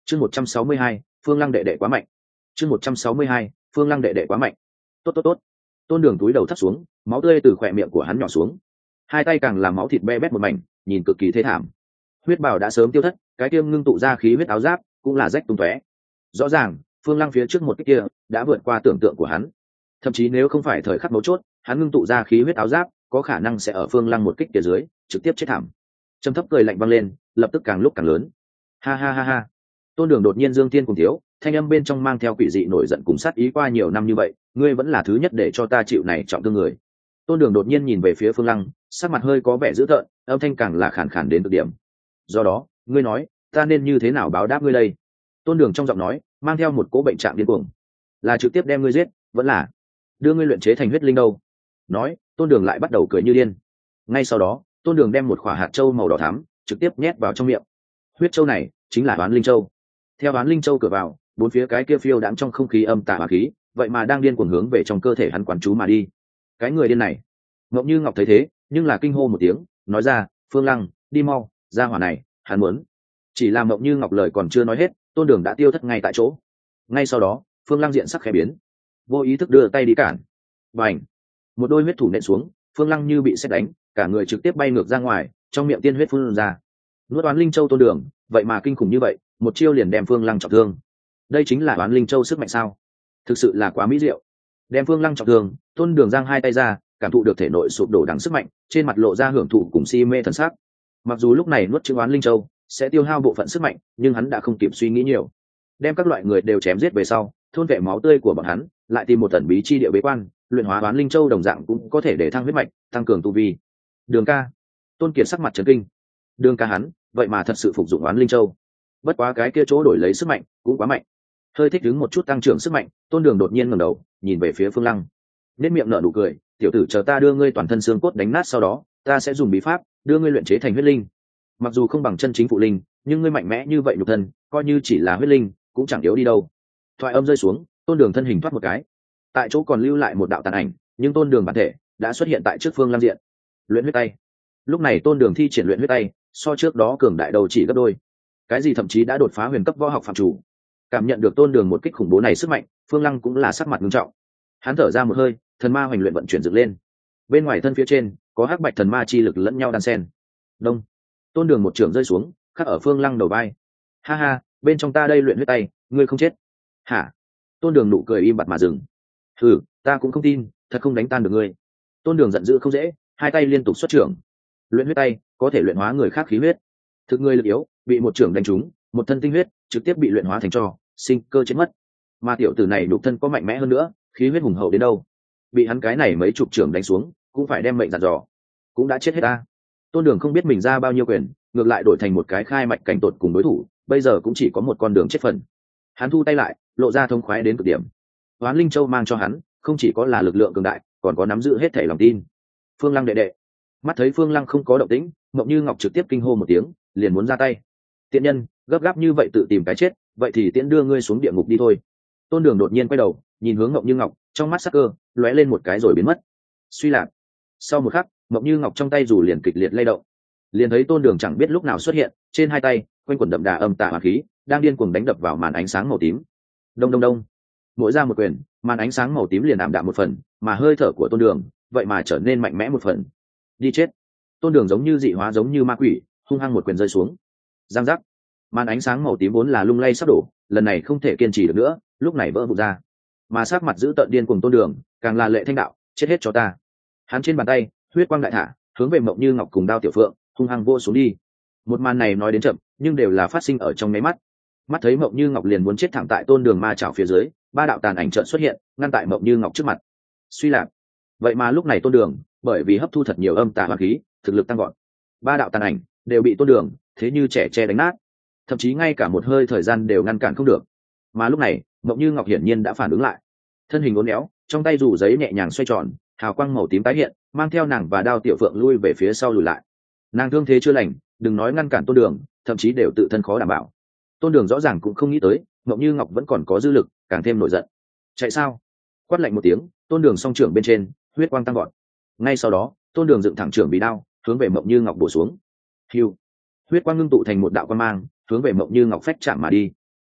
chương 162, Phương Lăng đệ đệ quá mạnh. chương 162, Phương Lăng đệ đệ quá mạnh. Tốt tốt tốt. Tôn Đường túi đầu thắt xuống, máu tươi từ khỏe miệng của hắn nhỏ xuống, hai tay càng làm máu thịt be bét một mảnh, nhìn cực kỳ thê thảm. Huyết bào đã sớm tiêu thất, cái tiêm ngưng tụ ra khí huyết áo giáp cũng là rách tung tóe. Rõ ràng Phương Lăng phía trước một cái kia đã vượt qua tưởng tượng của hắn, thậm chí nếu không phải thời khắc mấu chốt, hắn ngưng tụ ra khí huyết áo giáp có khả năng sẽ ở Phương Lăng một kích phía dưới trực tiếp chết thảm. Trầm thấp cười lạnh vang lên, lập tức càng lúc càng lớn. Ha ha ha ha. Tôn Đường đột nhiên dương tiên cùng thiếu, thanh âm bên trong mang theo quỷ dị nổi giận cùng sát ý, qua nhiều năm như vậy ngươi vẫn là thứ nhất để cho ta chịu này trọng thương người. Tôn Đường đột nhiên nhìn về phía Phương Lăng, sắc mặt hơi có vẻ dữ tợn, âm thanh càng là khàn khàn đến cực điểm. Do đó ngươi nói ta nên như thế nào báo đáp ngươi đây? Tôn Đường trong giọng nói mang theo một cỗ bệnh trạng điên cuồng. Là trực tiếp đem ngươi giết, vẫn là đưa ngươi luyện chế thành huyết linh đâu? Nói, Tôn Đường lại bắt đầu cười như điên. Ngay sau đó Tôn Đường đem một quả hạt châu màu đỏ thắm trực tiếp nhét vào trong miệng. Huyết châu này chính là Oán Linh Châu. Theo Oán Linh Châu cửa vào, bốn phía cái kia phiêu đãng trong không khí âm tà hỏa khí, vậy mà đang điên cuồng hướng về trong cơ thể hắn quán chú mà đi. Cái người điên này. Ngộng Như Ngọc thấy thế, nhưng là kinh hô một tiếng, nói ra, Phương Lăng, đi mau, ra hỏa này, hắn muốn. Chỉ là Ngộng Như Ngọc lời còn chưa nói hết, Tôn Đường đã tiêu thất ngay tại chỗ. Ngay sau đó, Phương Lăng diện sắc khẽ biến, vô ý thức đưa tay đi cản. Bành! Một đôi huyết thủ nện xuống, Phương Lăng như bị sét đánh, cả người trực tiếp bay ngược ra ngoài, trong miệng tiên huyết phun ra. Nuốt Oán Linh Châu Tôn Đường, vậy mà kinh khủng như vậy, một chiêu liền đem Phương Lăng trọng thương. Đây chính là Oán Linh Châu sức mạnh sao? Thực sự là quá mỹ diệu. Đem Phương Lăng trọng thương, Tôn Đường giang hai tay ra, cảm thụ được thể nội sụp đổ đằng sức mạnh, trên mặt lộ ra hưởng thụ cùng si mê thần sắc. Mặc dù lúc này nuốt chửng Oán Linh Châu sẽ tiêu hao bộ phận sức mạnh, nhưng hắn đã không kịp suy nghĩ nhiều. Đem các loại người đều chém giết về sau, thôn vệ máu tươi của bọn hắn, lại tìm một tần bí chi địa bế quan, luyện hóa Oán Linh Châu đồng dạng cũng có thể để thăng huyết mạch, tăng cường tu vi. Đường ca. Tôn Kiệt sắc mặt trấn kinh. Đường ca hắn, vậy mà thật sự phục dụng Oán Linh Châu. Bất quá cái kia chỗ đổi lấy sức mạnh cũng quá mạnh. Hơi thích đứng một chút tăng trưởng sức mạnh, Tôn Đường đột nhiên ngẩng đầu, nhìn về phía Phương Lăng. Nét miệng nở nụ cười, "Tiểu tử, chờ ta đưa ngươi toàn thân xương cốt đánh nát sau đó, ta sẽ dùng bí pháp đưa ngươi luyện chế thành huyết linh. Mặc dù không bằng chân chính phụ linh, nhưng ngươi mạnh mẽ như vậy nhục thân, coi như chỉ là huyết linh, cũng chẳng yếu đi đâu." Thoại âm rơi xuống, Tôn Đường thân hình thoát một cái, tại chỗ còn lưu lại một đạo tàn ảnh, nhưng Tôn Đường bản thể đã xuất hiện tại trước Phương Lăng diện. Luyện huyết tay. Lúc này Tôn Đường thi triển luyện huyết tay, so trước đó cường đại đầu chỉ gấp đôi. Cái gì thậm chí đã đột phá huyền cấp võ học phạm chủ. Cảm nhận được Tôn Đường một kích khủng bố này sức mạnh, Phương Lăng cũng là sắc mặt nghiêm trọng. Hắn thở ra một hơi, thần ma hoành luyện vận chuyển dựng lên. Bên ngoài thân phía trên có hắc bạch thần ma chi lực lẫn nhau đan xen. Đông. Tôn Đường một trường rơi xuống, khắc ở Phương Lăng đầu vai. Ha ha, bên trong ta đây luyện huyết tay, ngươi không chết. Hả? Tôn Đường nụ cười im bặt mà dừng. Hừ, ta cũng không tin, thật không đánh tan được ngươi. Tôn Đường giận dữ không dễ, hai tay liên tục xuất trưởng. Luyện huyết tay có thể luyện hóa người khác khí huyết. Thực ngươi lực yếu, bị một trưởng đánh trúng, một thân tinh huyết trực tiếp bị luyện hóa thành tro, sinh cơ chết mất. Mà tiểu tử này nhục thân có mạnh mẽ hơn nữa, khí huyết hùng hậu đến đâu, bị hắn cái này mấy chục trưởng đánh xuống, cũng phải đem mệnh dặn dò. Cũng đã chết hết ta. Tôn Đường không biết mình ra bao nhiêu quyền, ngược lại đổi thành một cái khai mạch cảnh tột cùng đối thủ, bây giờ cũng chỉ có một con đường chết phần. Hắn thu tay lại, lộ ra thông khoái đến cực điểm. Oán Linh Châu mang cho hắn, không chỉ có là lực lượng cường đại, còn có nắm giữ hết thể lòng tin. Phương Lăng đệ đệ. Mắt thấy Phương Lăng không có động tĩnh, Mộng Như Ngọc trực tiếp kinh hô một tiếng, liền muốn ra tay. Tiện nhân, gấp gáp như vậy tự tìm cái chết, vậy thì tiễn đưa ngươi xuống địa ngục đi thôi. Tôn Đường đột nhiên quay đầu, nhìn hướng Mộng Như Ngọc, trong mắt sắc cơ lóe lên một cái rồi biến mất. Suy lạc. Sau một khắc, Mộng Như Ngọc trong tay dù liền kịch liệt lay động. Liền thấy Tôn Đường chẳng biết lúc nào xuất hiện, trên hai tay quanh quẩn đậm đà âm tà hỏa khí, đang điên cuồng đánh đập vào màn ánh sáng màu tím. Đông đông đông. Mỗi ra một quyền, màn ánh sáng màu tím liền ảm đạm một phần, mà hơi thở của Tôn Đường vậy mà trở nên mạnh mẽ một phần. Đi chết. Tôn Đường giống như dị hóa, giống như ma quỷ, hung hăng một quyền rơi xuống. Giang giác. Màn ánh sáng màu tím vốn là lung lay sắp đổ, lần này không thể kiên trì được nữa, lúc này vỡ vụn ra. Mà sắc mặt giữ tợn điên cuồng Tôn Đường càng là lệ thanh đạo, chết hết cho ta. Hắn trên bàn tay huyết quang đại thả, hướng về Mộng Như Ngọc cùng Đao Tiểu Phượng hung hăng vô xuống đi. Một màn này nói đến chậm, nhưng đều là phát sinh ở trong nháy mắt. Mắt thấy Mộng Như Ngọc liền muốn chết thẳng tại Tôn Đường ma chảo phía dưới, ba đạo tàn ảnh chợt xuất hiện, ngăn tại Mộng Như Ngọc trước mặt. Suy lạc. Vậy mà lúc này Tôn Đường bởi vì hấp thu thật nhiều âm tà hỏa khí, thực lực tăng gọn. Ba đạo tàn ảnh đều bị Tôn Đường thế như trẻ tre đánh nát, thậm chí ngay cả một hơi thời gian đều ngăn cản không được. Mà lúc này Mộng Như Ngọc hiển nhiên đã phản ứng lại, thân hình uốn éo, trong tay dù giấy nhẹ nhàng xoay tròn, hào quang màu tím tái hiện, mang theo nàng và Đao Tiểu Phượng lui về phía sau lùi lại. Nàng thương thế chưa lành, đừng nói ngăn cản Tôn Đường, thậm chí đều tự thân khó đảm bảo. Tôn Đường rõ ràng cũng không nghĩ tới Mộng Như Ngọc vẫn còn có dư lực, càng thêm nổi giận. Chạy sao? Quát lạnh một tiếng, Tôn Đường song trưởng bên trên huyết quang tăng gọn. Ngay sau đó Tôn Đường dựng thẳng trưởng bí đao, hướng về Mộng Như Ngọc bổ xuống. Hưu. Huyết quang ngưng tụ thành một đạo quang mang, hướng về Mộng Như Ngọc phách chạm mà đi.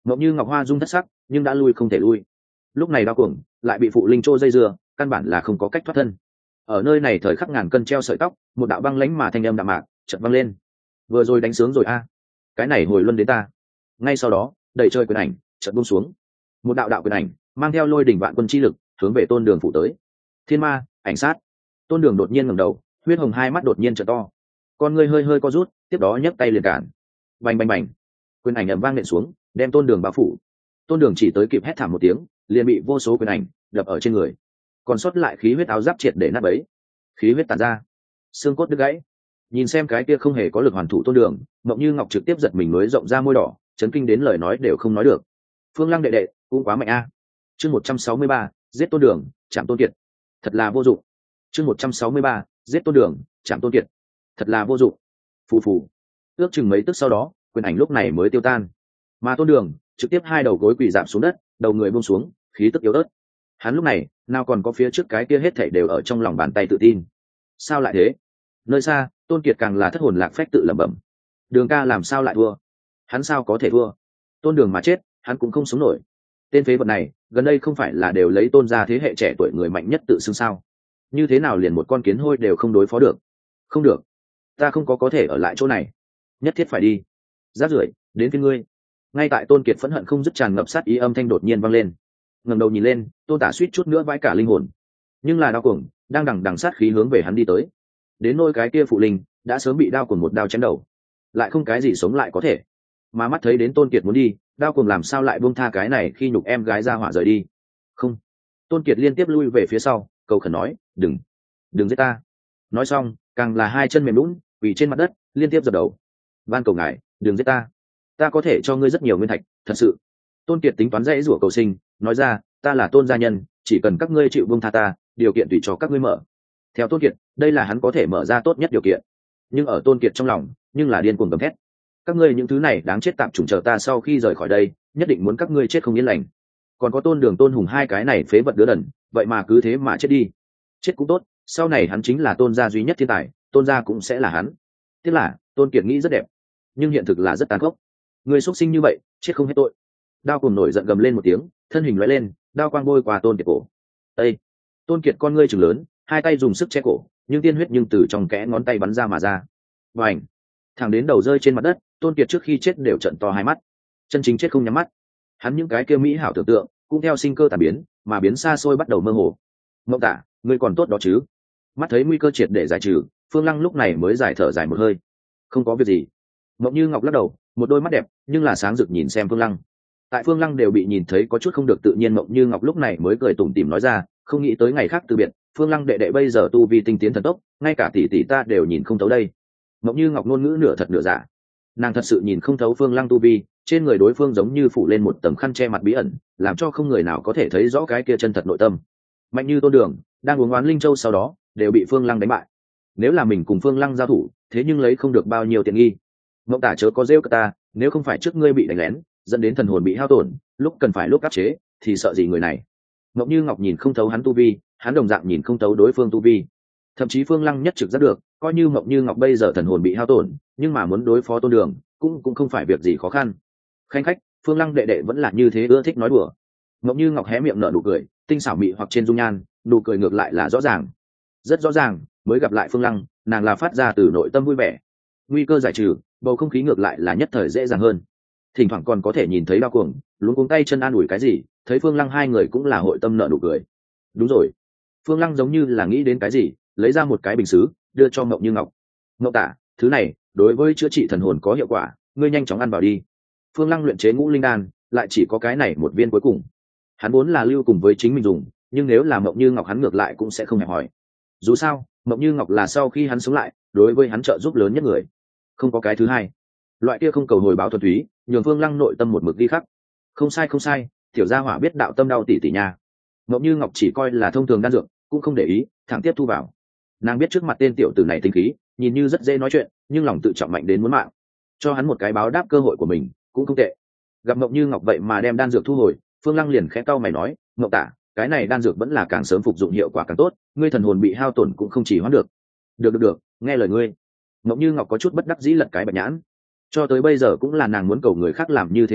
Mộng Như Ngọc hoa dung thất sắc nhưng đã lui không thể lui. Lúc này Đao Cuồng lại bị phụ linh trô dây dưa, căn bản là không có cách thoát thân. Ở nơi này thời khắc ngàn cân treo sợi tóc, một đạo băng lãnh mà thanh âm đạm mạc chợt vang lên. Vừa rồi đánh sướng rồi a, cái này hồi luân đến ta. Ngay sau đó, đầy trời quyền ảnh chợt buông xuống, một đạo đạo quyền ảnh mang theo lôi đỉnh vạn quân chi lực hướng về Tôn Đường phủ tới. Thiên ma, ảnh sát. Tôn Đường đột nhiên ngẩng đầu, huyết hồng hai mắt đột nhiên trợ to, con ngươi hơi hơi co rút, tiếp đó nhấc tay liền cản. Bành bành bành, quyền ảnh ầm vang nện xuống, đem Tôn Đường bao phủ. Tôn Đường chỉ tới kịp hét thảm một tiếng, liền bị vô số quyền ảnh đập ở trên người, còn sót lại khí huyết áo giáp triệt để nát bấy, khí huyết tản ra, xương cốt đứt gãy. Nhìn xem cái kia không hề có lực hoàn thủ Tôn Đường, Mộng Như Ngọc trực tiếp giật mình, mới rộng ra môi đỏ, chấn kinh đến lời nói đều không nói được. Phương Lăng đệ đệ cũng quá mạnh a. Chương 163, giết Tôn Đường, chạm Tôn Kiệt. Thật là vô dụng. Chương 163, giết Tôn Đường, chạm Tôn Kiệt. Thật là vô dụng. Phù phù. Ước chừng mấy tức sau đó, quyền ảnh lúc này mới tiêu tan. Mà Tôn Đường trực tiếp hai đầu gối quỳ rạp xuống đất, đầu người buông xuống, khí tức yếu ớt. Hắn lúc này, nào còn có phía trước cái kia hết thảy đều ở trong lòng bàn tay tự tin. Sao lại thế? Nơi xa, Tôn Kiệt càng là thất hồn lạc phách tự lẩm bẩm. Đường ca làm sao lại thua? Hắn sao có thể thua? Tôn Đường mà chết, hắn cũng không sống nổi. Tên phế vật này, gần đây không phải là đều lấy Tôn gia thế hệ trẻ tuổi người mạnh nhất tự xưng sao? Như thế nào liền một con kiến hôi đều không đối phó được? Không được, ta không có thể ở lại chỗ này, nhất thiết phải đi. Rác rưởi, đến với ngươi. Ngay tại Tôn Kiệt phẫn hận không dứt, tràn ngập sát ý âm thanh đột nhiên vang lên. Ngẩng đầu nhìn lên, Tôn Tả suýt chút nữa vãi cả linh hồn. Nhưng là Đao Cuồng đang đằng đằng sát khí hướng về hắn đi tới. Đến nôi cái kia phụ linh đã sớm bị Đao Cuồng một đao chém đầu, lại không cái gì sống lại có thể. Mà mắt thấy đến Tôn Kiệt muốn đi, Đao Cuồng làm sao lại buông tha cái này khi nhục em gái ra hỏa rời đi. Không. Tôn Kiệt liên tiếp lui về phía sau, cầu khẩn nói, đừng giết ta. Nói xong, càng là hai chân mềm lún quỳ trên mặt đất, liên tiếp dập đầu. Van cầu ngài, đừng giết ta có thể cho ngươi rất nhiều nguyên thạch, thật sự. Tôn Kiệt tính toán dãy rủa cầu sinh, nói ra, ta là Tôn gia nhân, chỉ cần các ngươi chịu buông tha ta, điều kiện tùy cho các ngươi mở. Theo Tôn Kiệt, đây là hắn có thể mở ra tốt nhất điều kiện. Nhưng ở Tôn Kiệt trong lòng, nhưng là điên cuồng gầm thét. Các ngươi những thứ này đáng chết tạm chủng, chờ ta sau khi rời khỏi đây, nhất định muốn các ngươi chết không yên lành. Còn có Tôn Đường, Tôn Hùng hai cái này phế vật đứa đần, vậy mà cứ thế mà chết đi. Chết cũng tốt, sau này hắn chính là Tôn gia duy nhất thiên tài, Tôn gia cũng sẽ là hắn. Tiếc là Tôn Kiệt nghĩ rất đẹp, nhưng hiện thực là rất tàn khốc. Người xuất sinh như vậy, chết không hết tội. Đao Cuồng nổi giận gầm lên một tiếng, thân hình lóe lên, đao quang bôi qua Tôn Kiệt cổ. Ê! Tôn Kiệt con ngươi trừng lớn, hai tay dùng sức che cổ, nhưng tiên huyết nhưng từ trong kẽ ngón tay bắn ra mà ra. Bành! Thẳng đến đầu rơi trên mặt đất, Tôn Kiệt trước khi chết đều trợn to hai mắt, chân chính chết không nhắm mắt. Hắn những cái kia mỹ hảo tưởng tượng cũng theo sinh cơ tàn biến, mà biến xa xôi bắt đầu mơ hồ. Mộng Tả, ngươi còn tốt đó chứ? Mắt thấy nguy cơ triệt để giải trừ, Phương Lăng lúc này mới giải thở dài một hơi. Không có việc gì. Mộng Như Ngọc lắc đầu, một đôi mắt đẹp nhưng là sáng rực nhìn xem Phương Lăng. Tại Phương Lăng đều bị nhìn thấy có chút không được tự nhiên, Mộng Như Ngọc lúc này mới cười tủm tỉm nói ra, không nghĩ tới ngày khác từ biệt, Phương Lăng đệ đệ bây giờ tu vi tinh tiến thần tốc, ngay cả tỷ tỷ ta đều nhìn không thấu đây. Mộng Như Ngọc ngôn ngữ nửa thật nửa giả, nàng thật sự nhìn không thấu Phương Lăng tu vi, trên người đối phương giống như phủ lên một tầng khăn che mặt bí ẩn, làm cho không người nào có thể thấy rõ cái kia chân thật nội tâm. Mạnh như Tôn Đường đang uống oán linh châu sau đó đều bị Phương Lăng đánh bại, nếu là mình cùng Phương Lăng giao thủ, thế nhưng lấy không được bao nhiêu tiện nghi. Mộng Tả chớ có rêu cả ta, nếu không phải trước ngươi bị đánh lén dẫn đến thần hồn bị hao tổn, lúc cần phải lúc áp chế, thì sợ gì người này. Mộng Như Ngọc nhìn không thấu hắn tu vi, hắn đồng dạng nhìn không thấu đối phương tu vi. Thậm chí Phương Lăng nhất trực giác được, coi như Mộng Như Ngọc bây giờ thần hồn bị hao tổn, nhưng mà muốn đối phó Tôn Đường cũng không phải việc gì khó khăn. Khanh khách, Phương Lăng đệ đệ vẫn là như thế, ưa thích nói đùa. Mộng Như Ngọc hé miệng nở nụ cười, tinh xảo mị hoặc trên dung nhan, nụ cười ngược lại là rõ ràng, rất rõ ràng. Mới gặp lại Phương Lăng, nàng là phát ra từ nội tâm vui vẻ. Nguy cơ giải trừ, bầu không khí ngược lại là nhất thời dễ dàng hơn. Thỉnh thoảng còn có thể nhìn thấy Đao Cuồng luống cuống tay chân an ủi cái gì, thấy Phương Lăng hai người cũng là hội tâm nở nụ cười. Đúng rồi, Phương Lăng giống như là nghĩ đến cái gì, lấy ra một cái bình sứ đưa cho Mộng Như Ngọc. Mộng Tả, thứ này đối với chữa trị thần hồn có hiệu quả, ngươi nhanh chóng ăn vào đi. Phương Lăng luyện chế ngũ linh đan, lại chỉ có cái này một viên cuối cùng. Hắn muốn là lưu cùng với chính mình dùng, nhưng nếu là Mộng Như Ngọc hắn ngược lại cũng sẽ không hề hỏi. Dù sao Mộng Như Ngọc là sau khi hắn sống lại, đối với hắn trợ giúp lớn nhất người, không có cái thứ hai. Loại kia không cầu hồi báo thuần túy, nhường Phương Lăng nội tâm một mực ghi khắc. Không sai, tiểu gia hỏa biết đạo tâm đau tỉ tỉ nha. Mộng Như Ngọc chỉ coi là thông thường đan dược, cũng không để ý, thẳng tiếp thu vào. Nàng biết trước mặt tên tiểu tử này tinh khí, nhìn như rất dễ nói chuyện, nhưng lòng tự trọng mạnh đến muốn mạng. Cho hắn một cái báo đáp cơ hội của mình, cũng không tệ. Gặp Mộng Như Ngọc vậy mà đem đan dược thu hồi, Phương Lăng liền khẽ cau mày nói, Mộng Tả, cái này đan dược vẫn là càng sớm phục dụng hiệu quả càng tốt, ngươi thần hồn bị hao tổn cũng không chỉ hoãn được. Được, nghe lời ngươi. Mộng Như Ngọc có chút bất đắc dĩ lật cái bạch nhãn. Cho tới bây giờ cũng là nàng muốn cầu người khác làm như thế nào,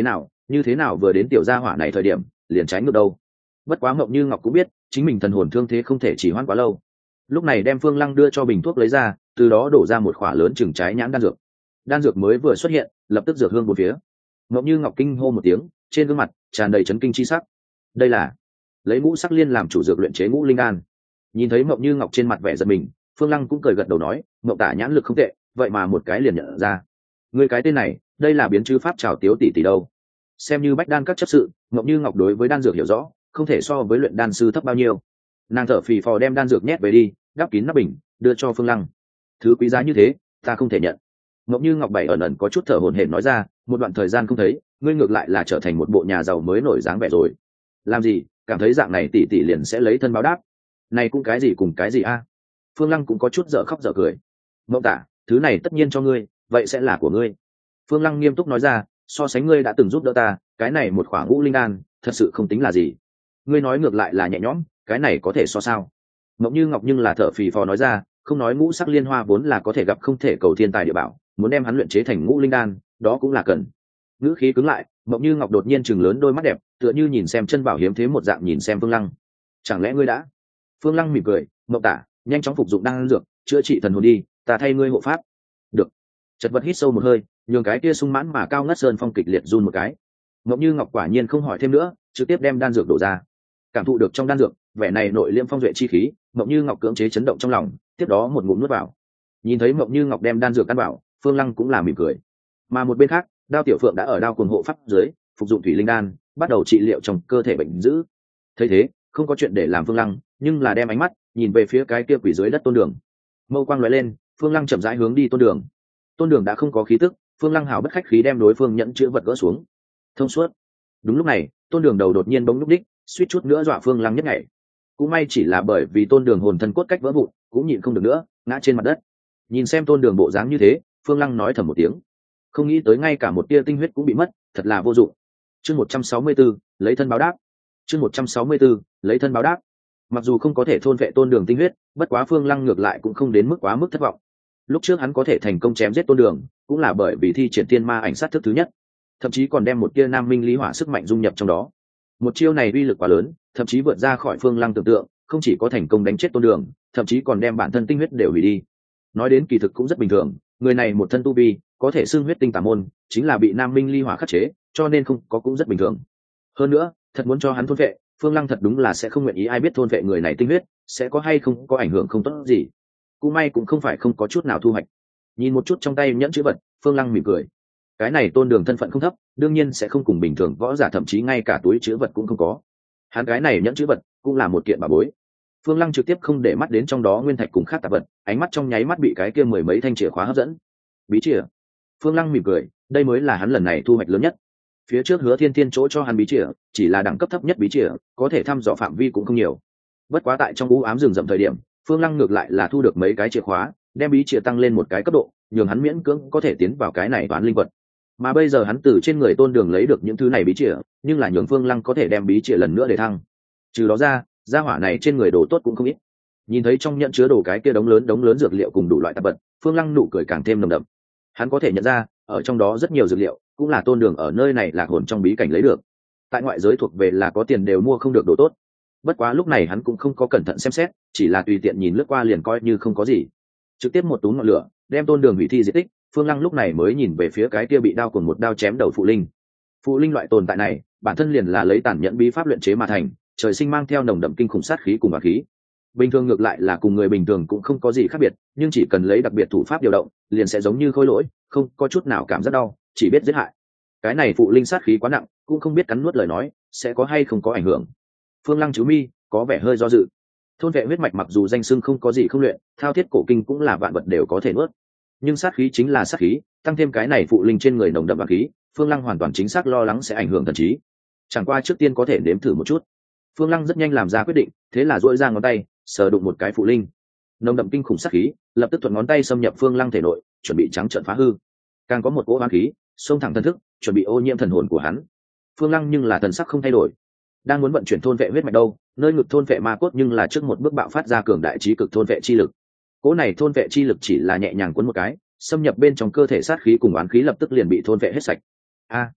như thế nào vừa đến tiểu gia hỏa này thời điểm liền trái ngược đâu. Bất quá Mộng Như Ngọc cũng biết chính mình thần hồn thương thế không thể chỉ hoãn quá lâu, lúc này đem Phương Lăng đưa cho bình thuốc lấy ra, từ đó đổ ra một khỏa lớn chừng trái nhãn đan dược. Đan dược mới vừa xuất hiện, lập tức dược hương một phía. Mộng Như Ngọc kinh hô một tiếng, trên gương mặt tràn đầy chấn kinh chi sắc. Đây là lấy ngũ sắc liên làm chủ dược luyện chế ngũ linh đan. Nhìn thấy Mộng Như Ngọc trên mặt vẻ giật mình, Phương Lăng cũng cười gật đầu nói, Mộng tả nhãn lực không tệ, vậy mà một cái liền nhận ra. Người cái tên này, đây là biến chư pháp trào tiếu tỷ tỷ đâu. Xem như bách đan các chấp sự, Mộng Như Ngọc đối với đan dược hiểu rõ, không thể so với luyện đan sư thấp bao nhiêu. Nàng thở phì phò đem đan dược nhét về đi, đắp kín nắp bình, đưa cho Phương Lăng. Thứ quý giá như thế, ta không thể nhận. Mộng Như Ngọc bảy ẩn ẩn có chút thở hổn hển nói ra, một đoạn thời gian không thấy, ngươi ngược lại là trở thành một bộ nhà giàu mới nổi dáng vẻ rồi. Làm gì, cảm thấy dạng này tỷ tỷ liền sẽ lấy thân báo đáp. Này cũng cái gì cùng cái gì a? Phương Lăng cũng có chút dở khóc dở cười. Mộng tả, thứ này tất nhiên cho ngươi, vậy sẽ là của ngươi. Phương Lăng nghiêm túc nói ra, so sánh ngươi đã từng giúp đỡ ta, cái này một khoảng ngũ linh đan, thật sự không tính là gì. Ngươi nói ngược lại là nhẹ nhõm, cái này có thể so sao? Mộng Như Ngọc nhưng là thở phì phò nói ra, không nói ngũ sắc liên hoa vốn là có thể gặp không thể cầu thiên tài địa bảo, muốn đem hắn luyện chế thành ngũ linh đan, đó cũng là cần. Ngữ khí cứng lại, Mộng Như Ngọc đột nhiên chừng lớn đôi mắt đẹp, tựa như nhìn xem chân bảo hiếm thế một dạng nhìn xem Phương Lăng. Chẳng lẽ ngươi đã? Phương Lăng mỉm cười, Mộng tả, nhanh chóng phục dụng đan dược, chữa trị thần hồn đi, ta thay ngươi hộ pháp. Được. Chật vật hít sâu một hơi, nhường cái kia sung mãn mà cao ngất sơn phong kịch liệt run một cái. Mộng Như Ngọc quả nhiên không hỏi thêm nữa, trực tiếp đem đan dược đổ ra. Cảm thụ được trong đan dược vẻ này nội liêm phong duệ chi khí, Mộng Như Ngọc cưỡng chế chấn động trong lòng, tiếp đó một ngụm nuốt vào. Nhìn thấy Mộng Như Ngọc đem đan dược ăn vào, Phương Lăng cũng là mỉm cười. Mà một bên khác, Đao Tiểu Phượng đã ở đao cuồng hộ pháp dưới phục dụng thủy linh đan, bắt đầu trị liệu trong cơ thể bệnh dữ. Thấy thế, không có chuyện để làm Phương Lăng, nhưng là đem ánh mắt nhìn về phía cái kia quỷ dưới đất Tôn Đường. Mâu quang lóe lên, Phương Lăng chậm rãi hướng đi Tôn Đường. Tôn Đường đã không có khí tức, Phương Lăng hào bất khách khí đem đối phương nhẫn chữ vật gỡ xuống. Thông suốt. Đúng lúc này, Tôn Đường đầu đột nhiên bỗng lúc đích, suýt chút nữa dọa Phương Lăng nhất ngày. Cũng may chỉ là bởi vì Tôn Đường hồn thân cốt cách vỡ vụn, cũng nhịn không được nữa, ngã trên mặt đất. Nhìn xem Tôn Đường bộ dáng như thế, Phương Lăng nói thầm một tiếng. Không nghĩ tới ngay cả một tia tinh huyết cũng bị mất, thật là vô dụng. Chương 164, lấy thân báo đáp. Chương 164, lấy thân báo đáp. Mặc dù không có thể thôn vệ Tôn Đường tinh huyết, bất quá Phương Lăng ngược lại cũng không đến mức quá mức thất vọng. Lúc trước hắn có thể thành công chém giết Tôn Đường, cũng là bởi vì thi triển tiên ma ảnh sát thức thứ nhất, thậm chí còn đem một tia nam minh lý hỏa sức mạnh dung nhập trong đó. Một chiêu này uy lực quá lớn, thậm chí vượt ra khỏi Phương Lăng tưởng tượng, không chỉ có thành công đánh chết Tôn Đường, thậm chí còn đem bản thân tinh huyết đều hủy đi. Nói đến kỳ thực cũng rất bình thường, người này một thân tu vi, có thể xưng huyết tinh tà môn, chính là bị nam minh ly hỏa khắc chế, cho nên không có cũng rất bình thường. Hơn nữa, thật muốn cho hắn thôn vệ, Phương Lăng thật đúng là sẽ không nguyện ý ai biết thôn vệ người này tinh huyết, sẽ có hay không có ảnh hưởng không tốt gì. Cũng may cũng không phải không có chút nào thu hoạch. Nhìn một chút trong tay nhẫn chữ vật, Phương Lăng mỉm cười. Cái này Tôn Đường thân phận không thấp, đương nhiên sẽ không cùng bình thường võ giả, thậm chí ngay cả túi chữ vật cũng không có. Hắn cái này nhẫn chữ vật cũng là một kiện bảo bối. Phương Lăng trực tiếp không để mắt đến trong đó nguyên thạch cùng khác tạp vật, ánh mắt trong nháy mắt bị cái kia mười mấy thanh chìa khóa hấp dẫn. Bí chìa. Phương Lăng mỉm cười, đây mới là hắn lần này thu hoạch lớn nhất. Phía trước Hứa Thiên Thiên chỗ cho hắn bí chìa, chỉ là đẳng cấp thấp nhất bí chìa, có thể thăm dò phạm vi cũng không nhiều. Bất quá tại trong u ám rừng rậm thời điểm, Phương Lăng ngược lại là thu được mấy cái chìa khóa, đem bí chìa tăng lên một cái cấp độ, nhường hắn miễn cưỡng có thể tiến vào cái này toán linh vật. Mà bây giờ hắn từ trên người Tôn Đường lấy được những thứ này bí chìa, nhưng là nhường Phương Lăng có thể đem bí chìa lần nữa để thăng. Trừ đó ra, gia hỏa này trên người đồ tốt cũng không ít. Nhìn thấy trong nhận chứa đồ cái kia đống lớn dược liệu cùng đủ loại tạp vật, Phương Lăng nụ cười càng thêm nồng đậm. Hắn có thể nhận ra, ở trong đó rất nhiều dược liệu cũng là Tôn Đường ở nơi này lạc hồn trong bí cảnh lấy được. Tại ngoại giới thuộc về là có tiền đều mua không được đồ tốt. Bất quá lúc này hắn cũng không có cẩn thận xem xét, chỉ là tùy tiện nhìn lướt qua liền coi như không có gì. Trực tiếp một túm ngọn lửa, đem Tôn Đường hủy thi diệt tích. Phương Lăng lúc này mới nhìn về phía cái kia bị đao cùng một đao chém đầu phụ linh. Phụ linh loại tồn tại này, bản thân liền là lấy tàn nhẫn bí pháp luyện chế mà thành, trời sinh mang theo nồng đậm kinh khủng sát khí cùng hỏa khí. Bình thường ngược lại là cùng người bình thường cũng không có gì khác biệt, nhưng chỉ cần lấy đặc biệt thủ pháp điều động, liền sẽ giống như khôi lỗi, không có chút nào cảm giác đau, chỉ biết giết hại. Cái này phụ linh sát khí quá nặng, cũng không biết cắn nuốt lời nói sẽ có hay không có ảnh hưởng. Phương Lăng chú mi có vẻ hơi do dự. Thôn vệ huyết mạch mặc dù danh xưng không có gì không luyện, thao thiết cổ kinh cũng là vạn vật đều có thể nuốt, nhưng sát khí chính là sát khí, tăng thêm cái này phụ linh trên người nồng đậm hỏa khí, Phương Lăng hoàn toàn chính xác lo lắng sẽ ảnh hưởng thần trí. Chẳng qua trước tiên có thể nếm thử một chút. Phương Lăng rất nhanh làm ra quyết định, thế là duỗi ra ngón tay, sờ đụng một cái phụ linh. Nồng đậm kinh khủng sát khí, lập tức thuận ngón tay xâm nhập Phương Lăng thể nội, chuẩn bị trắng trợn phá hư. Càng có một cỗ oán khí, xông thẳng thần thức, chuẩn bị ô nhiễm thần hồn của hắn. Phương Lăng nhưng là thần sắc không thay đổi, đang muốn vận chuyển thôn vệ huyết mạch đâu, nơi ngực thôn vệ ma cốt nhưng là trước một bước bạo phát ra cường đại trí cực thôn vệ chi lực. Cỗ này thôn vệ chi lực chỉ là nhẹ nhàng cuốn một cái, xâm nhập bên trong cơ thể sát khí cùng oán khí lập tức liền bị thôn vệ hết sạch.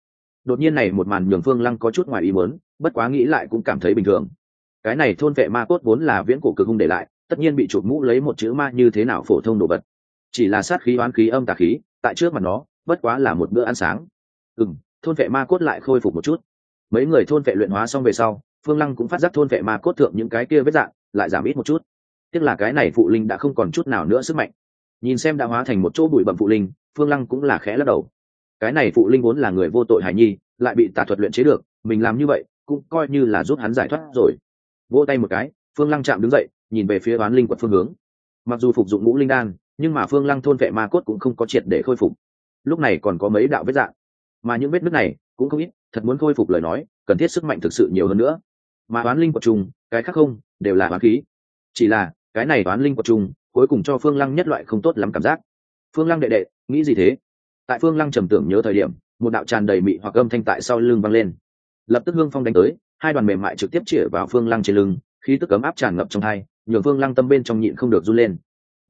Đột nhiên này một màn nhường Phương Lăng có chút ngoài ý muốn, bất quá nghĩ lại cũng cảm thấy bình thường. Cái này thôn vệ ma cốt vốn là viễn cổ cực hung để lại, tất nhiên bị chụp mũ lấy một chữ ma như thế nào phổ thông đồ vật. Chỉ là sát khí oán khí âm tà khí, tại trước mặt nó, bất quá là một bữa ăn sáng. Thôn vệ ma cốt lại khôi phục một chút. Mấy người thôn vệ luyện hóa xong về sau, Phương Lăng cũng phát giác thôn vệ ma cốt thượng những cái kia vết dạng lại giảm ít một chút. Tiếc là cái này phụ linh đã không còn chút nào nữa sức mạnh. Nhìn xem đã hóa thành một chỗ bụi bặm phụ linh, Phương Lăng cũng là khẽ lắc đầu. Cái này phụ linh vốn là người vô tội hài nhi, lại bị tà thuật luyện chế được, mình làm như vậy cũng coi như là giúp hắn giải thoát rồi. Vỗ tay một cái, Phương Lăng chạm đứng dậy, nhìn về phía oán linh quật phương hướng. Mặc dù phục dụng ngũ linh đan, nhưng mà Phương Lăng thôn vệ ma cốt cũng không có triệt để khôi phục. Lúc này còn có mấy đạo vết dạng, mà những vết nứt này cũng không ít, thật muốn khôi phục lời nói, cần thiết sức mạnh thực sự nhiều hơn nữa. Mà oán linh quật trùng, cái khác không, đều là oán khí. Chỉ là cái này oán linh quật trùng, cuối cùng cho Phương Lăng nhất loại không tốt lắm cảm giác. Phương Lăng đệ đệ, nghĩ gì thế? Tại Phương Lăng trầm tưởng nhớ thời điểm, một đạo tràn đầy mị hoặc âm thanh tại sau lưng vang lên. Lập tức hương phong đánh tới, hai đoàn mềm mại trực tiếp chĩa vào Phương Lăng trên lưng, khí tức ấm áp tràn ngập trong hai, nhường Phương Lăng tâm bên trong nhịn không được run lên.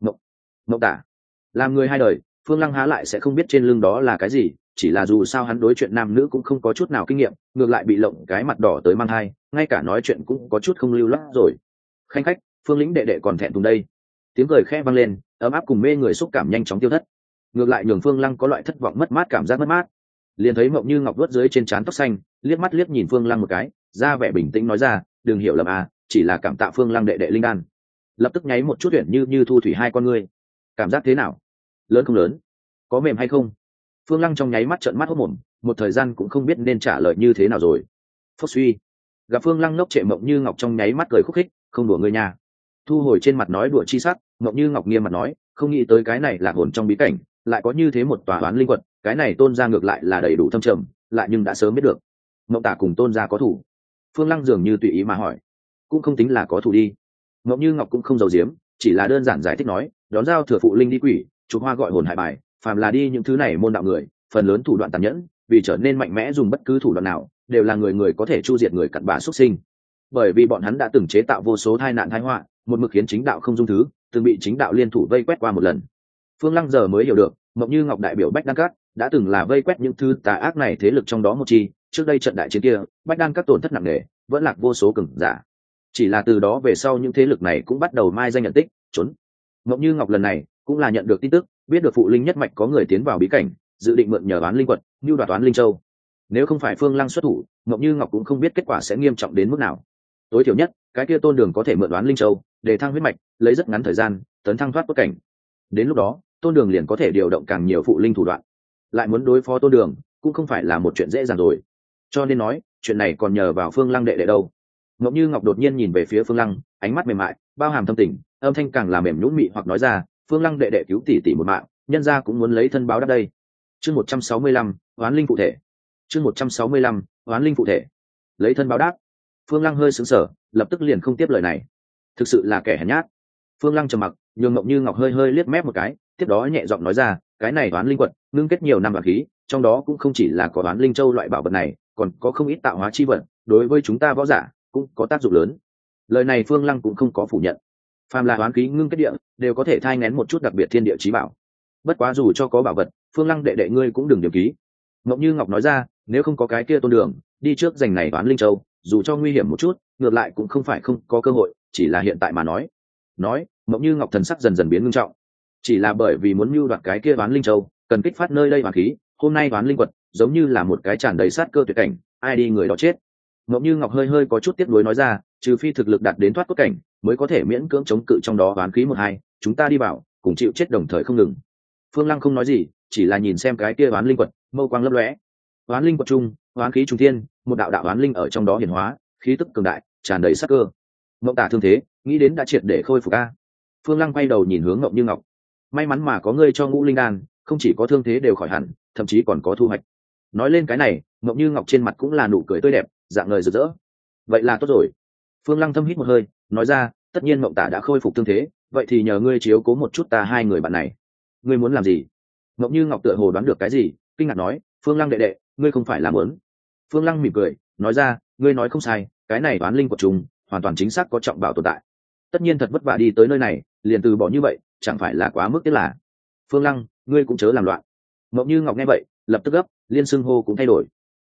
Mộng tả, làm người hai đời, Phương Lăng há lại sẽ không biết trên lưng đó là cái gì, chỉ là dù sao hắn đối chuyện nam nữ cũng không có chút nào kinh nghiệm, ngược lại bị lộng cái mặt đỏ tới mang hai, ngay cả nói chuyện cũng có chút không lưu loát rồi. Khanh khách, Phương lĩnh đệ đệ còn thẹn thùng đây. Tiếng cười khẽ vang lên, ấm áp cùng mê người xúc cảm nhanh chóng tiêu thất, ngược lại nhường Phương Lăng có loại thất vọng mất mát cảm giác mất mát. Liền thấy Mộng Như Ngọc vuốt dưới trên trán tóc xanh, liếc mắt liếc nhìn Phương Lăng một cái, ra vẻ bình tĩnh nói ra, đừng hiểu lầm à, chỉ là cảm tạ Phương Lăng đệ đệ linh đan. Lập tức nháy một chút tuyển như thu thủy hai con ngươi. Cảm giác thế nào? Lớn không lớn? Có mềm hay không? Phương Lăng trong nháy mắt trợn mắt hốt mồm, một thời gian cũng không biết nên trả lời như thế nào rồi. Phốc suy, gặp Phương Lăng ngốc trệ, Mộng Như Ngọc trong nháy mắt cười khúc khích, không đùa ngươi nha. Thu hồi trên mặt nói đùa chi sắc, Mộng Như Ngọc nghiêm mặt nói, không nghĩ tới cái này là hồn trong bí cảnh, lại có như thế một tòa oán linh quật, cái này Tôn gia ngược lại là đầy đủ thâm trầm, lại nhưng đã sớm biết được. Mộng Tả cùng Tôn gia có thủ? Phương Lăng dường như tùy ý mà hỏi. Cũng không tính là có thủ đi. Mộng Như Ngọc cũng không giấu giếm, chỉ là đơn giản giải thích nói, đón giao thừa phụ linh đi quỷ, chụp hoa gọi hồn hại bài, phàm là đi những thứ này môn đạo người, phần lớn thủ đoạn tàn nhẫn, vì trở nên mạnh mẽ dùng bất cứ thủ đoạn nào, đều là người có thể chu diệt người cặn bã xuất sinh. Bởi vì bọn hắn đã từng chế tạo vô số tai nạn tai họa, một mực khiến chính đạo không dung thứ, từng bị chính đạo liên thủ vây quét qua một lần. Phương Lăng giờ mới hiểu được, Mộng Như Ngọc đại biểu Bách Đan Các đã từng là vây quét những thứ tà ác này thế lực trong đó một chi. Trước đây trận đại chiến kia, Bách Đan Các tổn thất nặng nề, vẫn lạc vô số cường giả. Chỉ là từ đó về sau những thế lực này cũng bắt đầu mai danh nhận tích, trốn. Mộng Như Ngọc lần này cũng là nhận được tin tức, biết được phụ linh nhất mạch có người tiến vào bí cảnh, dự định mượn nhờ oán linh quật, như đoạt oán linh châu. Nếu không phải Phương Lăng xuất thủ, Mộng Như Ngọc cũng không biết kết quả sẽ nghiêm trọng đến mức nào. Tối thiểu nhất, cái kia Tôn Đường có thể mượn oán linh châu để thăng huyết mạch, lấy rất ngắn thời gian tấn thăng thoát cốt cảnh. Đến lúc đó, Tôn Đường liền có thể điều động càng nhiều phụ linh thủ đoạn. Lại muốn đối phó Tôn Đường, cũng không phải là một chuyện dễ dàng rồi. Cho nên nói, chuyện này còn nhờ vào Phương Lăng đệ đệ đâu. Ngọc Như Ngọc đột nhiên nhìn về phía Phương Lăng, ánh mắt mềm mại, bao hàm thâm tình, âm thanh càng là mềm nhũn mị hoặc nói ra, Phương Lăng đệ đệ cứu tỷ tỷ một mạng, nhân gia cũng muốn lấy thân báo đáp đây. Chương 165, oán linh phụ thể. Chương 165, oán linh phụ thể. Lấy thân báo đáp. Phương Lăng hơi sững sờ, lập tức liền không tiếp lời này. Thực sự là kẻ hèn nhát. Phương Lăng trầm mặc, nhường Ngọc Như Ngọc hơi liếc mép một cái, tiếp đó nhẹ giọng nói ra, cái này oán linh quật, ngưng kết nhiều năm bản khí, trong đó cũng không chỉ là có oán linh châu loại bảo vật này, còn có không ít tạo hóa chi vật, đối với chúng ta võ giả cũng có tác dụng lớn. Lời này Phương Lăng cũng không có phủ nhận. Phàm là oán khí ngưng kết địa, đều có thể thai nghén một chút đặc biệt thiên địa chí bảo. Bất quá dù cho có bảo vật, Phương Lăng đệ đệ ngươi cũng đừng điều ký. Ngọc Như Ngọc nói ra, nếu không có cái kia Tôn Đường đi trước giành này oán linh châu, dù cho nguy hiểm một chút, ngược lại cũng không phải không có cơ hội, chỉ là hiện tại mà nói. Ngọc Như Ngọc thần sắc dần dần biến nghiêm trọng. Chỉ là bởi vì muốn mưu đoạt cái kia oán linh châu, cần kích phát nơi đây oán khí, hôm nay oán linh quật giống như là một cái tràn đầy sát cơ tuyệt cảnh, ai đi người đó chết. Ngọc Như Ngọc hơi có chút tiếc nuối nói ra, trừ phi thực lực đạt đến thoát cốt cảnh, mới có thể miễn cưỡng chống cự trong đó oán khí một hai, chúng ta đi vào, cùng chịu chết đồng thời không ngừng. Phương Lăng không nói gì, chỉ là nhìn xem cái kia oán linh quật, mâu quang lấp lóe. Oán linh quật trung, oán khí trùng thiên, một đạo đạo oán linh ở trong đó hiển hóa, khí tức cường đại, tràn đầy sát cơ. Ngộng Tả thương thế, nghĩ đến đã triệt để khôi phục a. Phương Lăng quay đầu nhìn hướng Ngọc Như Ngọc, may mắn mà có ngươi cho ngũ linh đan, không chỉ có thương thế đều khỏi hẳn, thậm chí còn có thu hoạch. Nói lên cái này, Ngọc Như Ngọc trên mặt cũng là nụ cười tươi đẹp, dạng ngời rực rỡ. Vậy là tốt rồi. Phương Lăng thâm hít một hơi, nói ra, tất nhiên Ngộng Tả đã khôi phục thương thế, vậy thì nhờ ngươi chiếu cố một chút ta hai người bạn này. Ngươi muốn làm gì? Ngọc Như Ngọc tựa hồ đoán được cái gì, kinh ngạc nói, Phương Lăng đệ đệ, ngươi không phải là muốn? Phương Lăng mỉm cười, nói ra, ngươi nói không sai, cái này oán linh của chúng hoàn toàn chính xác có trọng bảo tồn tại. Tất nhiên thật vất vả đi tới nơi này, liền từ bỏ như vậy, chẳng phải là quá mức tiếc là. Phương Lăng, ngươi cũng chớ làm loạn. Ngọc Như Ngọc nghe vậy, lập tức gấp, liên xưng hô cũng thay đổi.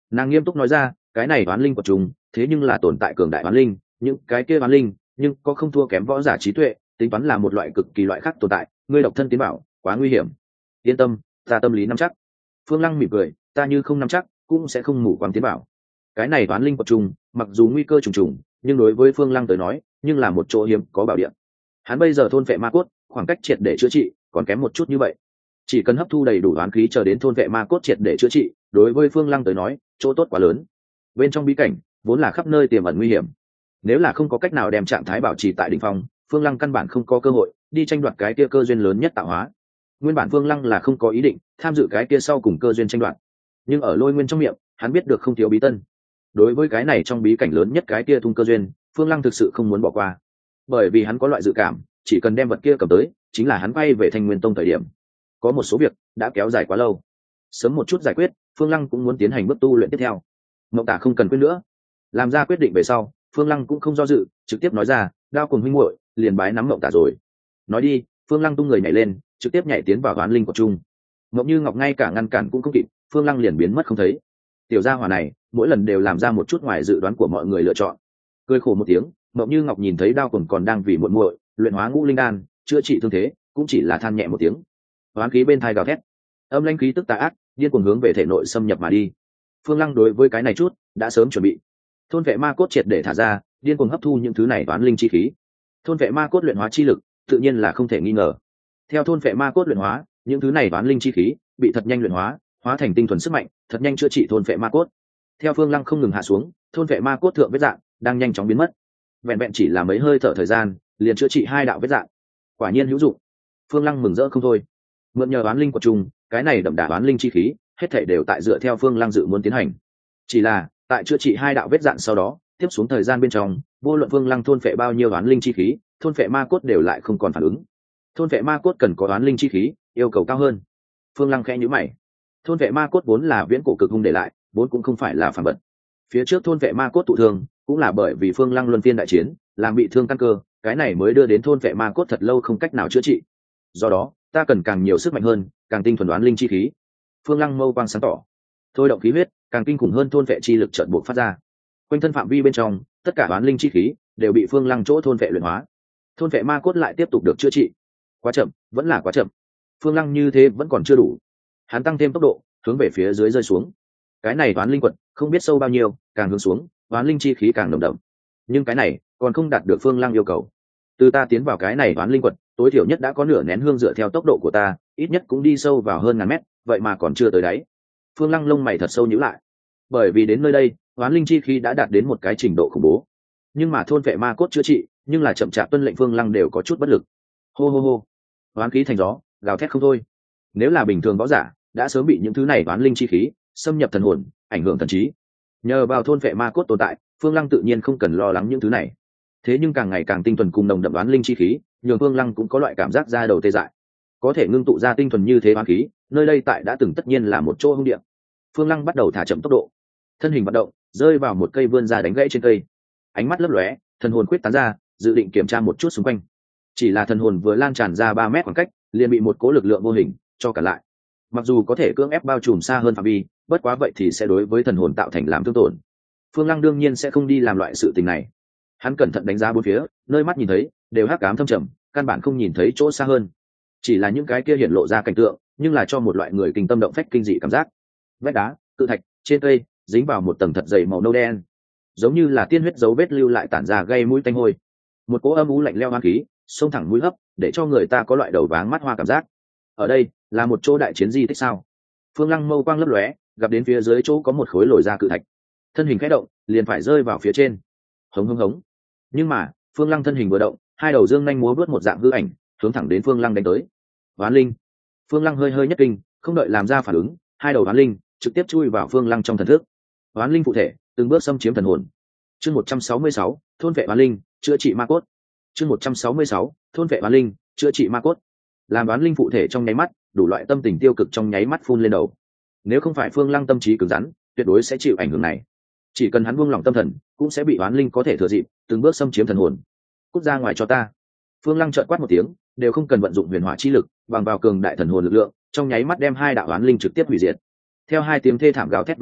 Nàng nghiêm túc nói ra, cái này oán linh của chúng thế nhưng là tồn tại cường đại oán linh, những cái kia oán linh nhưng có không thua kém võ giả trí tuệ, tính toán là một loại cực kỳ loại khác tồn tại, ngươi độc thân tiến bảo quá nguy hiểm. Yên tâm, ta tâm lý nắm chắc. Phương Lăng mỉm cười, ta như không nắm chắc cũng sẽ không mù quáng tiến bảo. Cái này oán linh của chúng mặc dù nguy cơ trùng trùng, nhưng đối với Phương Lăng tới nói nhưng là một chỗ hiếm có bảo địa. Hắn bây giờ thôn vệ ma cốt, khoảng cách triệt để chữa trị còn kém một chút như vậy, chỉ cần hấp thu đầy đủ oán khí chờ đến thôn vệ ma cốt triệt để chữa trị, đối với Phương Lăng tới nói chỗ tốt quá lớn. Bên trong bí cảnh vốn là khắp nơi tiềm ẩn nguy hiểm, nếu là không có cách nào đem trạng thái bảo trì tại đỉnh phong, Phương Lăng căn bản không có cơ hội đi tranh đoạt cái kia cơ duyên lớn nhất tạo hóa. Nguyên bản Phương Lăng là không có ý định tham dự cái kia sau cùng cơ duyên tranh đoạt, nhưng ở Lôi Nguyên trong miệng hắn biết được không thiếu bí tân. Đối với cái này trong bí cảnh lớn nhất cái kia thung cơ duyên, Phương Lăng thực sự không muốn bỏ qua, bởi vì hắn có loại dự cảm chỉ cần đem vật kia cầm tới chính là hắn quay về Thanh Nguyên Tông thời điểm. Có một số việc đã kéo dài quá lâu, sớm một chút giải quyết, Phương Lăng cũng muốn tiến hành bước tu luyện tiếp theo. Mộng Tả không cần quyết nữa, làm ra quyết định về sau, Phương Lăng cũng không do dự, trực tiếp nói ra, Đao cùng huynh muội liền bái nắm Mộng Tả rồi. Nói đi, Phương Lăng tung người nhảy lên, trực tiếp nhảy tiến vào oán linh của chung. Mộng Như Ngọc ngay cả ngăn cản cũng không kịp, Phương Lăng liền biến mất không thấy. Tiểu gia hỏa này mỗi lần đều làm ra một chút ngoài dự đoán của mọi người lựa chọn. Cười khổ một tiếng, Mộng Như Ngọc nhìn thấy Đao cùng còn đang vì muội muội luyện hóa ngũ linh đan chữa trị thương thế, cũng chỉ là than nhẹ một tiếng. Oán khí bên thai gào thét, âm lãnh khí tức tà ác điên cuồng hướng về thể nội xâm nhập mà đi. Phương Lăng đối với cái này chút đã sớm chuẩn bị, thôn vệ ma cốt triệt để thả ra, điên cuồng hấp thu những thứ này oán linh chi khí. Thôn vệ ma cốt luyện hóa chi lực tự nhiên là không thể nghi ngờ. Theo thôn vệ ma cốt luyện hóa, những thứ này oán linh chi khí bị thật nhanh luyện hóa, hóa thành tinh thuần sức mạnh, thật nhanh chữa trị thôn vệ ma cốt. Theo Phương Lăng không ngừng hạ xuống, thôn vệ ma cốt thượng vết dạng đang nhanh chóng biến mất. Vẹn vẹn chỉ là mấy hơi thở thời gian, liền chữa trị 2 đạo vết dạng. Quả nhiên hữu dụng. Phương Lăng mừng rỡ không thôi. Mượn nhờ oán linh của chung, cái này đậm đà oán linh chi khí, hết thảy đều tại dựa theo Phương Lăng dự muốn tiến hành. Chỉ là, tại chữa trị 2 đạo vết dạn sau đó, tiếp xuống thời gian bên trong, vô luận Phương Lăng thôn phệ bao nhiêu oán linh chi khí, thôn phệ ma cốt đều lại không còn phản ứng. Thôn phệ ma cốt cần có oán linh chi khí, yêu cầu cao hơn. Phương Lăng khẽ nhíu mày. Thôn phệ ma cốt vốn là viễn cổ cực hung để lại, vốn cũng không phải là phản vật. Phía trước thôn phệ ma cốt tụ thương, cũng là bởi vì Phương Lăng luân phiên đại chiến, làm bị thương căn cơ, cái này mới đưa đến thôn phệ ma cốt thật lâu không cách nào chữa trị. Do đó, ta cần càng nhiều sức mạnh hơn, càng tinh thuần oán linh chi khí. Phương Lăng mâu quang sáng tỏ, thôi động khí huyết, càng kinh khủng hơn thôn vệ chi lực chợt buộc phát ra. Quanh thân phạm vi bên trong, tất cả oán linh chi khí đều bị Phương Lăng chỗ thôn vệ luyện hóa. Thôn vệ ma cốt lại tiếp tục được chữa trị. Quá chậm, vẫn là quá chậm. Phương Lăng như thế vẫn còn chưa đủ. Hắn tăng thêm tốc độ, hướng về phía dưới rơi xuống. Cái này oán linh quật không biết sâu bao nhiêu, càng hướng xuống, oán linh chi khí càng nồng đậm. Nhưng cái này còn không đạt được Phương Lăng yêu cầu. Từ ta tiến vào cái này oán linh quật, tối thiểu nhất đã có nửa nén hương dựa theo tốc độ của ta, ít nhất cũng đi sâu vào hơn ngàn mét, vậy mà còn chưa tới đáy. Phương Lăng lông mày thật sâu nhíu lại, bởi vì đến nơi đây oán linh chi khí đã đạt đến một cái trình độ khủng bố, nhưng mà thôn vệ ma cốt chữa trị nhưng là chậm chạp tuân lệnh Phương Lăng đều có chút bất lực. Hô hô hô, oán khí thành gió, gào thét không thôi. Nếu là bình thường võ giả đã sớm bị những thứ này oán linh chi khí xâm nhập thần hồn, ảnh hưởng thần trí. Nhờ vào thôn vệ ma cốt tồn tại, Phương Lăng tự nhiên không cần lo lắng những thứ này. Thế nhưng càng ngày càng tinh thuần cùng nồng đậm oán linh chi khí, nhường Phương Lăng cũng có loại cảm giác da đầu tê dại. Có thể ngưng tụ ra tinh thuần như thế oán khí, nơi đây tại đã từng tất nhiên là một chỗ hung địa. Phương Lăng bắt đầu thả chậm tốc độ, thân hình vận động, rơi vào một cây vươn ra đánh gãy trên cây. Ánh mắt lấp lóe, thần hồn quyết tán ra, dự định kiểm tra một chút xung quanh. Chỉ là thần hồn vừa lan tràn ra 3 mét khoảng cách, liền bị một cố lực lượng vô hình cho cả lại. Mặc dù có thể cưỡng ép bao trùm xa hơn phạm vi, bất quá vậy thì sẽ đối với thần hồn tạo thành làm thương tổn. Phương Lăng đương nhiên sẽ không đi làm loại sự tình này. Hắn cẩn thận đánh giá bốn phía, nơi mắt nhìn thấy đều hắc ám thâm trầm, căn bản không nhìn thấy chỗ xa hơn. Chỉ là những cái kia hiện lộ ra cảnh tượng, nhưng là cho một loại người kinh tâm động phách kinh dị cảm giác. Vách đá, cự thạch, trên cây dính vào một tầng thật dày màu nâu đen, giống như là tiên huyết dấu vết lưu lại tản ra gây mũi tanh hôi. Một cỗ âm u lạnh lẽo hoang khí xông thẳng mũi hấp, để cho người ta có loại đầu váng mắt hoa cảm giác. Ở đây là một chỗ đại chiến di tích sao? Phương Lăng mâu quang lấp lóe, gặp đến phía dưới chỗ có một khối lồi ra cự thạch, thân hình khẽ động, liền phải rơi vào phía trên. Hống hống hống. Nhưng mà Phương Lăng thân hình vừa động, 2 đầu dương nhanh múa vớt một dạng hư ảnh hướng thẳng đến Phương Lăng đánh tới. Oán linh. Phương Lăng hơi hơi nhất kinh, không đợi làm ra phản ứng, 2 đầu oán linh trực tiếp chui vào Phương Lăng trong thần thức. Oán linh phụ thể từng bước xâm chiếm thần hồn. Chương 166, thôn vệ oán linh, chữa trị ma cốt. Chương 166, thôn vệ oán linh, chữa trị ma cốt. Làm oán linh phụ thể trong nháy mắt, đủ loại tâm tình tiêu cực trong nháy mắt phun lên đầu. Nếu không phải Phương Lăng tâm trí cứng rắn, tuyệt đối sẽ chịu ảnh hưởng này. Chỉ cần hắn buông lỏng tâm thần, cũng sẽ bị oán linh có thể thừa dịp, từng bước xâm chiếm thần hồn. Cút ra ngoài cho ta. Phương Lăng trợn quát một tiếng, đều không cần vận dụng huyền hỏa chi lực, bằng vào cường đại thần hồn lực lượng, trong nháy mắt đem 2 đạo oán linh trực tiếp hủy diệt. Theo 2 tiếng thê thảm gào thét vang lên,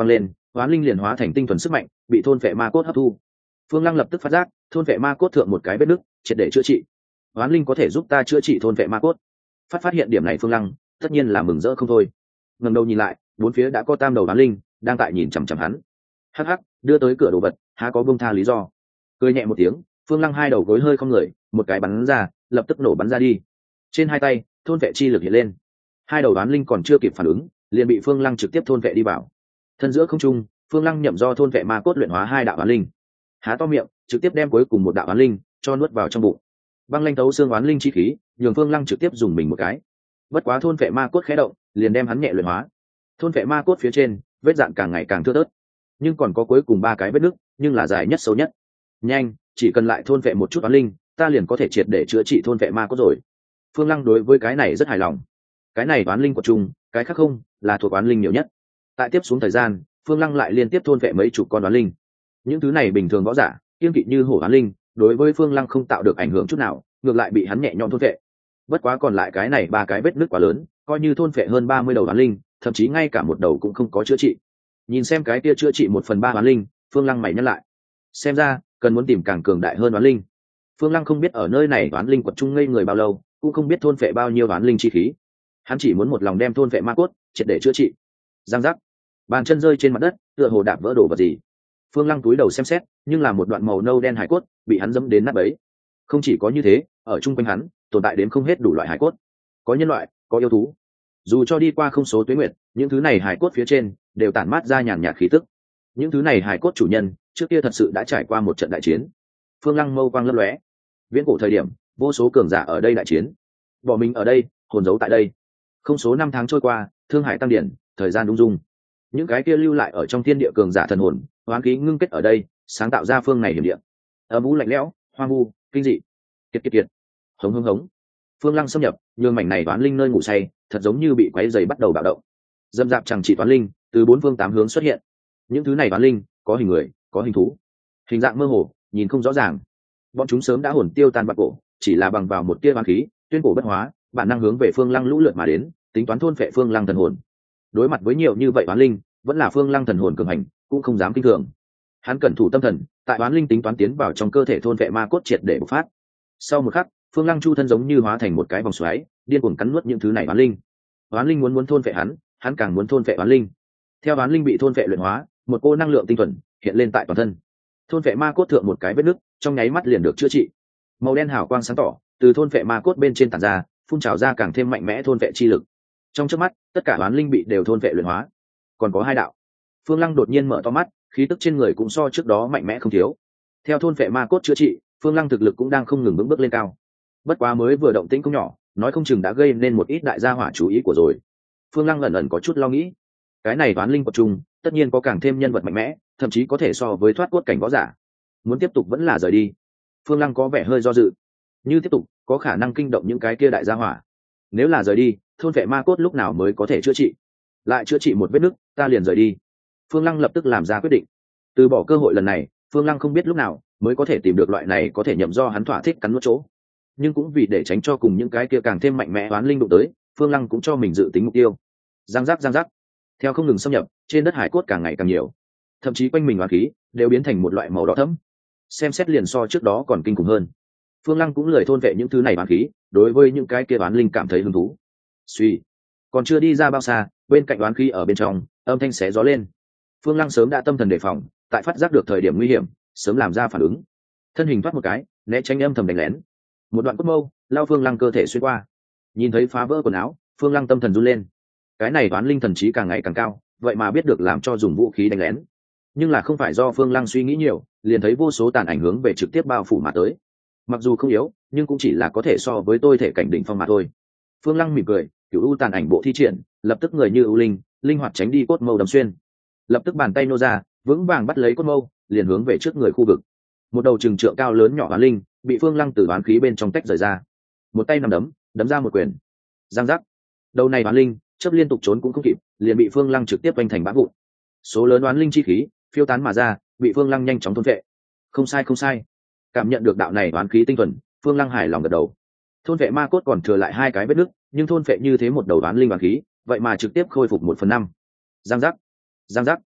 oán linh liền hóa thành tinh thuần sức mạnh bị thôn vệ ma cốt hấp thu. Phương Lăng lập tức phát giác thôn vệ ma cốt thượng một cái vết nứt, triệt để chữa trị. Oán linh có thể giúp ta chữa trị thôn vệ ma cốt. Phát hiện điểm này Phương Lăng tất nhiên là mừng rỡ không thôi. Ngẩng đầu nhìn lại, bốn phía đã có tam đầu oán linh đang tại nhìn chằm chằm hắn. Hắc hắc, đưa tới cửa đồ vật, há có buông tha lý do. Cười nhẹ một tiếng, Phương Lăng hai đầu gối hơi không người, một cái bắn ra, lập tức nổ bắn ra đi. Trên hai tay, thôn vệ chi lực hiện lên. Hai đầu oán linh còn chưa kịp phản ứng, liền bị Phương Lăng trực tiếp thôn vệ đi vào. Thân giữa không trung, Phương Lăng nhậm do thôn vệ ma cốt luyện hóa hai đạo oán linh. Há to miệng, trực tiếp đem cuối cùng một đạo oán linh cho nuốt vào trong bụng. Băng lanh tấu xương oán linh chi khí, nhường Phương Lăng trực tiếp dùng mình một cái. Bất quá thôn vệ ma cốt khẽ động, liền đem hắn nhẹ luyện hóa. Thôn vệ ma cốt phía trên, vết dạn càng ngày càng thưa thớt, nhưng còn có cuối cùng ba cái vết nứt, nhưng là dài nhất sâu nhất. Nhanh, chỉ cần lại thôn vệ một chút oán linh, ta liền có thể triệt để chữa trị thôn vệ ma cốt rồi. Phương Lăng đối với cái này rất hài lòng. Cái này oán linh của chung, cái khác không, là thuộc oán linh nhiều nhất. Tại tiếp xuống thời gian, Phương Lăng lại liên tiếp thôn vệ mấy chục con oán linh. Những thứ này bình thường võ giả, kiêng kỵ như hổ oán linh, đối với Phương Lăng không tạo được ảnh hưởng chút nào, ngược lại bị hắn nhẹ nhõm thôn vệ. Bất quá còn lại cái này ba cái vết nứt quá lớn, coi như thôn vệ hơn 30 đầu oán linh, thậm chí ngay cả một đầu cũng không có chữa trị. Nhìn xem cái kia chữa trị 1/3 oán linh, Phương Lăng mày nhắc lại. Xem ra, cần muốn tìm càng cường đại hơn oán linh. Phương Lăng không biết ở nơi này oán linh quật trung ngây người bao lâu, cũng không biết thôn vệ bao nhiêu oán linh chi khí. Hắn chỉ muốn một lòng đem thôn vệ ma cốt triệt để chữa trị. Giang giác, bàn chân rơi trên mặt đất, tựa hồ đạp vỡ đồ vật gì. Phương Lăng cúi đầu xem xét, nhưng là một đoạn màu nâu đen hải cốt bị hắn dẫm đến nát bấy. Không chỉ có như thế, ở chung quanh hắn tồn tại đến không hết đủ loại hải cốt, có nhân loại, có yêu thú. Dù cho đi qua không số tuế nguyệt, những thứ này hải cốt phía trên đều tản mát ra nhàn nhạt khí tức. Những thứ này hải cốt chủ nhân trước kia thật sự đã trải qua một trận đại chiến. Phương Lăng mâu quang lấp lóe. Viễn cổ thời điểm, vô số cường giả ở đây đại chiến, bỏ mình ở đây, hồn dấu tại đây. Không số năm tháng trôi qua, thương hải tăng điển, thời gian ung dung. Những cái kia lưu lại ở trong thiên địa cường giả thần hồn, hoán khí ngưng kết ở đây, sáng tạo ra phương này hiểm địa. Âm u lạnh lẽo, hoang vu, kinh dị. Kiệt kiệt kiệt. Hống hống hống. Phương Lăng xâm nhập, nhường mảnh này toán linh nơi ngủ say, thật giống như bị quấy rầy bắt đầu bạo động. Dâm dạp chẳng chỉ toán linh, từ bốn phương tám hướng xuất hiện. Những thứ này toán linh, có hình người, có hình thú. Hình dạng mơ hồ, nhìn không rõ ràng. Bọn chúng sớm đã hồn tiêu tan bạc cổ, chỉ là bằng vào một tia oán khí, tuyên cổ bất hóa, bản năng hướng về Phương Lăng lũ lượt mà đến, tính toán thôn phệ Phương Lăng thần hồn. Đối mặt với nhiều như vậy oán linh, vẫn là Phương Lăng thần hồn cường hành, cũng không dám kinh thường. Hắn cẩn thủ tâm thần, tại oán linh tính toán tiến vào trong cơ thể thôn vệ ma cốt triệt để bộc phát. Sau một khắc, Phương Lăng chu thân giống như hóa thành một cái vòng xoáy, điên cuồng cắn nuốt những thứ này oán linh. Oán linh muốn thôn vệ hắn, hắn càng muốn thôn vệ oán linh. Theo oán linh bị thôn vệ luyện hóa, một cô năng lượng tinh thuần hiện lên tại toàn thân. Thôn vệ ma cốt thượng một cái vết nứt, trong nháy mắt liền được chữa trị. Màu đen hào quang sáng tỏ từ thôn vệ ma cốt bên trên tản ra, phun trào ra càng thêm mạnh mẽ thôn vệ chi lực. Trong chớp mắt, tất cả oán linh bị đều thôn vệ luyện hóa. Còn có hai đạo. Phương Lăng đột nhiên mở to mắt, khí tức trên người cũng so trước đó mạnh mẽ không thiếu. Theo thôn vệ ma cốt chữa trị, Phương Lăng thực lực cũng đang không ngừng vững bước lên cao. Bất quá mới vừa động tĩnh cũng nhỏ, nói không chừng đã gây nên một ít đại gia hỏa chú ý của rồi. Phương Lăng ẩn ẩn có chút lo nghĩ. Cái này toán linh của chung, tất nhiên có càng thêm nhân vật mạnh mẽ, thậm chí có thể so với thoát cốt cảnh võ giả. Muốn tiếp tục vẫn là rời đi. Phương Lăng có vẻ hơi do dự. Như tiếp tục, có khả năng kinh động những cái kia đại gia hỏa. Nếu là rời đi, thôn vệ ma cốt lúc nào mới có thể chữa trị? Lại chữa trị một vết nứt, ta liền rời đi. Phương Lăng lập tức làm ra quyết định. Từ bỏ cơ hội lần này, Phương Lăng không biết lúc nào mới có thể tìm được loại này có thể nhậm do hắn thỏa thích cắn nuốt chỗ. Nhưng cũng vì để tránh cho cùng những cái kia càng thêm mạnh mẽ oán linh đụng tới, Phương Lăng cũng cho mình dự tính mục tiêu. Giang giác giang giác. Theo không ngừng xâm nhập, trên đất hải cốt càng ngày càng nhiều, thậm chí quanh mình oán khí đều biến thành một loại màu đỏ thẫm. Xem xét liền so trước đó còn kinh khủng hơn. Phương Lăng cũng lười thôn vệ những thứ này oán khí, đối với những cái kia oán linh cảm thấy hứng thú. Suy, còn chưa đi ra bao xa, bên cạnh oán khí ở bên trong, âm thanh xé gió lên. Phương Lăng sớm đã tâm thần đề phòng, tại phát giác được thời điểm nguy hiểm, sớm làm ra phản ứng. Thân hình thoát một cái, né tránh âm thầm đánh lén. Một đoạn cốt mâu lao Phương Lăng cơ thể xuyên qua. Nhìn thấy phá vỡ quần áo, Phương Lăng tâm thần run lên. Cái này oán linh thần trí càng ngày càng cao, vậy mà biết được làm cho dùng vũ khí đánh lén. Nhưng là không phải do Phương Lăng suy nghĩ nhiều, liền thấy vô số tàn ảnh hướng về trực tiếp bao phủ mà tới. Mặc dù không yếu, nhưng cũng chỉ là có thể so với tôi thể cảnh đỉnh phong mà thôi. Phương Lăng mỉm cười, cửu u tàn ảnh bộ thi triển, lập tức người như ưu linh, linh hoạt tránh đi cốt mâu đâm xuyên. Lập tức bàn tay nô ra, vững vàng bắt lấy cốt mâu, liền hướng về trước người khu vực. Một đầu trừng trượng cao lớn nhỏ oán linh, bị Phương Lăng từ oán khí bên trong tách rời ra. Một tay nắm đấm, đấm ra một quyền. Giang giác. Đầu này oán linh, chớp liên tục trốn cũng không kịp, liền bị Phương Lăng trực tiếp vành thành bã vụn. Số lớn oán linh chi khí phiêu tán mà ra, bị Phương Lăng nhanh chóng thôn vệ. Không sai không sai. Cảm nhận được đạo này oán khí tinh thuần, Phương Lăng hài lòng gật đầu. Thôn vệ ma cốt còn thừa lại hai cái vết nứt, nhưng thôn vệ như thế một đầu oán linh oán khí, vậy mà trực tiếp khôi phục 1/5. Giang giác, giang giác,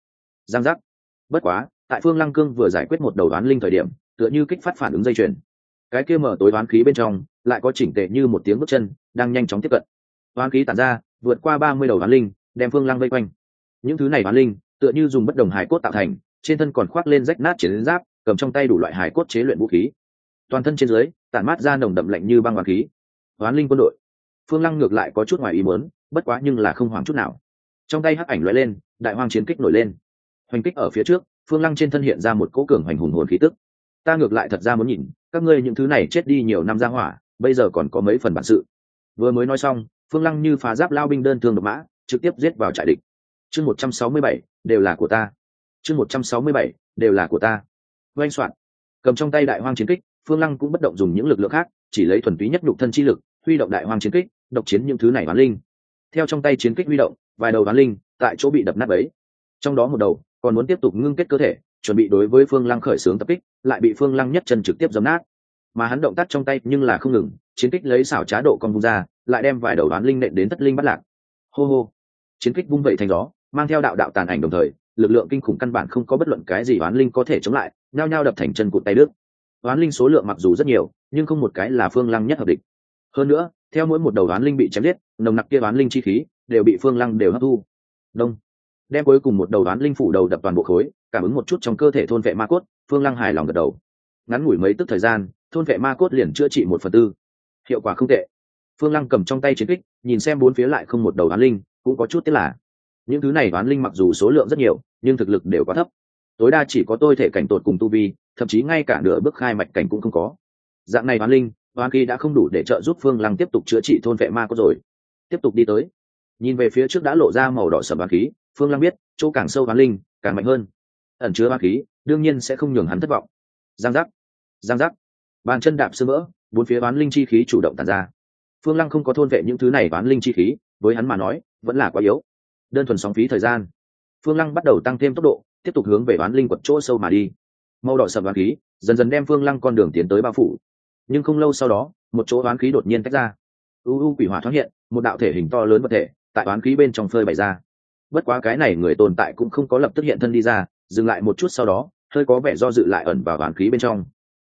giang giác. Bất quá tại Phương Lăng Cương vừa giải quyết một đầu đoán linh thời điểm, tựa như kích phát phản ứng dây chuyền, cái kia mở tối đoán khí bên trong lại có chỉnh tề như một tiếng bước chân đang nhanh chóng tiếp cận. Đoán khí tản ra vượt qua 30 đầu đoán linh, đem Phương Lăng vây quanh. Những thứ này đoán linh tựa như dùng bất đồng hài cốt tạo thành, trên thân còn khoác lên rách nát chiến giáp, cầm trong tay đủ loại hài cốt chế luyện vũ khí, toàn thân trên dưới tản mát ra nồng đậm lạnh như băng đoán khí. Đoán linh quân đội. Phương Lăng ngược lại có chút ngoài ý muốn, bất quá nhưng là không hoảng chút nào. Trong tay hắc ảnh lóe lên, đại hoang chiến kích nổi lên, hoành kích ở phía trước. Phương Lăng trên thân hiện ra một cỗ cường hoành hùng hồn khí tức. Ta ngược lại thật ra muốn nhìn các ngươi những thứ này chết đi nhiều năm ra hỏa, bây giờ còn có mấy phần bản sự. Vừa mới nói xong, Phương Lăng như phá giáp lao binh đơn thương độc mã, trực tiếp giết vào trại địch. Chương 167, đều là của ta. Chương 167, đều là của ta. Oanh soạn. Cầm trong tay đại hoang chiến kích, Phương Lăng cũng bất động dùng những lực lượng khác, chỉ lấy thuần túy nhất nhục thân chi lực, huy động đại hoang chiến kích, độc chiến những thứ này oán linh. Theo trong tay chiến kích huy động, vài đầu oán linh tại chỗ bị đập nát bấy. Trong đó một đầu còn muốn tiếp tục ngưng kết cơ thể, chuẩn bị đối với Phương Lăng khởi xướng tập kích, lại bị Phương Lăng nhất chân trực tiếp giẫm nát. Mà hắn động tác trong tay nhưng là không ngừng, chiến kích lấy xảo trá độ con vung ra, lại đem vài đầu oán linh nện đến thất linh bắt lạc. Hô hô. Chiến kích vung vậy thành gió, mang theo đạo đạo tàn ảnh đồng thời, lực lượng kinh khủng căn bản không có bất luận cái gì oán linh có thể chống lại, nhao nhao đập thành chân cụt tay đứt. Oán linh số lượng mặc dù rất nhiều, nhưng không một cái là Phương Lăng nhất hợp địch. Hơn nữa, theo mỗi một đầu oán linh bị chém giết, nồng nặc kia oán linh chi khí đều bị Phương Lăng đều hấp thu. Đông. Đem cuối cùng một đầu oán linh phủ đầu đập toàn bộ khối, cảm ứng một chút trong cơ thể thôn vệ ma cốt, Phương Lăng hài lòng gật đầu. Ngắn ngủi mấy tức thời gian, thôn vệ ma cốt liền chữa trị 1/4. Hiệu quả không tệ. Phương Lăng cầm trong tay chiến kích, nhìn xem bốn phía lại không một đầu oán linh, cũng có chút tiếc là những thứ này oán linh mặc dù số lượng rất nhiều, nhưng thực lực đều quá thấp, tối đa chỉ có tôi thể cảnh tột cùng tu vi, thậm chí ngay cả nửa bước khai mạch cảnh cũng không có. Dạng này oán linh, oán khí đã không đủ để trợ giúp Phương Lăng tiếp tục chữa trị thôn vệ ma cốt rồi. Tiếp tục đi tới, nhìn về phía trước đã lộ ra màu đỏ sẫm oán khí, Phương Lăng biết chỗ càng sâu oán linh càng mạnh hơn, ẩn chứa oán khí đương nhiên sẽ không nhường hắn thất vọng. Giang giác, giang giác, bàn chân đạp sơ vỡ, bốn phía oán linh chi khí chủ động tản ra. Phương Lăng không có thôn vệ những thứ này oán linh chi khí, với hắn mà nói vẫn là quá yếu, đơn thuần sóng phí thời gian. Phương Lăng bắt đầu tăng thêm tốc độ, tiếp tục hướng về oán linh quật chỗ sâu mà đi. Màu đỏ sẫm oán khí dần dần đem Phương Lăng con đường tiến tới bao phủ. Nhưng không lâu sau đó, một chỗ oán khí đột nhiên tách ra, quỷ hỏa thoáng hiện, một đạo thể hình to lớn vật thể tại oán khí bên trong phơi bày ra. Bất quá cái này người tồn tại cũng không có lập tức hiện thân đi ra, dừng lại một chút sau đó, hơi có vẻ do dự lại ẩn vào oán khí bên trong.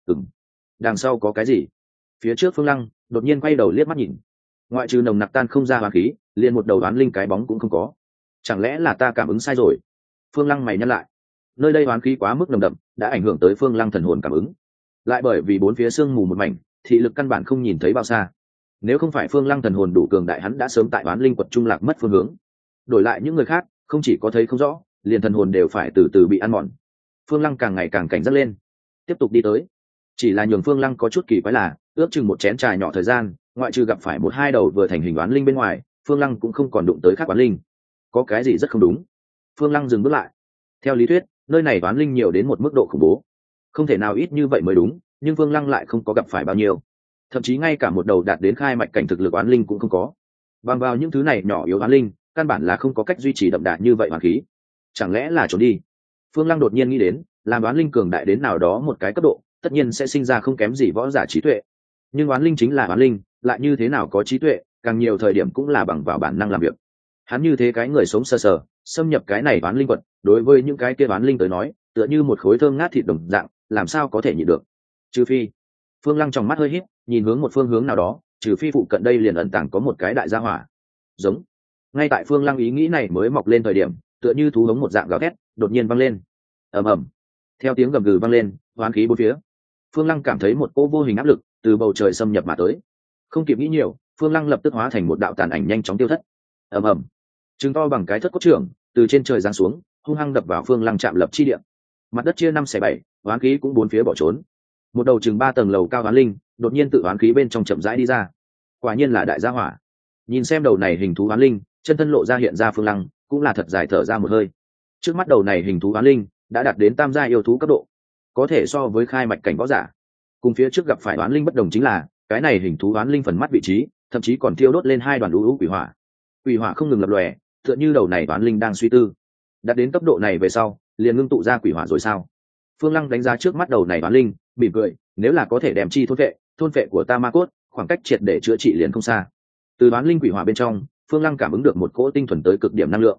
Đằng sau có cái gì? Phía trước Phương Lăng đột nhiên quay đầu liếc mắt nhìn, ngoại trừ nồng nặc tan không ra oán khí, liền một đầu oán linh cái bóng cũng không có. Chẳng lẽ là ta cảm ứng sai rồi? Phương Lăng mày nhăn lại, nơi đây oán khí quá mức nồng đậm, đã ảnh hưởng tới Phương Lăng thần hồn cảm ứng, lại bởi vì bốn phía sương mù một mảnh, thị lực căn bản không nhìn thấy bao xa. Nếu không phải Phương Lăng thần hồn đủ cường đại, hắn đã sớm tại oán linh quật trung lạc mất phương hướng. Đổi lại những người khác, không chỉ có thấy không rõ, liền thần hồn đều phải từ từ bị ăn mòn. Phương Lăng càng ngày càng cảnh giác lên, tiếp tục đi tới. Chỉ là nhường Phương Lăng có chút kỳ quái là, ước chừng một chén trà nhỏ thời gian, ngoại trừ gặp phải một hai đầu vừa thành hình oán linh bên ngoài, Phương Lăng cũng không còn đụng tới khác oán linh. Có cái gì rất không đúng. Phương Lăng dừng bước lại. Theo lý thuyết, nơi này oán linh nhiều đến một mức độ khủng bố, không thể nào ít như vậy mới đúng, nhưng Phương Lăng lại không có gặp phải bao nhiêu, thậm chí ngay cả một đầu đạt đến khai mạch cảnh thực lực oán linh cũng không có. Bằng vào những thứ này nhỏ yếu oán linh, căn bản là không có cách duy trì đậm đà như vậy oán khí. Chẳng lẽ là trốn đi? Phương Lăng đột nhiên nghĩ đến, làm oán linh cường đại đến nào đó một cái cấp độ, tất nhiên sẽ sinh ra không kém gì võ giả trí tuệ. Nhưng oán linh chính là oán linh, lại như thế nào có trí tuệ, càng nhiều thời điểm cũng là bằng vào bản năng làm việc. Hắn như thế cái người sống sờ sờ, xâm nhập cái này oán linh quật, đối với những cái kia oán linh tới nói, tựa như một khối thơm ngát thịt đồng dạng, làm sao có thể nhịn được? Trừ phi. Phương Lăng trong mắt hơi híp, nhìn hướng một phương hướng nào đó, trừ phi phụ cận đây liền ẩn tàng có một cái đại gia hỏa. Giống. Ngay tại Phương Lăng ý nghĩ này mới mọc lên thời điểm, tựa như thú hống một dạng gào thét, đột nhiên vang lên. Ầm ầm. Theo tiếng gầm gừ vang lên, oán khí bốn phía. Phương Lăng cảm thấy một cỗ vô hình áp lực từ bầu trời xâm nhập mà tới. Không kịp nghĩ nhiều, Phương Lăng lập tức hóa thành một đạo tàn ảnh nhanh chóng tiêu thất. Ầm ầm. Trứng to bằng cái thất cốt trưởng từ trên trời giáng xuống, hung hăng đập vào Phương Lăng chạm lập chi địa. Mặt đất chia 5/7, oán khí cũng bốn phía bỏ trốn. Một đầu chừng 3 tầng lầu cao oán linh đột nhiên tự oán khí bên trong chậm rãi đi ra. Quả nhiên là đại gia hỏa. Nhìn xem đầu này hình thú oán linh, chân thân lộ ra hiện ra, Phương Lăng cũng là thật dài thở ra một hơi. Trước mắt đầu này hình thú oán linh đã đạt đến tam gia yêu thú cấp độ, có thể so với khai mạch cảnh võ giả. Cùng phía trước gặp phải oán linh bất đồng chính là, cái này hình thú oán linh phần mắt vị trí thậm chí còn thiêu đốt lên 2 đoàn quỷ hỏa. Quỷ hỏa không ngừng lập lòe, tựa như đầu này oán linh đang suy tư, đạt đến cấp độ này về sau liền ngưng tụ ra quỷ hỏa rồi sao? Phương Lăng đánh giá trước mắt đầu này oán linh, mỉm cười, nếu là có thể đem chi thôn vệ của ta ma cốt, khoảng cách triệt để chữa trị liền không xa. Từ oán linh quỷ hỏa bên trong, Phương Lăng cảm ứng được một cỗ tinh thuần tới cực điểm năng lượng.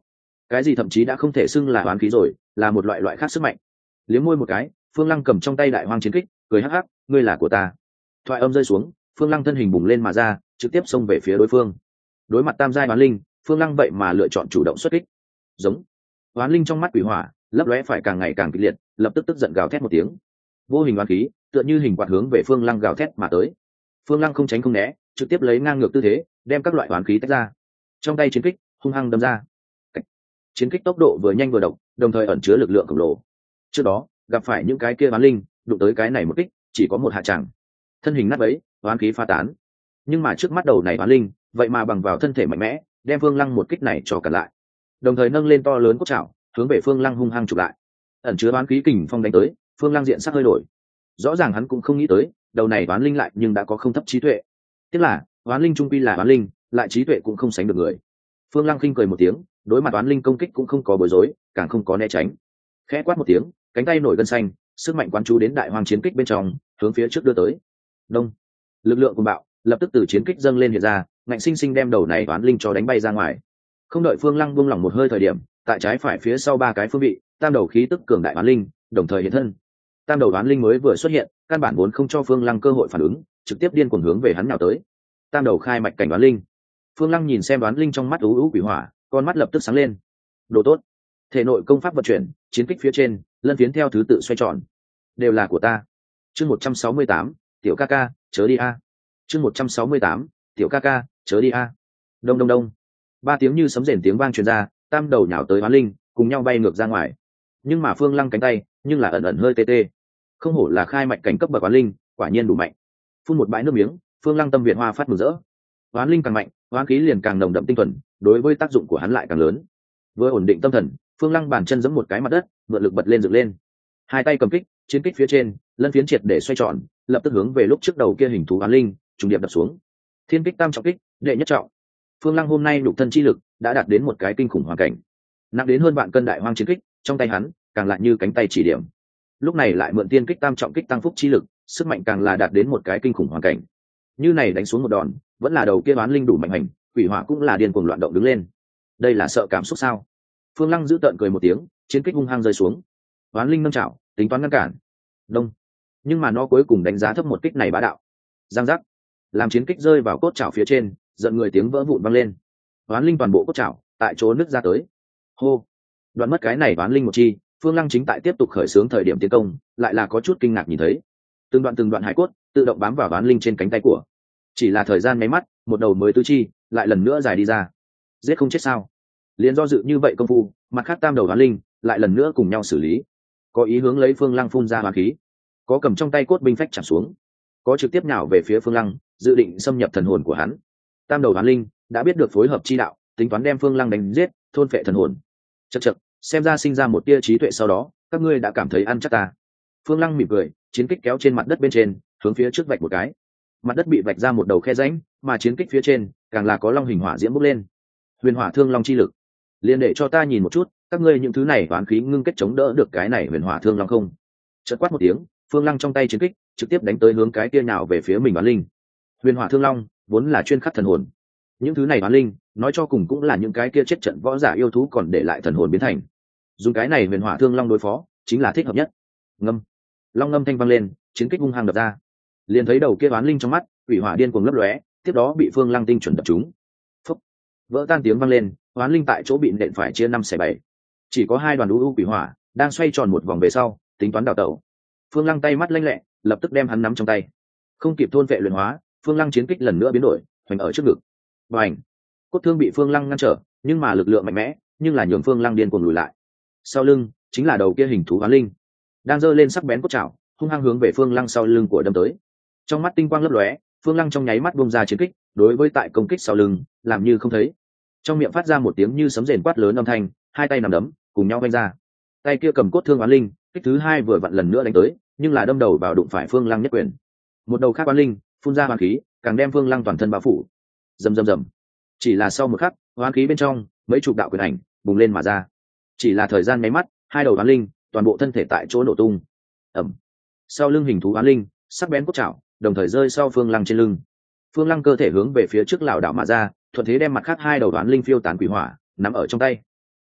cái gì thậm chí đã không thể xưng là oán khí rồi, là một loại loại khác sức mạnh. Liếm môi một cái, Phương Lăng cầm trong tay đại hoang chiến kích, cười hắc hắc, ngươi là của ta. Thoại âm rơi xuống, Phương Lăng thân hình bùng lên mà ra, trực tiếp xông về phía đối phương. Đối mặt tam giai oán linh, Phương Lăng vậy mà lựa chọn chủ động xuất kích. Giống. Oán linh trong mắt quỷ hỏa lấp lóe phải càng ngày càng kịch liệt, lập tức tức giận gào thét một tiếng. Vô hình oán khí tựa như hình quạt hướng về Phương Lăng gào thét mà tới. Phương Lăng không tránh không né, trực tiếp lấy ngang ngược tư thế, đem các loại oán khí tách ra. Trong tay chiến kích hung hăng đâm ra. Chiến kích tốc độ vừa nhanh vừa độc, đồng thời ẩn chứa lực lượng khổng lồ. Trước đó gặp phải những cái kia oán linh, đụng tới cái này một kích chỉ có một hạ tràng, thân hình nát bấy, oán khí pha tán. Nhưng mà trước mắt đầu này oán linh vậy mà bằng vào thân thể mạnh mẽ, đem Phương Lăng một kích này cho cản lại, đồng thời nâng lên to lớn cốt chảo hướng về Phương Lăng hung hăng chụp lại. Ẩn chứa oán khí kình phong đánh tới, Phương Lăng diện sắc hơi đổi. Rõ ràng hắn cũng không nghĩ tới đầu này oán linh lại nhưng đã có không thấp trí tuệ. Tức là oán linh trung quy là oán linh, lại trí tuệ cũng không sánh được người. Phương Lăng khinh cười một tiếng, đối mặt oán linh công kích cũng không có bối rối, càng không có né tránh. Khẽ quát một tiếng, cánh tay nổi gân xanh, sức mạnh quán chú đến đại hoang chiến kích bên trong, hướng phía trước đưa tới. Đông. Lực lượng cuồng bạo lập tức từ chiến kích dâng lên hiện ra, ngạnh sinh sinh đem đầu này oán linh cho đánh bay ra ngoài. Không đợi Phương Lăng buông lỏng một hơi thời điểm, tại trái phải phía sau ba cái phương vị, tam đầu khí tức cường đại oán linh đồng thời hiện thân. Tam đầu oán linh mới vừa xuất hiện, căn bản vốn không cho Phương Lăng cơ hội phản ứng, trực tiếp điên cuồng hướng về hắn nhào tới. Tam đầu khai mạch cảnh oán linh. Phương Lăng nhìn xem oán linh trong mắt ú ú quỷ hỏa, con mắt lập tức sáng lên. Đồ tốt. Thể nội công pháp vận chuyển, chiến kích phía trên, lân phiến theo thứ tự xoay tròn. Đều là của ta. Chương 168, tiểu ca ca, chớ đi a. Chương 168, tiểu ca ca, chớ đi a. Đông đông đông. Ba tiếng như sấm rền tiếng vang truyền ra, tam đầu nhào tới oán linh, cùng nhau bay ngược ra ngoài. Nhưng mà Phương Lăng cánh tay, nhưng là ẩn ẩn hơi tê tê. Không hổ là khai mạch cảnh cấp bậc oán linh, quả nhiên đủ mạnh. Phun một bãi nước miếng, Phương Lăng tâm Việt hoa phát mừng rỡ. Oán linh càng mạnh, oán khí liền càng nồng đậm tinh thuần, đối với tác dụng của hắn lại càng lớn. Với ổn định tâm thần, Phương Lăng bàn chân giẫm một cái mặt đất, mượn lực bật lên dựng lên. Hai tay cầm kích, chiến kích phía trên, lân phiến triệt để xoay tròn, lập tức hướng về lúc trước đầu kia hình thú oán linh, trùng điệp đập xuống. Thiên kích tam trọng kích, đệ nhất trọng. Phương Lăng hôm nay nhục thân chi lực đã đạt đến một cái kinh khủng hoàn cảnh, nặng đến hơn vạn cân đại hoang chiến kích, trong tay hắn càng lại như cánh tay chỉ điểm. Lúc này lại mượn tiên kích tam trọng kích tăng phúc chi lực, sức mạnh càng là đạt đến một cái kinh khủng hoàn cảnh. Như này đánh xuống một đòn, vẫn là đầu kia oán linh đủ mạnh hành, quỷ hỏa cũng là điên cuồng loạn động đứng lên. Đây là sợ cảm xúc sao? Phương Lăng giữ tợn cười một tiếng, chiến kích hung hăng rơi xuống. Oán linh nâng chảo, tính toán ngăn cản. Đông. Nhưng mà nó cuối cùng đánh giá thấp một kích này bá đạo. Giang giác. Làm chiến kích rơi vào cốt chảo phía trên, giận người tiếng vỡ vụn vang lên. Oán linh toàn bộ cốt chảo tại chỗ nứt ra tới. Hô. Đoạn mất cái này oán linh một chi, Phương Lăng chính tại tiếp tục khởi xướng thời điểm tiến công, lại là có chút kinh ngạc nhìn thấy từng đoạn hải cốt tự động bám vào oán linh trên cánh tay của. Chỉ là thời gian nháy mắt, một đầu mới tứ chi lại lần nữa dài đi ra. Giết không chết sao? Liền do dự như vậy công phu, mặt khác tam đầu oán linh lại lần nữa cùng nhau xử lý. Có ý hướng lấy Phương Lăng phun ra oán khí, có cầm trong tay cốt binh phách chạm xuống, có trực tiếp nhào về phía Phương Lăng, dự định xâm nhập thần hồn của hắn. Tam đầu oán linh đã biết được phối hợp chi đạo, tính toán đem Phương Lăng đánh giết, thôn phệ thần hồn. Chậc chậc, xem ra sinh ra một tia trí tuệ sau đó, các ngươi đã cảm thấy ăn chắc ta. Phương Lăng mỉm cười, chiến kích kéo trên mặt đất bên trên, hướng phía trước vạch một cái. Mặt đất bị vạch ra một đầu khe rãnh, mà chiến kích phía trên càng là có long hình hỏa diễm bốc lên. Huyền hỏa thương long chi lực, liền để cho ta nhìn một chút, các ngươi những thứ này toán khí ngưng kết chống đỡ được cái này huyền hỏa thương long không? Chợt quát một tiếng, Phương Lăng trong tay chiến kích trực tiếp đánh tới hướng cái kia nào về phía mình oán linh. Huyền hỏa thương long vốn là chuyên khắc thần hồn, những thứ này oán linh nói cho cùng cũng là những cái kia chết trận võ giả yêu thú còn để lại thần hồn biến thành. Dùng cái này huyền hỏa thương long đối phó chính là thích hợp nhất. Ngâm. Long ngâm thanh vang lên, chiến kích hung hăng đập ra. Liền thấy đầu kia oán linh trong mắt quỷ hỏa điên cuồng lấp lóe, tiếp đó bị Phương Lăng tinh chuẩn đập trúng. Phốc. Vỡ tan tiếng vang lên, oán linh tại chỗ bị nện phải chia 5/7. Chỉ có hai đoàn u quỷ hỏa đang xoay tròn một vòng về sau, tính toán đào tẩu. Phương Lăng tay mắt lanh lẹ, lập tức đem hắn nắm trong tay. Không kịp thôn vệ luyện hóa, Phương Lăng chiến kích lần nữa biến đổi, hoành ở trước ngực. Bành. Cốt thương bị Phương Lăng ngăn trở, nhưng mà lực lượng mạnh mẽ, nhưng là nhường Phương Lăng điên cuồng lùi lại. Sau lưng chính là đầu kia hình thú oán linh, đang giơ lên sắc bén cốt chảo, hung hăng hướng về Phương Lăng sau lưng của đâm tới. Trong mắt tinh quang lấp lóe, Phương Lăng trong nháy mắt buông ra chiến kích, đối với tại công kích sau lưng, làm như không thấy. Trong miệng phát ra một tiếng như sấm rền quát lớn âm thanh, hai tay nắm đấm, cùng nhau vung ra. Tay kia cầm cốt thương oán linh, kích thứ hai vừa vặn lần nữa đánh tới, nhưng là đâm đầu vào đụng phải Phương Lăng nhất quyền. Một đầu khác oán linh, phun ra oán khí, càng đem Phương Lăng toàn thân bao phủ. Rầm rầm rầm. Chỉ là sau một khắc, oán khí bên trong, mấy chục đạo quyền ảnh bùng lên mà ra. Chỉ là thời gian mấy mắt, hai đầu oán linh, toàn bộ thân thể tại chỗ nổ tung. Ầm. Sau lưng hình thú oán linh, sắc bén cốt chảo, đồng thời rơi sau Phương Lăng trên lưng. Phương Lăng cơ thể hướng về phía trước lảo đảo mà ra, thuận thế đem mặt khác hai đầu oán linh phiêu tán quỷ hỏa nắm ở trong tay.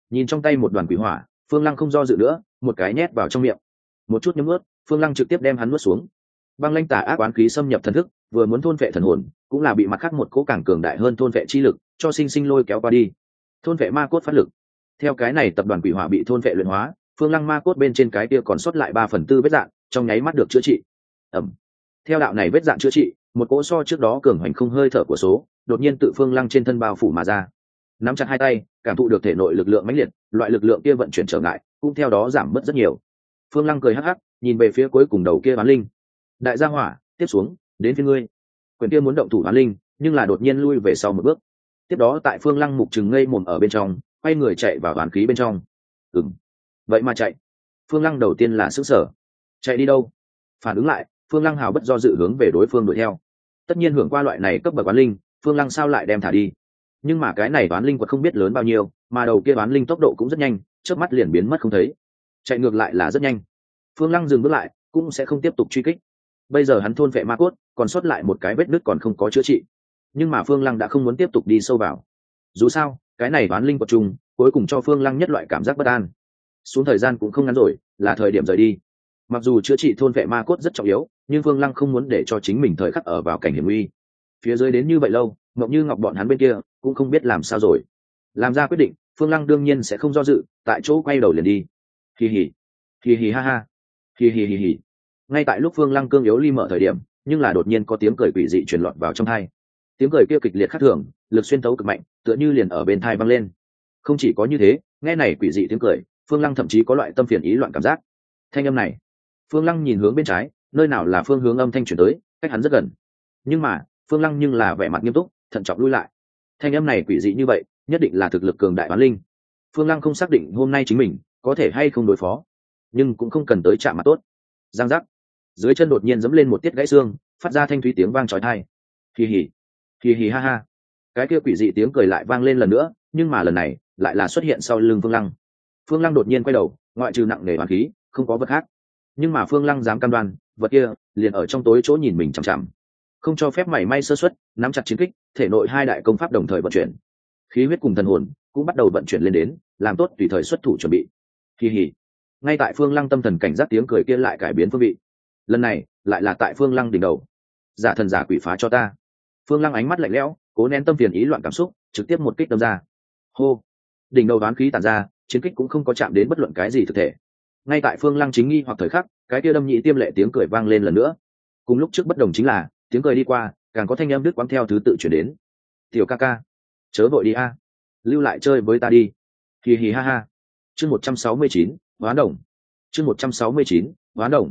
Nhìn trong tay một đoàn quỷ hỏa, Phương Lăng không do dự nữa, một cái nhét vào trong miệng. Một chút nhấm nuốt, Phương Lăng trực tiếp đem hắn nuốt xuống. Băng lãnh tà ác oán khí xâm nhập thần thức, vừa muốn thôn vệ thần hồn, cũng là bị mặt khác một cỗ càng cường đại hơn thôn vệ chi lực cho sinh sinh lôi kéo qua đi. Thôn vệ ma cốt phát lực. Theo cái này tập đoàn quỷ hỏa bị thôn vệ luyện hóa, Phương Lăng ma cốt bên trên cái kia còn sót lại 3/4 vết dạn, trong nháy mắt được chữa trị. Ẩm. Theo đạo này vết dạn chữa trị, một cỗ so trước đó cường hoành không hơi thở của số, đột nhiên tự Phương Lăng trên thân bao phủ mà ra. Nắm chặt hai tay, cảm thụ được thể nội lực lượng mãnh liệt, loại lực lượng kia vận chuyển trở ngại, cũng theo đó giảm bớt rất nhiều. Phương Lăng cười hắc hắc, nhìn về phía cuối cùng đầu kia oán linh. Đại gia hỏa, tiếp xuống, đến phía ngươi. Quyền kia muốn động thủ oán linh, nhưng là đột nhiên lui về sau một bước. Tiếp đó tại Phương Lăng mục trừng ngây mồm ở bên trong, quay người chạy vào oán khí bên trong. Vậy mà chạy. Phương Lăng đầu tiên là sửng sở. Chạy đi đâu? Phản ứng lại, Phương Lăng hào bất do dự hướng về đối phương đuổi theo. Tất nhiên hưởng qua loại này cấp bậc oán linh, Phương Lăng sao lại đem thả đi? Nhưng mà cái này oán linh quật không biết lớn bao nhiêu, mà đầu kia oán linh tốc độ cũng rất nhanh, chớp mắt liền biến mất không thấy. Chạy ngược lại là rất nhanh. Phương Lăng dừng bước lại, cũng sẽ không tiếp tục truy kích. Bây giờ hắn thôn vệ ma cốt, còn sót lại một cái vết nứt còn không có chữa trị. Nhưng mà Phương Lăng đã không muốn tiếp tục đi sâu vào. Dù sao, cái này oán linh quật trùng, cuối cùng cho Phương Lăng nhất loại cảm giác bất an. Xuống thời gian cũng không ngắn rồi, là thời điểm rời đi. Mặc dù chữa trị thôn vệ ma cốt rất trọng yếu, nhưng Phương Lăng không muốn để cho chính mình thời khắc ở vào cảnh hiểm nguy. Phía dưới đến như vậy lâu, Mộng Như Ngọc bọn hắn bên kia cũng không biết làm sao rồi. Làm ra quyết định, Phương Lăng đương nhiên sẽ không do dự, tại chỗ quay đầu liền đi. Hì hì ha ha, hì hì. Ngay tại lúc Phương Lăng cương yếu ly mở thời điểm, nhưng là đột nhiên có tiếng cười quỷ dị truyền lọt vào trong tai. Tiếng cười kia kịch liệt khác thường, lực xuyên tấu cực mạnh, tựa như liền ở bên tai vang lên. Không chỉ có như thế, nghe này quỷ dị tiếng cười, Phương Lăng thậm chí có loại tâm phiền ý loạn cảm giác. Thanh âm này, Phương Lăng nhìn hướng bên trái, nơi nào là phương hướng âm thanh truyền tới, cách hắn rất gần. Nhưng mà, Phương Lăng nhưng là vẻ mặt nghiêm túc, thận trọng lui lại. Thanh âm này quỷ dị như vậy, nhất định là thực lực cường đại oán linh. Phương Lăng không xác định hôm nay chính mình có thể hay không đối phó, nhưng cũng không cần tới chạm mặt tốt. Giang giác, dưới chân đột nhiên giẫm lên một tiết gãy xương, phát ra thanh thúy tiếng vang chói tai. Hì hì ha ha. Cái kia quỷ dị tiếng cười lại vang lên lần nữa, nhưng mà lần này lại là xuất hiện sau lưng Phương Lăng. Phương Lăng đột nhiên quay đầu, ngoại trừ nặng nề oán khí, không có vật khác. Nhưng mà Phương Lăng dám cam đoan, vật kia liền ở trong tối chỗ nhìn mình chằm chằm, không cho phép mảy may sơ suất, nắm chặt chiến kích, thể nội hai đại công pháp đồng thời vận chuyển, khí huyết cùng thần hồn cũng bắt đầu vận chuyển lên đến, làm tốt tùy thời xuất thủ chuẩn bị. Kỳ hỉ. Ngay tại Phương Lăng tâm thần cảnh giác tiếng cười kia lại cải biến phương vị. Lần này lại là tại Phương Lăng đỉnh đầu. Giả thần giả quỷ phá cho ta. Phương Lăng ánh mắt lạnh lẽo, cố nén tâm phiền ý loạn cảm xúc, trực tiếp một kích đâm ra. Hô. Đỉnh đầu đoán khí tản ra, chiến kích cũng không có chạm đến bất luận cái gì thực thể. Ngay tại Phương Lăng chính nghi hoặc thời khắc, cái kia đâm nhị tiêm lệ tiếng cười vang lên lần nữa. Cùng lúc trước bất đồng chính là, tiếng cười đi qua, càng có thanh âm đứt quãng theo thứ tự chuyển đến. Tiểu ca ca, chớ vội đi a, lưu lại chơi với ta đi. Hì hì ha ha. Chương 169, Hoán Đồng. Chương 169, Hoán Đồng.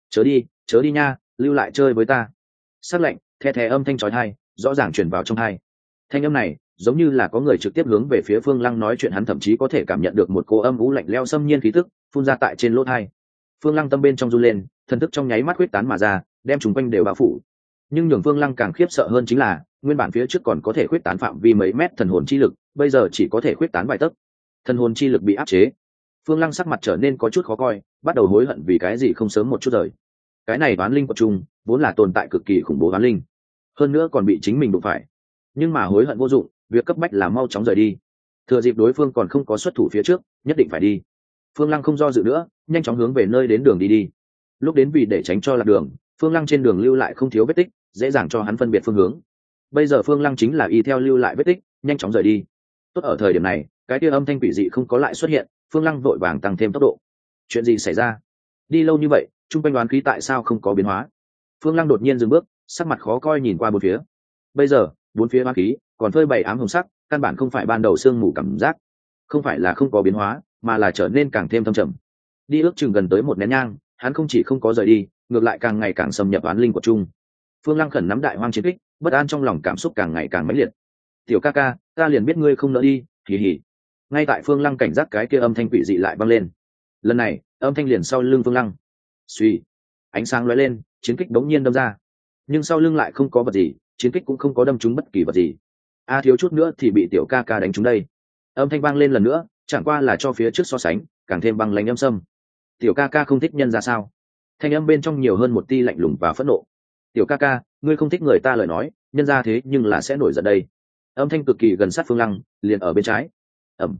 Chớ đi nha, lưu lại chơi với ta. Sắc lạnh, the thé âm thanh chói tai, rõ ràng truyền vào trong tai. Thanh âm này, giống như là có người trực tiếp hướng về phía Phương Lăng nói chuyện, hắn thậm chí có thể cảm nhận được một cô âm u lạnh lẽo xâm nhiên khí tức phun ra tại trên lỗ tai. Phương Lăng tâm bên trong run lên, thần thức trong nháy mắt huyết tán mà ra, đem chúng quanh đều bao phủ. Nhưng nhường Phương Lăng càng khiếp sợ hơn chính là, nguyên bản phía trước còn có thể khuyết tán phạm vi mấy mét thần hồn chi lực, bây giờ chỉ có thể khuyết tán vài tấc. Thần hồn chi lực bị áp chế. Phương Lăng sắc mặt trở nên có chút khó coi, bắt đầu hối hận vì cái gì không sớm một chút rời. Cái này oán linh của trung, vốn là tồn tại cực kỳ khủng bố oán linh, hơn nữa còn bị chính mình đụng phải. Nhưng mà hối hận vô dụng, việc cấp bách là mau chóng rời đi. Thừa dịp đối phương còn không có xuất thủ phía trước, nhất định phải đi. Phương Lăng không do dự nữa, nhanh chóng hướng về nơi đến đường đi. Lúc đến vì để tránh cho lạc đường, Phương Lăng trên đường lưu lại không thiếu vết tích, dễ dàng cho hắn phân biệt phương hướng. Bây giờ Phương Lăng chính là y theo lưu lại vết tích, nhanh chóng rời đi. Tốt ở thời điểm này, cái kia âm thanh quỷ dị không có lại xuất hiện, Phương Lăng vội vàng tăng thêm tốc độ. Chuyện gì xảy ra? Đi lâu như vậy, trung quanh đoán khí tại sao không có biến hóa? Phương Lăng đột nhiên dừng bước, sắc mặt khó coi nhìn qua bốn phía. Bây giờ, bốn phía đoán khí còn phơi bày ám hồng sắc, căn bản không phải ban đầu sương mù cảm giác, không phải là không có biến hóa, mà là trở nên càng thêm thâm trầm. Đi ước chừng gần tới một nén nhang, hắn không chỉ không có rời đi, ngược lại càng ngày càng xâm nhập oán linh của trung. Phương Lăng khẩn nắm đại hoang chiến kích, bất an trong lòng cảm xúc càng ngày càng mãnh liệt. Tiểu ca ca, ta liền biết ngươi không nỡ đi, hì hì. Ngay tại Phương Lăng cảnh giác, cái kia âm thanh quỷ dị lại vang lên. Lần này, âm thanh liền sau lưng Phương Lăng. Suy, ánh sáng lóe lên, chiến kích đống nhiên đâm ra. Nhưng sau lưng lại không có vật gì, chiến kích cũng không có đâm trúng bất kỳ vật gì. A thiếu chút nữa thì bị tiểu ca ca đánh trúng đây. Âm thanh vang lên lần nữa, chẳng qua là cho phía trước so sánh, càng thêm băng lãnh âm sâm. Tiểu ca ca không thích nhân ra sao? Thanh âm bên trong nhiều hơn một tia lạnh lùng và phẫn nộ. Tiểu ca ca, ngươi không thích người ta lời nói, nhân ra thế nhưng là sẽ nổi giận đây. Âm thanh cực kỳ gần sát Phương Lăng, liền ở bên trái. Ẩm.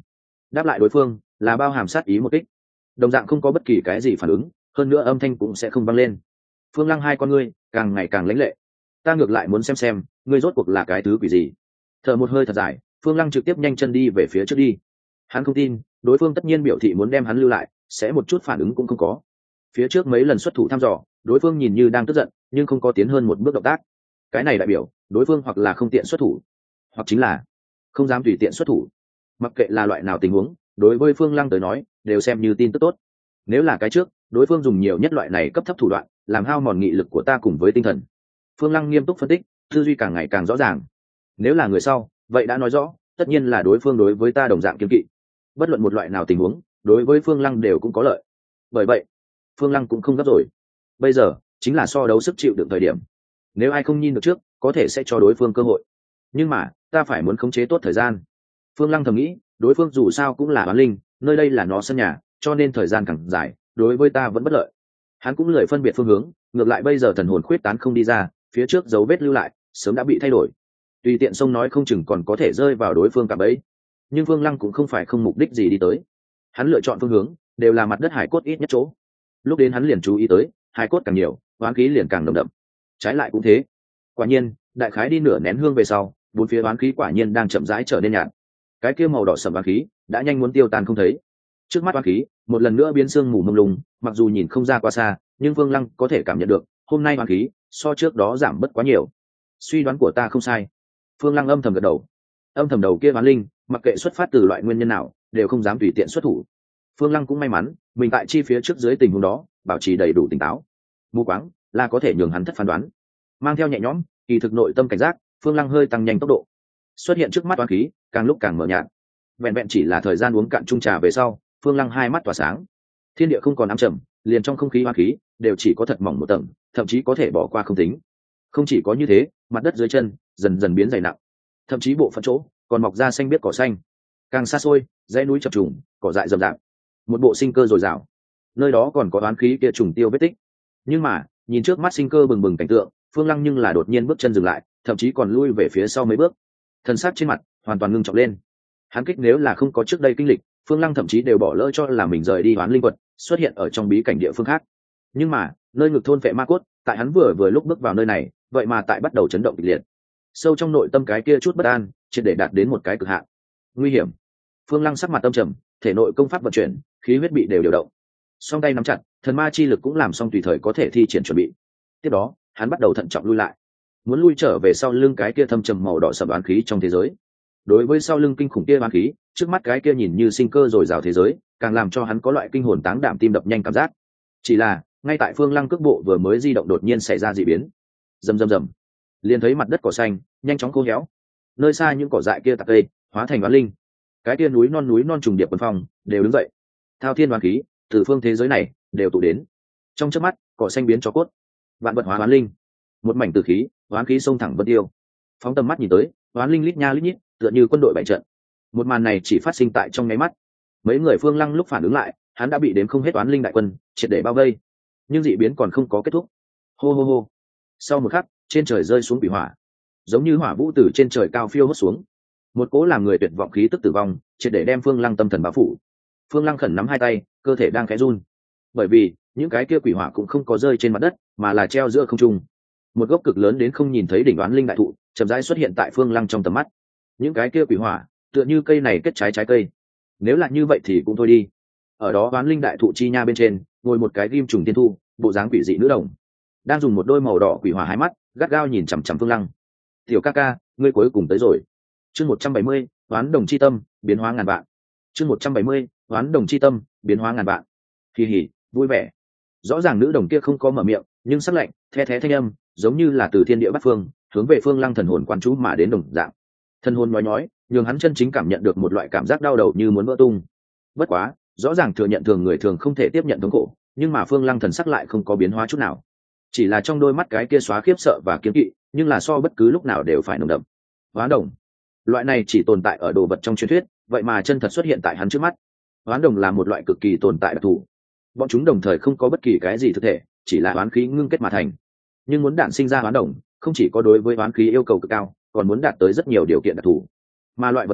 đáp lại đối phương là bao hàm sát ý một kích, đồng dạng không có bất kỳ cái gì phản ứng, hơn nữa âm thanh cũng sẽ không vang lên. Phương Lăng hai con ngươi càng ngày càng lãnh lệ. Ta ngược lại muốn xem ngươi rốt cuộc là cái thứ quỷ gì. Thở một hơi thật dài, Phương Lăng trực tiếp nhanh chân đi về phía trước đi. Hắn không tin đối phương tất nhiên biểu thị muốn đem hắn lưu lại, sẽ một chút phản ứng cũng không có. Phía trước mấy lần xuất thủ thăm dò, đối phương nhìn như đang tức giận nhưng không có tiến hơn một bước động tác. Cái này đại biểu đối phương hoặc là không tiện xuất thủ, hoặc chính là không dám tùy tiện xuất thủ. Mặc kệ là loại nào tình huống, đối với Phương Lăng tới nói đều xem như tin tức tốt. Nếu là cái trước, đối phương dùng nhiều nhất loại này cấp thấp thủ đoạn, làm hao mòn nghị lực của ta cùng với tinh thần. Phương Lăng nghiêm túc phân tích, tư duy càng ngày càng rõ ràng. Nếu là người sau, vậy đã nói rõ tất nhiên là đối phương đối với ta đồng dạng kiên kỵ. Bất luận một loại nào tình huống, đối với Phương Lăng đều cũng có lợi. Bởi vậy Phương Lăng cũng không gấp rồi. Bây giờ chính là so đấu sức chịu đựng thời điểm. Nếu ai không nhìn được trước, có thể sẽ cho đối phương cơ hội, nhưng mà ta phải muốn khống chế tốt thời gian. Phương Lăng thầm nghĩ, đối phương dù sao cũng là oán linh, nơi đây là nó sân nhà, cho nên thời gian càng dài đối với ta vẫn bất lợi. Hắn cũng lười phân biệt phương hướng, ngược lại bây giờ thần hồn khuyết tán không đi ra, phía trước dấu vết lưu lại sớm đã bị thay đổi, tùy tiện xông nói không chừng còn có thể rơi vào đối phương cả bẫy. Nhưng Phương Lăng cũng không phải không mục đích gì đi tới, hắn lựa chọn phương hướng đều là mặt đất hải cốt ít nhất chỗ. Lúc đến hắn liền chú ý tới, hải cốt càng nhiều oán khí liền càng nồng đậm. Trái lại cũng thế. Quả nhiên đại khái đi nửa nén hương về sau, bốn phía oán khí quả nhiên đang chậm rãi trở nên nhạt. Cái kia màu đỏ sẫm oán khí đã nhanh muốn tiêu tan không thấy. Trước mắt oán khí một lần nữa biến sương mù mông lung, mặc dù nhìn không ra quá xa, nhưng Phương Lăng có thể cảm nhận được hôm nay oán khí so trước đó giảm bớt quá nhiều. Suy đoán của ta không sai. Phương Lăng âm thầm gật đầu. Âm thầm đầu kia oán linh, mặc kệ xuất phát từ loại nguyên nhân nào, đều không dám tùy tiện xuất thủ. Phương Lăng cũng may mắn mình tại chi phía trước dưới tình huống đó bảo trì đầy đủ tỉnh táo. Mù quáng là có thể nhường hắn thất phán đoán. Mang theo nhẹ nhõm, kỳ thực nội tâm cảnh giác, Phương Lăng hơi tăng nhanh tốc độ. Xuất hiện trước mắt oán khí càng lúc càng mờ nhạt. Vẹn vẹn chỉ là thời gian uống cạn chung trà về sau, Phương Lăng hai mắt tỏa sáng. Thiên địa không còn ám trầm, liền trong không khí oán khí đều chỉ có thật mỏng một tầng, thậm chí có thể bỏ qua không tính. Không chỉ có như thế, mặt đất dưới chân dần dần biến dày nặng, thậm chí bộ phận chỗ còn mọc ra xanh biếc cỏ xanh. Càng xa xôi, dãy núi chập trùng, cỏ dại rậm rạp, một bộ sinh cơ dồi dào. Nơi đó còn có oán khí kia trùng tiêu vết tích. Nhưng mà nhìn trước mắt sinh cơ bừng bừng cảnh tượng, Phương Lăng nhưng là đột nhiên bước chân dừng lại, thậm chí còn lui về phía sau mấy bước. Thân xác trên mặt hoàn toàn ngưng trọng lên. Hắn kích nếu là không có trước đây kinh lịch, Phương Lăng thậm chí đều bỏ lỡ cho là mình rời đi oán linh quật, xuất hiện ở trong bí cảnh địa phương khác. Nhưng mà nơi ngực thôn vệ ma cốt, tại hắn vừa lúc bước vào nơi này, vậy mà tại bắt đầu chấn động kịch liệt. Sâu trong nội tâm cái kia chút bất an triệt để đạt đến một cái cực hạn. Nguy hiểm. Phương Lăng sắc mặt âm trầm, thể nội công pháp vận chuyển, khí huyết bị đều điều động, song tay nắm chặt, thần ma chi lực cũng làm xong tùy thời có thể thi triển chuẩn bị. Tiếp đó hắn bắt đầu thận trọng lui lại, muốn lui trở về sau lưng cái kia thâm trầm màu đỏ sẫm oán khí trong thế giới. Đối với sau lưng kinh khủng kia oán khí, trước mắt cái kia nhìn như sinh cơ dồi dào thế giới, càng làm cho hắn có loại kinh hồn táng đảm tim đập nhanh cảm giác. Chỉ là ngay tại Phương Lăng cước bộ vừa mới di động đột nhiên xảy ra dị biến. Rầm rầm rầm, liền thấy mặt đất cỏ xanh nhanh chóng khô héo, nơi xa những cỏ dại kia tạc cây hóa thành oán linh. Cái kia núi non trùng điệp quần phong đều đứng dậy, thao thiên oán khí từ phương thế giới này đều tụ đến. Trong chớp mắt cỏ xanh biến cho cốt, vạn vật hóa oán linh, một mảnh tử khí oán khí xông thẳng vân tiêu. Phóng tầm mắt nhìn tới, oán linh lít nha lít nhít, tựa như quân đội bại trận. Một màn này chỉ phát sinh tại trong nháy mắt. Mấy người Phương Lăng lúc phản ứng lại, hắn đã bị đếm không hết oán linh đại quân triệt để bao vây. Nhưng dị biến còn không có kết thúc. Hô hô hô. Sau một khắc, trên trời rơi xuống quỷ hỏa, giống như hỏa vũ từ trên trời cao phiêu hốt xuống. Một cỗ làm người tuyệt vọng khí tức tử vong triệt để đem Phương Lăng tâm thần bao phủ. Phương Lăng khẩn nắm hai tay, cơ thể đang khẽ run. Bởi vì những cái kia quỷ hỏa cũng không có rơi trên mặt đất, mà là treo giữa không trung. Một gốc cực lớn đến không nhìn thấy đỉnh oán linh đại thụ chậm rãi xuất hiện tại Phương Lăng trong tầm mắt. Những cái kia quỷ hỏa tựa như cây này kết trái cây. Nếu là như vậy thì cũng thôi đi. Ở đó oán linh đại thụ chi nha bên trên ngồi một cái ghim trùng tiên thu, bộ dáng quỷ dị nữ đồng, đang dùng một đôi màu đỏ quỷ hỏa hai mắt gắt gao nhìn chằm chằm Phương Lăng. Tiểu ca ca, ngươi cuối cùng tới rồi. Chương 170, oán đồng chi tâm biến hóa ngàn vạn. Chương 170, oán đồng chi tâm biến hóa ngàn vạn. Kỳ hỉ, vui vẻ. Rõ ràng nữ đồng kia không có mở miệng, nhưng sắc lạnh the thé thanh âm giống như là từ thiên địa bắt phương hướng về Phương Lăng thần hồn quan chú mà đến đồng dạng. Thần hồn nói nhường hắn chân chính cảm nhận được một loại cảm giác đau đầu như muốn vỡ tung. Bất quá rõ ràng thừa nhận thường người thường không thể tiếp nhận thống khổ, nhưng mà Phương Lăng thần sắc lại không có biến hóa chút nào, chỉ là trong đôi mắt cái kia xóa khiếp sợ và kiêng kỵ, nhưng là so bất cứ lúc nào đều phải nồng đậm. Oán đồng, loại này chỉ tồn tại ở đồ vật trong truyền thuyết, vậy mà chân thật xuất hiện tại hắn trước mắt. Oán đồng là một loại cực kỳ tồn tại đặc thù, bọn chúng đồng thời không có bất kỳ cái gì thực thể, chỉ là oán khí ngưng kết mà thành. Nhưng muốn đản sinh ra oán đồng, không chỉ có đối với oán khí yêu cầu cực cao, còn muốn đạt tới rất nhiều điều kiện đặc thù. Mà loại vật này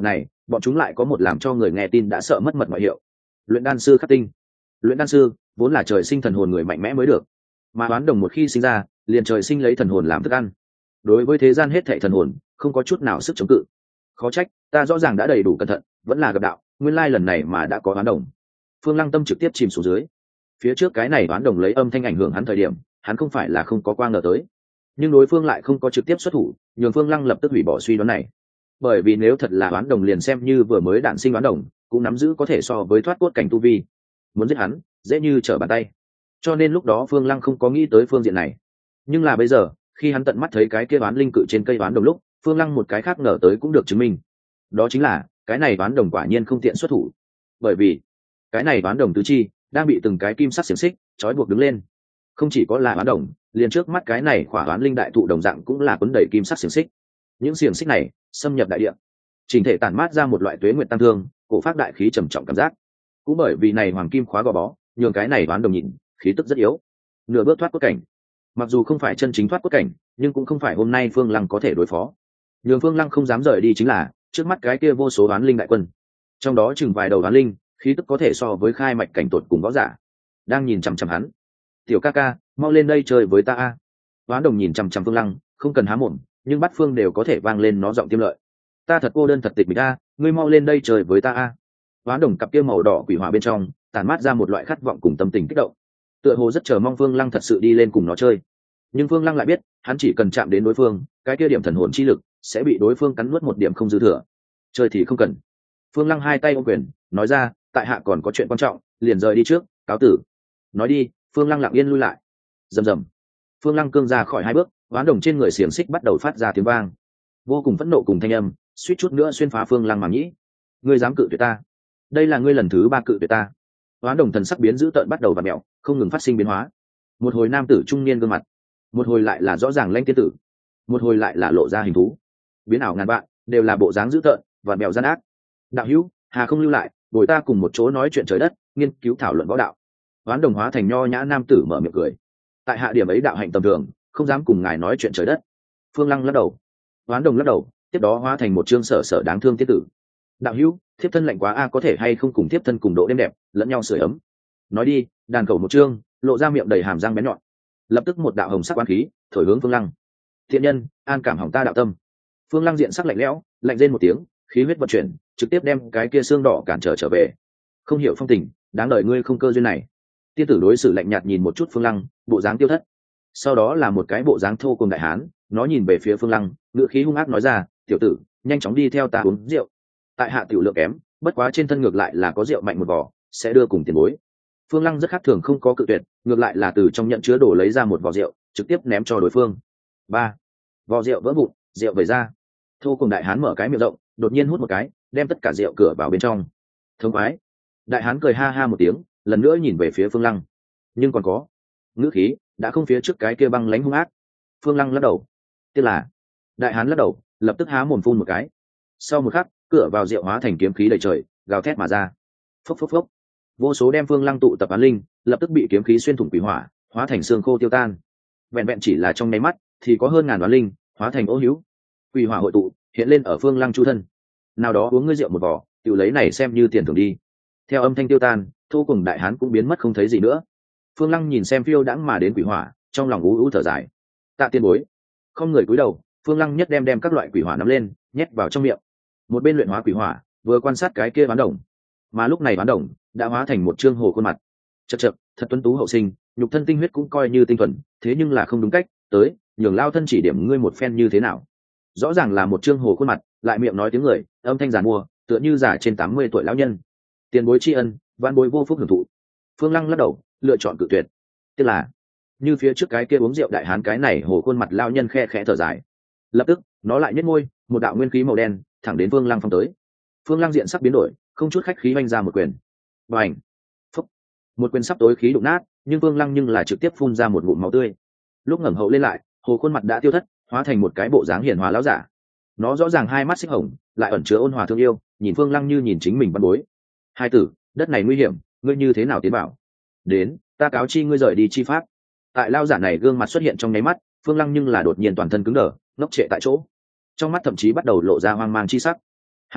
bọn chúng lại có một làm cho người nghe tin đã sợ mất mật ngoại hiệu: luyện đan sư khắc tinh. Luyện đan sư vốn là trời sinh thần hồn người mạnh mẽ mới được, mà oán đồng một khi sinh ra liền trời sinh lấy thần hồn làm thức ăn. Đối với thế gian hết thảy thần hồn không có chút nào sức chống cự. Khó trách ta rõ ràng đã đầy đủ cẩn thận, vẫn là gặp đạo, nguyên lai lần này mà đã có oán đồng. Phương Lăng tâm trực tiếp chìm xuống dưới. Phía trước cái này oán đồng lấy âm thanh ảnh hưởng hắn thời điểm, hắn không phải là không có qua ngờ tới, nhưng đối phương lại không có trực tiếp xuất thủ, nhường Phương Lăng lập tức hủy bỏ suy đoán này. Bởi vì nếu thật là oán đồng, liền xem như vừa mới đản sinh oán đồng cũng nắm giữ có thể so với thoát cốt cảnh tu vi, muốn giết hắn dễ như trở bàn tay. Cho nên lúc đó Phương Lăng không có nghĩ tới phương diện này. Nhưng là bây giờ, khi hắn tận mắt thấy cái kia oán linh cự trên cây oán đồng lúc, Phương Lăng một cái khác ngờ tới cũng được chứng minh. Đó chính là cái này oán đồng quả nhiên không tiện xuất thủ, bởi vì cái này oán đồng tứ chi đang bị từng cái kim sắc xiềng xích trói buộc đứng lên. Không chỉ có là oán đồng, liền trước mắt cái này khỏa oán linh đại thụ đồng dạng cũng là quấn đầy kim sắc xiềng xích. Những xiềng xích này xâm nhập đại địa, chỉnh thể tản mát ra một loại tuế nguyện tăng thương, cổ phát đại khí trầm trọng cảm giác. Cũng bởi vì này hoàng kim khóa gò bó, nhường cái này oán đồng nhìn khí tức rất yếu, nửa bước thoát cốt cảnh. Mặc dù không phải chân chính thoát cốt cảnh, nhưng cũng không phải hôm nay Phương Lăng có thể đối phó. Nhường Phương Lăng không dám rời đi chính là trước mắt cái kia vô số oán linh đại quân, trong đó chừng vài đầu oán linh khí tức có thể so với khai mạch cảnh tột cùng võ giả, đang nhìn chằm chằm hắn. Tiểu ca ca, mau lên đây chơi với ta a. Oán đồng nhìn chằm chằm Phương Lăng, không cần há mồm, nhưng bắt phương đều có thể vang lên nó giọng tiêm lợi. Ta thật cô đơn thật tịch mịch a, ngươi mau lên đây chơi với ta a. Oán đồng cặp kia màu đỏ quỷ hỏa bên trong tản mát ra một loại khát vọng cùng tâm tình kích động, tựa hồ rất chờ mong Phương Lăng thật sự đi lên cùng nó chơi. Nhưng Phương Lăng lại biết, hắn chỉ cần chạm đến đối phương, cái kia điểm thần hồn chi lực sẽ bị đối phương cắn nuốt một điểm không dư thừa. Chơi thì không cần. Phương Lăng hai tay ôm quyền, nói ra, tại hạ còn có chuyện quan trọng, liền rời đi trước, cáo tử. Nói đi, Phương Lăng lặng yên lui lại. Rầm rầm. Phương Lăng cương ra khỏi hai bước, oán đồng trên người xiềng xích bắt đầu phát ra tiếng vang, vô cùng phẫn nộ cùng thanh âm, suýt chút nữa xuyên phá Phương Lăng màng nhĩ. Ngươi dám cự tuyệt ta? Đây là ngươi lần thứ 3 cự tuyệt ta. Oán đồng thần sắc biến dữ tợn bắt đầu vặn mèo, không ngừng phát sinh biến hóa. Một hồi nam tử trung niên gương mặt, một hồi lại là rõ ràng lãnh tiên tử, một hồi lại là lộ ra hình thú, biến ảo ngàn vạn, đều là bộ dáng dữ tợn và mèo gian ác. Đạo hữu, hà không lưu lại, bồi ta cùng một chỗ nói chuyện trời đất, nghiên cứu thảo luận võ đạo. Oán đồng hóa thành nho nhã nam tử mở miệng cười. Tại hạ điểm ấy đạo hạnh tầm thường, không dám cùng ngài nói chuyện trời đất. Phương Lăng lắc đầu. Oán đồng lắc đầu, tiếp đó hóa thành một trương sở sở đáng thương tiết tử. Đạo hữu, thiếp thân lạnh quá a, có thể hay không cùng thiếp thân cùng độ đêm đẹp, lẫn nhau sưởi ấm. Nói đi, đàn khẩu một trương, lộ ra miệng đầy hàm răng bén nhọn. Lập tức một đạo hồng sắc oán khí thổi hướng Phương Lăng. Thiện nhân, an cảm hỏng ta đạo tâm. Phương Lăng diện sắc lạnh lẽo, lạnh rên một tiếng, khí huyết vận chuyển, trực tiếp đem cái kia xương đỏ cản trở về. Không hiểu phong tình, đáng đợi ngươi không cơ duyên này. Tiên tử đối xử lạnh nhạt nhìn một chút Phương Lăng, bộ dáng tiêu thất. Sau đó là một cái bộ dáng thô cùng đại hán, nó nhìn về phía Phương Lăng, ngữ khí hung ác nói ra, tiểu tử, nhanh chóng đi theo ta uống rượu. Tại hạ tiểu lượng kém, bất quá trên thân ngược lại là có rượu mạnh một vỏ, sẽ đưa cùng tiền bối. Phương Lăng rất khác thường, không có cự tuyệt, ngược lại là từ trong nhận chứa đồ lấy ra một vỏ rượu, trực tiếp ném cho đối phương. Ba, vỏ rượu vỡ vụn, rượu vẩy ra. Thô cùng đại hán mở cái miệng rộng, đột nhiên hút một cái, đem tất cả rượu cửa vào bên trong. Thống khoái. Đại hán cười ha ha một tiếng, lần nữa nhìn về phía Phương Lăng. Nhưng còn có, ngữ khí đã không phía trước cái kia băng lãnh hung ác. Phương Lăng lắc đầu. Tiếc là, đại hán lắc đầu, lập tức há mồm phun một cái. Sau một khắc, cửa vào rượu hóa thành kiếm khí đầy trời, gào thét mà ra. Phốc phốc phốc. Vô số đem Phương Lăng tụ tập án linh, lập tức bị kiếm khí xuyên thủng quỷ hỏa, hóa thành xương khô tiêu tan. Vẹn vẹn chỉ là trong nháy mắt, thì có hơn ngàn án linh hóa thành ô hữu. Quỷ hỏa hội tụ, hiện lên ở Phương Lăng chu thân. Nào đó uống ngươi rượu một vỏ, tiểu lấy này xem như tiền thưởng đi. Theo âm thanh tiêu tan, Thu cùng đại hán cũng biến mất không thấy gì nữa. Phương Lăng nhìn xem phiêu đãng mà đến quỷ hỏa, trong lòng ú ú thở dài. Tạ tiên bối. Không người cúi đầu, Phương Lăng nhất đem các loại quỷ hỏa nắm lên, nhét vào trong miệng. Một bên luyện hóa quỷ hỏa, vừa quan sát cái kia bán đồng. Mà lúc này bán đồng đã hóa thành một trương hồ khuôn mặt. Chậc chậc, thật tuấn tú hậu sinh, nhục thân tinh huyết cũng coi như tinh thuần, thế nhưng là không đúng cách, tới, nhường lao thân chỉ điểm ngươi một phen như thế nào. Rõ ràng là một trương hồ khuôn mặt, lại miệng nói tiếng người, âm thanh giàn mua, tựa như già trên 80 tuổi lão nhân. Tiền bối tri ân, vạn bối vô phúc hưởng thụ. Phương Lăng lắc đầu, lựa chọn cự tuyệt. Tức là, như phía trước cái kia uống rượu đại hán, cái này hồ khuôn mặt lão nhân khe khẽ thở dài. Lập tức, nó lại nhếch môi, một đạo nguyên khí màu đen thẳng đến Phương Lăng phong tới. Phương Lăng diện sắc biến đổi, không chút khách khí vung ra một quyền. Bành! Phúc! Một quyền sắp tối khí đụng nát, nhưng Phương Lăng là trực tiếp phun ra một ngụm máu tươi. Lúc ngẩng hậu lên lại, hồ khuôn mặt đã tiêu thất, hóa thành một cái bộ dáng hiền hòa lão giả. Nó rõ ràng hai mắt xích hồng, lại ẩn chứa ôn hòa thương yêu, nhìn Phương Lăng như nhìn chính mình văn bối. Hai tử, đất này nguy hiểm, ngươi như thế nào tiến bảo? Đến, ta cáo chi ngươi rời đi chi pháp. Tại lão giả này gương mặt xuất hiện trong nháy mắt, Phương Lăng là đột nhiên toàn thân cứng đờ, ngốc trệ tại chỗ, trong mắt thậm chí bắt đầu lộ ra hoang mang chi sắc. Hai tử,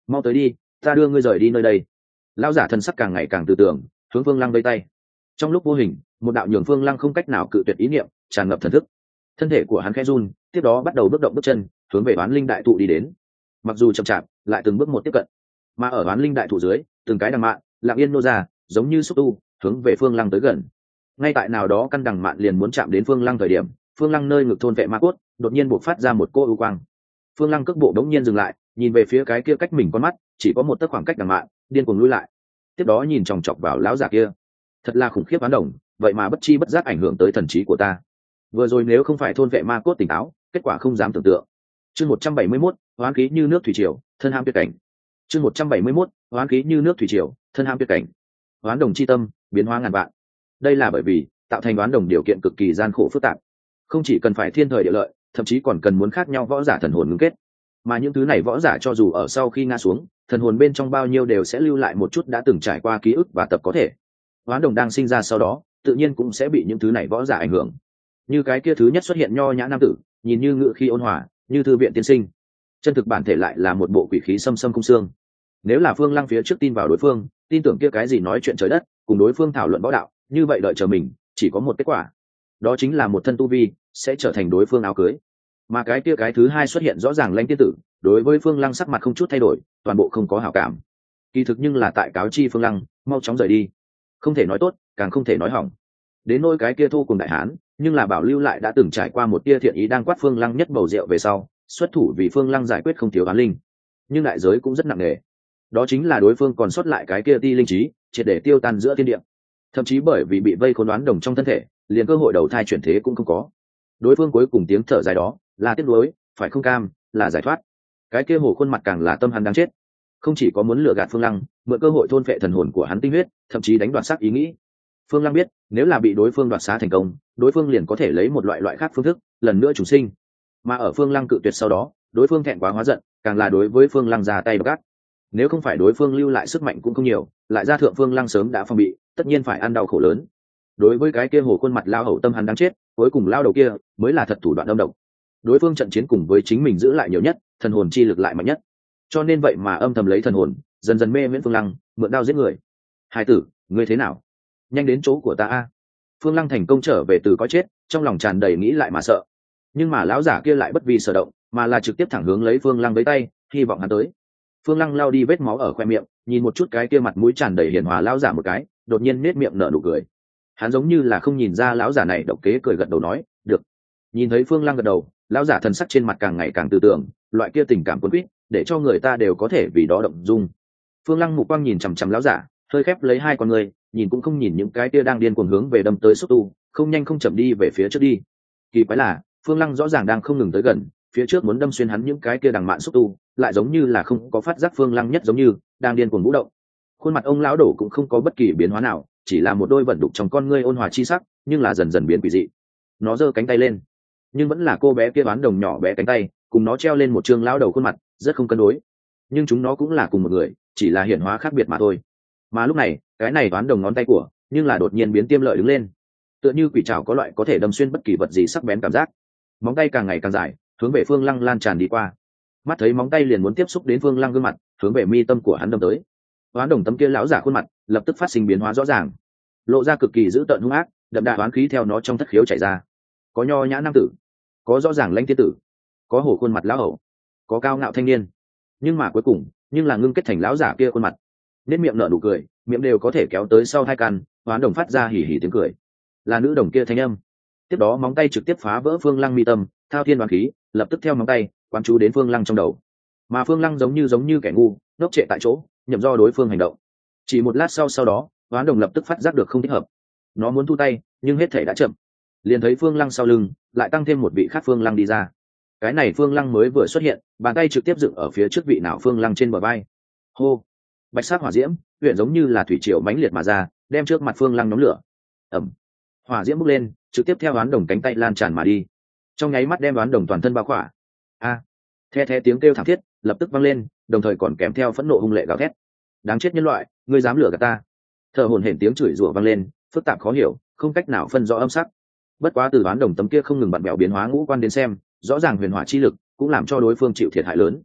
mau tới đi, ta đưa ngươi rời đi nơi đây. Lão giả thân sắc càng ngày càng từ tưởng, hướng Phương Lăng vây tay. Trong lúc vô hình, một đạo nhường Phương Lăng không cách nào cự tuyệt ý niệm tràn ngập thần thức. Thân thể của hắn khẽ run, tiếp đó bắt đầu bước động bước chân, hướng về Oán Linh đại thụ đi đến. Mặc dù chậm chạp, lại từng bước một tiếp cận. Mà ở Oán Linh đại thụ dưới, từng cái đằng mạn lặng yên nô ra, giống như xúc tu, hướng về Phương Lăng tới gần. Ngay tại nào đó căn đằng mạn liền muốn chạm đến Phương Lăng thời điểm, Phương Lăng nơi ngực thôn vệ ma cốt, đột nhiên bộc phát ra một cô ưu quang. Phương Lăng cước bộ đống nhiên dừng lại, nhìn về phía cái kia cách mình con mắt chỉ có một tấc khoảng cách đằng mạn, điên cuồng lùi lại. Tiếp đó nhìn chòng chọc vào lão giả kia, thật là khủng khiếp Oán Đồng, vậy mà bất chi bất giác ảnh hưởng tới thần trí của ta. Vừa rồi nếu không phải thôn vệ ma cốt tỉnh táo, kết quả không dám tưởng tượng. Chương 171, oán khí như nước thủy triều, thân ham tuyệt cảnh. Chương 171, oán khí như nước thủy triều, thân ham tuyệt cảnh. Oán đồng chi tâm, biến hóa ngàn vạn. Đây là bởi vì tạo thành oán đồng điều kiện cực kỳ gian khổ phức tạp, không chỉ cần phải thiên thời địa lợi, thậm chí còn cần muốn khác nhau võ giả thần hồn ngưng kết. Mà những thứ này võ giả cho dù ở sau khi ngã xuống, thần hồn bên trong bao nhiêu đều sẽ lưu lại một chút đã từng trải qua ký ức và tập có thể. Oán đồng đang sinh ra sau đó, tự nhiên cũng sẽ bị những thứ này võ giả ảnh hưởng. Như cái kia thứ nhất xuất hiện nho nhã nam tử, nhìn như ngự khi ôn hòa, như thư viện tiên sinh, chân thực bản thể lại là một bộ quỷ khí xâm xâm cung xương. Nếu là Phương Lăng phía trước tin vào đối phương, tin tưởng kia cái gì nói chuyện trời đất, cùng đối phương thảo luận võ đạo, như vậy đợi chờ mình chỉ có một kết quả, đó chính là một thân tu vi sẽ trở thành đối phương áo cưới. Mà cái kia cái thứ hai xuất hiện rõ ràng lãnh tiên tử, đối với Phương Lăng sắc mặt không chút thay đổi, toàn bộ không có hảo cảm. Kỳ thực nhưng là tại cáo chi Phương Lăng mau chóng rời đi, không thể nói tốt, càng không thể nói hỏng. Đến nôi cái kia thu cùng đại hán, nhưng là bảo lưu lại đã từng trải qua một tia thiện ý đang quát Phương Lăng nhất bầu rượu về sau, xuất thủ vì Phương Lăng giải quyết không thiếu oán linh. Nhưng đại giới cũng rất nặng nề, đó chính là đối phương còn sót lại cái kia ti linh trí, triệt để tiêu tan giữa thiên địa. Thậm chí bởi vì bị vây khốn đoán đồng trong thân thể, liền cơ hội đầu thai chuyển thế cũng không có. Đối phương cuối cùng tiếng thở dài đó là tiếc nuối, phải không cam, là giải thoát. Cái kia hồ khuôn mặt càng là tâm hắn đáng chết, không chỉ có muốn lừa gạt Phương Lăng, mượn cơ hội thôn phệ thần hồn của hắn tinh huyết, thậm chí đánh đoạt xác ý nghĩ. Phương Lăng biết, nếu là bị đối phương đoạt xá thành công, đối phương liền có thể lấy một loại khác phương thức lần nữa trùng sinh. Mà ở Phương Lăng cự tuyệt sau đó, đối phương thẹn quá hóa giận, càng là đối với Phương Lăng ra tay gắt. Nếu không phải đối phương lưu lại sức mạnh cũng không nhiều, lại ra thượng Phương Lăng sớm đã phòng bị, tất nhiên phải ăn đau khổ lớn. Đối với cái kia hồ khuôn mặt lao hầu tâm hắn đáng chết, cuối cùng lao đầu kia mới là thật thủ đoạn âm độc. Đối phương trận chiến cùng với chính mình giữ lại nhiều nhất, thần hồn chi lực lại mạnh nhất, cho nên vậy mà âm thầm lấy thần hồn, dần dần mê miễn Phương Lăng, mượn đao giết người. Hai tử, ngươi thế nào? Nhanh đến chỗ của ta a! Phương Lăng thành công trở về từ có chết, trong lòng tràn đầy nghĩ lại mà sợ. Nhưng mà lão giả kia lại bất vi sở động, mà là trực tiếp thẳng hướng lấy Phương Lăng với tay, hy vọng hắn tới. Phương Lăng lao đi vết máu ở khoe miệng, nhìn một chút cái kia mặt mũi tràn đầy hiền hòa lão giả một cái, đột nhiên nết miệng nở nụ cười. Hắn giống như là không nhìn ra lão giả này độc kế, cười gật đầu nói, "Được." Nhìn thấy Phương Lăng gật đầu, lão giả thần sắc trên mặt càng ngày càng tư tưởng, loại kia tình cảm cuốn quýt, để cho người ta đều có thể vì đó động dung. Phương Lăng mục quang nhìn chằm chằm lão giả, hơi khép lấy hai con người, nhìn cũng không nhìn những cái kia đang điên cuồng hướng về đâm tới xúc tu, không nhanh không chậm đi về phía trước đi. Kỳ quái là, Phương Lăng rõ ràng đang không ngừng tới gần, phía trước muốn đâm xuyên hắn những cái kia đằng mạn xúc tu, lại giống như là không có phát giác Phương Lăng nhất giống như đang điên cuồng vũ động. Khuôn mặt ông lão đổ cũng không có bất kỳ biến hóa nào, chỉ là một đôi vận đục trong con ngươi ôn hòa chi sắc, nhưng là dần dần biến quỷ dị. Nó giơ cánh tay lên, nhưng vẫn là cô bé kia bán đồng nhỏ bé cánh tay, cùng nó treo lên một trương lão đầu khuôn mặt, rất không cân đối. Nhưng chúng nó cũng là cùng một người, chỉ là hiển hóa khác biệt mà thôi. Mà lúc này, cái này bán đồng ngón tay của, nhưng là đột nhiên biến tiêm lợi đứng lên, tựa như quỷ trảo có loại có thể đâm xuyên bất kỳ vật gì sắc bén cảm giác. Móng tay càng ngày càng dài, hướng về Phương Lăng lan tràn đi qua. Mắt thấy móng tay liền muốn tiếp xúc đến Phương Lăng gương mặt, hướng về mi tâm của hắn đâm tới. Hoán đồng tấm kia lão giả khuôn mặt lập tức phát sinh biến hóa rõ ràng, lộ ra cực kỳ dữ tợn hung ác, đậm đà oán khí theo nó trong thất khiếu chảy ra. Có nho nhã nam tử, có rõ ràng lãnh tiên tử, có hổ khuôn mặt lão hậu, có cao ngạo thanh niên, nhưng mà cuối cùng, nhưng là ngưng kết thành lão giả kia khuôn mặt. Nét miệng nở nụ cười, miệng đều có thể kéo tới sau hai căn, Hoán đồng phát ra hỉ hỉ tiếng cười, là nữ đồng kia thanh âm. Tiếp đó móng tay trực tiếp phá vỡ Phương Lăng mi tâm, thao thiên oán khí lập tức theo móng tay quán chú đến Phương Lăng trong đầu. Mà Phương Lăng giống như kẻ ngu, ngốc trệ tại chỗ, nhậm do đối phương hành động. Chỉ một lát sau đó, Hoán đồng lập tức phát giác được không thích hợp, nó muốn thu tay, nhưng hết thể đã chậm. Liền thấy Phương Lăng sau lưng lại tăng thêm một vị khác Phương Lăng đi ra. Cái này Phương Lăng mới vừa xuất hiện, bàn tay trực tiếp dựng ở phía trước vị nào Phương Lăng trên bờ vai. Hô! Bạch sắc hỏa diễm huyện giống như là thủy triều mãnh liệt mà ra, đem trước mặt Phương Lăng nhóm lửa. Ẩm! Hỏa diễm bốc lên, trực tiếp theo Hoán đồng cánh tay lan tràn mà đi, trong nháy mắt đem Hoán đồng toàn thân bao khỏa. A! The tiếng kêu thảm thiết lập tức vang lên, đồng thời còn kèm theo phẫn nộ hung lệ gào thét. Đáng chết nhân loại, ngươi dám lừa gạt ta! Thở hổn hển tiếng chửi rủa vang lên, phức tạp khó hiểu, không cách nào phân rõ âm sắc. Bất quá từ Hoán đồng tấm kia không ngừng bặn bẹo biến hóa ngũ quan đến xem, rõ ràng huyền hỏa chi lực cũng làm cho đối phương chịu thiệt hại lớn.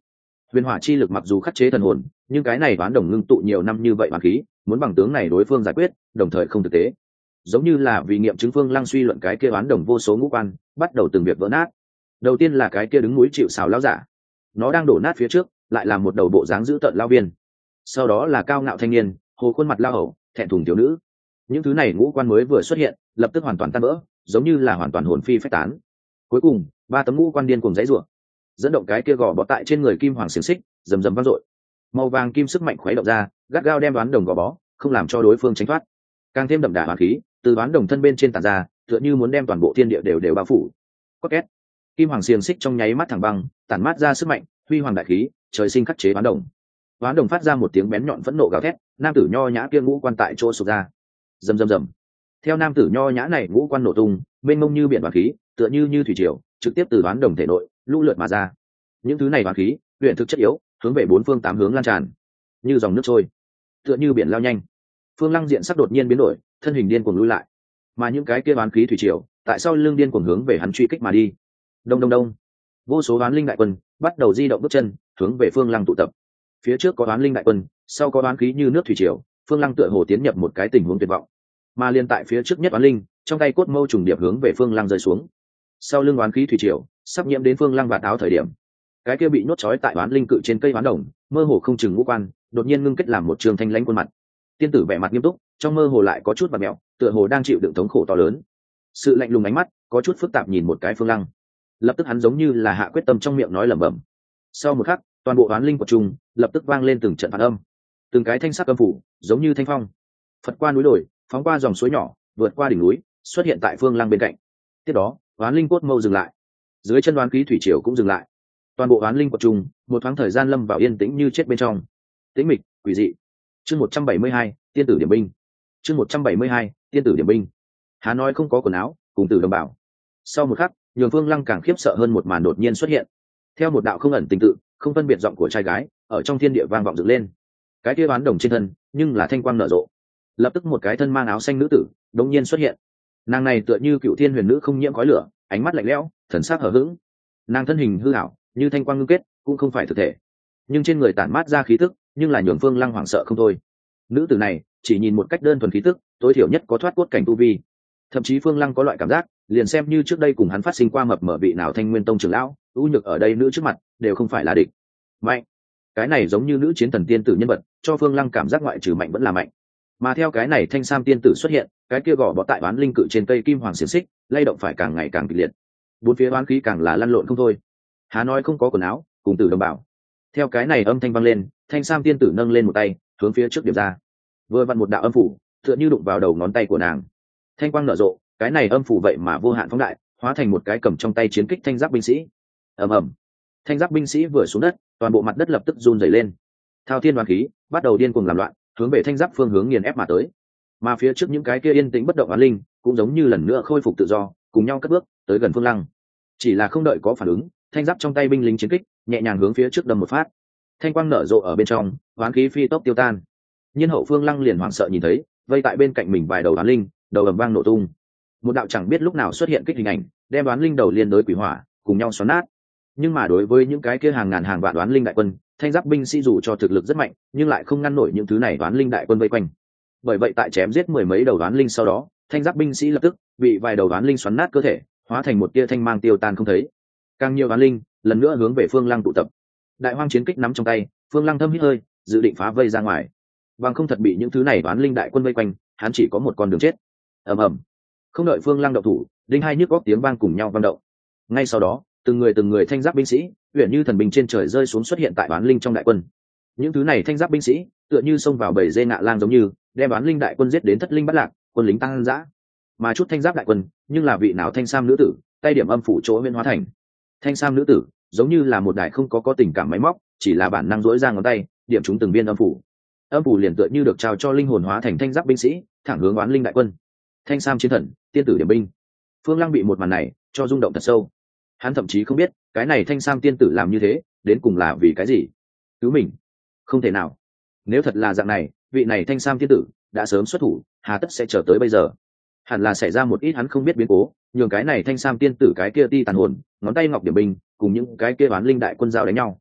Huyền hỏa chi lực mặc dù khắc chế thần hồn, nhưng cái này toán đồng ngưng tụ nhiều năm như vậy oán khí, muốn bằng tướng này đối phương giải quyết, đồng thời không thực tế. Giống như là vì nghiệm chứng Phương Lăng suy luận cái kia oán đồng vô số ngũ quan, bắt đầu từng việc vỡ nát. Đầu tiên là cái kia đứng núi chịu sào lão giả, nó đang đổ nát phía trước, lại là một đầu bộ dáng dữ tợn lao viên. Sau đó là cao ngạo thanh niên, hồ khuôn mặt lao hậu, thẹn thùng thiếu nữ. Những thứ này ngũ quan mới vừa xuất hiện, lập tức hoàn toàn tan vỡ, giống như là hoàn toàn hồn phi phách tán. Cuối cùng, ba tấm ngũ quan điên cuồng dãy rủa, dẫn động cái kia gò bó tại trên người kim hoàng xiềng xích rầm rầm vang dội, màu vàng kim sức mạnh khuấy động ra, gắt gao đem đoán đồng gò bó, không làm cho đối phương tránh thoát. Càng thêm đậm đà hỏa khí từ đoán đồng thân bên trên tản ra, tựa như muốn đem toàn bộ thiên địa đều bao phủ. Có két, kim hoàng xiềng xích trong nháy mắt thẳng băng, tản mát ra sức mạnh, huy hoàng đại khí, trời sinh khắc chế đoán đồng. Đoán đồng phát ra một tiếng bén nhọn phẫn nộ gào thét, nam tử nho nhã kia ngũ quan tại chỗ sụp ra, rầm rầm rầm. Theo nam tử nho nhã này ngũ quan nổ tung, mênh mông như biển hỏa khí, tựa như thủy triều, trực tiếp từ đoán đồng thể nội lũ lượt mà ra. Những thứ này hỏa khí, luyện thực chất yếu, hướng về bốn phương tám hướng lan tràn, như dòng nước trôi, tựa như biển lao nhanh. Phương Lăng diện sắc đột nhiên biến đổi, thân hình điên cuồng lùi lại, mà những cái kia oán khí thủy triều, tại sao lưng điên cuồng hướng về hắn truy kích mà đi. Đông đông đông, vô số oán linh đại quân bắt đầu di động bước chân, hướng về Phương Lăng tụ tập. Phía trước có oán linh đại quân, sau có oán khí như nước thủy triều, Phương Lăng tựa hồ tiến nhập một cái tình huống tuyệt vọng. Mà liên tại phía trước nhất oán linh, trong tay cốt mâu trùng điệp hướng về Phương Lăng rơi xuống. Sau lưng oán khí thủy triều, sắp nhiễm đến Phương Lăng và áo thời điểm, cái kia bị nhốt trói tại oán linh cự trên cây oán đồng, mơ hồ không chừng ngũ quan, đột nhiên ngưng kết làm một trường thanh lãnh khuôn mặt. Tiên tử vẻ mặt nghiêm túc, trong mơ hồ lại có chút bạt mẹo, tựa hồ đang chịu đựng thống khổ to lớn. Sự lạnh lùng ánh mắt có chút phức tạp nhìn một cái Phương Lăng, lập tức hắn giống như là hạ quyết tâm trong miệng nói lẩm bẩm. Sau một khắc, toàn bộ oán linh của trung lập tức vang lên từng trận phản âm, từng cái thanh sắc âm phủ giống như thanh phong phật qua núi đồi, phóng qua dòng suối nhỏ, vượt qua đỉnh núi, xuất hiện tại Phương Lăng bên cạnh. Tiếp đó oán linh cốt mâu dừng lại, dưới chân oán khí thủy triều cũng dừng lại, toàn bộ oán linh của trung một thoáng thời gian lâm vào yên tĩnh như chết bên trong, tĩnh mịch quỷ dị. Chương 172, tiên tử điểm binh. Chương 172, tiên tử điểm binh. Há nói không có quần áo, cùng tử đồng bảo. Sau một khắc, nhường Phương Lăng càng khiếp sợ hơn một màn đột nhiên xuất hiện. Theo một đạo không ẩn tình tự, không phân biệt giọng của trai gái, ở trong thiên địa vang vọng dựng lên. Cái kia oán đồng trên thân, nhưng là thanh quang nở rộ. Lập tức một cái thân mang áo xanh nữ tử, đột nhiên xuất hiện. Nàng này tựa như cựu thiên huyền nữ không nhiễm khói lửa, ánh mắt lạnh lẽo, thần sắc hờ hững. Nàng thân hình hư ảo, như thanh quang ngưng kết, cũng không phải thực thể, nhưng trên người tản mát ra khí tức, nhưng là nhường Phương Lăng hoảng sợ không thôi. Nữ tử này chỉ nhìn một cách đơn thuần khí tức, tối thiểu nhất có thoát cốt cảnh tu vi. Thậm chí Phương Lăng có loại cảm giác, liền xem như trước đây cùng hắn phát sinh qua mập mờ vị nào Thanh Nguyên Tông trưởng lão, ưu nhược ở đây nữ trước mặt đều không phải là địch. Mạnh, cái này giống như nữ chiến thần tiên tử nhân vật, cho Phương Lăng cảm giác ngoại trừ mạnh vẫn là mạnh. Mà theo cái này thanh sam tiên tử xuất hiện, cái kia gò bó tại oán linh cự trên cây kim hoàng xiềng xích lay động phải càng ngày càng kịch liệt, bốn phía oán khí càng là lăn lộn không thôi. Há nói không có quần áo, cùng tử đồng bảo. Theo cái này âm thanh vang lên, thanh sam tiên tử nâng lên một tay, hướng phía trước điểm ra, vừa vặn một đạo âm phủ tựa như đụng vào đầu ngón tay của nàng. Thanh quang nở rộ, cái này âm phủ vậy mà vô hạn phóng đại, hóa thành một cái cầm trong tay chiến kích thanh giáp binh sĩ. ầm ầm, thanh giáp binh sĩ vừa xuống đất, toàn bộ mặt đất lập tức run rẩy lên. Thao thiên đoán khí bắt đầu điên cuồng làm loạn, hướng về thanh giáp phương hướng nghiền ép mà tới. Mà phía trước những cái kia yên tĩnh bất động oán linh cũng giống như lần nữa khôi phục tự do, cùng nhau cất bước tới gần Phương Lăng. Chỉ là không đợi có phản ứng, thanh giáp trong tay binh lính chiến kích nhẹ nhàng hướng phía trước đâm một phát. Thanh quang nở rộ ở bên trong, oán khí phi tốc tiêu tan. Nhiên hậu Phương Lăng liền hoảng sợ nhìn thấy, vây tại bên cạnh mình vài đầu oán linh, đầu ầm vang nổ tung. Một đạo chẳng biết lúc nào xuất hiện kích hình ảnh, đem oán linh đầu liên đối quỷ hỏa, cùng nhau xoắn nát. Nhưng mà đối với những cái kia hàng ngàn hàng vạn oán linh đại quân, thanh giáp binh sĩ dù cho thực lực rất mạnh, nhưng lại không ngăn nổi những thứ này oán linh đại quân vây quanh. Bởi vậy tại chém giết mười mấy đầu oán linh sau đó, thanh giáp binh sĩ lập tức bị vài đầu oán linh xoắn nát cơ thể, hóa thành một tia thanh mang tiêu tan không thấy. Càng nhiều oán linh lần nữa hướng về Phương Lăng tụ tập. Đại hoang chiến kích nắm trong tay, Phương Lăng thâm hít hơi, dự định phá vây ra ngoài. Bằng không thật bị những thứ này oán linh đại quân vây quanh, hắn chỉ có một con đường chết. ầm ầm, không đợi Phương Lăng động thủ, đinh hai nhức góc tiếng vang cùng nhau vang động. Ngay sau đó, từng người thanh giáp binh sĩ uyển như thần binh trên trời rơi xuống xuất hiện tại oán linh trong đại quân. Những thứ này thanh giáp binh sĩ tựa như xông vào bầy dê ngạ lang giống như, đem oán linh đại quân giết đến thất linh bắt lạc, quân lính tăng dã. Mà chút thanh giáp đại quân, nhưng là vị nào thanh sam nữ tử, tay điểm âm phủ chỗ huyễn hóa thành. Thanh sam nữ tử giống như là một đại không có tình cảm máy móc, chỉ là bản năng duỗi ra ngón tay điểm chúng từng viên âm phủ. Âm phủ liền tựa như được trao cho linh hồn hóa thành thanh giáp binh sĩ, thẳng hướng oán linh đại quân. Thanh sam chiến thần, tiên tử điểm binh. Phương Lăng bị một màn này cho rung động thật sâu. Hắn thậm chí không biết cái này thanh sam tiên tử làm như thế đến cùng là vì cái gì. Cứu mình? Không thể nào. Nếu thật là dạng này, vị này thanh sam tiên tử đã sớm xuất thủ, hà tất sẽ chờ tới bây giờ. Hẳn là xảy ra một ít hắn không biết biến cố, nhường cái này thanh sam tiên tử cái kia ti tàn hồn, ngón tay ngọc điểm binh cùng những cái kia oán linh đại quân giao đánh nhau.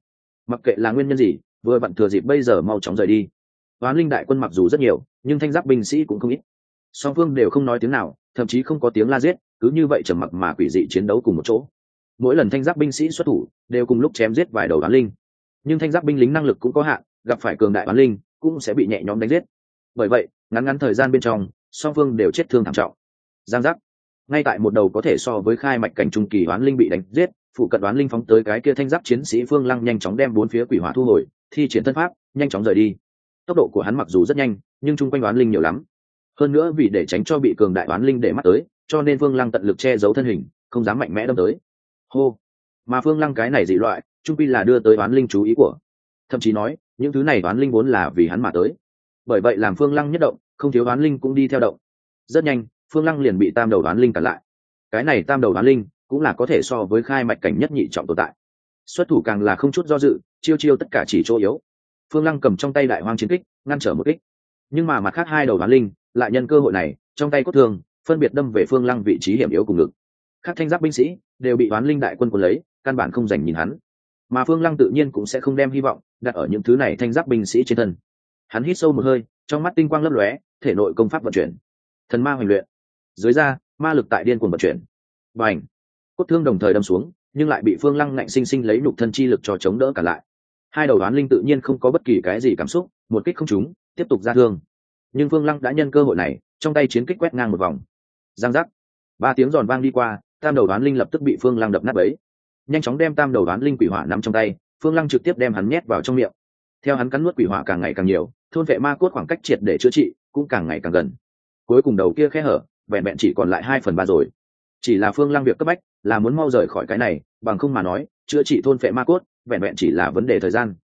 Mặc kệ là nguyên nhân gì, vừa vặn thừa dịp bây giờ mau chóng rời đi. Hoán linh đại quân mặc dù rất nhiều, nhưng thanh giáp binh sĩ cũng không ít. Song phương đều không nói tiếng nào, thậm chí không có tiếng la giết, cứ như vậy trầm mặc mà quỷ dị chiến đấu cùng một chỗ. Mỗi lần thanh giáp binh sĩ xuất thủ, đều cùng lúc chém giết vài đầu hoán linh. Nhưng thanh giáp binh lính năng lực cũng có hạn, gặp phải cường đại hoán linh, cũng sẽ bị nhẹ nhõm đánh giết. Bởi vậy, ngắn ngắn thời gian bên trong, song phương đều chết thương thảm trọng. Giang giác. Ngay tại một đầu có thể so với khai mạch cảnh trung kỳ hoán linh bị đánh giết, phụ cận hoán linh phóng tới cái kia thanh giáp chiến sĩ Phương Lăng nhanh chóng đem bốn phía quỷ hỏa thu hồi, thi triển thân pháp, nhanh chóng rời đi. Tốc độ của hắn mặc dù rất nhanh, nhưng chung quanh hoán linh nhiều lắm. Hơn nữa vì để tránh cho bị cường đại hoán linh để mắt tới, cho nên Phương Lăng tận lực che giấu thân hình, không dám mạnh mẽ đâm tới. Hô. Mà Phương Lăng cái này dị loại, chung quy là đưa tới hoán linh chú ý của. Thậm chí nói, những thứ này hoán linh vốn là vì hắn mà tới. Bởi vậy làm Phương Lăng nhất động, không thiếu hoán linh cũng đi theo động. Rất nhanh, Phương Lăng liền bị tam đầu hoán linh cản lại. Cái này tam đầu hoán linh cũng là có thể so với khai mạch cảnh nhất nhị trọng tồn tại. Xuất thủ càng là không chút do dự, chiêu chiêu tất cả chỉ chỗ yếu. Phương Lăng cầm trong tay đại hoang chiến kích, ngăn trở một kích. Nhưng mà mặt khác hai đầu hoán linh lại nhân cơ hội này, trong tay cốt thương, phân biệt đâm về Phương Lăng vị trí hiểm yếu cùng ngực. Các thanh giáp binh sĩ đều bị hoán linh đại quân cuốn lấy, căn bản không dành nhìn hắn. Mà Phương Lăng tự nhiên cũng sẽ không đem hy vọng đặt ở những thứ này thanh giáp binh sĩ trên thân. Hắn hít sâu một hơi, trong mắt tinh quang lấp lóe, thể nội công pháp vận chuyển, thần ma hoành luyện. Dưới da, ma lực tại điên cuồng vận chuyển. Bành! Cốt thương đồng thời đâm xuống, nhưng lại bị Phương Lăng ngạnh sinh sinh lấy nhục thân chi lực cho chống đỡ cả lại. Hai đầu đoán linh tự nhiên không có bất kỳ cái gì cảm xúc, một kích không trúng, tiếp tục ra thương. Nhưng Phương Lăng đã nhân cơ hội này, trong tay chiến kích quét ngang một vòng. Giang giác! Ba tiếng giòn vang đi qua, tam đầu đoán linh lập tức bị Phương Lăng đập nát bấy. Nhanh chóng đem tam đầu đoán linh quỷ hỏa nắm trong tay, Phương Lăng trực tiếp đem hắn nhét vào trong miệng. Theo hắn cắn nuốt quỷ hỏa càng ngày càng nhiều, thôn vệ ma cốt khoảng cách triệt để chữa trị cũng càng ngày càng gần. Cuối cùng đầu kia khe hở, vẹn vẹn chỉ còn lại 2/3 rồi. Chỉ là Phương Lăng việc cấp bách là muốn mau rời khỏi cái này, bằng không mà nói, chữa trị thôn phệ ma cốt, vẹn vẹn chỉ là vấn đề thời gian.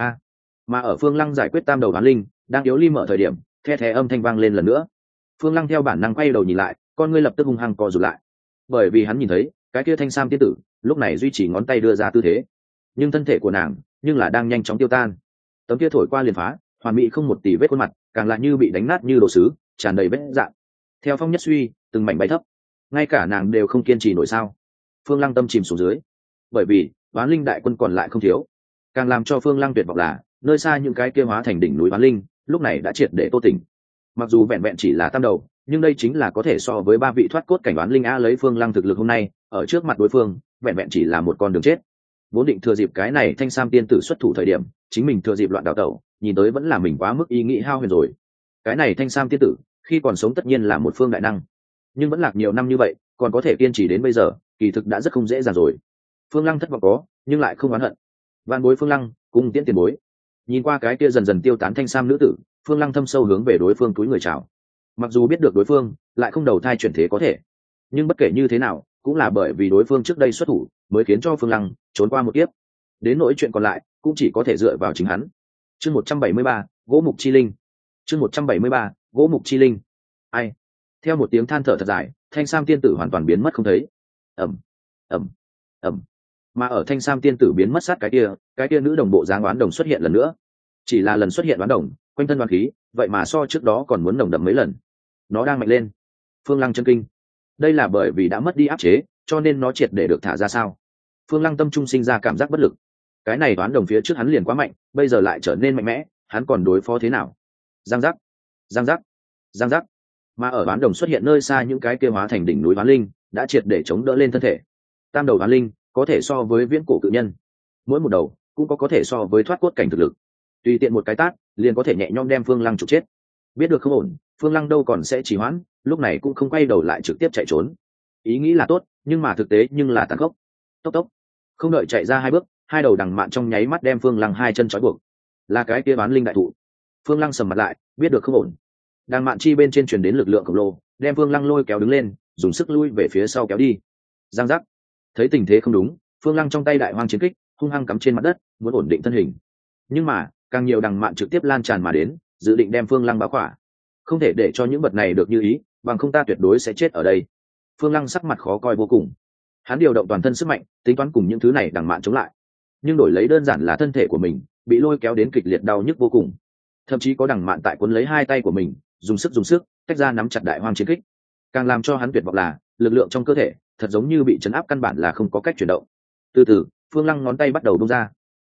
Mà ở Phương Lăng giải quyết tam đầu hoán linh, đang yếu ly mở thời điểm, the thé âm thanh vang lên lần nữa. Phương Lăng theo bản năng quay đầu nhìn lại, con ngươi lập tức hung hăng co rụt lại. Bởi vì hắn nhìn thấy, cái kia thanh sam tiên tử, lúc này duy trì ngón tay đưa ra tư thế, nhưng thân thể của nàng, nhưng là đang nhanh chóng tiêu tan. Tấm kia thổi qua liền phá, hoàn mỹ không một tì vết khuôn mặt, càng lại như bị đánh nát như đồ sứ, tràn đầy vết dạn. Theo phong nhất suy, từng mảnh bay thấp, ngay cả nàng đều không kiên trì nổi sao? Phương Lăng tâm chìm xuống dưới, bởi vì oán linh đại quân còn lại không thiếu. Càng làm cho Phương Lăng tuyệt vọng là, nơi xa những cái kia hóa thành đỉnh núi oán linh, lúc này đã triệt để tô tỉnh. Mặc dù vẹn vẹn chỉ là tam đầu, nhưng đây chính là có thể so với ba vị thoát cốt cảnh oán linh a. Lấy Phương Lăng thực lực hôm nay, ở trước mặt đối phương, vẹn vẹn chỉ là một con đường chết. Vốn định thừa dịp cái này thanh sam tiên tử xuất thủ thời điểm, chính mình thừa dịp loạn đào tẩu, nhìn tới vẫn là mình quá mức ý nghĩ hao huyền rồi. Cái này thanh sam tiên tử, khi còn sống tất nhiên là một phương đại năng, nhưng vẫn lạc nhiều năm như vậy, còn có thể kiên trì đến bây giờ, kỳ thực đã rất không dễ dàng rồi. Phương Lăng thất vọng có, nhưng lại không oán hận. Van bối Phương Lăng, cùng tiễn tiền bối. Nhìn qua cái kia dần dần tiêu tán thanh sam nữ tử, Phương Lăng thâm sâu hướng về đối phương túi người chào. Mặc dù biết được đối phương lại không đầu thai chuyển thế có thể, nhưng bất kể như thế nào, cũng là bởi vì đối phương trước đây xuất thủ, mới khiến cho Phương Lăng trốn qua một kiếp. Đến nỗi chuyện còn lại, cũng chỉ có thể dựa vào chính hắn. Chương 173, gỗ mục chi linh. Chương 173, gỗ mục chi linh. Ai? Theo một tiếng than thở thật dài, thanh sam tiên tử hoàn toàn biến mất không thấy. ầm ầm ầm. Mà ở thanh sam tiên tử biến mất sát cái kia nữ đồng bộ dáng oán đồng xuất hiện lần nữa. Chỉ là lần xuất hiện oán đồng, quanh thân oán khí, vậy mà so trước đó còn muốn nồng đậm mấy lần. Nó đang mạnh lên. Phương Lăng chân kinh. Đây là bởi vì đã mất đi áp chế, cho nên nó triệt để được thả ra sao? Phương Lăng tâm trung sinh ra cảm giác bất lực. Cái này oán đồng phía trước hắn liền quá mạnh, bây giờ lại trở nên mạnh mẽ, hắn còn đối phó thế nào? Giang giác, giang giác, giang giác. Mà ở oán đồng xuất hiện nơi xa những cái kia hóa thành đỉnh núi oán linh, đã triệt để chống đỡ lên thân thể. Tam đầu oán linh có thể so với viễn cổ cự nhân, mỗi một đầu cũng có thể so với thoát cốt cảnh thực lực. Tùy tiện một cái tát, liền có thể nhẹ nhõm đem Phương Lăng trục chết. Biết được không ổn, Phương Lăng đâu còn sẽ trì hoãn, lúc này cũng không quay đầu lại trực tiếp chạy trốn. Ý nghĩ là tốt, nhưng mà thực tế nhưng là tàn khốc. Tốc tốc, không đợi chạy ra 2 bước, hai đầu đằng mạn trong nháy mắt đem Phương Lăng 2 chân trói buộc. Là cái kia oán linh đại thụ. Phương Lăng sầm mặt lại, biết được không ổn. Đằng mạn chi bên trên truyền đến lực lượng khổng lồ, đem Phương Lăng lôi kéo đứng lên, dùng sức lui về phía sau kéo đi. Giang giác. Thấy tình thế không đúng, Phương Lăng trong tay đại hoang chiến kích hung hăng cắm trên mặt đất, muốn ổn định thân hình. Nhưng mà càng nhiều đằng mạn trực tiếp lan tràn mà đến, dự định đem Phương Lăng báo khỏa. Không thể để cho những vật này được như ý, bằng không ta tuyệt đối sẽ chết ở đây. Phương Lăng sắc mặt khó coi vô cùng. Hắn điều động toàn thân sức mạnh, tính toán cùng những thứ này đằng mạn chống lại, nhưng đổi lấy đơn giản là thân thể của mình bị lôi kéo đến kịch liệt đau nhức vô cùng. Thậm chí có đằng mạn tại cuốn lấy 2 tay của mình, dùng sức tách ra nắm chặt đại hoang chiến kích. Càng làm cho hắn tuyệt vọng là lực lượng trong cơ thể thật giống như bị chấn áp, căn bản là không có cách chuyển động. Từ từ, Phương Lăng ngón tay bắt đầu bung ra.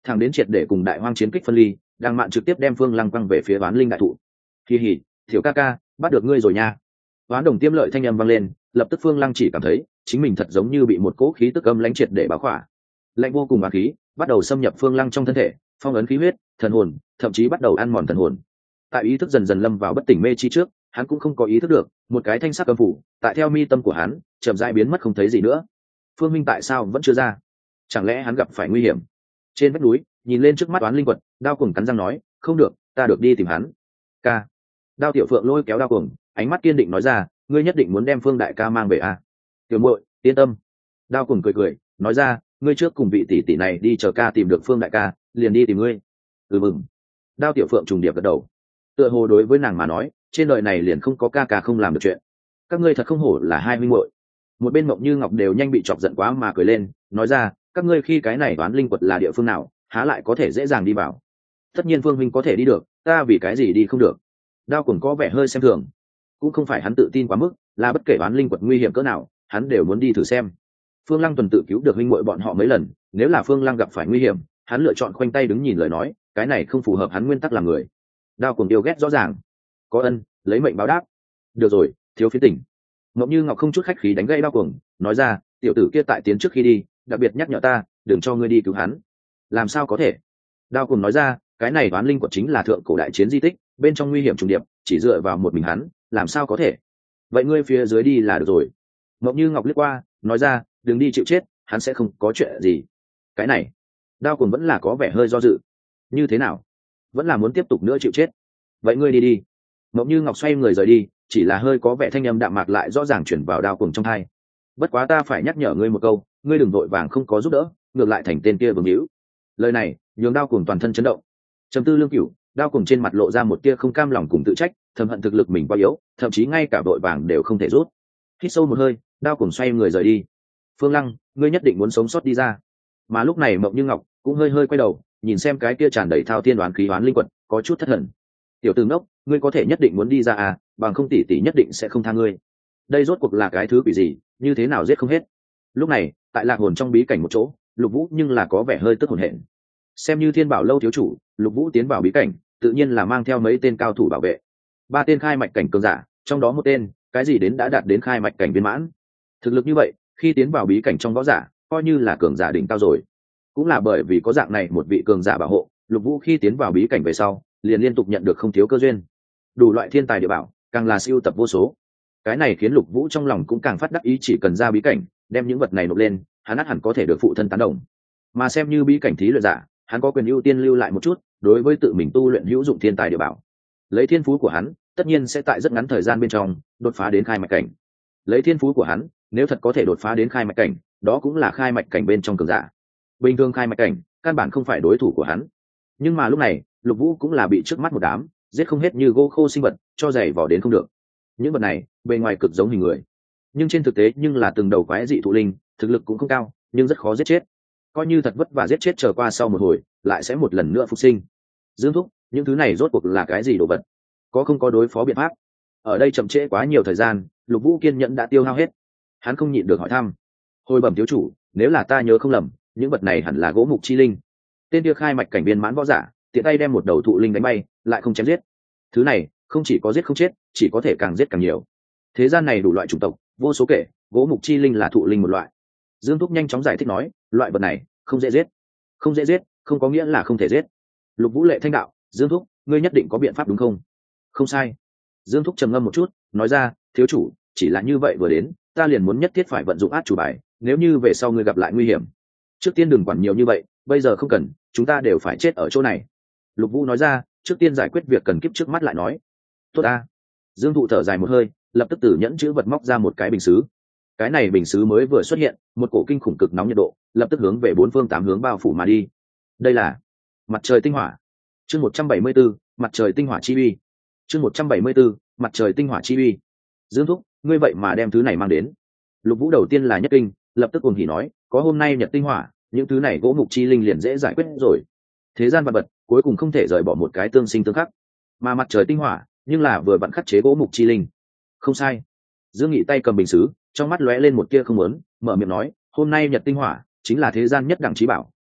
thằng đến triệt để cùng đại hoang chiến kích phân ly, Đàng Mạn trực tiếp đem Phương Lăng quăng về phía Oán Linh đại thụ. Kỳ hỉ, tiểu ca ca, bắt được ngươi rồi nha. Oán Đồng Tiêm Lợi thanh âm vang lên, lập tức Phương Lăng chỉ cảm thấy chính mình thật giống như bị một cỗ khí tức âm lãnh triệt để bao khỏa. Lạnh vô cùng oán khí bắt đầu xâm nhập Phương Lăng trong thân thể, phong ấn khí huyết, thần hồn, thậm chí bắt đầu ăn mòn thần hồn. Tại ý thức dần dần lâm vào bất tỉnh mê chi trước, hắn cũng không có ý thức được, một cái thanh sắc âm phủ, tại theo mi tâm của hắn, chậm rãi biến mất không thấy gì nữa. Phương Minh tại sao vẫn chưa ra? Chẳng lẽ hắn gặp phải nguy hiểm? Trên vách núi, nhìn lên trước mắt Oán Linh quật, Đao Cuồng cắn răng nói, không được, ta được đi tìm hắn. Ca. Đao Tiểu Phượng lôi kéo Đao Cuồng, ánh mắt kiên định nói ra, ngươi nhất định muốn đem Phương đại ca mang về à? Tiểu muội, yên tâm. Đao Cuồng cười cười, nói ra, ngươi trước cùng vị tỷ tỷ này đi chờ ca tìm được Phương đại ca, liền đi tìm ngươi. Mừng. Đao Tiểu Phượng trùng điệp gật đầu. Tựa hồ đối với nàng mà nói, trên đời này liền không có ca ca không làm được chuyện. Các ngươi thật không hổ là hai huynh muội. Một bên Mộng Như Ngọc đều nhanh bị chọc giận quá mà cười lên, nói ra, các ngươi khi cái này Oán Linh quật là địa phương nào, há lại có thể dễ dàng đi vào? Tất nhiên Phương huynh có thể đi được, ta vì cái gì đi không được? Đao Cuồng có vẻ hơi xem thường. Cũng không phải hắn tự tin quá mức, là bất kể Oán Linh quật nguy hiểm cỡ nào, hắn đều muốn đi thử xem. Phương Lăng tuần tự cứu được huynh muội bọn họ mấy lần, nếu là Phương Lăng gặp phải nguy hiểm, hắn lựa chọn khoanh tay đứng nhìn lời nói, cái này không phù hợp hắn nguyên tắc làm người. Đao Cuồng yêu ghét rõ ràng. Có ân, lấy mệnh báo đáp. Được rồi, thiếu phiến tỉnh. Mộng Như Ngọc không chút khách khí đánh gãy Đao Cuồng, nói ra, tiểu tử kia tại tiến trước khi đi, đặc biệt nhắc nhở ta, đừng cho ngươi đi cứu hắn. Làm sao có thể? Đao Cuồng nói ra, cái này Oán Linh quật chính là thượng cổ đại chiến di tích, bên trong nguy hiểm trùng điệp, chỉ dựa vào một mình hắn, làm sao có thể? Vậy ngươi phía dưới đi là được rồi. Mộng Như Ngọc liếc qua, nói ra, đừng đi chịu chết, hắn sẽ không có chuyện gì. Cái này, Đao Cuồng vẫn là có vẻ hơi do dự. Như thế nào? Vẫn là muốn tiếp tục nữa chịu chết. Vậy ngươi đi đi. Mộng Như Ngọc xoay người rời đi, chỉ là hơi có vẻ thanh âm đạm mạc lại rõ ràng chuyển vào Đao Cuồng trong tai. Bất quá ta phải nhắc nhở ngươi một câu, ngươi đừng vội vàng không có giúp đỡ, ngược lại thành tên kia vương hữu. Lời này nhường Đao Cuồng toàn thân chấn động. Trầm tư lương cửu, Đao Cuồng trên mặt lộ ra một tia không cam lòng cùng tự trách, thầm hận thực lực mình quá yếu, thậm chí ngay cả vội vàng đều không thể rút. Hít sâu một hơi, Đao Cuồng xoay người rời đi. Phương Lăng, ngươi nhất định muốn sống sót đi ra. Mà lúc này Mộng Như Ngọc cũng hơi hơi quay đầu, nhìn xem cái kia tràn đầy thao thiên đoán khí Oán Linh quật, có chút thất thần. Tiểu tử ngốc, ngươi có thể nhất định muốn đi ra à, bằng không tỷ tỷ nhất định sẽ không tha ngươi. Đây rốt cuộc là cái thứ quỷ gì, như thế nào giết không hết? Lúc này, tại Lạc Hồn trong bí cảnh một chỗ, Lục Vũ nhưng là có vẻ hơi tức hồn hển. Xem như Thiên Bảo lâu thiếu chủ, Lục Vũ tiến vào bí cảnh, tự nhiên là mang theo mấy tên cao thủ bảo vệ. 3 tên khai mạch cảnh cường giả, trong đó một tên, cái gì đến đã đạt đến khai mạch cảnh viên mãn. Thực lực như vậy, khi tiến vào bí cảnh trong võ giả, coi như là cường giả đỉnh cao rồi. Cũng là bởi vì có dạng này một vị cường giả bảo hộ, Lục Vũ khi tiến vào bí cảnh về sau, liền liên tục nhận được không thiếu cơ duyên. Đủ loại thiên tài địa bảo, càng là siêu tập vô số. Cái này khiến Lục Vũ trong lòng cũng càng phát đắc ý, chỉ cần ra bí cảnh, đem những vật này nộp lên, hắn hẳn có thể được phụ thân tán đồng. Mà xem như bí cảnh thí luyện giả, hắn có quyền ưu tiên lưu lại một chút, đối với tự mình tu luyện hữu dụng thiên tài địa bảo. Lấy thiên phú của hắn, tất nhiên sẽ tại rất ngắn thời gian bên trong đột phá đến khai mạch cảnh. Lấy thiên phú của hắn, nếu thật có thể đột phá đến khai mạch cảnh, đó cũng là khai mạch cảnh bên trong cường giả. Bình thường khai mạch cảnh, căn bản không phải đối thủ của hắn. Nhưng mà lúc này, Lục Vũ cũng là bị trước mắt một đám giết không hết như gỗ khô sinh vật cho giày vò đến không được. Những vật này bề ngoài cực giống hình người, nhưng trên thực tế nhưng là từng đầu quái dị thụ linh, thực lực cũng không cao, nhưng rất khó giết chết. Coi như thật vất vả giết chết, trở qua sau một hồi lại sẽ một lần nữa phục sinh. Dương thúc, những thứ này rốt cuộc là cái gì đồ vật? Có không có đối phó biện pháp? Ở đây chậm trễ quá nhiều thời gian, Lục Vũ kiên nhẫn đã tiêu hao hết, hắn không nhịn được hỏi thăm. Hồi bẩm thiếu chủ, nếu là ta nhớ không lầm, những vật này hẳn là gỗ mục chi linh. Tên kia khai mạch cảnh viên mãn võ giả tiện tay đem một đầu thụ linh đánh bay, lại không chém giết. Thứ này không chỉ có giết không chết, chỉ có thể càng giết càng nhiều. Thế gian này đủ loại chủng tộc vô số kể, gỗ mục chi linh là thụ linh một loại. Dương thúc nhanh chóng giải thích nói, loại vật này không dễ giết. Không dễ giết không có nghĩa là không thể giết. Lục Vũ lệ thanh đạo, Dương thúc, ngươi nhất định có biện pháp đúng không? Không sai. Dương thúc trầm ngâm một chút, nói ra, thiếu chủ, chỉ là như vậy vừa đến, ta liền muốn nhất thiết phải vận dụng át chủ bài, nếu như về sau ngươi gặp lại nguy hiểm, trước tiên đừng quản nhiều như vậy, bây giờ không cần, chúng ta đều phải chết ở chỗ này. Lục Vũ nói ra, trước tiên giải quyết việc cần kiếp trước mắt lại nói. Tốt ta. Dương thụ thở dài một hơi, lập tức từ nhẫn chữ vật móc ra một cái bình sứ. Cái này bình sứ mới vừa xuất hiện, một cổ kinh khủng cực nóng nhiệt độ lập tức hướng về 4 phương 8 hướng bao phủ mà đi. Đây là mặt trời tinh hỏa. Chương 174, mặt trời tinh hỏa chi uy. Chương 174, mặt trời tinh hỏa chi uy. Dương thúc, ngươi vậy mà đem thứ này mang đến. Lục Vũ đầu tiên là nhất kinh, lập tức cuồng hỉ nói, có hôm nay nhật tinh hỏa, những thứ này gỗ mục chi linh liền dễ giải quyết rồi. Thế gian vật vật cuối cùng không thể rời bỏ một cái tương sinh tương khắc, mà mặt trời tinh hỏa nhưng là vừa vặn khắc chế gỗ mục chi linh. Không sai. Dương Nghị tay cầm bình sứ, trong mắt lóe lên một tia không muốn, mở miệng nói, hôm nay nhật tinh hỏa chính là thế gian nhất đẳng trí bảo,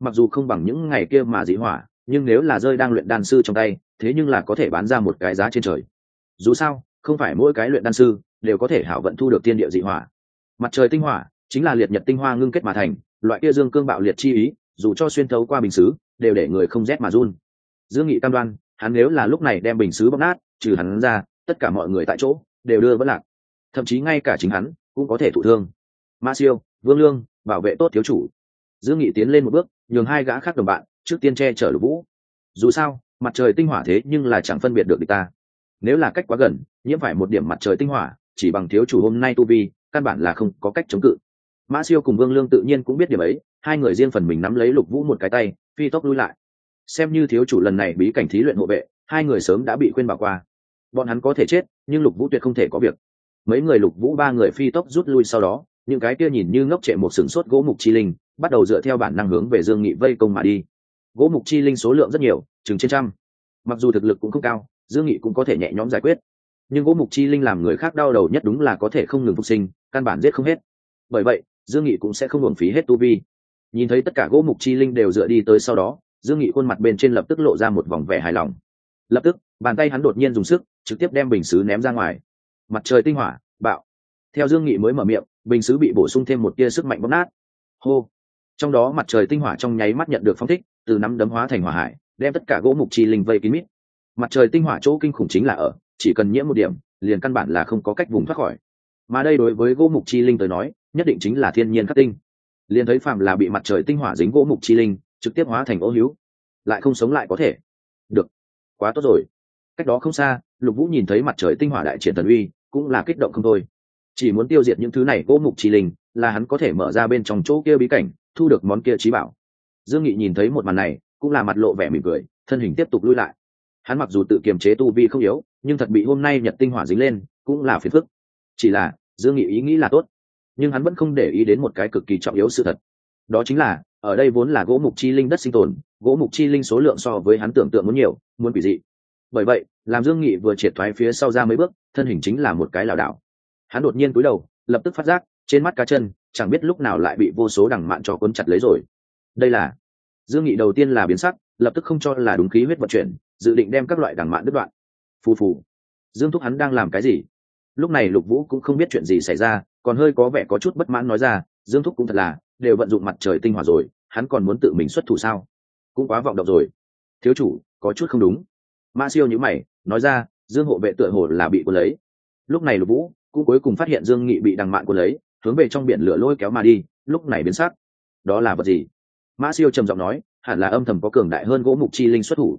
mặc dù không bằng những ngày kia mà dị hỏa, nhưng nếu là rơi đang luyện đan sư trong tay, thế nhưng là có thể bán ra một cái giá trên trời. Dù sao, không phải mỗi cái luyện đan sư đều có thể hảo vận thu được tiên địa dị hỏa. Mặt trời tinh hỏa chính là liệt nhật tinh hoa ngưng kết mà thành, loại kia dương cương bạo liệt chi ý, dù cho xuyên thấu qua bình sứ, đều để người không rét mà run. Dương Nghị cam đoan, hắn nếu là lúc này đem bình sứ bóc nát, trừ hắn ra, tất cả mọi người tại chỗ đều đưa vẫn lạc, thậm chí ngay cả chính hắn cũng có thể thụ thương. Mã Siêu, Vương Lương, bảo vệ tốt thiếu chủ. Dương Nghị tiến lên một bước, nhường hai gã khác đồng bạn trước tiên che chở Lục Vũ. Dù sao, mặt trời tinh hỏa thế nhưng là chẳng phân biệt được địch ta. Nếu là cách quá gần, nhiễm phải một điểm mặt trời tinh hỏa, chỉ bằng thiếu chủ hôm nay tu vi, căn bản là không có cách chống cự. Mã Siêu cùng Vương Lương tự nhiên cũng biết điểm ấy, hai người riêng phần mình nắm lấy Lục Vũ một cái tay, phi tốc lui lại. Xem như thiếu chủ lần này bí cảnh thí luyện hộ vệ, hai người sớm đã bị khuyên bảo qua. Bọn hắn có thể chết, nhưng Lục Vũ tuyệt không thể có việc. Mấy người Lục Vũ ba người phi tốc rút lui, sau đó những cái kia nhìn như ngốc trệ một sừng sốt gỗ mục chi linh bắt đầu dựa theo bản năng hướng về Dương Nghị vây công mà đi. Gỗ mục chi linh số lượng rất nhiều, chừng trên trăm. Mặc dù thực lực cũng không cao, Dương Nghị cũng có thể nhẹ nhõm giải quyết, nhưng gỗ mục chi linh làm người khác đau đầu nhất đúng là có thể không ngừng phục sinh, căn bản giết không hết. Bởi vậy Dương Nghị cũng sẽ không uổng phí hết tu vi. Nhìn thấy tất cả gỗ mục chi linh đều dựa đi tới, sau đó Dương Nghị khuôn mặt bên trên lập tức lộ ra một vòng vẻ hài lòng. Lập tức bàn tay hắn đột nhiên dùng sức, trực tiếp đem bình sứ ném ra ngoài. Mặt trời tinh hỏa bạo. Theo Dương Nghị mới mở miệng, bình sứ bị bổ sung thêm một tia sức mạnh bóp nát. Hô. Trong đó mặt trời tinh hỏa trong nháy mắt nhận được phóng thích, từ nắm đấm hóa thành hỏa hải, đem tất cả gỗ mục chi linh vây kín mít. Mặt trời tinh hỏa chỗ kinh khủng chính là ở, chỉ cần nhiễm một điểm, liền căn bản là không có cách vùng thoát khỏi. Mà đây đối với gỗ mục chi linh tới nói, nhất định chính là thiên nhiên khắc tinh. Liền thấy phàm là bị mặt trời tinh hỏa dính gỗ mục chi linh, trực tiếp hóa thành ô hữu, lại không sống lại có thể. Được, quá tốt rồi. Cách đó không xa, Lục Vũ nhìn thấy mặt trời tinh hỏa đại triển thần uy, cũng là kích động không thôi. Chỉ muốn tiêu diệt những thứ này gỗ mục chi linh, là hắn có thể mở ra bên trong chỗ kia bí cảnh, thu được món kia chí bảo. Dương Nghị nhìn thấy một màn này, cũng là mặt lộ vẻ mỉm cười, thân hình tiếp tục lui lại. Hắn mặc dù tự kiềm chế tu vi không yếu, nhưng thật bị hôm nay nhật tinh hỏa dính lên, cũng là phiền phức. Chỉ là Dương Nghị ý nghĩ là tốt, nhưng hắn vẫn không để ý đến một cái cực kỳ trọng yếu sự thật. Đó chính là, ở đây vốn là gỗ mục chi linh đất sinh tồn, gỗ mục chi linh số lượng so với hắn tưởng tượng muốn nhiều, muốn quỷ dị. Bởi vậy, làm Dương Nghị vừa triệt thoái phía sau ra mấy bước, thân hình chính là một cái lảo đảo. Hắn đột nhiên cúi đầu, lập tức phát giác, trên mắt cá chân, chẳng biết lúc nào lại bị vô số đằng mạn cho cuốn chặt lấy rồi. Đây là... Dương Nghị đầu tiên là biến sắc, lập tức không cho là đúng khí huyết vận chuyển, dự định đem các loại đằng mạn đứt đoạn. Phù phù. Dương thúc hắn đang làm cái gì? Lúc này Lục Vũ cũng không biết chuyện gì xảy ra, còn hơi có vẻ có chút bất mãn nói ra, Dương thúc cũng thật là, đều vận dụng mặt trời tinh hỏa rồi, hắn còn muốn tự mình xuất thủ sao? Cũng quá vọng động rồi. Thiếu chủ, có chút không đúng. Mã Siêu nhíu mày, nói ra, Dương hộ vệ tựa hồ là bị cuốn lấy. Lúc này Lục Vũ cũng cuối cùng phát hiện Dương Nghị bị đằng mạn cuốn lấy, hướng về trong biển lửa lôi kéo mà đi, lúc này biến sắc. Đó là vật gì? Mã Siêu trầm giọng nói, hẳn là âm thầm có cường đại hơn gỗ mục chi linh xuất thủ.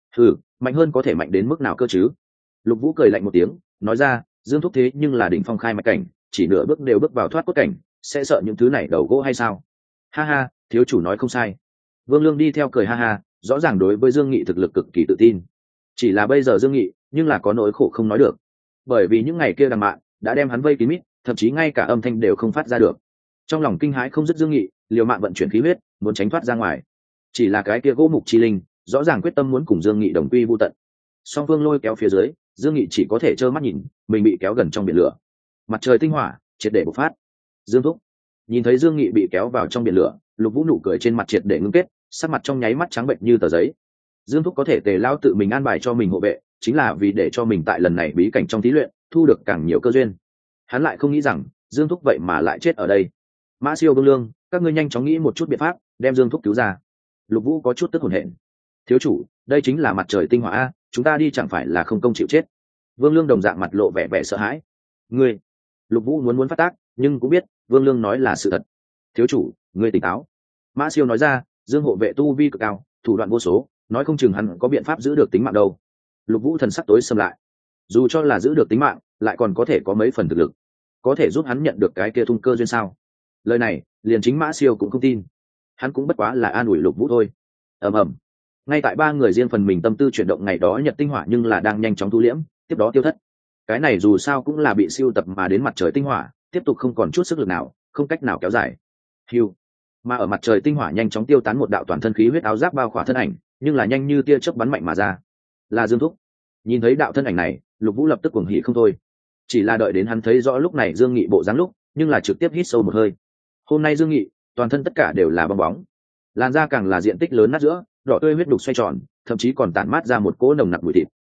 Mạnh hơn có thể mạnh đến mức nào cơ chứ? Lục Vũ cười lạnh một tiếng, nói ra, Dương thúc thế nhưng là đỉnh phong khai mạch cảnh, chỉ nửa bước đều bước vào thoát cốt cảnh, sẽ sợ những thứ này đầu gỗ hay sao? Ha ha, thiếu chủ nói không sai. Vương Lương đi theo cười ha ha, rõ ràng đối với Dương Nghị thực lực cực kỳ tự tin. Chỉ là bây giờ Dương Nghị, nhưng là có nỗi khổ không nói được, bởi vì những ngày kia đằng mạn đã đem hắn vây kín mít, thậm chí ngay cả âm thanh đều không phát ra được. Trong lòng kinh hãi không dứt Dương Nghị, liều mạng vận chuyển khí huyết, muốn tránh thoát ra ngoài. Chỉ là cái kia gỗ mục chi linh, rõ ràng quyết tâm muốn cùng Dương Nghị đồng quy vu tận. Song phương lôi kéo phía dưới, Dương Nghị chỉ có thể trơ mắt nhìn mình bị kéo gần trong biển lửa. Mặt trời tinh hỏa triệt để bộc phát. Dương thúc nhìn thấy Dương Nghị bị kéo vào trong biển lửa, Lục Vũ nụ cười trên mặt triệt để ngưng kết, sắc mặt trong nháy mắt trắng bệnh như tờ giấy. Dương thúc có thể tề lao tự mình an bài cho mình hộ vệ, chính là vì để cho mình tại lần này bí cảnh trong thí luyện thu được càng nhiều cơ duyên. Hắn lại không nghĩ rằng Dương thúc vậy mà lại chết ở đây. Mã Siêu, Vương Lương, các ngươi nhanh chóng nghĩ một chút biện pháp đem Dương thúc cứu ra. Lục Vũ có chút tức hổn hển. Thiếu chủ, đây chính là mặt trời tinh hỏa a, chúng ta đi chẳng phải là không công chịu chết? Vương Lương đồng dạng mặt lộ vẻ vẻ sợ hãi. Ngươi... Lục Vũ muốn phát tác, nhưng cũng biết Vương Lương nói là sự thật. Thiếu chủ, ngươi tỉnh táo. Mã Siêu nói ra, Dương hộ vệ tu vi cực cao, thủ đoạn vô số, nói không chừng hắn có biện pháp giữ được tính mạng đâu. Lục Vũ thần sắc tối sầm lại. Dù cho là giữ được tính mạng, lại còn có thể có mấy phần thực lực, có thể giúp hắn nhận được cái kia thung cơ duyên sao? Lời này liền chính Mã Siêu cũng không tin. Hắn cũng bất quá là an ủi Lục Vũ thôi. Ầm ầm. Ngay tại ba người riêng phần mình tâm tư chuyển động ngày đó nhật tinh hỏa nhưng là đang nhanh chóng thu liễm, tiếp đó tiêu thất. Cái này dù sao cũng là bị siêu tập mà đến mặt trời tinh hỏa, tiếp tục không còn chút sức lực nào, không cách nào kéo dài. Hưu. Mà ở mặt trời tinh hỏa nhanh chóng tiêu tán một đạo toàn thân khí huyết áo giáp bao khỏa thân ảnh, nhưng là nhanh như tia chớp bắn mạnh mà ra. Là Dương thúc. Nhìn thấy đạo thân ảnh này, Lục Vũ lập tức cuồng hỉ không thôi. Chỉ là đợi đến hắn thấy rõ lúc này Dương Nghị bộ dáng lúc, nhưng là trực tiếp hít sâu một hơi. Hôm nay Dương Nghị, toàn thân tất cả đều là bong bóng. làn da càng là diện tích lớn nát giữa, đỏ tươi huyết đục xoay tròn, thậm chí còn tản mát ra một cỗ nồng nặc mùi thịt.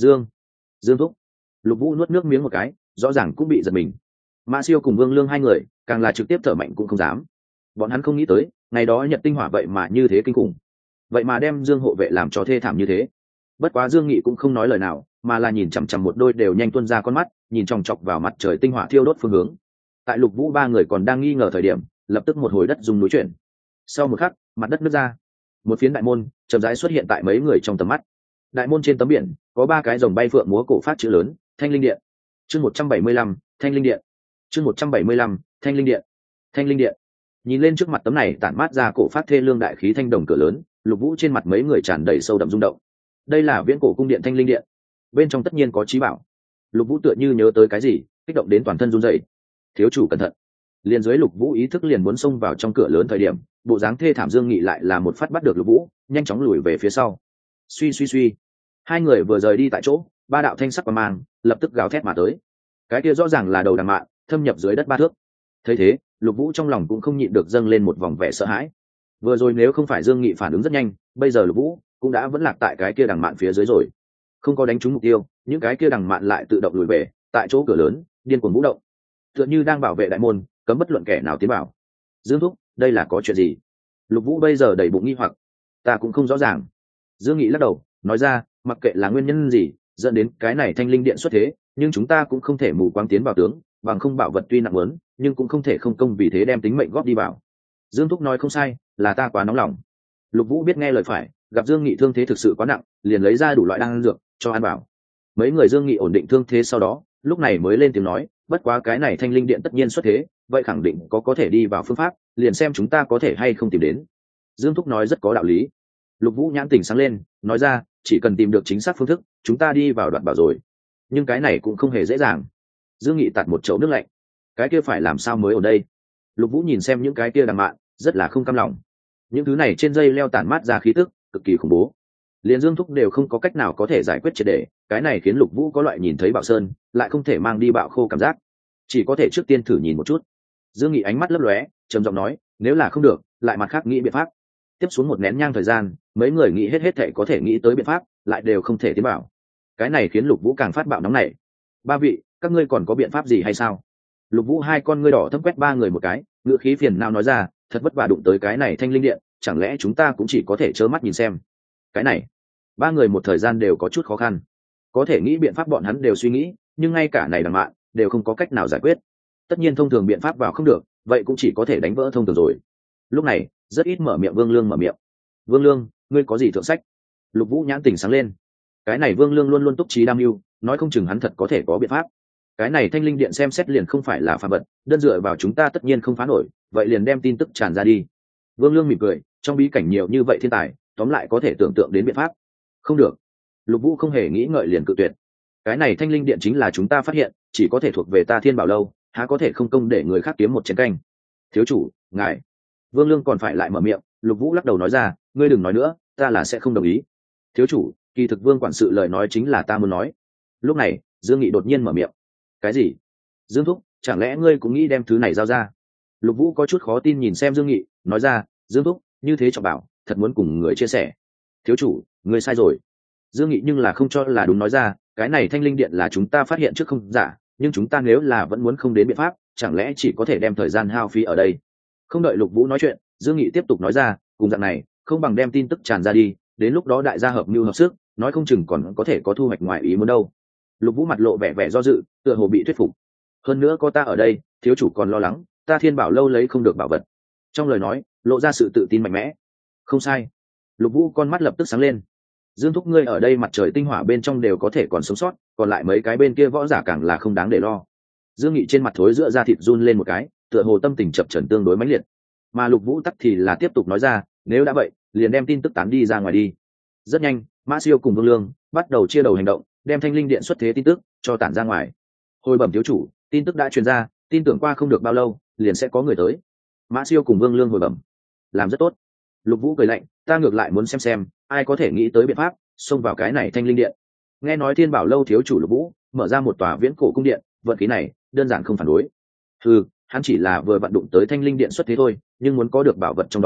Dương thúc. Lục Vũ nuốt nước miếng một cái, rõ ràng cũng bị giật mình. Mã Siêu cùng Vương Lương hai người càng là trực tiếp thở mạnh cũng không dám. Bọn hắn không nghĩ tới ngày đó Nhật tinh hỏa vậy mà như thế kinh khủng, vậy mà đem Dương hộ vệ làm cho thê thảm như thế. Bất quá Dương Nghị cũng không nói lời nào, mà là nhìn chằm chằm một đôi đều nhanh tuôn ra con mắt, nhìn chòng chọc vào mặt trời tinh hỏa thiêu đốt phương hướng. Tại Lục Vũ ba người còn đang nghi ngờ thời điểm, lập tức một hồi đất rung núi chuyển. Sau một khắc, mặt đất nứt ra, một phiến đại môn chậm rãi xuất hiện tại mấy người trong tầm mắt. Đại môn trên tấm biển có ba cái rồng bay phượng múa cổ phát chữ lớn: Thanh Linh Điện. Chương 175, Thanh Linh Điện. Chương 175, Thanh Linh Điện. Thanh Linh Điện. Nhìn lên trước mặt tấm này tản mát ra cổ phát thê lương đại khí thanh đồng cửa lớn, Lục Vũ trên mặt mấy người tràn đầy sâu đậm rung động. Đây là viễn cổ cung điện Thanh Linh Điện, bên trong tất nhiên có trí bảo. Lục Vũ tựa như nhớ tới cái gì, kích động đến toàn thân run rẩy. Thiếu chủ cẩn thận. Liền dưới Lục Vũ ý thức liền muốn xông vào trong cửa lớn thời điểm, bộ dáng thê thảm Dương Nghị lại là một phát bắt được Lục Vũ, nhanh chóng lùi về phía sau. Suy. Hai người vừa rời đi tại chỗ, ba đạo thanh sắc quang mang lập tức gào thét mà tới. Cái kia rõ ràng là đầu đằng mạn, thâm nhập dưới đất 3 thước. Thấy thế, Lục Vũ trong lòng cũng không nhịn được dâng lên một vòng vẻ sợ hãi. Vừa rồi nếu không phải Dương Nghị phản ứng rất nhanh, bây giờ Lục Vũ cũng đã vẫn lạc tại cái kia đằng mạn phía dưới rồi. Không có đánh trúng mục tiêu, những cái kia đằng mạn lại tự động lùi về, tại chỗ cửa lớn, điên cuồng vũ động. Tựa như đang bảo vệ đại môn, cấm bất luận kẻ nào tiến vào. Dương thúc, đây là có chuyện gì? Lục Vũ bây giờ đầy bụng nghi hoặc. Ta cũng không rõ ràng. Dương Nghị lắc đầu, nói ra, mặc kệ là nguyên nhân gì dẫn đến cái này Thanh Linh Điện xuất thế, nhưng chúng ta cũng không thể mù quáng tiến vào tướng, bằng không bảo vật tuy nặng lớn, nhưng cũng không thể không công vì thế đem tính mệnh góp đi vào. Dương thúc nói không sai, là ta quá nóng lòng. Lục Vũ biết nghe lời phải, gặp Dương Nghị thương thế thực sự quá nặng, liền lấy ra đủ loại đan dược cho ăn bảo. Mấy người Dương Nghị ổn định thương thế sau đó, lúc này mới lên tiếng nói, bất quá cái này Thanh Linh Điện tất nhiên xuất thế, vậy khẳng định có thể đi vào phương pháp, liền xem chúng ta có thể hay không tìm đến. Dương thúc nói rất có đạo lý. Lục Vũ nhãn tỉnh sáng lên, nói ra, chỉ cần tìm được chính xác phương thức, chúng ta đi vào đoạt bảo rồi. Nhưng cái này cũng không hề dễ dàng. Dương Nghị tạt một chậu nước lạnh. Cái kia phải làm sao mới ở đây? Lục Vũ nhìn xem những cái kia đằng mạn, rất là không cam lòng. Những thứ này trên dây leo tản mát ra khí tức, cực kỳ khủng bố. Liên Dương thúc đều không có cách nào có thể giải quyết triệt để, cái này khiến Lục Vũ có loại nhìn thấy bạo sơn, lại không thể mang đi bạo khô cảm giác. Chỉ có thể trước tiên thử nhìn một chút. Dương Nghị ánh mắt lấp lóe, trầm giọng nói, nếu là không được, lại mặt khác nghĩ biện pháp. Tiếp xuống một nén nhang thời gian, mấy người nghĩ hết thể có thể nghĩ tới biện pháp, lại đều không thể tiến bảo. Cái này khiến Lục Vũ càng phát bạo nóng này. Ba vị, các ngươi còn có biện pháp gì hay sao? Lục Vũ hai con ngươi đỏ thâm quét ba người một cái, ngữ khí phiền não nói ra, thật vất vả đụng tới cái này Thanh Linh Điện, chẳng lẽ chúng ta cũng chỉ có thể trơ mắt nhìn xem? Cái này, ba người một thời gian đều có chút khó khăn. Có thể nghĩ biện pháp bọn hắn đều suy nghĩ, nhưng ngay cả này đằng mạn đều không có cách nào giải quyết. Tất nhiên thông thường biện pháp vào không được, vậy cũng chỉ có thể đánh vỡ thông thường rồi. Lúc này, rất ít mở miệng Vương Lương mở miệng. Vương Lương, ngươi có gì thượng sách? Lục Vũ nhãn tỉnh sáng lên. Cái này Vương Lương luôn luôn túc trí đam mưu, nói không chừng hắn thật có thể có biện pháp. Cái này Thanh Linh Điện xem xét liền không phải là phàm vật, đơn dựa vào chúng ta tất nhiên không phá nổi, vậy liền đem tin tức tràn ra đi. Vương Lương mỉm cười, trong bí cảnh nhiều như vậy thiên tài, tóm lại có thể tưởng tượng đến biện pháp. Không được. Lục Vũ không hề nghĩ ngợi liền cự tuyệt. Cái này Thanh Linh Điện chính là chúng ta phát hiện, chỉ có thể thuộc về ta Thiên Bảo lâu, há có thể không công để người khác kiếm một chén canh. Thiếu chủ, ngài. Vương Lương còn phải lại mở miệng, Lục Vũ lắc đầu nói ra, ngươi đừng nói nữa, ta là sẽ không đồng ý. Thiếu chủ, kỳ thực Vương quản sự lời nói chính là ta muốn nói. Lúc này, Dương Nghị đột nhiên mở miệng. Cái gì? Dương thúc, chẳng lẽ ngươi cũng nghĩ đem thứ này giao ra? Lục Vũ có chút khó tin nhìn xem Dương Nghị, nói ra, Dương thúc, như thế trọng bảo, thật muốn cùng người chia sẻ. Thiếu chủ, ngươi sai rồi. Dương Nghị nhưng là không cho là đúng nói ra, cái này Thanh Linh Điện là chúng ta phát hiện trước không giả, nhưng chúng ta nếu là vẫn muốn không đến biện pháp, chẳng lẽ chỉ có thể đem thời gian hao phí ở đây? Không đợi Lục Vũ nói chuyện, Dương Nghị tiếp tục nói ra, cùng dạng này, không bằng đem tin tức tràn ra đi, đến lúc đó đại gia hợp mưu hợp sức, nói không chừng còn có thể có thu hoạch ngoài ý muốn đâu. Lục Vũ mặt lộ vẻ do dự, tựa hồ bị thuyết phục. Hơn nữa có ta ở đây, thiếu chủ còn lo lắng, ta Thiên Bảo lâu lấy không được bảo vật. Trong lời nói, lộ ra sự tự tin mạnh mẽ. Không sai. Lục Vũ con mắt lập tức sáng lên. Dương thúc ngươi ở đây mặt trời tinh hỏa bên trong đều có thể còn sống sót, còn lại mấy cái bên kia võ giả càng là không đáng để lo. Dương Nghị trên mặt thối giữa da thịt run lên một cái, tựa hồ tâm tình chập chờn tương đối mãnh liệt. Mà Lục Vũ tắc thì là tiếp tục nói ra, nếu đã vậy, liền đem tin tức tán đi ra ngoài đi. Rất nhanh, Mã Siêu cùng Vương Lương bắt đầu chia đầu hành động, đem Thanh Linh Điện xuất thế tin tức cho tản ra ngoài. Hồi bẩm thiếu chủ, tin tức đã truyền ra, tin tưởng qua không được bao lâu, liền sẽ có người tới. Mã Siêu cùng Vương Lương hồi bẩm. Làm rất tốt. Lục Vũ cười lạnh, ta ngược lại muốn xem ai có thể nghĩ tới biện pháp xông vào cái này Thanh Linh Điện. Nghe nói Thiên Bảo lâu thiếu chủ Lục Vũ mở ra một tòa viễn cổ cung điện, vận khí này đơn giản không phản đối. Hắn chỉ là vừa vận đụng tới Thanh Linh Điện xuất thế thôi, nhưng muốn có được bảo vật trong đó,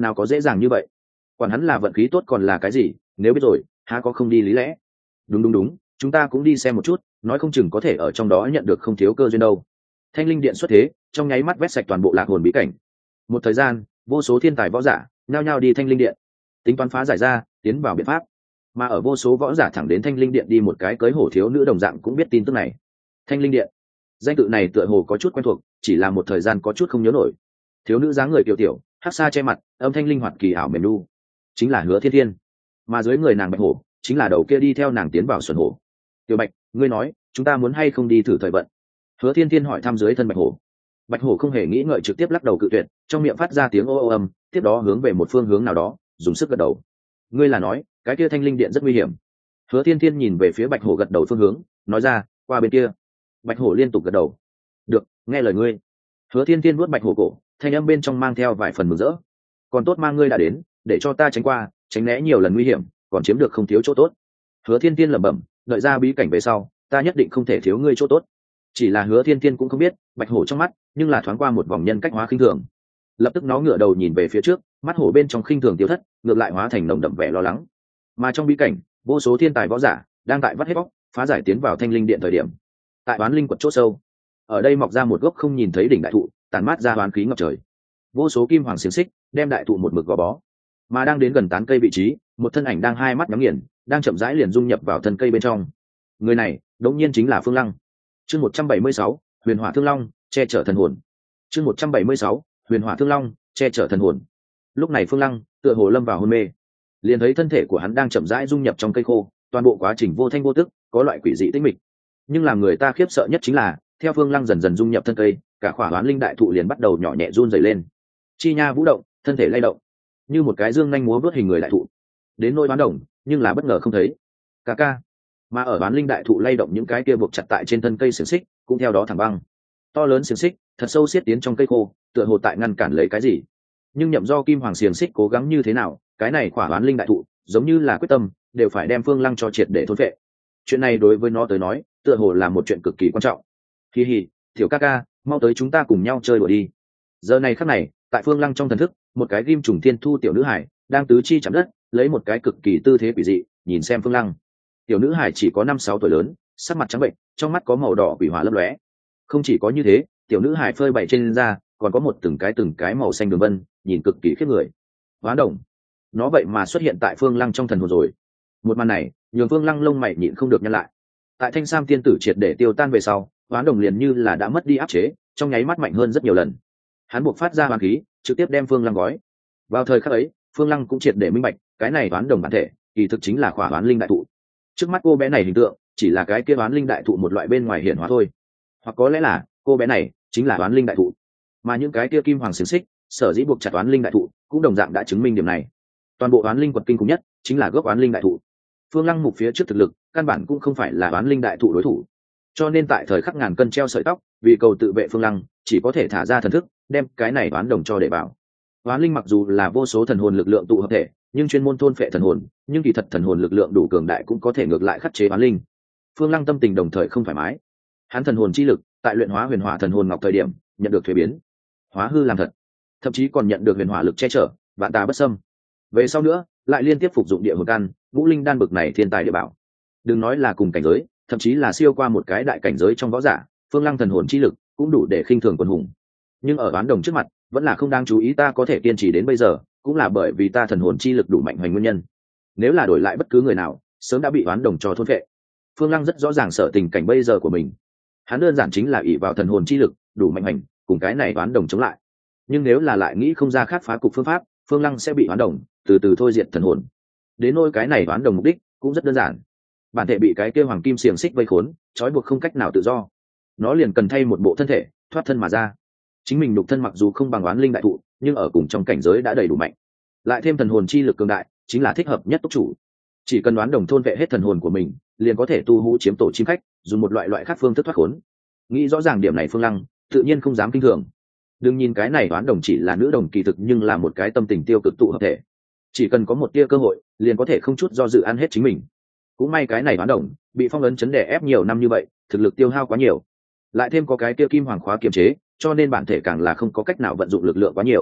nào có dễ dàng như vậy. Quản hắn là vận khí tốt còn là cái gì, nếu biết rồi há có không đi lý lẽ. Đúng đúng đúng, chúng ta cũng đi xem một chút, nói không chừng có thể ở trong đó nhận được không thiếu cơ duyên đâu. Thanh linh điện xuất thế, trong nháy mắt vét sạch toàn bộ lạc hồn bí cảnh. Một thời gian, vô số thiên tài võ giả nhao nhao đi thanh linh điện, tính toán phá giải ra, tiến vào biện pháp. Mà ở vô số võ giả thẳng đến thanh linh điện đi một cái cưới hổ thiếu nữ đồng dạng cũng biết tin tức này. Thanh linh điện, danh tự này tựa hồ có chút quen thuộc, chỉ là một thời gian có chút không nhớ nổi. Thiếu nữ dáng người tiểu tiểu, hắc sa che mặt, âm thanh linh hoạt kỳ ảo mềm nu, chính là Hứa Thiên Thiên. Mà dưới người nàng bạch hổ chính là đầu kia đi theo nàng tiến vào xuẩn hổ. Tiểu Bạch, ngươi nói chúng ta muốn hay không đi thử thời vận? Hứa Thiên Thiên hỏi thăm dưới thân bạch hổ. Bạch hổ không hề nghĩ ngợi trực tiếp lắc đầu cự tuyệt, trong miệng phát ra tiếng ô ô âm, tiếp đó hướng về một phương hướng nào đó dùng sức gật đầu. Ngươi là nói cái kia thanh linh điện rất nguy hiểm? Hứa Thiên Thiên nhìn về phía bạch hổ gật đầu phương hướng, nói ra, qua bên kia. Bạch hổ liên tục gật đầu. Được, nghe lời ngươi. Hứa Thiên Thiên vuốt bạch hổ cổ, thanh âm bên trong mang theo vài phần mừng rỡ. Còn tốt mang ngươi đã đến, để cho ta tránh qua, tránh né nhiều lần nguy hiểm, còn chiếm được không thiếu chỗ tốt. Hứa Thiên Thiên lẩm bẩm, đợi ra bí cảnh về sau, ta nhất định không thể thiếu ngươi chỗ tốt. Chỉ là Hứa Thiên Thiên cũng không biết, bạch hổ trong mắt nhưng là thoáng qua một vòng nhân cách hóa khinh thường. Lập tức nó ngửa đầu nhìn về phía trước, mắt hổ bên trong khinh thường tiêu thất, ngược lại hóa thành nồng đậm vẻ lo lắng. Mà trong bí cảnh, vô số thiên tài võ giả đang tại vắt hết bóc, phá giải tiến vào thanh linh điện thời điểm. Tại oán linh quật chỗ sâu, ở đây mọc ra một gốc không nhìn thấy đỉnh đại thụ, tản mát ra oán khí ngập trời. Vô số kim hoàng xiềng xích đem đại thụ một mực gò bó. Mà đang đến gần tán cây vị trí, một thân ảnh đang hai mắt nhắm nghiền, đang chậm rãi liền dung nhập vào thân cây bên trong. Người này, đột nhiên chính là Phương Lăng. Chương 176, Huyền Hỏa Thương Long, che chở thần hồn. Chương 176, Huyền Hỏa Thương Long, che chở thần hồn. Lúc này Phương Lăng tựa hồ lâm vào hôn mê, liền thấy thân thể của hắn đang chậm rãi dung nhập trong cây khô, toàn bộ quá trình vô thanh vô tức, có loại quỷ dị tĩnh mịch. Nhưng làm người ta khiếp sợ nhất chính là, theo Phương Lăng dần dần dung nhập thân cây, cả khỏa oán linh đại thụ liền bắt đầu nhỏ nhẹ run rẩy lên. Chi nha vũ động, thân thể lay động, như một cái dương nhanh múa vớt hình người đại thụ. Đến nỗi oán đồng, nhưng là bất ngờ không thấy. Ca ca. Mà ở oán linh đại thụ lay động những cái kia buộc chặt tại trên thân cây xiềng xích, cũng theo đó thẳng băng. To lớn xiềng xích, thật sâu xiết tiến trong cây khô, tựa hồ tại ngăn cản lấy cái gì. Nhưng nhậm do kim hoàng xiềng xích cố gắng như thế nào, cái này khỏa oán linh đại thụ, giống như là quyết tâm, đều phải đem Phương Lăng cho triệt để thôn phệ. Chuyện này đối với nó tới nói, tựa hồ là một chuyện cực kỳ quan trọng. Hi hi, tiểu ca ca, mau tới chúng ta cùng nhau chơi đùa đi. Giờ này khắc này, tại Phương Lăng trong thần thức, một cái ghim trùng thiên thu tiểu nữ hải đang tứ chi chạm đất, lấy một cái cực kỳ tư thế quỷ dị nhìn xem Phương Lăng. Tiểu nữ hải chỉ có 5-6 tuổi lớn, sắc mặt trắng bệnh, trong mắt có màu đỏ quỷ hỏa lấp lóe. Không chỉ có như thế, tiểu nữ hải phơi bày trên da còn có một từng cái màu xanh đường vân, nhìn cực kỳ khiếp người. Hoán đồng, nó vậy mà xuất hiện tại Phương Lăng trong thần hồn rồi. Một màn này nhường Phương Lăng lông mày nhịn không được nhăn lại. Tại Thanh Sam tiên tử triệt để tiêu tan về sau, hoán đồng liền như là đã mất đi áp chế, trong nháy mắt mạnh hơn rất nhiều lần. Hắn buộc phát ra hoán khí, trực tiếp đem Phương Lăng gói. Vào thời khắc ấy, Phương Lăng cũng triệt để minh bạch, cái này hoán đồng bản thể kỳ thực chính là khỏa hoán linh đại thụ. Trước mắt cô bé này hình tượng chỉ là cái kia hoán linh đại thụ một loại bên ngoài hiển hóa thôi, hoặc có lẽ là cô bé này chính là hoán linh đại thụ. Mà những cái kia kim hoàng xiềng xích sở dĩ buộc chặt hoán linh đại thụ cũng đồng dạng đã chứng minh điểm này. Toàn bộ hoán linh quật kinh khủng nhất chính là gốc hoán linh đại thụ. Phương Lăng mục phía trước thực lực căn bản cũng không phải là hoán linh đại thụ đối thủ, cho nên tại thời khắc ngàn cân treo sợi tóc, vì cầu tự vệ Phương Lăng chỉ có thể thả ra thần thức, đem cái này hoán đồng cho để bảo. Hoán linh mặc dù là vô số thần hồn lực lượng tụ hợp thể, nhưng chuyên môn thôn phệ thần hồn, nhưng kỳ thật thần hồn lực lượng đủ cường đại cũng có thể ngược lại khắc chế hoán linh. Phương Lăng tâm tình đồng thời không thoải mái. Hắn thần hồn chi lực tại luyện hóa huyền hỏa thần hồn ngọc thời điểm nhận được thuế biến, hóa hư làm thật, thậm chí còn nhận được huyền hỏa lực che chở, vạn tà bất xâm. Về sau nữa lại liên tiếp phục dụng địa hồn căn, ngũ linh đan bực này thiên tài địa bảo. Đừng nói là cùng cảnh giới, thậm chí là siêu qua một cái đại cảnh giới trong võ giả, Phương Lăng thần hồn chi lực cũng đủ để khinh thường quần hùng. Nhưng ở oán đồng trước mặt vẫn là không đáng chú ý. Ta có thể kiên trì đến bây giờ cũng là bởi vì ta thần hồn chi lực đủ mạnh hoành nguyên nhân. Nếu là đổi lại bất cứ người nào, sớm đã bị oán đồng cho thôn phệ. Phương Lăng rất rõ ràng sợ tình cảnh bây giờ của mình. Hắn đơn giản chính là ỷ vào thần hồn chi lực đủ mạnh hoành, cùng cái này oán đồng chống lại. Nhưng nếu là lại nghĩ không ra khác phá cục phương pháp, Phương Lăng sẽ bị oán đồng từ từ thôi diệt thần hồn. Đến nỗi cái này oán đồng mục đích cũng rất đơn giản. Bản thể bị cái kia hoàng kim xiềng xích vây khốn, trói buộc không cách nào tự do. Nó liền cần thay một bộ thân thể thoát thân mà ra. Chính mình nhục thân mặc dù không bằng oán linh đại thụ, nhưng ở cùng trong cảnh giới đã đầy đủ mạnh, lại thêm thần hồn chi lực cường đại, chính là thích hợp nhất túc chủ. Chỉ cần đoán đồng thôn vệ hết thần hồn của mình, liền có thể tu hú chiếm tổ chim khách, dùng một loại khác phương thức thoát khốn. Nghĩ rõ ràng điểm này Phương Lăng tự nhiên không dám kinh thường. Đừng nhìn cái này đoán đồng chỉ là nữ đồng kỳ thực, nhưng là một cái tâm tình tiêu cực tụ hợp thể. Chỉ cần có một tia cơ hội, liền có thể không chút do dự ăn hết chính mình. Cũng may cái này đoán đồng bị phong ấn chấn đè ép nhiều năm như vậy, thực lực tiêu hao quá nhiều, lại thêm có cái tia kim hoàng khóa kiềm chế, cho nên bản thể càng là không có cách nào vận dụng lực lượng quá nhiều.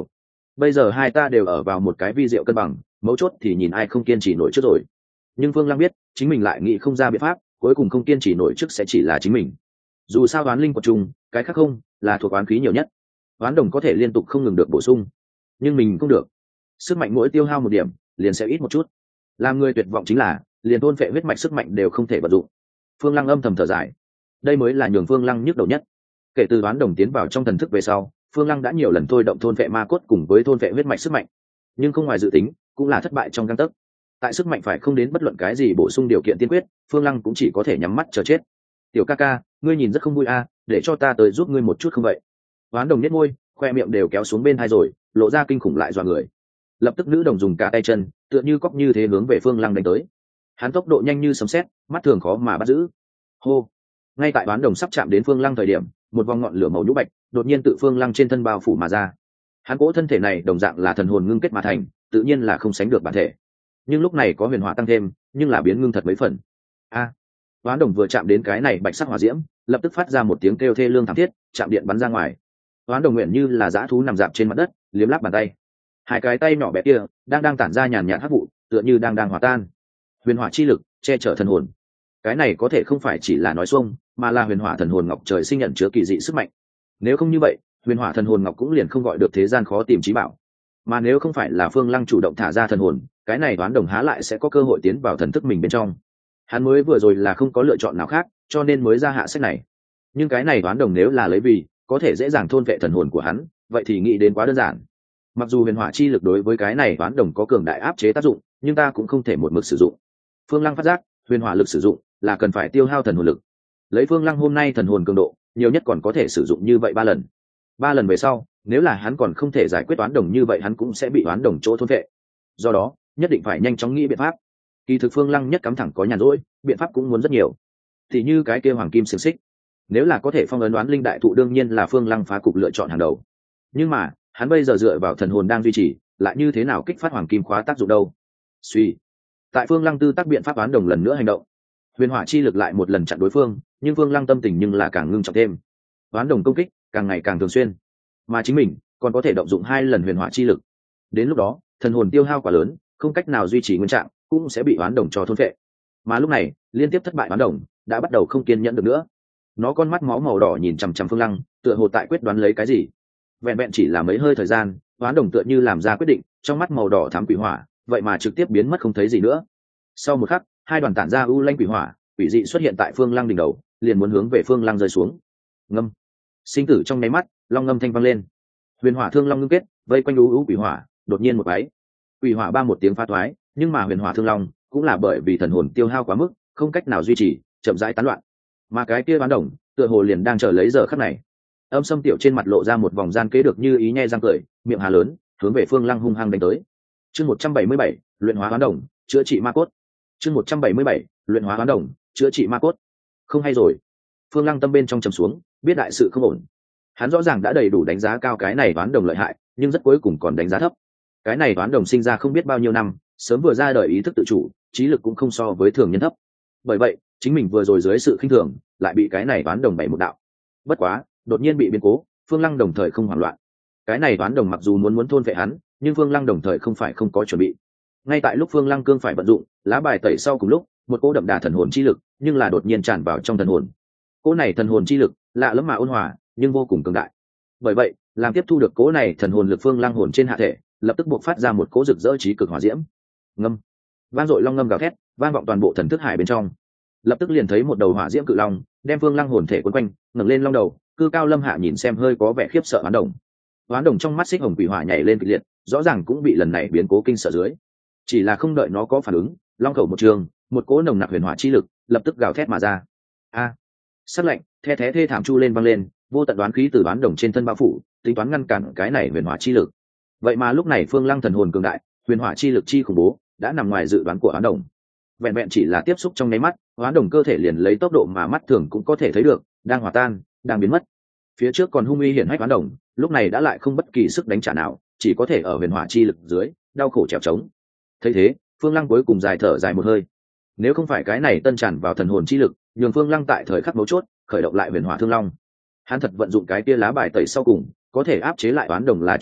bây giờ hai ta đều ở vào một cái vi diệu cân bằng, mấu chốt thì nhìn ai không kiên trì nổi trước rồi. Nhưng Phương Lăng biết chính mình lại nghĩ không ra biện pháp, cuối cùng không kiên trì nổi trước sẽ chỉ là chính mình. Dù sao oán linh quật trùng, cái khác không là thuộc oán khí nhiều nhất, oán đồng có thể liên tục không ngừng được bổ sung, nhưng mình không được. Sức mạnh mỗi tiêu hao một điểm liền sẽ ít một chút. Làm người tuyệt vọng chính là liền thôn phệ huyết mạch sức mạnh đều không thể vận dụng. Phương Lăng âm thầm thở dài, đây mới là nhường Phương Lăng nhức đầu nhất. Kể từ oán đồng tiến vào trong thần thức về sau, Phương Lăng đã nhiều lần thôi động thôn phệ ma cốt cùng với thôn phệ huyết mạch sức mạnh, nhưng không ngoài dự tính cũng là thất bại trong gang tấc. Tại sức mạnh phải không đến bất luận cái gì bổ sung điều kiện tiên quyết, Phương Lăng cũng chỉ có thể nhắm mắt chờ chết. Tiểu ca ca, ngươi nhìn rất không vui a, để cho ta tới giúp ngươi một chút không vậy? Oán đồng nhếch môi, khoe miệng đều kéo xuống bên hai rồi, lộ ra kinh khủng lại dọa người. Lập tức nữ đồng dùng cả tay chân, tựa như cóc như thế hướng về Phương Lăng đánh tới. Hắn tốc độ nhanh như sấm sét, mắt thường khó mà bắt giữ. Hô! Ngay tại oán đồng sắp chạm đến Phương Lăng thời điểm, một vòng ngọn lửa màu nhũ bạch đột nhiên tự Phương Lăng trên thân bao phủ mà ra. Hắn cỗ thân thể này đồng dạng là thần hồn ngưng kết mà thành, tự nhiên là không sánh được bản thể. Nhưng lúc này có huyền hỏa tăng thêm, nhưng là biến ngưng thật mấy phần. A! Oán đồng vừa chạm đến cái này bạch sắc hỏa diễm, lập tức phát ra một tiếng kêu thê lương thảm thiết, chạm điện bắn ra ngoài. Oán đồng nguyện như là dã thú nằm dạp trên mặt đất, liếm láp bàn tay. Hai cái tay nhỏ bé kia đang tản ra nhàn nhạt hắc vụ, tựa như đang hòa tan. Huyền hỏa chi lực che chở thần hồn. Cái này có thể không phải chỉ là nói xuông, mà là huyền hỏa thần hồn ngọc trời sinh nhận chứa kỳ dị sức mạnh. Nếu không như vậy, huyền hỏa thần hồn ngọc cũng liền không gọi được thế gian khó tìm chí bảo. Mà nếu không phải là Phương Lăng chủ động thả ra thần hồn, cái này đoán đồng há lại sẽ có cơ hội tiến vào thần thức mình bên trong. Hắn mới vừa rồi là không có lựa chọn nào khác, cho nên mới ra hạ sách này. Nhưng cái này đoán đồng nếu là lấy vì có thể dễ dàng thôn vệ thần hồn của hắn, vậy thì nghĩ đến quá đơn giản. Mặc dù huyền hỏa chi lực đối với cái này đoán đồng có cường đại áp chế tác dụng, nhưng ta cũng không thể một mực sử dụng. Phương Lăng phát giác, huyền hỏa lực sử dụng là cần phải tiêu hao thần hồn lực. Lấy Phương Lăng hôm nay thần hồn cường độ, nhiều nhất còn có thể sử dụng như vậy 3 lần. 3 lần về sau, nếu là hắn còn không thể giải quyết đoán đồng như vậy, hắn cũng sẽ bị đoán đồng chỗ thôn vệ. Do đó, nhất định phải nhanh chóng nghĩ biện pháp. Kỳ thực Phương Lăng nhất cắm thẳng có nhàn rỗi, biện pháp cũng muốn rất nhiều. Thì như cái kia hoàng kim xiềng xích, nếu là có thể phong ấn đoán linh đại thụ, đương nhiên là Phương Lăng phá cục lựa chọn hàng đầu. Nhưng mà hắn bây giờ dựa vào thần hồn đang duy trì, lại như thế nào kích phát hoàng kim khóa tác dụng đâu? Suy, tại Phương Lăng tư tác biện pháp đoán đồng lần nữa hành động, huyền hỏa chi lực lại một lần chặn đối phương, nhưng Phương Lăng tâm tình nhưng là càng ngưng trọng thêm. Đoán đồng công kích càng ngày càng thường xuyên, mà chính mình còn có thể động dụng 2 lần huyền hỏa chi lực. Đến lúc đó, thần hồn tiêu hao quá lớn, không cách nào duy trì nguyên trạng, cũng sẽ bị đoán đồng cho thôn phệ. Mà lúc này, liên tiếp thất bại đoán đồng đã bắt đầu không kiên nhẫn được nữa. Nó con mắt máu màu đỏ nhìn chằm chằm Phương Lăng, tựa hồ tại quyết đoán lấy cái gì. Vẹn vẹn chỉ là mấy hơi thời gian, đoán đồng tựa như làm ra quyết định, trong mắt màu đỏ thắm quỷ hỏa, vậy mà trực tiếp biến mất không thấy gì nữa. Sau một khắc, 2 đoàn tản ra u lanh quỷ hỏa, quỷ dị xuất hiện tại Phương Lăng đỉnh đầu, liền muốn hướng về Phương Lăng rơi xuống. Ngâm. Sinh tử trong nháy mắt, long ngâm thanh vang lên. Huyền hỏa thương long ngưng kết, vây quanh u quỷ hỏa, đột nhiên một cái. Quỷ hỏa ba một tiếng phá thoái, nhưng mà huyền hỏa thương long cũng là bởi vì thần hồn tiêu hao quá mức, không cách nào duy trì, chậm rãi tán loạn. Mà cái kia bán đồng, tựa hồ liền đang chờ lấy giờ khắc này. Âm Sâm Tiểu trên mặt lộ ra một vòng gian kế được như ý nhe răng cười, miệng hà lớn, hướng về Phương Lăng hung hăng đánh tới. Chương 177, luyện hóa hoán đồng, chữa trị ma cốt. Chương 177, luyện hóa hoán đồng, chữa trị ma cốt. Không hay rồi. Phương Lăng tâm bên trong trầm xuống, biết đại sự không ổn. Hắn rõ ràng đã đầy đủ đánh giá cao cái này hoán đồng lợi hại, nhưng rất cuối cùng còn đánh giá thấp. Cái này hoán đồng sinh ra không biết bao nhiêu năm, sớm vừa ra đời ý thức tự chủ, trí lực cũng không so với thường nhân thấp. Bởi vậy, chính mình vừa rồi dưới sự khinh thường, lại bị cái này hoán đồng bày một đạo. Bất quá, đột nhiên bị biến cố, Phương Lăng đồng thời không hoảng loạn. Cái này hoán đồng mặc dù muốn thôn phệ hắn, nhưng Phương Lăng đồng thời không phải không có chuẩn bị. Ngay tại lúc Phương Lăng cương phải vận dụng lá bài tẩy sau cùng lúc, một cỗ đậm đà thần hồn chi lực, nhưng là đột nhiên tràn vào trong thần hồn. Cỗ này thần hồn chi lực lạ lẫm mà ôn hòa, nhưng vô cùng cường đại. Bởi vậy, làm tiếp thu được cỗ này thần hồn lực, Phương Lăng hồn trên hạ thể lập tức buộc phát ra một cỗ rực rỡ trí cực hỏa diễm. Ngâm. Vang dội long ngâm gào thét, vang vọng toàn bộ thần thức hải bên trong. Lập tức liền thấy một đầu hỏa diễm cự long đem Phương Lăng hồn thể quấn quanh, ngẩng lên long đầu, cư cao lâm hạ nhìn xem, hơi có vẻ khiếp sợ hoán đồng. Hoán đồng trong mắt xích hồng quỷ hỏa nhảy lên kịch liệt, rõ ràng cũng bị lần này biến cố kinh sợ dưới. Chỉ là không đợi nó có phản ứng, long khẩu một trường, một cỗ nồng nặc huyền hỏa chi lực lập tức gào thét mà ra. A! Sắc lạnh, the thé thê thảm chu lên vang lên, vô tận đoán khí từ hoán đồng trên thân bao phủ, tính toán ngăn cản cái này huyền hỏa chi lực. Vậy mà lúc này Phương Lăng thần hồn cường đại, huyền hỏa chi lực chi khủng bố, đã nằm ngoài dự đoán của hoán đồng. Vẹn vẹn chỉ là tiếp xúc trong nháy mắt, hoán đồng cơ thể liền lấy tốc độ mà mắt thường cũng có thể thấy được, đang hòa tan, đang biến mất. Phía trước còn hung uy hiển hách hoán đồng, lúc này đã lại không bất kỳ sức đánh trả nào, chỉ có thể ở huyền hỏa chi lực dưới đau khổ trèo trống. Thấy thế, Phương Lăng cuối cùng dài thở dài một hơi. Nếu không phải cái này tân tràn vào thần hồn chi lực, nhường Phương Lăng tại thời khắc mấu chốt khởi động lại huyền hỏa thương long, hắn thật vận dụng cái tia lá bài tẩy sau cùng, có thể áp chế lại hoán đồng là chuyện khác,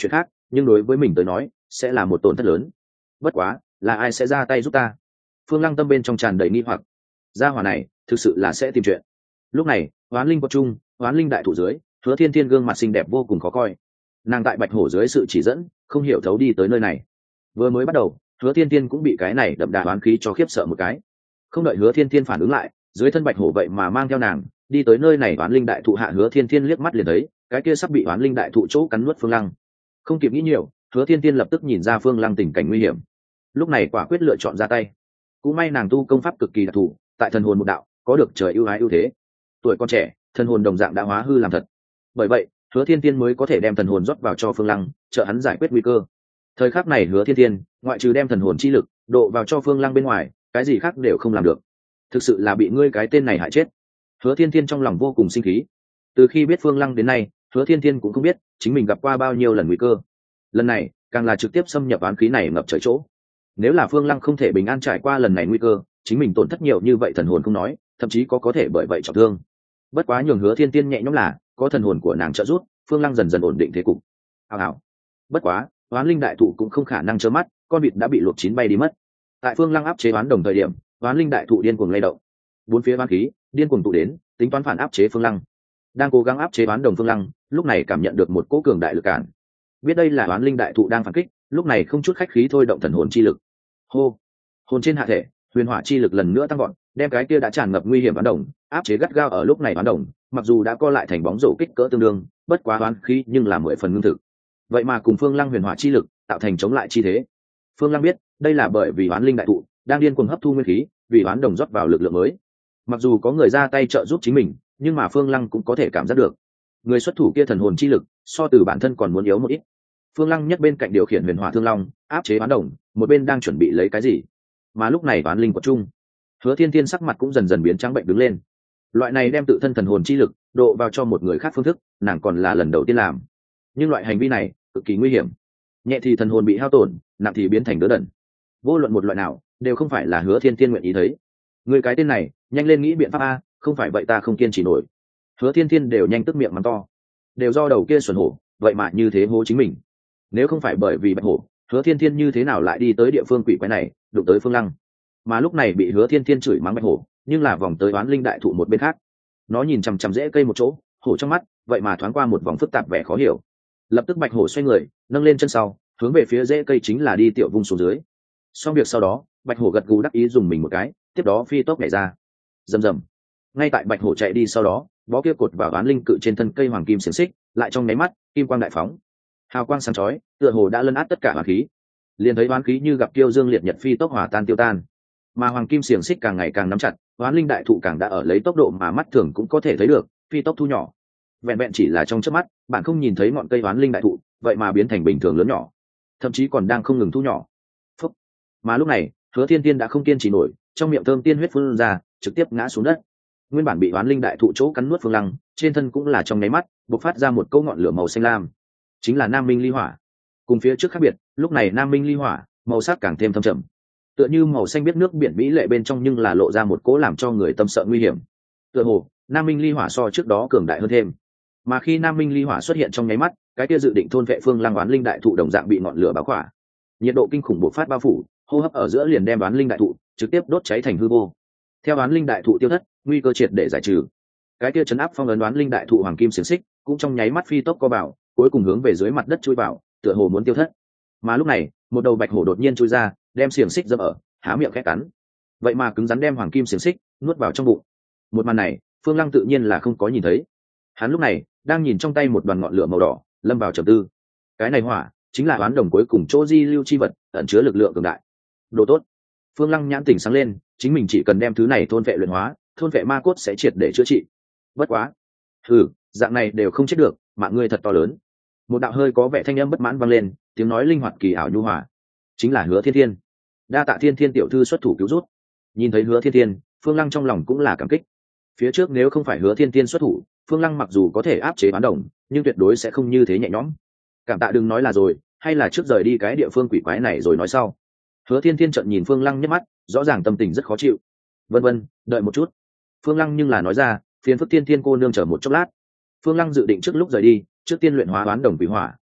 nhưng đối với mình tới nói sẽ là một tổn thất lớn. Bất quá là ai sẽ ra tay giúp ta? Phương Lăng tâm bên trong tràn đầy nghi hoặc. Gia hỏa này thực sự là sẽ tìm chuyện. Lúc này Hoán Linh quật trung, Hoán Linh đại thủ dưới, Hứa Thiên Thiên gương mặt xinh đẹp vô cùng khó coi. Nàng tại Bạch Hổ dưới sự chỉ dẫn, không hiểu thấu đi tới nơi này. Vừa mới bắt đầu, Hứa Thiên Thiên cũng bị cái này đậm đà hoán khí cho khiếp sợ một cái. Không đợi Hứa Thiên Thiên phản ứng lại, dưới thân Bạch Hổ vậy mà mang theo nàng đi tới nơi này. Hoán Linh đại thụ hạ, Hứa Thiên Thiên liếc mắt liền thấy cái kia sắp bị Hoán Linh đại thụ chỗ cắn nuốt Phương Lăng. Không kịp nghĩ nhiều, Hứa Thiên Thiên lập tức nhìn ra Phương Lăng tình cảnh nguy hiểm, lúc này quả quyết lựa chọn ra tay. Cũng may nàng tu công pháp cực kỳ đặc thù, tại thần hồn một đạo có được trời ưu ái ưu thế. Tuổi còn trẻ, thần hồn đồng dạng đã hóa hư làm thật. Bởi vậy, Hứa Thiên Thiên mới có thể đem thần hồn rót vào cho Phương Lăng, trợ hắn giải quyết nguy cơ. Thời khắc này Hứa Thiên Thiên, ngoại trừ đem thần hồn chi lực độ vào cho Phương Lăng bên ngoài, cái gì khác đều không làm được. Thực sự là bị ngươi cái tên này hại chết. Hứa Thiên Thiên trong lòng vô cùng sinh khí. Từ khi biết Phương Lăng đến nay, Hứa Thiên Thiên cũng không biết chính mình gặp qua bao nhiêu lần nguy cơ. Lần này, càng là trực tiếp xâm nhập oán khí này ngập trời chỗ. Nếu là Phương Lăng không thể bình an trải qua lần này nguy cơ, chính mình tổn thất nhiều như vậy thần hồn không nói, thậm chí có thể bởi vậy trọng thương. Bất quá nhường Hứa Thiên Thiên nhẹ nhõm là, có thần hồn của nàng trợ giúp, Phương Lăng dần dần ổn định thế cục. Hảo. Bất quá, Hoán Linh đại thụ cũng không khả năng trơ mắt, con vịt đã bị luộc chín bay đi mất. Tại Phương Lăng áp chế oán đồng thời điểm, Hoán Linh đại thụ điên cuồng lay động. Bốn phía oán khí điên cuồng tụ đến, tính toán phản áp chế Phương Lăng. Đang cố gắng áp chế oán đồng Phương Lăng, lúc này cảm nhận được một cỗ cường đại lực cản. Biết đây là Hoán Linh đại thụ đang phản kích, lúc này không chút khách khí thôi động thần hồn chi lực. Hô. Hồn trên hạ thể, huyền hỏa chi lực lần nữa tăng vọt, đem cái kia đã tràn ngập nguy hiểm oán đồng áp chế gắt gao. Ở lúc này oán đồng mặc dù đã co lại thành bóng rổ kích cỡ tương đương, bất quá oán khí nhưng là 10 phần ngưng thực. Vậy mà cùng Phương Lăng huyền hỏa chi lực tạo thành chống lại chi thế. Phương Lăng biết đây là bởi vì Hoán Linh đại thụ đang điên cuồng hấp thu nguyên khí, vì oán đồng rót vào lực lượng mới. Mặc dù có người ra tay trợ giúp chính mình, nhưng mà Phương Lăng cũng có thể cảm giác được người xuất thủ kia thần hồn chi lực so từ bản thân còn muốn yếu một ít. Phương Lăng nhất bên cạnh điều khiển huyền hỏa thương long áp chế oán đồng, một bên đang chuẩn bị lấy cái gì. Mà lúc này Hoán Linh quật trung, Hứa Thiên Thiên sắc mặt cũng dần dần biến trắng bệnh đứng lên. Loại này đem tự thân thần hồn chi lực độ vào cho một người khác phương thức, nàng còn là lần đầu tiên làm. Nhưng loại hành vi này cực kỳ nguy hiểm. Nhẹ thì thần hồn bị hao tổn, nặng thì biến thành đứa đần. Vô luận một loại nào, đều không phải là Hứa Thiên Thiên nguyện ý thấy. Người cái tên này, nhanh lên nghĩ biện pháp a, không phải vậy ta không kiên trì nổi. Hứa Thiên Thiên đều nhanh tức miệng mắng to. Đều do đầu kia xuẩn hổ, vậy mà như thế hố chính mình. Nếu không phải bởi vì Bạch Hổ, Hứa Thiên Thiên như thế nào lại đi tới địa phương quỷ quái này, đụng tới Phương Lăng. Mà lúc này bị Hứa Thiên Thiên chửi mắng Bạch Hổ, nhưng là vòng tới Oán Linh đại thụ một bên khác. Nó nhìn chằm chằm rễ cây một chỗ, hổ trong mắt vậy mà thoáng qua một vòng phức tạp vẻ khó hiểu. Lập tức Bạch Hổ xoay người, nâng lên chân sau, hướng về phía rễ cây chính là đi tiểu vung xuống dưới. Xong việc sau đó, Bạch Hổ gật gù đắc ý dùng mình một cái, tiếp đó phi tốc nhảy ra. Rầm rầm. Ngay tại Bạch Hổ chạy đi sau đó, bó kia cột vào Oán Linh cự trên thân cây hoàng kim xiềng xích, lại trong nháy mắt, kim quang đại phóng. Hào quang sáng chói, tựa hồ đã lấn át tất cả oán khí. Liền thấy oán khí như gặp kiêu dương liệt nhật phi tốc hòa tan tiêu tan. Mà hoàng kim xiềng xích càng ngày càng nắm chặt, Oán Linh đại thụ càng đã ở lấy tốc độ mà mắt thường cũng có thể thấy được, phi tốc thu nhỏ. Vẹn vẹn chỉ là trong chớp mắt, bạn không nhìn thấy ngọn cây Oán Linh đại thụ, vậy mà biến thành bình thường lớn nhỏ, thậm chí còn đang không ngừng thu nhỏ. Phúc. Mà lúc này, Hứa Thiên Tiên đã không kiên trì nổi, trong miệng thơm tiên huyết phun ra, trực tiếp ngã xuống đất. Nguyên bản bị Oán Linh đại thụ chỗ cắn nuốt Phương Lăng, trên thân cũng là trong nháy mắt bộc phát ra một câu ngọn lửa màu xanh lam, chính là Nam Minh Ly Hỏa. Cùng phía trước khác biệt, lúc này Nam Minh Ly Hỏa màu sắc càng thêm thâm trầm, tựa như màu xanh biết nước biển mỹ lệ bên trong, nhưng là lộ ra một cỗ làm cho người tâm sợ nguy hiểm. Tựa hồ Nam Minh Ly Hỏa so trước đó cường đại hơn thêm. Mà khi Nam Minh Ly Hỏa xuất hiện trong nháy mắt, cái kia dự định thôn vệ Phương Lăng Oán Linh đại thụ đồng dạng bị ngọn lửa bao khỏa, nhiệt độ kinh khủng bộc phát bao phủ, hô hấp ở giữa liền đem Oán Linh đại thụ trực tiếp đốt cháy thành hư vô. Theo Oán Linh đại thụ tiêu thất, nguy cơ triệt để giải trừ. Cái kia chấn áp phong ấn Oán Linh đại thụ hoàng kim xiềng xích cũng trong nháy mắt phi tốc co vào, cuối cùng hướng về dưới mặt đất chui vào, tựa hồ muốn tiêu thất. Mà lúc này, một đầu bạch hổ đột nhiên chui ra, đem xiềng xích dẫm ở, há miệng khẽ cắn. Vậy mà cứng rắn đem hoàng kim xiềng xích nuốt vào trong bụng. Một màn này, Phương Lăng tự nhiên là không có nhìn thấy. Hắn lúc này đang nhìn trong tay một đoàn ngọn lửa màu đỏ, lâm vào trầm tư. Cái này hỏa chính là oán đồng cuối cùng chỗ di lưu chi vật, ẩn chứa lực lượng cường đại. Đồ tốt. Phương Lăng nhãn tỉnh sáng lên, chính mình chỉ cần đem thứ này thôn vệ luyện hóa, thôn vệ ma cốt sẽ triệt để chữa trị. Bất quá, dạng này đều không chết được, mạng ngươi thật to lớn. Một đạo hơi có vẻ thanh âm bất mãn vang lên, tiếng nói linh hoạt kỳ ảo nhu hòa. Chính là Hứa Thiên Thiên. Đa tạ Thiên Thiên tiểu thư xuất thủ cứu rút. Nhìn thấy Hứa Thiên Thiên, Phương Lăng trong lòng cũng là cảm kích. Phía trước nếu không phải Hứa Thiên Thiên xuất thủ, Phương Lăng mặc dù có thể áp chế bán đồng, nhưng tuyệt đối sẽ không như thế nhẹ nhõm. Cảm tạ đừng nói là rồi, hay là trước rời đi cái địa phương quỷ quái này rồi nói sau. Hứa Thiên Thiên trợn nhìn Phương Lăng nhếch mắt, rõ ràng tâm tình rất khó chịu. Vân vân, đợi một chút. Phương Lăng nhưng là nói ra, phiền phức Thiên Thiên cô nương chờ một chốc lát. Phương Lăng dự định trước lúc rời đi, trước tiên luyện hóa oán đồng quỷ hỏa,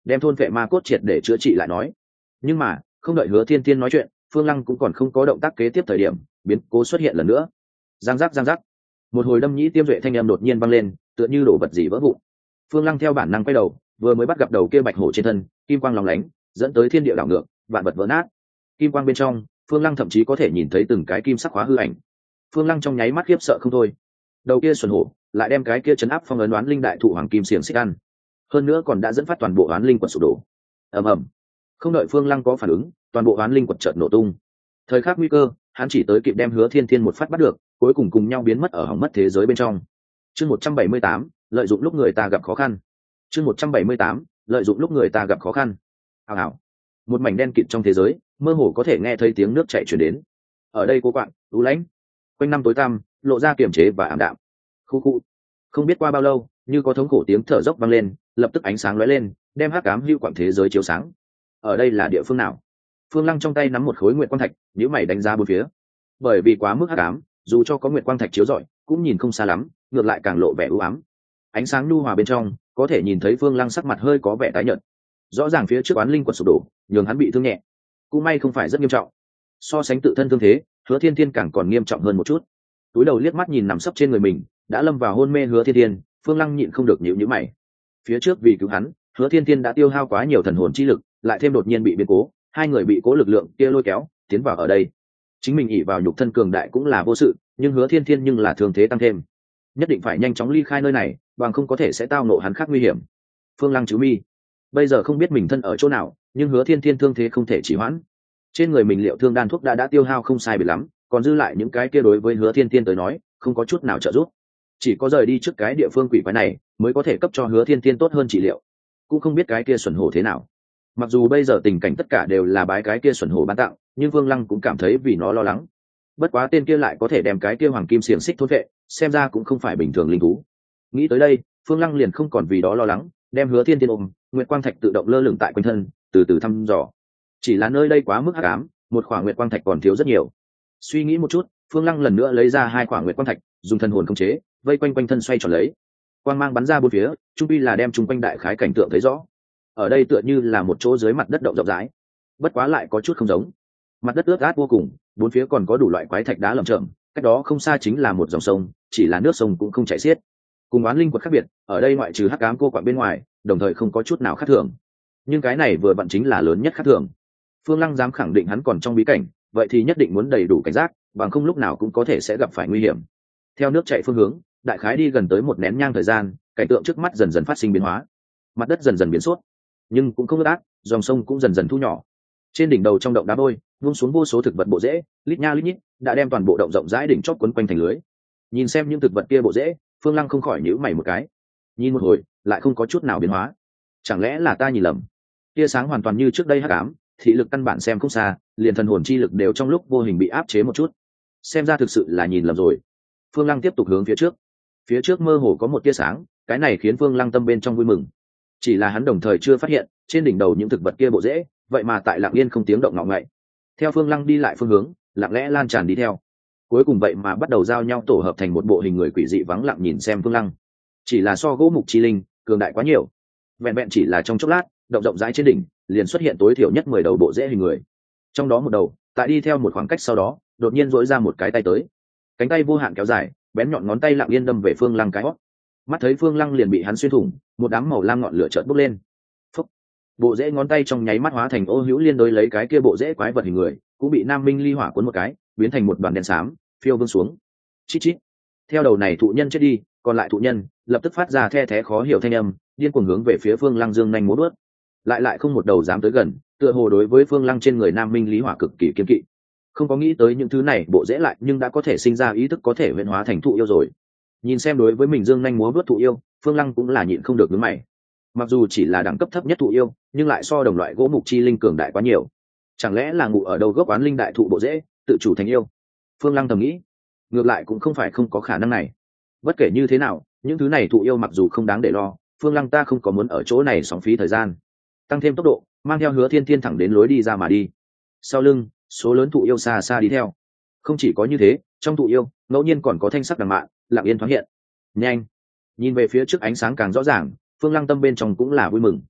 đem thôn vệ ma cốt triệt để chữa trị lại nói. Nhưng mà không đợi Hứa Thiên Thiên nói chuyện, Phương Lăng cũng còn không có động tác kế tiếp thời điểm, biến cố xuất hiện lần nữa. Giang giác giang giác, một hồi đâm nhĩ tiêm duệ thanh âm đột nhiên vang lên, tựa như đổ vật gì vỡ vụn. Phương Lăng theo bản năng quay đầu, vừa mới bắt gặp đầu kia bạch hổ trên thân, kim quang lóng lánh, dẫn tới thiên địa đảo ngược, vạn vật vỡ nát. Kim quang bên trong, Phương Lăng thậm chí có thể nhìn thấy từng cái kim sắc hóa hư ảnh. Phương Lăng trong nháy mắt khiếp sợ không thôi. Đầu kia xuẩn hổ lại đem cái kia chấn áp phong ấn đoán linh đại thụ hoàng kim xiềng xích ăn, hơn nữa còn đã dẫn phát toàn bộ đoán linh quật sụp đổ. Ầm ầm, không đợi Phương Lăng có phản ứng, toàn bộ đoán linh quật chợt nổ tung. Thời khắc nguy cơ, hắn chỉ tới kịp đem Hứa Thiên Thiên một phát bắt được, cuối cùng cùng nhau biến mất ở hỏng mất thế giới bên trong. Chương 178, lợi dụng lúc người ta gặp khó khăn. Chương 178, lợi dụng lúc người ta gặp khó khăn. Hào hào, một mảnh đen kịt trong thế giới, mơ hồ có thể nghe thấy tiếng nước chảy truyền đến. Ở đây cô quạng, u lãnh, quanh năm tối tăm, lộ ra kiềm chế và ảm đạm. Khu khu. Không biết qua bao lâu, như có thống khổ tiếng thở dốc vang lên, lập tức ánh sáng lóe lên, đem hắc ám hưu quạng thế giới chiếu sáng. Ở đây là địa phương nào? Phương Lăng trong tay nắm một khối nguyệt quang thạch, nhíu mày đánh giá bốn phía. Bởi vì quá mức hắc ám, dù cho có nguyệt quang thạch chiếu rọi, cũng nhìn không xa lắm, ngược lại càng lộ vẻ u ám. Ánh sáng nhu hòa bên trong, có thể nhìn thấy Phương Lăng sắc mặt hơi có vẻ tái nhợt. Rõ ràng phía trước oán linh quật sụp đổ, nhường hắn bị thương nhẹ, cũng may không phải rất nghiêm trọng. So sánh tự thân thương thế, Hứa Thiên Thiên càng còn nghiêm trọng hơn một chút. Túi đầu liếc mắt nhìn nằm sấp trên người mình, đã lâm vào hôn mê Hứa Thiên Thiên, Phương Lăng nhịn không được nhíu nhíu mày. Phía trước vì cứu hắn, Hứa Thiên Thiên đã tiêu hao quá nhiều thần hồn chi lực, lại thêm đột nhiên bị biến cố, hai người bị cố lực lượng kia lôi kéo tiến vào ở đây. Chính mình ỷ vào nhục thân cường đại cũng là vô sự, nhưng Hứa Thiên Thiên nhưng là thương thế tăng thêm, nhất định phải nhanh chóng ly khai nơi này, bằng không có thể sẽ tao nộ hắn khác nguy hiểm. Phương Lăng chứ mi, bây giờ không biết mình thân ở chỗ nào, nhưng Hứa Thiên Thiên thương thế không thể trì hoãn. Trên người mình liệu thương đan thuốc đã tiêu hao không sai biệt lắm, còn dư lại những cái kia đối với Hứa Thiên Thiên tới nói không có chút nào trợ giúp, chỉ có rời đi trước cái địa phương quỷ quái này mới có thể cấp cho Hứa Thiên Thiên tốt hơn trị liệu. Cũng không biết cái kia xuẩn hổ thế nào. Mặc dù bây giờ tình cảnh tất cả đều là bái cái kia xuẩn hổ ban tặng, nhưng Vương Lăng cũng cảm thấy vì nó lo lắng. Bất quá tên kia lại có thể đem cái kia hoàng kim xiềng xích thôn vệ, xem ra cũng không phải bình thường linh thú. Nghĩ tới đây, Phương Lăng liền không còn vì đó lo lắng, đem Hứa Thiên Thiên ôm, nguyệt quang thạch tự động lơ lửng tại quanh thân, từ từ thăm dò. Chỉ là nơi đây quá mức hắc ám, một khoảng nguyệt quang thạch còn thiếu rất nhiều. Suy nghĩ một chút, Phương Lăng lần nữa lấy ra hai khoảng nguyệt quang thạch, dùng thần hồn khống chế, vây quanh quanh thân xoay tròn lấy. Quang mang bắn ra bốn phía, trung quy là đem chung quanh đại khái cảnh tượng thấy rõ. Ở đây tựa như là một chỗ dưới mặt đất động rộng rãi, bất quá lại có chút không giống. Mặt đất ướt át vô cùng, bốn phía còn có đủ loại quái thạch đá lởm chởm, cách đó không xa chính là một dòng sông, chỉ là nước sông cũng không chảy xiết. Cùng oán linh quật khác biệt, ở đây ngoại trừ hắc ám cô quạng bên ngoài, đồng thời không có chút nào khác thường. Nhưng cái này vừa vặn chính là lớn nhất khác thường. Phương Lăng dám khẳng định hắn còn trong bí cảnh, vậy thì nhất định muốn đầy đủ cảnh giác, bằng không lúc nào cũng có thể sẽ gặp phải nguy hiểm. Theo nước chảy phương hướng, đại khái đi gần tới một nén nhang thời gian, cảnh tượng trước mắt dần dần phát sinh biến hóa. Mặt đất dần dần biến suốt, nhưng cũng không ướt át, dòng sông cũng dần dần thu nhỏ. Trên đỉnh đầu trong động đá vôi buông xuống vô số thực vật bộ rễ, lít nha lít nhít, đã đem toàn bộ động rộng rãi đỉnh chót quấn quanh thành lưới. Nhìn xem những thực vật kia bộ rễ, Phương Lăng không khỏi nhíu mày một cái. Nhìn một hồi, lại không có chút nào biến hóa. Chẳng lẽ là ta nhìn lầm? Tia sáng hoàn toàn như trước đây hắc ám, thị lực căn bản xem không xa, liền thần hồn chi lực đều trong lúc vô hình bị áp chế một chút. Xem ra thực sự là nhìn lầm rồi. Phương Lăng tiếp tục hướng phía trước. Phía trước mơ hồ có một tia sáng, cái này khiến Phương Lăng tâm bên trong vui mừng. Chỉ là hắn đồng thời chưa phát hiện, trên đỉnh đầu những thực vật kia bộ rễ, vậy mà tại lặng yên không tiếng động ngọ ngậy. Theo Phương Lăng đi lại phương hướng, lặng lẽ lan tràn đi theo. Cuối cùng vậy mà bắt đầu giao nhau tổ hợp thành một bộ hình người quỷ dị vắng lặng nhìn xem Phương Lăng. Chỉ là so gỗ mục chi linh, cường đại quá nhiều. Vẹn vẹn chỉ là trong chốc lát, động rộng rãi trên đỉnh, liền xuất hiện tối thiểu nhất 10 đầu bộ rễ hình người. Trong đó một đầu, tại đi theo một khoảng cách sau đó, đột nhiên duỗi ra một cái tay tới. Cánh tay vô hạn kéo dài, bén nhọn ngón tay lặng yên đâm về Phương Lăng cái hót. Mắt thấy Phương Lăng liền bị hắn xuyên thủng, một đám màu lam ngọn lửa chợt bốc lên. Phúc. Bộ rễ ngón tay trong nháy mắt hóa thành ô hữu liên đối lấy cái kia bộ rễ quái vật hình người, cũng bị Nam Minh ly hỏa cuốn một cái, biến thành một đoàn đen xám, phiêu vương xuống. Chít chít. Theo đầu này thụ nhân chết đi, còn lại thụ nhân lập tức phát ra the thé khó hiểu thanh âm, điên cuồng hướng về phía Phương Lăng dương nhanh múa bước. Lại không một đầu dám tới gần, tựa hồ đối với Phương Lăng trên người Nam Minh lý hỏa cực kỳ kiên kỵ. Không có nghĩ tới những thứ này bộ rễ lại nhưng đã có thể sinh ra ý thức có thể huyễn hóa thành thụ yêu rồi. Nhìn xem đối với mình dương nhanh múa bước thụ yêu, Phương Lăng cũng là nhịn không được nhướng mày. Mặc dù chỉ là đẳng cấp thấp nhất thụ yêu, nhưng lại so đồng loại gỗ mục chi linh cường đại quá nhiều. Chẳng lẽ là ngủ ở đâu gốc oán linh đại thụ bộ rễ, tự chủ thành yêu? Phương Lăng thầm nghĩ. Ngược lại cũng không phải không có khả năng này. Bất kể như thế nào, những thứ này thụ yêu mặc dù không đáng để lo, Phương Lăng ta không có muốn ở chỗ này sóng phí thời gian. Tăng thêm tốc độ, mang theo Hứa Thiên Thiên thẳng đến lối đi ra mà đi. Sau lưng, số lớn thụ yêu xa xa đi theo. Không chỉ có như thế, trong thụ yêu ngẫu nhiên còn có thanh sắc đằng mạn lặng yên thoáng hiện. Nhanh. Nhìn về phía trước ánh sáng càng rõ ràng, Phương Lăng tâm bên trong cũng là vui mừng.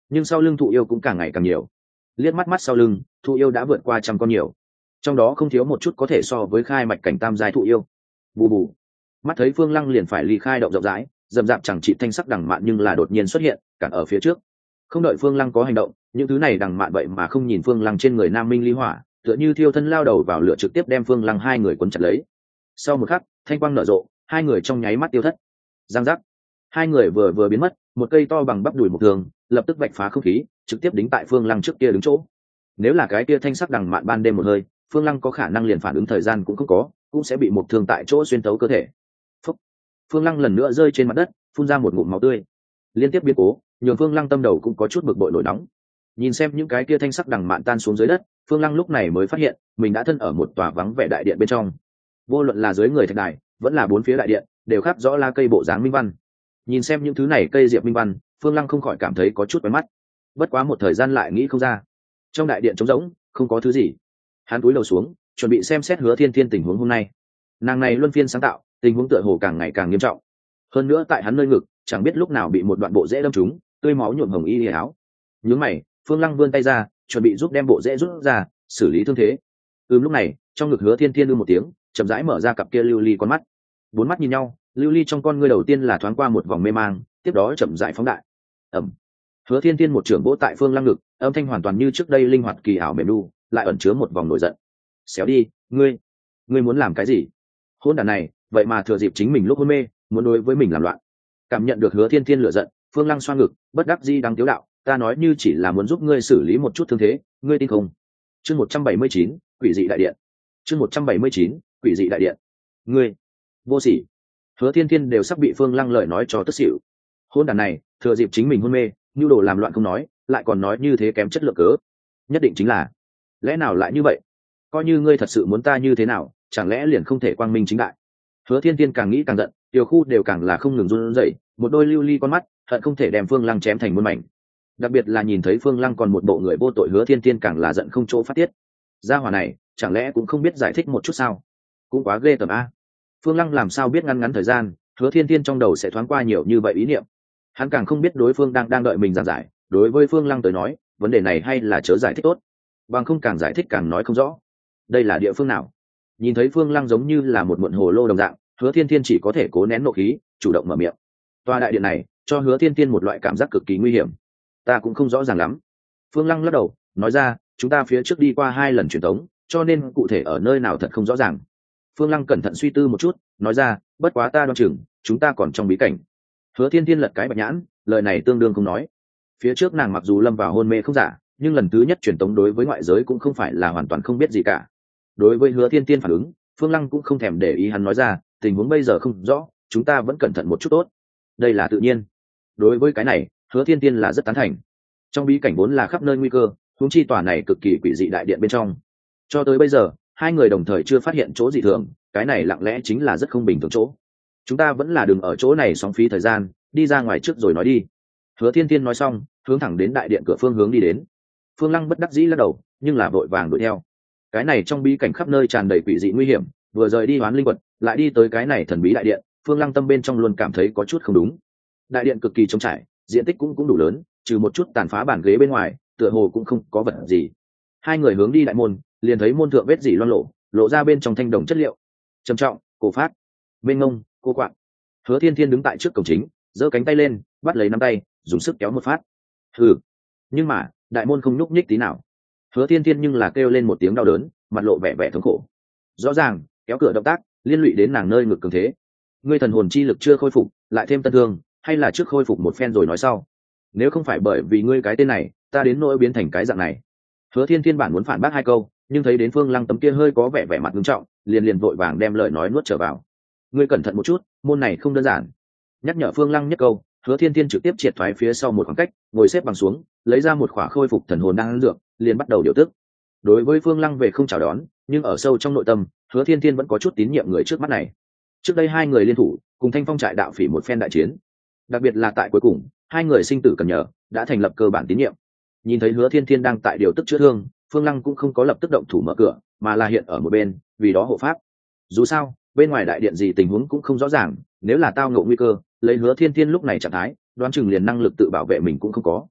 nhưng sau lưng thụ yêu cũng càng ngày càng nhiều. Liếc mắt mắt sau lưng, thụ yêu đã vượt qua 100 con nhiều, trong đó không thiếu một chút có thể so với khai mạch cảnh tam giai thụ yêu. Bù bù, mắt thấy Phương Lăng liền phải ly khai động rộng rãi, rậm rạp chẳng trị thanh sắc đằng mạn nhưng là đột nhiên xuất hiện cản ở phía trước. Không đợi Phương Lăng có hành động, những thứ này đằng mạn vậy mà không nhìn Phương Lăng trên người Nam Minh ly hỏa, tựa như thiêu thân lao đầu vào lửa trực tiếp đem Phương Lăng hai người cuốn chặt lấy. Sau một khắc, thanh quang nở rộ, hai người trong nháy mắt tiêu thất. Giang giác, hai người vừa biến mất, một cây to bằng bắp đùi một thường lập tức vạch phá không khí, trực tiếp đính tại Phương Lăng trước kia đứng chỗ. Nếu là cái kia thanh sắc đằng mạn ban đêm một hơi, Phương Lăng có khả năng liền phản ứng thời gian cũng không có, cũng sẽ bị một thương tại chỗ xuyên tấu cơ thể. Phúc. Phương Lăng lần nữa rơi trên mặt đất, phun ra một ngụm máu tươi. Liên tiếp biến cố, nhường Phương Lăng tâm đầu cũng có chút bực bội nổi nóng. Nhìn xem những cái kia thanh sắc đằng mạn tan xuống dưới đất, Phương Lăng lúc này mới phát hiện mình đã thân ở một tòa vắng vẻ đại điện bên trong. Vô luận là dưới người thạch đài, vẫn là bốn phía đại điện, đều khắc rõ la cây bộ dáng minh văn. Nhìn xem những thứ này cây diệp minh văn, Phương Lăng không khỏi cảm thấy có chút quen mắt. Bất quá một thời gian lại nghĩ không ra. Trong đại điện trống rỗng, không có thứ gì. Hắn cúi đầu xuống, chuẩn bị xem xét Hứa Thiên Thiên tình huống hôm nay. Nàng này luân phiên sáng tạo, tình huống tựa hồ càng ngày càng nghiêm trọng. Hơn nữa tại hắn nơi ngực, chẳng biết lúc nào bị một đoạn bộ rễ đâm trúng, tươi máu nhuộm hồng y áo. Nhướng mày, Phương Lăng vươn tay ra, chuẩn bị giúp đem bộ rễ rút ra, xử lý thương thế. Lúc này, trong ngực Hứa Thiên Thiên ư một tiếng, chậm rãi mở ra cặp kia lưu ly con mắt. Bốn mắt nhìn nhau, lưu ly trong con ngươi đầu tiên là thoáng qua một vòng mê mang, tiếp đó chậm rãi phóng đại. Ầm. Hứa Thiên Thiên một trưởng vỗ tại Phương Lăng ngực, âm thanh hoàn toàn như trước đây linh hoạt kỳ ảo mềm nu, lại ẩn chứa một vòng nổi giận. Xéo đi, ngươi muốn làm cái gì? Hôn đàn này, vậy mà thừa dịp chính mình lúc hôn mê, muốn đối với mình làm loạn. Cảm nhận được Hứa Thiên Thiên lửa giận, Phương Lăng xoa ngực, bất đắc dĩ đang tiếu đạo, ta nói như chỉ là muốn giúp ngươi xử lý một chút thương thế, ngươi tin không? Chương 179, quỷ dị đại điện. Chương 179, quỷ dị đại điện. Ngươi, vô sỉ. Hứa Thiên Thiên đều sắp bị Phương Lăng lời nói cho tức xỉu. Hôn đàn này, thừa dịp chính mình hôn mê, nhu đồ làm loạn không nói, lại còn nói như thế kém chất lượng cớ. Nhất định chính là, lẽ nào lại như vậy? Coi như ngươi thật sự muốn ta như thế nào, chẳng lẽ liền không thể quang minh chính đại? Hứa Thiên Thiên càng nghĩ càng giận, tiểu khu đều càng là không ngừng run rẩy, một đôi lưu ly con mắt, hận không thể đem Phương Lăng chém thành muôn mảnh. Đặc biệt là nhìn thấy Phương Lăng còn một bộ người vô tội, Hứa Thiên Thiên càng là giận không chỗ phát tiết. Gia hỏa này, chẳng lẽ cũng không biết giải thích một chút sao? Cũng quá ghê tởm a. Phương Lăng làm sao biết ngăn ngắn thời gian, Hứa Thiên Thiên trong đầu sẽ thoáng qua nhiều như vậy ý niệm. Hắn càng không biết đối phương đang đợi mình giảng giải, đối với Phương Lăng tới nói, vấn đề này hay là chớ giải thích tốt, bằng không càng giải thích càng nói không rõ. Đây là địa phương nào? Nhìn thấy Phương Lăng giống như là một muộn hồ lô đồng dạng, Hứa Thiên Thiên chỉ có thể cố nén nộ khí, chủ động mở miệng. Tòa đại điện này cho Hứa Thiên Thiên một loại cảm giác cực kỳ nguy hiểm. Ta cũng không rõ ràng lắm. Phương Lăng lắc đầu, nói ra, chúng ta phía trước đi qua 2 lần truyền tống, cho nên cụ thể ở nơi nào thật không rõ ràng. Phương Lăng cẩn thận suy tư một chút, nói ra, bất quá ta đoán chừng, chúng ta còn trong bí cảnh. Hứa Thiên Thiên lật cái bạch nhãn, lời này tương đương không nói. Phía trước nàng mặc dù lâm vào hôn mê không giả, nhưng lần thứ nhất truyền tống đối với ngoại giới cũng không phải là hoàn toàn không biết gì cả. Đối với Hứa Thiên Thiên phản ứng, Phương Lăng cũng không thèm để ý, hắn nói ra, tình huống bây giờ không rõ, chúng ta vẫn cẩn thận một chút tốt. Đây là tự nhiên. Đối với cái này, Hứa Thiên Thiên là rất tán thành. Trong bí cảnh vốn là khắp nơi nguy cơ, huống chi tòa này cực kỳ quỷ dị đại điện bên trong. Cho tới bây giờ, hai người đồng thời chưa phát hiện chỗ dị thường, cái này lặng lẽ chính là rất không bình thường chỗ. Chúng ta vẫn là đừng ở chỗ này sóng phí thời gian, đi ra ngoài trước rồi nói đi. Hứa Thiên Thiên nói xong, hướng thẳng đến đại điện cửa phương hướng đi đến. Phương Lăng bất đắc dĩ lắc đầu, nhưng là vội vàng đuổi theo. Cái này trong bí cảnh khắp nơi tràn đầy quỷ dị nguy hiểm, vừa rời đi Hoán Linh Quật, lại đi tới cái này thần bí đại điện, Phương Lăng tâm bên trong luôn cảm thấy có chút không đúng. Đại điện cực kỳ trống trải, diện tích cũng đủ lớn, trừ một chút tàn phá bàn ghế bên ngoài, tựa hồ cũng không có vật gì. Hai người hướng đi đại môn, liền thấy môn thượng vết dỉ loang lộ ra bên trong thanh đồng chất liệu. Trầm trọng, cổ phát, mênh mông, cô quạng. Hứa Thiên Thiên đứng tại trước cổng chính, giơ cánh tay lên, bắt lấy nắm tay, dùng sức kéo một phát. Hừ. Nhưng mà, đại môn không nhúc nhích tí nào. Hứa Thiên Thiên nhưng là kêu lên một tiếng đau đớn, mặt lộ vẻ vẻ thống khổ. Rõ ràng, kéo cửa động tác liên lụy đến nàng nơi ngực cường thế. Ngươi thần hồn chi lực chưa khôi phục, lại thêm tân thương, hay là trước khôi phục một phen rồi nói sau. Nếu không phải bởi vì ngươi cái tên này, ta đến nỗi biến thành cái dạng này. Hứa Thiên Thiên bản muốn phản bác 2 câu, nhưng thấy đến Phương Lăng tấm kia hơi có vẻ vẻ mặt nghiêm trọng, liền vội vàng đem lời nói nuốt trở vào. Ngươi cẩn thận một chút, môn này không đơn giản. Nhắc nhở Phương Lăng nhất câu, Hứa Thiên Thiên trực tiếp triệt thoái phía sau một khoảng cách, ngồi xếp bằng xuống, lấy ra một khỏa khôi phục thần hồn đang dược, liền bắt đầu điều tức. Đối với Phương Lăng về không chào đón, nhưng ở sâu trong nội tâm, Hứa Thiên Thiên vẫn có chút tín nhiệm người trước mắt này. Trước đây 2 người liên thủ, cùng Thanh Phong trại đạo phỉ một phen đại chiến, đặc biệt là tại cuối cùng, 2 người sinh tử cần nhờ, đã thành lập cơ bản tín nhiệm. Nhìn thấy Hứa Thiên Thiên đang tại điều tức chữa thương, Phương Lăng cũng không có lập tức động thủ mở cửa, mà là hiện ở một bên, vì đó hộ pháp. Dù sao, bên ngoài đại điện gì tình huống cũng không rõ ràng, nếu là tao ngộ nguy cơ, lấy Hứa Thiên Thiên lúc này trạng thái, đoán chừng liền năng lực tự bảo vệ mình cũng không có.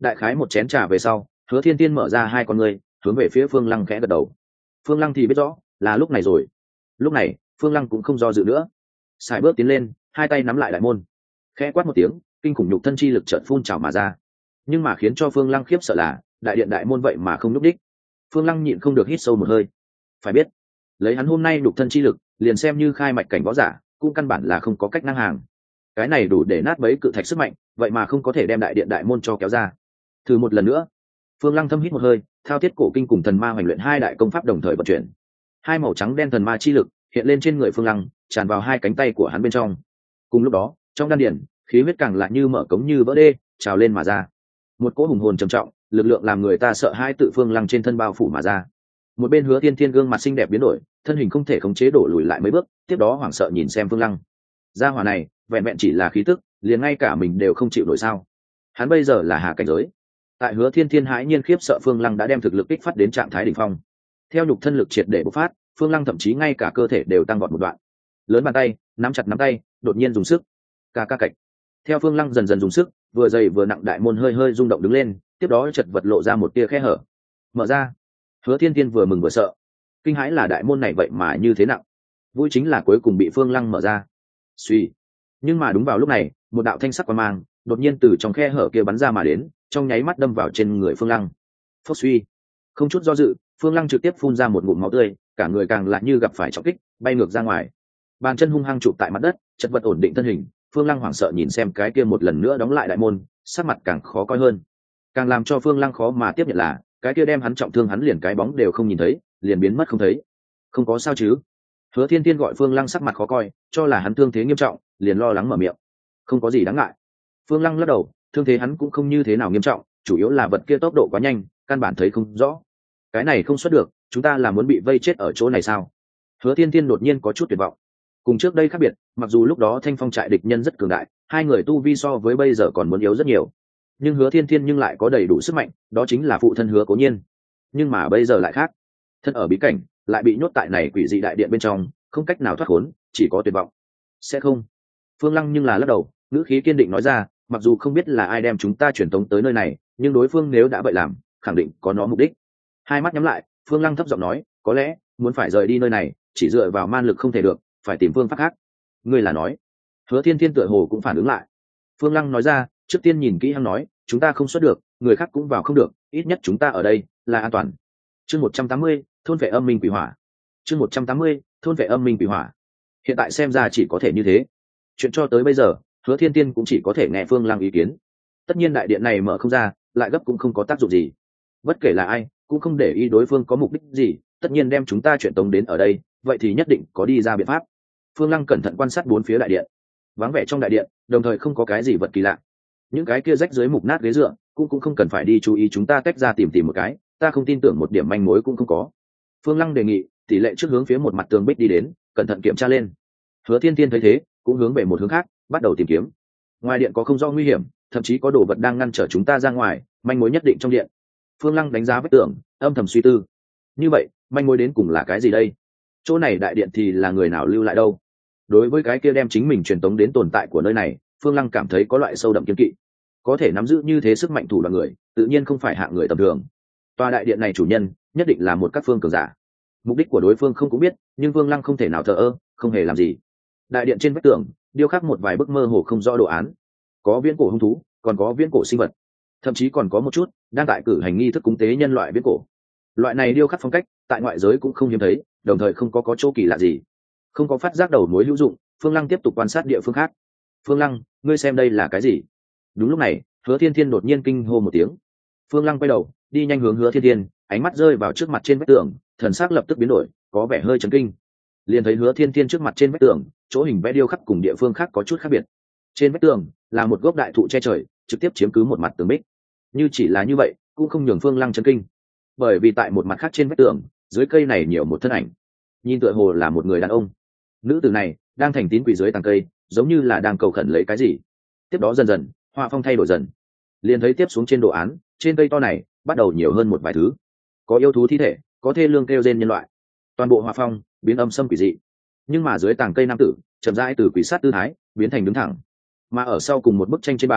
đại khái một chén trà về sau, Hứa Thiên Tiên mở ra hai con ngươi, hướng về phía Phương Lăng khẽ gật đầu. Phương Lăng thì biết rõ là lúc này rồi. Lúc này Phương Lăng cũng không do dự nữa, sải bước tiến lên, hai tay nắm lại đại môn, khẽ quát một tiếng, kinh khủng nhục thân chi lực chợt phun trào mà ra. Nhưng mà khiến cho Phương Lăng khiếp sợ là đại điện đại môn vậy mà không nhúc đích. Phương Lăng nhịn không được hít sâu một hơi. Phải biết, lấy hắn hôm nay nhục thân chi lực, liền xem như khai mạch cảnh võ giả, cũng căn bản là không có cách năng hàng. Cái này đủ để nát bấy cự thạch sức mạnh, vậy mà không có thể đem đại điện đại môn cho kéo ra. Thử một lần nữa. Phương Lăng thâm hít một hơi, thao thiết cổ kinh cùng thần ma hoành luyện hai đại công pháp đồng thời vận chuyển. Hai màu trắng đen thần ma chi lực hiện lên trên người Phương Lăng, tràn vào hai cánh tay của hắn bên trong. Cùng lúc đó, trong đan điển, khí huyết càng lại như mở cống như vỡ đê, trào lên mà ra. Một cỗ hùng hồn trầm trọng, lực lượng làm người ta sợ hãi tự Phương Lăng trên thân bao phủ mà ra. Một bên Hứa Thiên Thiên gương mặt xinh đẹp biến đổi, thân hình không thể khống chế đổ lùi lại mấy bước, tiếp đó hoảng sợ nhìn xem Phương Lăng. Gia hỏa này, vẹn vẹn chỉ là khí tức, liền ngay cả mình đều không chịu nổi sao? Hắn bây giờ là hạ cảnh giới. Tại Hứa Thiên Thiên hãi nhiên khiếp sợ, Phương Lăng đã đem thực lực kích phát đến trạng thái đỉnh phong. Theo nhục thân lực triệt để bộc phát, Phương Lăng thậm chí ngay cả cơ thể đều tăng vọt một đoạn. Lớn bàn tay, nắm chặt nắm tay, đột nhiên dùng sức. Ca ca cạch. Theo Phương Lăng dần dần dùng sức, vừa dày vừa nặng đại môn hơi hơi rung động đứng lên, tiếp đó chật vật lộ ra một tia khe hở. Mở ra. Hứa Thiên Thiên vừa mừng vừa sợ. Kinh hãi là đại môn này vậy mà như thế nặng. Vui chính là cuối cùng bị Phương Lăng mở ra. Suy. Nhưng mà đúng vào lúc này, một đạo thanh sắc quang mang đột nhiên từ trong khe hở kia bắn ra mà đến, trong nháy mắt đâm vào trên người Phương Lăng. Phốc suy. Không chút do dự, Phương Lăng trực tiếp phun ra một ngụm máu tươi, cả người càng lại như gặp phải trọng kích, bay ngược ra ngoài. Bàn chân hung hăng chụp tại mặt đất, chật vật ổn định thân hình. Phương Lăng hoảng sợ nhìn xem cái kia một lần nữa đóng lại đại môn, sắc mặt càng khó coi hơn. Càng làm cho Phương Lăng khó mà tiếp nhận là cái kia đem hắn trọng thương hắn liền cái bóng đều không nhìn thấy, liền biến mất không thấy. Không có sao chứ? Hứa Thiên Thiên gọi Phương Lăng sắc mặt khó coi, cho là hắn thương thế nghiêm trọng, liền lo lắng mở miệng. Không có gì đáng ngại. Phương Lăng lắc đầu, thương thế hắn cũng không như thế nào nghiêm trọng, chủ yếu là vật kia tốc độ quá nhanh, căn bản thấy không rõ. Cái này không xuất được, chúng ta là muốn bị vây chết ở chỗ này sao? Hứa Thiên Thiên đột nhiên có chút tuyệt vọng. Cùng trước đây khác biệt, mặc dù lúc đó Thanh Phong trại địch nhân rất cường đại, hai người tu vi so với bây giờ còn muốn yếu rất nhiều, nhưng Hứa Thiên Thiên nhưng lại có đầy đủ sức mạnh, đó chính là phụ thân Hứa Cố Nhiên. Nhưng mà bây giờ lại khác, thân ở bí cảnh, lại bị nhốt tại này quỷ dị đại điện bên trong, không cách nào thoát khốn, chỉ có tuyệt vọng. Sẽ không. Phương Lăng nhưng là lắc đầu, ngữ khí kiên định nói ra, mặc dù không biết là ai đem chúng ta truyền tống tới nơi này, nhưng đối phương nếu đã vậy làm, khẳng định có nó mục đích. Hai mắt nhắm lại, Phương Lăng thấp giọng nói, có lẽ muốn phải rời đi nơi này, chỉ dựa vào man lực không thể được, phải tìm phương pháp khác. Ngươi là nói? Hứa Thiên Thiên tựa hồ cũng phản ứng lại. Phương Lăng nói ra, trước tiên nhìn kỹ hắn nói, chúng ta không xuất được, người khác cũng vào không được, ít nhất chúng ta ở đây là an toàn. Chương 180, thôn vệ âm minh quỷ hỏa. Chương 180, thôn vệ âm minh quỷ hỏa. Hiện tại xem ra chỉ có thể như thế. Chuyện cho tới bây giờ, Hứa Thiên Tiên cũng chỉ có thể nghe Phương Lăng ý kiến. Tất nhiên đại điện này mở không ra, lại gấp cũng không có tác dụng gì. Bất kể là ai, cũng không để ý đối phương có mục đích gì, tất nhiên đem chúng ta chuyển tống đến ở đây, vậy thì nhất định có đi ra biện pháp. Phương Lăng cẩn thận quan sát bốn phía đại điện. Vắng vẻ trong đại điện, đồng thời không có cái gì vật kỳ lạ. Những cái kia rách dưới mục nát ghế dựa, cũng không cần phải đi chú ý, chúng ta tách ra tìm một cái, ta không tin tưởng một điểm manh mối cũng không có. Phương Lăng đề nghị, tỷ lệ trước hướng phía một mặt tường bích đi đến, cẩn thận kiểm tra lên. Hứa Thiên Thiên thấy thế, cũng hướng về một hướng khác, bắt đầu tìm kiếm. Ngoài điện có không do nguy hiểm, thậm chí có đồ vật đang ngăn trở chúng ta ra ngoài, manh mối nhất định trong điện. Phương Lăng đánh giá vách tường, âm thầm suy tư. Như vậy, manh mối đến cùng là cái gì đây? Chỗ này đại điện thì là người nào lưu lại đâu? Đối với cái kia đem chính mình truyền tống đến tồn tại của nơi này, Phương Lăng cảm thấy có loại sâu đậm kiên kỵ. Có thể nắm giữ như thế sức mạnh thủ đoạn người, tự nhiên không phải hạng người tầm thường. Tòa đại điện này chủ nhân, nhất định là một các phương cường giả. Mục đích của đối phương không cũng biết, nhưng Phương Lăng không thể nào thờ ơ, không hề làm gì. Đại điện trên vách tường điêu khắc một vài bức mơ hồ không rõ đồ án, có viễn cổ hung thú, còn có viễn cổ sinh vật, thậm chí còn có một chút đang tại cử hành nghi thức cúng tế nhân loại viễn cổ. Loại này điêu khắc phong cách tại ngoại giới cũng không hiếm thấy, đồng thời không có chỗ kỳ lạ gì. Không có phát giác đầu mối hữu dụng, Phương Lăng tiếp tục quan sát địa phương khác. Phương Lăng, ngươi xem đây là cái gì? Đúng lúc này, Hứa Thiên Thiên đột nhiên kinh hô một tiếng. Phương Lăng quay đầu, đi nhanh hướng Hứa Thiên Thiên, ánh mắt rơi vào trước mặt trên vách tường, thần sắc lập tức biến đổi, có vẻ hơi chấn kinh. Liền thấy Hứa Thiên Thiên trước mặt trên vách tường, chỗ hình vẽ điêu khắc cùng địa phương khác có chút khác biệt. Trên vách tường là một gốc đại thụ che trời, trực tiếp chiếm cứ một mặt tường bích. Như chỉ là như vậy, cũng không nhường Phương Lăng chấn kinh, bởi vì tại một mặt khác trên vách tường, dưới cây này nhiều một thân ảnh, nhìn tựa hồ là một người đàn ông. Nữ tử này đang thành tín quỳ dưới tàng cây, giống như là đang cầu khẩn lấy cái gì. Tiếp đó dần dần, họa phong thay đổi dần, liền thấy tiếp xuống trên đồ án, trên cây to này bắt đầu nhiều hơn một vài thứ, có yêu thú thi thể, có thê lương kêu rên nhân loại. Toàn bộ họa phong biến âm sâm quỷ dị, nhưng mà dưới tàng cây nam tử chậm rãi từ quỷ sát tư thái biến thành đứng thẳng, mà ở sau cùng một bức tranh trên bàn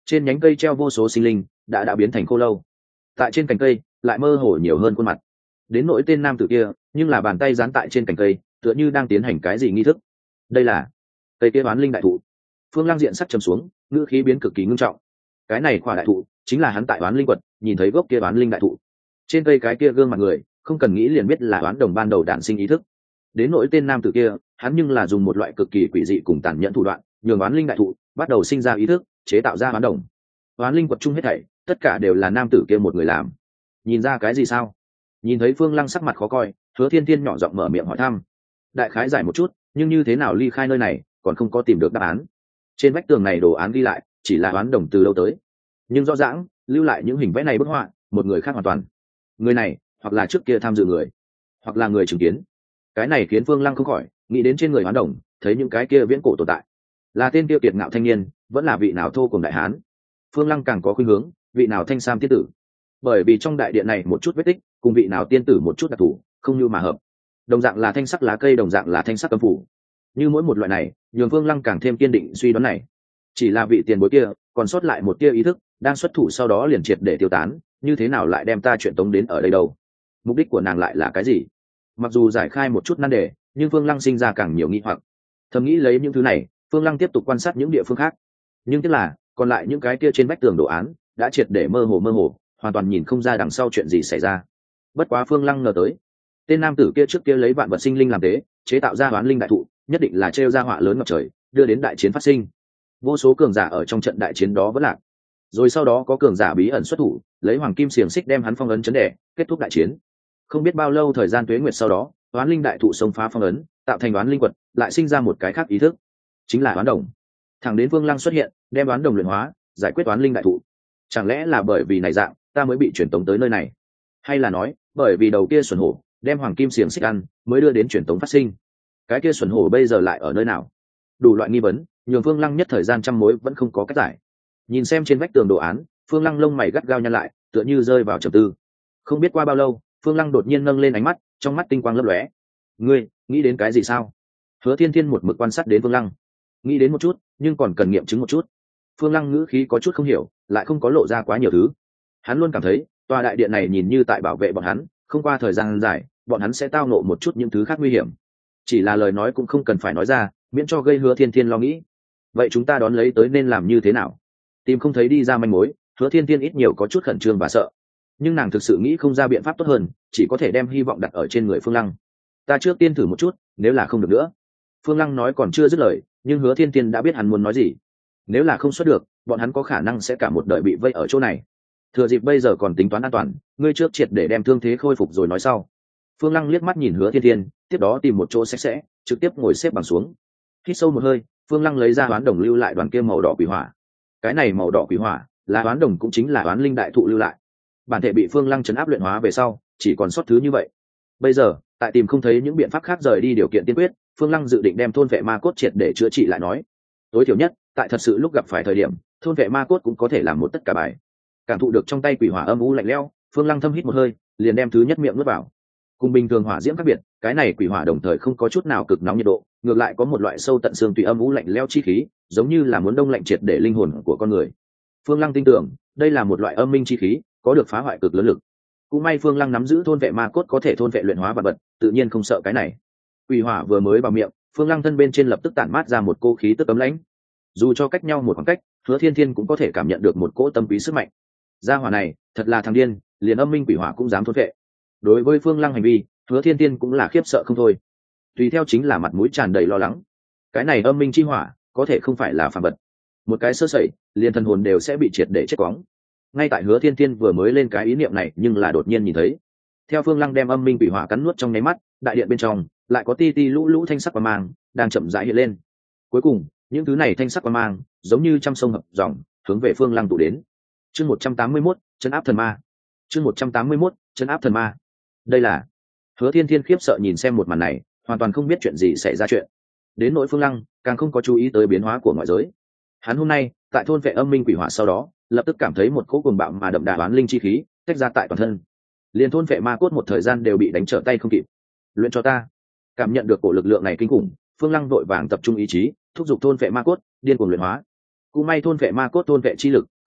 Trên nhánh cây treo vô số sinh linh đã biến thành khô lâu, tại trên cành cây lại mơ hồ nhiều hơn khuôn mặt. Đến nỗi tên nam tử kia nhưng là bàn tay dán tại trên cành cây, tựa như đang tiến hành cái gì nghi thức. Đây là cây kia oán linh đại thụ. Phương Lăng diện sắc trầm xuống, ngữ khí biến cực kỳ ngưng trọng. Cái này quả đại thụ chính là hắn tại oán linh quật nhìn thấy gốc kia oán linh đại thụ. Trên cây cái kia gương mặt người, không cần nghĩ liền biết là oán đồng ban đầu đản sinh ý thức. Đến nỗi tên nam tử kia, hắn nhưng là dùng một loại cực kỳ quỷ dị cùng tàn nhẫn thủ đoạn, nhường oán linh đại thụ bắt đầu sinh ra ý thức, chế tạo ra oán đồng. Oán linh quật chung hết thảy, tất cả đều là nam tử kia một người làm. Nhìn ra cái gì sao? Nhìn thấy Phương Lăng sắc mặt khó coi, Hứa Thiên Thiên nhỏ giọng mở miệng hỏi thăm. Đại khái giải một chút, nhưng như thế nào ly khai nơi này, còn không có tìm được đáp án. Trên vách tường này đồ án ghi lại, chỉ là oán đồng từ lâu tới, nhưng rõ ràng lưu lại những hình vẽ này bức họa, một người khác hoàn toàn. Người này, hoặc là trước kia tham dự người, hoặc là người chứng kiến. Cái này khiến Phương Lăng không khỏi nghĩ đến trên người oán đồng, thấy những cái kia viễn cổ tồn tại, là tên kia kiệt ngạo thanh niên, vẫn là vị nào thô cùng đại hán. Phương Lăng càng có khuynh hướng vị nào thanh sam tiên tử, bởi vì trong đại điện này một chút vết tích cùng vị nào tiên tử một chút đặc thù không như mà hợp. Đồng dạng là thanh sắc lá cây, đồng dạng là thanh sắc cấm phủ, như mỗi một loại này nhường Phương Lăng càng thêm kiên định suy đoán này. Chỉ là vị tiền bối kia còn sót lại một tia ý thức, đang xuất thủ sau đó liền triệt để tiêu tán, như thế nào lại đem ta chuyện tống đến ở đây đâu? Mục đích của nàng lại là cái gì? Mặc dù giải khai một chút nan đề, nhưng Phương Lăng sinh ra càng nhiều nghi hoặc. Thầm nghĩ lấy những thứ này, Phương Lăng tiếp tục quan sát những địa phương khác, nhưng tức là còn lại những cái kia trên vách tường đồ án đã triệt để mơ hồ, hoàn toàn nhìn không ra đằng sau chuyện gì xảy ra. Bất quá Phương Lăng ngờ tới, tên nam tử kia trước kia lấy vạn vật sinh linh làm tế, chế tạo ra oán linh đại thụ, nhất định là trêu ra họa lớn ngập trời, đưa đến đại chiến phát sinh. Vô số cường giả ở trong trận đại chiến đó vẫn lạc, rồi sau đó có cường giả bí ẩn xuất thủ, lấy hoàng kim xiềng xích đem hắn phong ấn chấn đẻ, kết thúc đại chiến. Không biết bao lâu thời gian tuế nguyệt sau đó, oán linh đại thụ xông phá phong ấn, tạo thành oán linh quật, lại sinh ra một cái khác ý thức, chính là oán đồng. Thẳng đến Vương Lăng xuất hiện, đem oán đồng luyện hóa, giải quyết oán linh đại thụ. Chẳng lẽ là bởi vì này dạng, ta mới bị chuyển tống tới nơi này? Hay là nói, bởi vì đầu kia xuẩn hổ đem hoàng kim xiềng xích ăn, mới đưa đến chuyển tống phát sinh? Cái kia xuẩn hổ bây giờ lại ở nơi nào? Đủ loại nghi vấn, nhường Phương Lăng nhất thời gian trăm mối vẫn không có cách giải. Nhìn xem trên vách tường đồ án, Phương Lăng lông mày gắt gao nhăn lại, tựa như rơi vào trầm tư. Không biết qua bao lâu, Phương Lăng đột nhiên nâng lên ánh mắt, trong mắt tinh quang lấp lóe. Ngươi nghĩ đến cái gì sao? Hứa Thiên Thiên một mực quan sát đến Phương Lăng. Nghĩ đến một chút, nhưng còn cần nghiệm chứng một chút. Phương Lăng ngữ khí có chút không hiểu, lại không có lộ ra quá nhiều thứ. Hắn luôn cảm thấy tòa đại điện này nhìn như tại bảo vệ bọn hắn, không qua thời gian dài bọn hắn sẽ tao nộ một chút những thứ khác nguy hiểm. Chỉ là lời nói cũng không cần phải nói ra, miễn cho gây Hứa Thiên Thiên lo nghĩ. Vậy chúng ta đón lấy tới nên làm như thế nào? Tìm không thấy đi ra manh mối, Hứa Thiên Thiên ít nhiều có chút khẩn trương và sợ, nhưng nàng thực sự nghĩ không ra biện pháp tốt hơn, chỉ có thể đem hy vọng đặt ở trên người Phương Lăng. Ta trước tiên thử một chút, nếu là không được nữa. Phương Lăng nói còn chưa dứt lời, nhưng Hứa Thiên Thiên đã biết hắn muốn nói gì. Nếu là không xuất được, bọn hắn có khả năng sẽ cả một đời bị vây ở chỗ này. Thừa dịp bây giờ còn tính toán an toàn, ngươi trước triệt để đem thương thế khôi phục rồi nói sau. Phương Lăng liếc mắt nhìn Hứa Thiên Thiên, tiếp đó tìm một chỗ sạch sẽ, trực tiếp ngồi xếp bằng xuống. Hít sâu một hơi, Phương Lăng lấy ra oán đồng lưu lại đoàn kia màu đỏ quỷ hỏa. Cái này màu đỏ quỷ hỏa là oán đồng, cũng chính là oán linh đại thụ lưu lại. Bản thể bị Phương Lăng chấn áp luyện hóa về sau, chỉ còn sót thứ như vậy. Bây giờ, tại tìm không thấy những biện pháp khác rời đi điều kiện tiên quyết, Phương Lăng dự định đem thôn vệ ma cốt triệt để chữa trị lại nói. Tối thiểu nhất, tại thật sự lúc gặp phải thời điểm, thôn vệ ma cốt cũng có thể làm một tất cả bài. Cảm thụ được trong tay quỷ hỏa âm u lạnh lẽo, Phương Lăng thâm hít một hơi, liền đem thứ nhất miệng nuốt vào. Cùng bình thường hỏa diễm khác biệt, cái này quỷ hỏa đồng thời không có chút nào cực nóng nhiệt độ, ngược lại có một loại sâu tận xương tùy âm u lạnh lẽo chi khí, giống như là muốn đông lạnh triệt để linh hồn của con người. Phương Lăng tin tưởng, đây là một loại âm minh chi khí, có được phá hoại cực lớn lực. Cũng may Phương Lăng nắm giữ thôn vệ ma cốt có thể thôn vệ luyện hóa vật vật, tự nhiên không sợ cái này. Quỷ hỏa vừa mới vào miệng, Phương Lăng thân bên trên lập tức tản mát ra một cô khí tức ấm lãnh. Dù cho cách nhau một khoảng cách, Hứa Thiên Thiên cũng có thể cảm nhận được một cỗ tâm quý sức mạnh. Gia hỏa này, thật là thằng điên, liền âm minh quỷ hỏa cũng dám thôn vệ. Đối với Phương Lăng hành vi, Hứa Thiên Thiên cũng là khiếp sợ không thôi. Tùy theo chính là mặt mũi tràn đầy lo lắng. Cái này âm minh chi hỏa, có thể không phải là phàm vật. Một cái sơ sẩy, liền thần hồn đều sẽ bị triệt để chết quóng. Ngay tại Hứa Thiên Thiên vừa mới lên cái ý niệm này, nhưng là đột nhiên nhìn thấy, theo Phương Lăng đem âm minh quỷ hỏa cắn nuốt trong nháy mắt, đại điện bên trong lại có ti ti lũ lũ thanh sắc quang mang đang chậm rãi hiện lên. Cuối cùng, những thứ này thanh sắc quang mang giống như trăm sông hợp dòng, hướng về Phương Lăng tụ đến. Chương 181, trấn áp thần ma. Chương 181, trấn áp thần ma. Đây là... Hứa Thiên Thiên khiếp sợ nhìn xem một màn này, hoàn toàn không biết chuyện gì xảy ra chuyện. Đến nỗi Phương Lăng, càng không có chú ý tới biến hóa của ngoại giới. Hắn hôm nay, tại thôn vệ âm minh quỷ hỏa sau đó, lập tức cảm thấy một cỗ cuồng bạo mà đậm đà oán linh chi khí tách ra tại toàn thân. Liên thôn vệ ma cốt một thời gian đều bị đánh trở tay không kịp. Luyện cho ta. Cảm nhận được cổ lực lượng này kinh khủng, Phương Lăng vội vàng tập trung ý chí, thúc giục thôn vệ ma cốt, điên cuồng luyện hóa. Cũng may thôn vệ ma cốt thôn vệ chi lực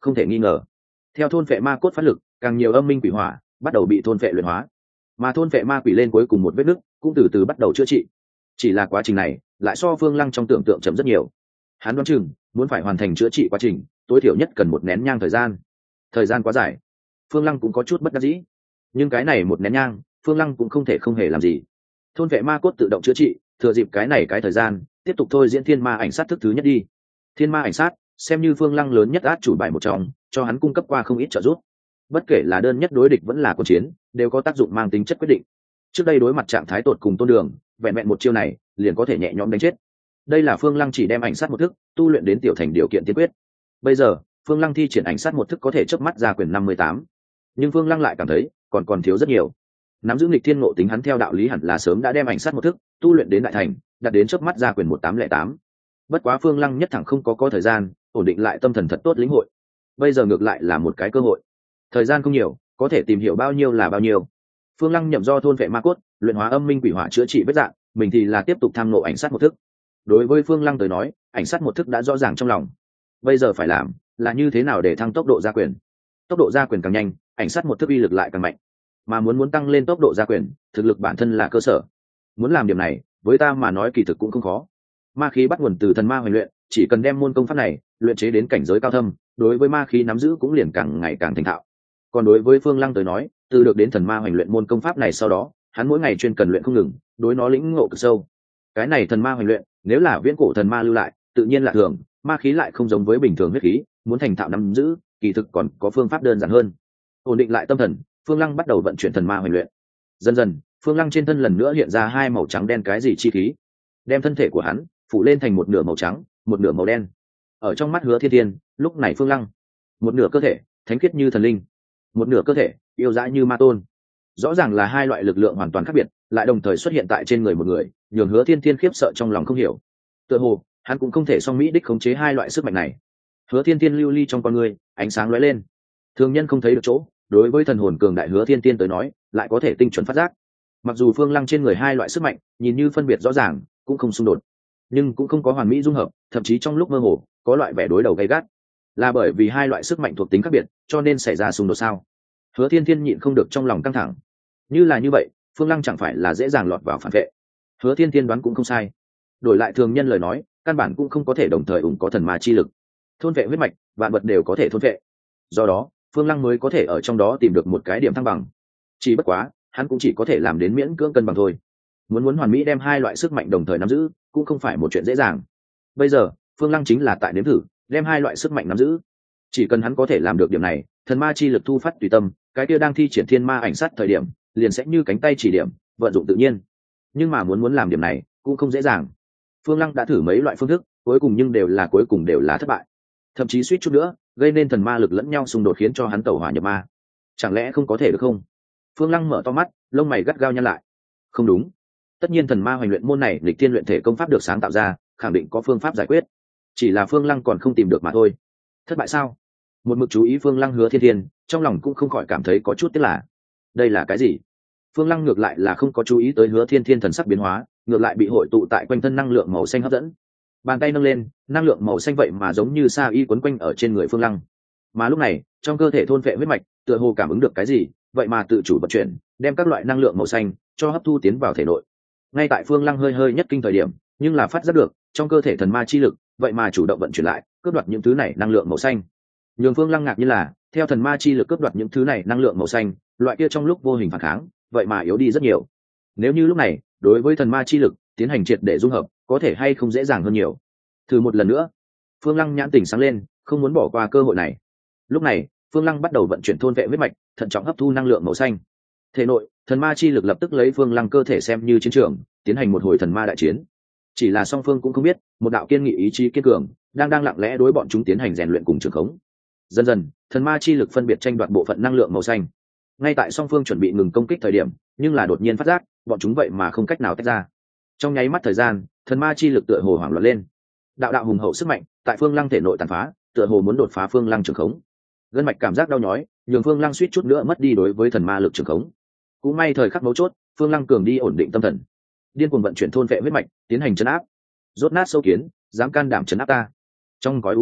không thể nghi ngờ. Theo thôn phệ ma cốt phát lực, càng nhiều âm minh quỷ hỏa bắt đầu bị thôn phệ luyện hóa, mà thôn phệ ma quỷ lên cuối cùng một vết nứt cũng từ từ bắt đầu chữa trị. Chỉ là quá trình này lại so Phương Lăng trong tưởng tượng chậm rất nhiều. Hắn đoán chừng muốn phải hoàn thành chữa trị quá trình, tối thiểu nhất cần một nén nhang thời gian quá dài. Phương Lăng cũng có chút bất đắc dĩ, nhưng cái này một nén nhang Phương Lăng cũng không thể không hề làm gì. Thôn vệ ma cốt tự động chữa trị, thừa dịp cái này cái thời gian tiếp tục thôi diễn thiên ma ảnh sát thức thứ nhất đi. Thiên ma ảnh sát xem như Phương Lăng lớn nhất át chủ bài một trong, cho hắn cung cấp qua không ít trợ giúp. Bất kể là đơn nhất đối địch vẫn là cuộc chiến, đều có tác dụng mang tính chất quyết định. Trước đây đối mặt trạng thái tột cùng Tôn Đường, vẹn vẹn một chiêu này liền có thể nhẹ nhõm đánh chết. Đây là Phương Lăng chỉ đem ảnh sát một thức tu luyện đến tiểu thành điều kiện tiên quyết. Bây giờ Phương Lăng thi triển ảnh sát một thức có thể chớp mắt ra quyền 58, nhưng Phương Lăng lại cảm thấy còn thiếu rất nhiều. Nắm giữ nghịch thiên ngộ tính hắn theo đạo lý hẳn là sớm đã đem ảnh sát một thức tu luyện đến đại thành, đạt đến chớp mắt ra quyền 1808. Bất quá Phương Lăng nhất thẳng không có thời gian ổn định lại tâm thần thật tốt lĩnh hội. Bây giờ ngược lại là một cái cơ hội. Thời gian không nhiều, có thể tìm hiểu bao nhiêu là bao nhiêu. Phương Lăng nhậm do thôn vệ ma cốt, luyện hóa âm minh quỷ hỏa chữa trị vết dạng, mình thì là tiếp tục tham ngộ ảnh sát một thức. Đối với Phương Lăng tới nói, ảnh sát một thức đã rõ ràng trong lòng. Bây giờ phải làm là như thế nào để thăng tốc độ gia quyền. Tốc độ gia quyền càng nhanh, ảnh sát một thức uy lực lại càng mạnh. Mà muốn tăng lên tốc độ gia quyền, thực lực bản thân là cơ sở. Muốn làm điểm này, với ta mà nói kỳ thực cũng không khó. Ma khí bắt nguồn từ thần ma hoành luyện, chỉ cần đem môn công pháp này luyện chế đến cảnh giới cao thâm, đối với ma khí nắm giữ cũng liền càng ngày càng thành thạo. Còn đối với Phương Lăng tới nói, từ được đến thần ma hoành luyện môn công pháp này sau đó, hắn mỗi ngày chuyên cần luyện không ngừng, đối nó lĩnh ngộ cực sâu. Cái này thần ma hoành luyện, nếu là viễn cổ thần ma lưu lại, tự nhiên là thường, ma khí lại không giống với bình thường huyết khí, muốn thành thạo nắm giữ, kỳ thực còn có phương pháp đơn giản hơn. Ổn định lại tâm thần, Phương Lăng bắt đầu vận chuyển thần ma hoành luyện. Dần dần, Phương Lăng trên thân lần nữa hiện ra hai màu trắng đen cái gì chi khí, đem thân thể của hắn phủ lên thành một nửa màu trắng, một nửa màu đen. Ở trong mắt Hứa Thiên Thiên, lúc này Phương Lăng, một nửa cơ thể thánh khiết như thần linh, một nửa cơ thể yêu dã như ma tôn. Rõ ràng là hai loại lực lượng hoàn toàn khác biệt, lại đồng thời xuất hiện tại trên người một người, nhường Hứa Thiên Thiên khiếp sợ trong lòng không hiểu. Tựa hồ hắn cũng không thể song mỹ đích khống chế hai loại sức mạnh này. Hứa Thiên Thiên lưu ly trong con người, ánh sáng lóe lên. Thường nhân không thấy được chỗ, đối với thần hồn cường đại Hứa Thiên Thiên tới nói, lại có thể tinh chuẩn phát giác. Mặc dù Phương Lăng trên người hai loại sức mạnh nhìn như phân biệt rõ ràng, cũng không xung đột, nhưng cũng không có hoàn mỹ dung hợp, thậm chí trong lúc mơ hồ có loại vẻ đối đầu gay gắt. Là bởi vì hai loại sức mạnh thuộc tính khác biệt, cho nên xảy ra xung đột sao? Hứa Thiên Thiên nhịn không được trong lòng căng thẳng. Như là như vậy, Phương Lăng chẳng phải là dễ dàng lọt vào phản vệ? Hứa Thiên Thiên đoán cũng không sai. Đổi lại thường nhân lời nói, căn bản cũng không có thể đồng thời ủng có thần ma chi lực. Thôn vệ huyết mạch, vạn vật đều có thể thôn vệ. Do đó, Phương Lăng mới có thể ở trong đó tìm được một cái điểm thăng bằng. Chỉ bất quá, hắn cũng chỉ có thể làm đến miễn cưỡng cân bằng thôi. Muốn hoàn mỹ đem hai loại sức mạnh đồng thời nắm giữ, cũng không phải một chuyện dễ dàng. Bây giờ, Phương Lăng chính là tại nếm thử, đem hai loại sức mạnh nắm giữ. Chỉ cần hắn có thể làm được điểm này, thần ma chi lực thu phát tùy tâm, cái kia đang thi triển thiên ma ảnh sát thời điểm, liền sẽ như cánh tay chỉ điểm, vận dụng tự nhiên. Nhưng mà muốn làm điểm này, cũng không dễ dàng. Phương Lăng đã thử mấy loại phương thức, cuối cùng đều là thất bại. Thậm chí suýt chút nữa, gây nên thần ma lực lẫn nhau xung đột khiến cho hắn tẩu hỏa nhập ma. Chẳng lẽ không có thể được không? Phương Lăng mở to mắt, lông mày gắt gao nhăn lại. Không đúng. Tất nhiên thần ma hoành luyện môn này lịch thiên luyện thể công pháp được sáng tạo ra, khẳng định có phương pháp giải quyết. Chỉ là Phương Lăng còn không tìm được mà thôi. Thất bại sao? Một mực chú ý Phương Lăng Hứa Thiên Thiên, trong lòng cũng không khỏi cảm thấy có chút tiếc là, đây là cái gì? Phương Lăng ngược lại là không có chú ý tới Hứa Thiên Thiên thần sắc biến hóa, ngược lại bị hội tụ tại quanh thân năng lượng màu xanh hấp dẫn. Bàn tay nâng lên, năng lượng màu xanh vậy mà giống như sa y quấn quanh ở trên người Phương Lăng. Mà lúc này, trong cơ thể thôn vệ huyết mạch, tựa hồ cảm ứng được cái gì, vậy mà tự chủ vận chuyển, đem các loại năng lượng màu xanh cho hấp thu tiến vào thể nội. Ngay tại Phương Lăng hơi nhất kinh thời điểm, nhưng là phát giác được, trong cơ thể thần ma chi lực, vậy mà chủ động vận chuyển lại, cướp đoạt những thứ này năng lượng màu xanh. Nhường Phương Lăng ngạc như là, theo thần ma chi lực cướp đoạt những thứ này năng lượng màu xanh, loại kia trong lúc vô hình phản kháng, vậy mà yếu đi rất nhiều. Nếu như lúc này, đối với thần ma chi lực tiến hành triệt để dung hợp, có thể hay không dễ dàng hơn nhiều. Thử một lần nữa. Phương Lăng nhãn tỉnh sáng lên, không muốn bỏ qua cơ hội này. Lúc này, Phương Lăng bắt đầu vận chuyển thôn vệ huyết mạch, thận trọng hấp thu năng lượng màu xanh. Thể nội, thần ma chi lực lập tức lấy Phương Lăng cơ thể xem như chiến trường, tiến hành một hồi thần ma đại chiến. Chỉ là song phương cũng không biết, một đạo kiên nghị ý chí kiên cường đang lặng lẽ đối bọn chúng tiến hành rèn luyện cùng trường khống. Dần dần, thần ma chi lực phân biệt tranh đoạt bộ phận năng lượng màu xanh. Ngay tại song phương chuẩn bị ngừng công kích thời điểm, nhưng là đột nhiên phát giác, bọn chúng vậy mà không cách nào tách ra. Trong nháy mắt thời gian, thần ma chi lực tựa hồ hoảng loạn lên. Đạo hùng hậu sức mạnh tại Phương Lăng thể nội tàn phá, tựa hồ muốn đột phá Phương Lăng trường khống. Gân mạch cảm giác đau nhói, nhường Phương Lăng suýt chút nữa mất đi đối với thần ma lực trường khống. Cũng may thời khắc mấu chốt, Phương Lăng cường đi ổn định tâm thần, điên cuồng vận chuyển thôn vệ huyết mạch, tiến hành trấn áp. Rốt nát sâu kiến, dám can đảm trấn áp ta. Trong gói u minh,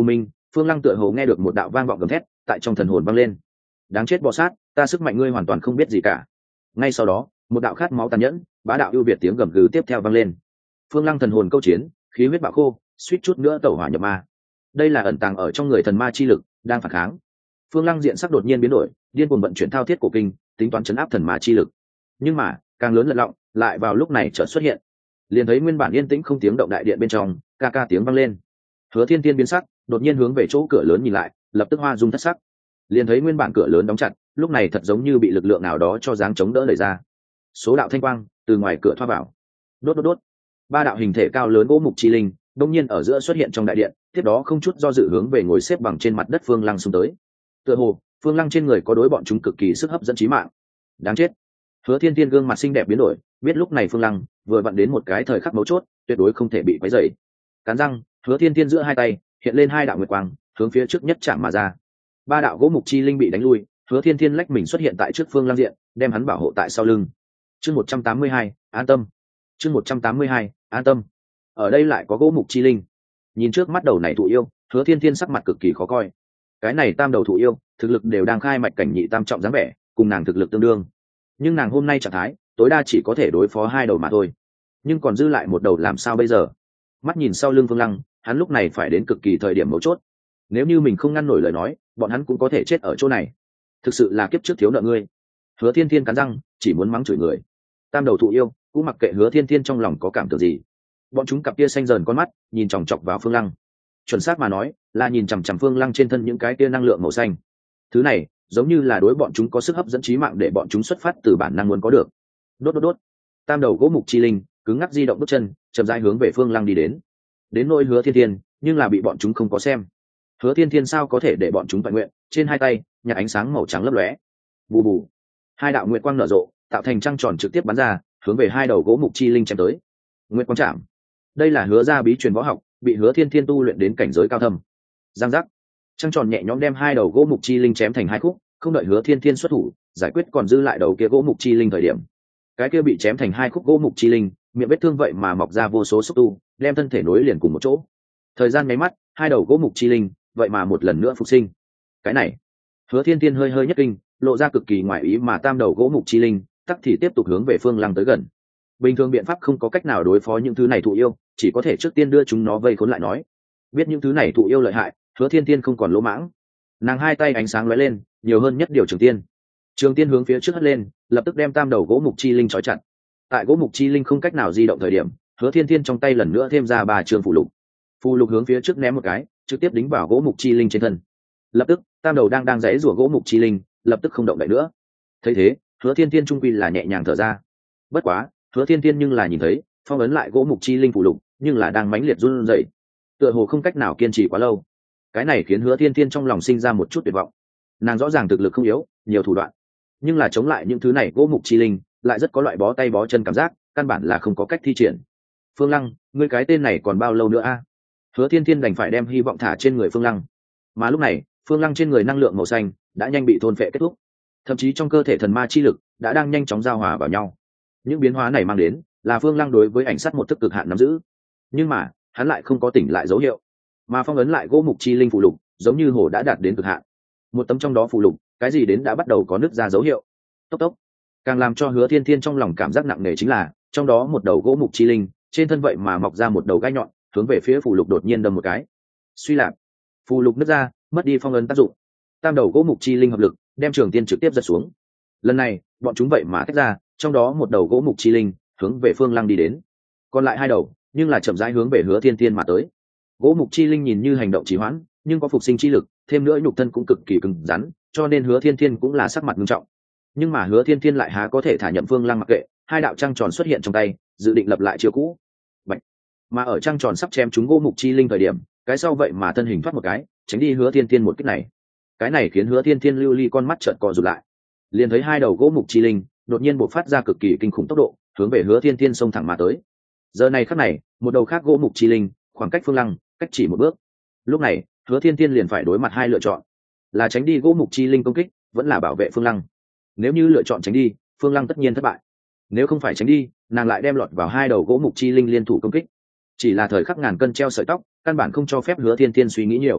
Phương Lăng tựa hồ nghe được một đạo vang vọng gầm thét tại trong thần hồn vang lên. Đáng chết bò sát, ta sức mạnh ngươi hoàn toàn không biết gì cả. Ngay sau đó, một đạo khát máu tàn nhẫn, bá đạo ưu việt tiếng gầm gừ tiếp theo vang lên. Phương Lăng thần hồn câu chiến, khí huyết bạo khô, suýt chút nữa tẩu hỏa nhập ma. Đây là ẩn tàng ở trong người thần ma chi lực đang phản kháng. Phương Lăng diện sắc đột nhiên biến đổi, điên cuồng vận chuyển thao thiết cổ kinh, tính toán chấn áp thần ma chi lực. Nhưng mà, càng lớn lật lọng, lại vào lúc này chợt xuất hiện. Liền thấy nguyên bản yên tĩnh không tiếng động đại điện bên trong, ca ca tiếng vang lên. Hứa Thiên Tiên biến sắc, đột nhiên hướng về chỗ cửa lớn nhìn lại, lập tức hoa dung thất sắc. Liền thấy nguyên bản cửa lớn đóng chặt, lúc này thật giống như bị lực lượng nào đó cho dáng chống đỡ đẩy ra. Số đạo thanh quang từ ngoài cửa thoa vào. Đốt đốt đốt. Ba đạo hình thể cao lớn gỗ mục chi linh, đột nhiên ở giữa xuất hiện trong đại điện, tiếp đó không chút do dự hướng về ngồi xếp bằng trên mặt đất Phương Lăng xung tới. Tựa hồ, Phương Lăng trên người có đối bọn chúng cực kỳ sức hấp dẫn chí mạng. Đáng chết. Hứa Thiên Tiên gương mặt xinh đẹp biến đổi, biết lúc này Phương Lăng vừa vặn đến một cái thời khắc mấu chốt, tuyệt đối không thể bị quấy rầy. Cắn răng, Hứa Thiên Tiên giữa hai tay hiện lên hai đạo nguyệt quang, hướng phía trước nhất chạm mà ra. Ba đạo gỗ mục chi linh bị đánh lui, Hứa Thiên Thiên lách mình xuất hiện tại trước Phương Lăng diện, đem hắn bảo hộ tại sau lưng. Chương 182, an tâm. Chương 182, an tâm. Ở đây lại có gỗ mục chi linh. Nhìn trước mắt đầu này thụ yêu, Hứa Thiên Thiên sắc mặt cực kỳ khó coi. Cái này tam đầu thụ yêu, thực lực đều đang khai mạch cảnh nhị tam trọng dáng vẻ, cùng nàng thực lực tương đương. Nhưng nàng hôm nay trạng thái, tối đa chỉ có thể đối phó hai đầu mà thôi. Nhưng còn dư lại một đầu làm sao bây giờ? Mắt nhìn sau lưng Phương Lăng, hắn lúc này phải đến cực kỳ thời điểm mấu chốt. Nếu như mình không ngăn nổi lời nói, bọn hắn cũng có thể chết ở chỗ này. Thực sự là kiếp trước thiếu nợ ngươi. Hứa Thiên Thiên cắn răng, chỉ muốn mắng chửi người. Tam đầu thụ yêu cũng mặc kệ Hứa Thiên Thiên trong lòng có cảm tưởng gì. Bọn chúng cặp kia xanh dần con mắt, nhìn chòng chọc vào Phương Lăng. Chuẩn xác mà nói, là nhìn chằm chằm Phương Lăng trên thân những cái kia năng lượng màu xanh. Thứ này, giống như là đối bọn chúng có sức hấp dẫn trí mạng để bọn chúng xuất phát từ bản năng muốn có được. Đốt đốt đốt. Tam đầu gỗ mục chi linh cứng ngắc di động bước chân, chậm rãi hướng về Phương Lăng đi đến. Đến nỗi Hứa Thiên Thiên, nhưng là bị bọn chúng không có xem. Hứa Thiên Thiên sao có thể để bọn chúng toàn nguyện? Trên hai tay, nhạt ánh sáng màu trắng lấp lóe. Bù bù. Hai đạo nguyệt quang nở rộ, tạo thành trăng tròn trực tiếp bắn ra, hướng về hai đầu gỗ mục chi linh chém tới. Nguyệt quang chạm. Đây là Hứa gia bí truyền võ học, bị Hứa Thiên Thiên tu luyện đến cảnh giới cao thâm. Giang giác. Trăng tròn nhẹ nhõm đem hai đầu gỗ mục chi linh chém thành hai khúc, không đợi Hứa Thiên Thiên xuất thủ, giải quyết còn dư lại đầu kia gỗ mục chi linh thời điểm. Cái kia bị chém thành hai khúc gỗ mục chi linh, miệng vết thương vậy mà mọc ra vô số xúc tu, đem thân thể nối liền cùng một chỗ. Thời gian nháy mắt, hai đầu gỗ mục chi linh, vậy mà một lần nữa phục sinh. Cái này, Hứa Thiên Thiên hơi hơi nhất kinh, lộ ra cực kỳ ngoại ý mà tam đầu gỗ mục chi linh, tắc thì tiếp tục hướng về Phương Lăng tới gần. Bình thường biện pháp không có cách nào đối phó những thứ này thụ yêu, chỉ có thể trước tiên đưa chúng nó vây khốn lại nói. Biết những thứ này thụ yêu lợi hại, Hứa Thiên Thiên không còn lỗ mãng. Nàng hai tay ánh sáng lóe lên, nhiều hơn nhất điều trường tiên. Trường tiên hướng phía trước hất lên, lập tức đem tam đầu gỗ mục chi linh trói chặt. Tại gỗ mục chi linh không cách nào di động thời điểm, Hứa Thiên Thiên trong tay lần nữa thêm ra 3 trường phù lục. Phù lục hướng phía trước ném một cái, trực tiếp đính vào gỗ mục chi linh trên thân. Lập tức, tam đầu đang giãy giụa gỗ mục chi linh, lập tức không động đậy nữa. Thấy thế, Hứa Thiên Thiên trung quy là nhẹ nhàng thở ra. Bất quá, Hứa Thiên Thiên nhưng là nhìn thấy, phong ấn lại gỗ mục chi linh phù lục, nhưng là đang mãnh liệt run rẩy, tựa hồ không cách nào kiên trì quá lâu. Cái này khiến Hứa Thiên Thiên trong lòng sinh ra một chút tuyệt vọng. Nàng rõ ràng thực lực không yếu, nhiều thủ đoạn, nhưng là chống lại những thứ này gỗ mục chi linh, lại rất có loại bó tay bó chân cảm giác, căn bản là không có cách thi triển. Phương Lăng, ngươi cái tên này còn bao lâu nữa a? Hứa Thiên Thiên đành phải đem hy vọng thả trên người Phương Lăng. Mà lúc này, Phương Lăng trên người năng lượng màu xanh đã nhanh bị thôn phệ kết thúc, thậm chí trong cơ thể thần ma chi lực đã đang nhanh chóng giao hòa vào nhau. Những biến hóa này mang đến là Phương Lăng đối với ảnh sát một thức cực hạn nắm giữ, nhưng mà hắn lại không có tỉnh lại dấu hiệu, mà phong ấn lại gỗ mục chi linh phụ lục giống như hồ đã đạt đến cực hạn. Một tấm trong đó phụ lục, cái gì đến đã bắt đầu có nứt ra dấu hiệu. Tốc tốc. Càng làm cho Hứa Thiên Thiên trong lòng cảm giác nặng nề chính là, trong đó một đầu gỗ mục chi linh, trên thân vậy mà mọc ra một đầu gai nhọn, hướng về phía phụ lục đột nhiên đâm một cái. Suy lạc, phụ lục nứt ra, mất đi phong ấn tác dụng. Tam đầu gỗ mục chi linh hợp lực, đem trường tiên trực tiếp giật xuống. Lần này, bọn chúng vậy mà tách ra, trong đó một đầu gỗ mục chi linh hướng về Phương Lăng đi đến, còn lại hai đầu nhưng là chậm rãi hướng về Hứa Thiên Thiên mà tới. Gỗ mục chi linh nhìn như hành động trì hoãn, nhưng có phục sinh chi lực, thêm nữa nhục thân cũng cực kỳ cứng rắn, cho nên Hứa Thiên Thiên cũng là sắc mặt nghiêm trọng. Nhưng mà Hứa Thiên Thiên lại há có thể thả nhậm Phương Lăng mặc kệ, hai đạo trăng tròn xuất hiện trong tay, dự định lập lại chiêu cũ. Bạch. Mà ở trăng tròn sắp chém chúng gỗ mục chi linh thời điểm, cái sau vậy mà thân hình thoát một cái, tránh đi Hứa Thiên Thiên một kích này. Cái này khiến Hứa Thiên Thiên lưu ly con mắt trợn co rụt lại, liền thấy hai đầu gỗ mục chi linh đột nhiên bộc phát ra cực kỳ kinh khủng tốc độ, hướng về Hứa Thiên Thiên xông thẳng mà tới. Giờ này khắc này, một đầu khác gỗ mục chi linh, khoảng cách Phương Lăng cách chỉ một bước. Lúc này, Hứa Thiên Thiên liền phải đối mặt hai lựa chọn, là tránh đi gỗ mục chi linh công kích, vẫn là bảo vệ Phương Lăng. Nếu như lựa chọn tránh đi, Phương Lăng tất nhiên thất bại. Nếu không phải tránh đi, nàng lại đem lọt vào hai đầu gỗ mục chi linh liên thủ công kích. Chỉ là thời khắc ngàn cân treo sợi tóc, căn bản không cho phép Hứa Thiên Thiên suy nghĩ nhiều.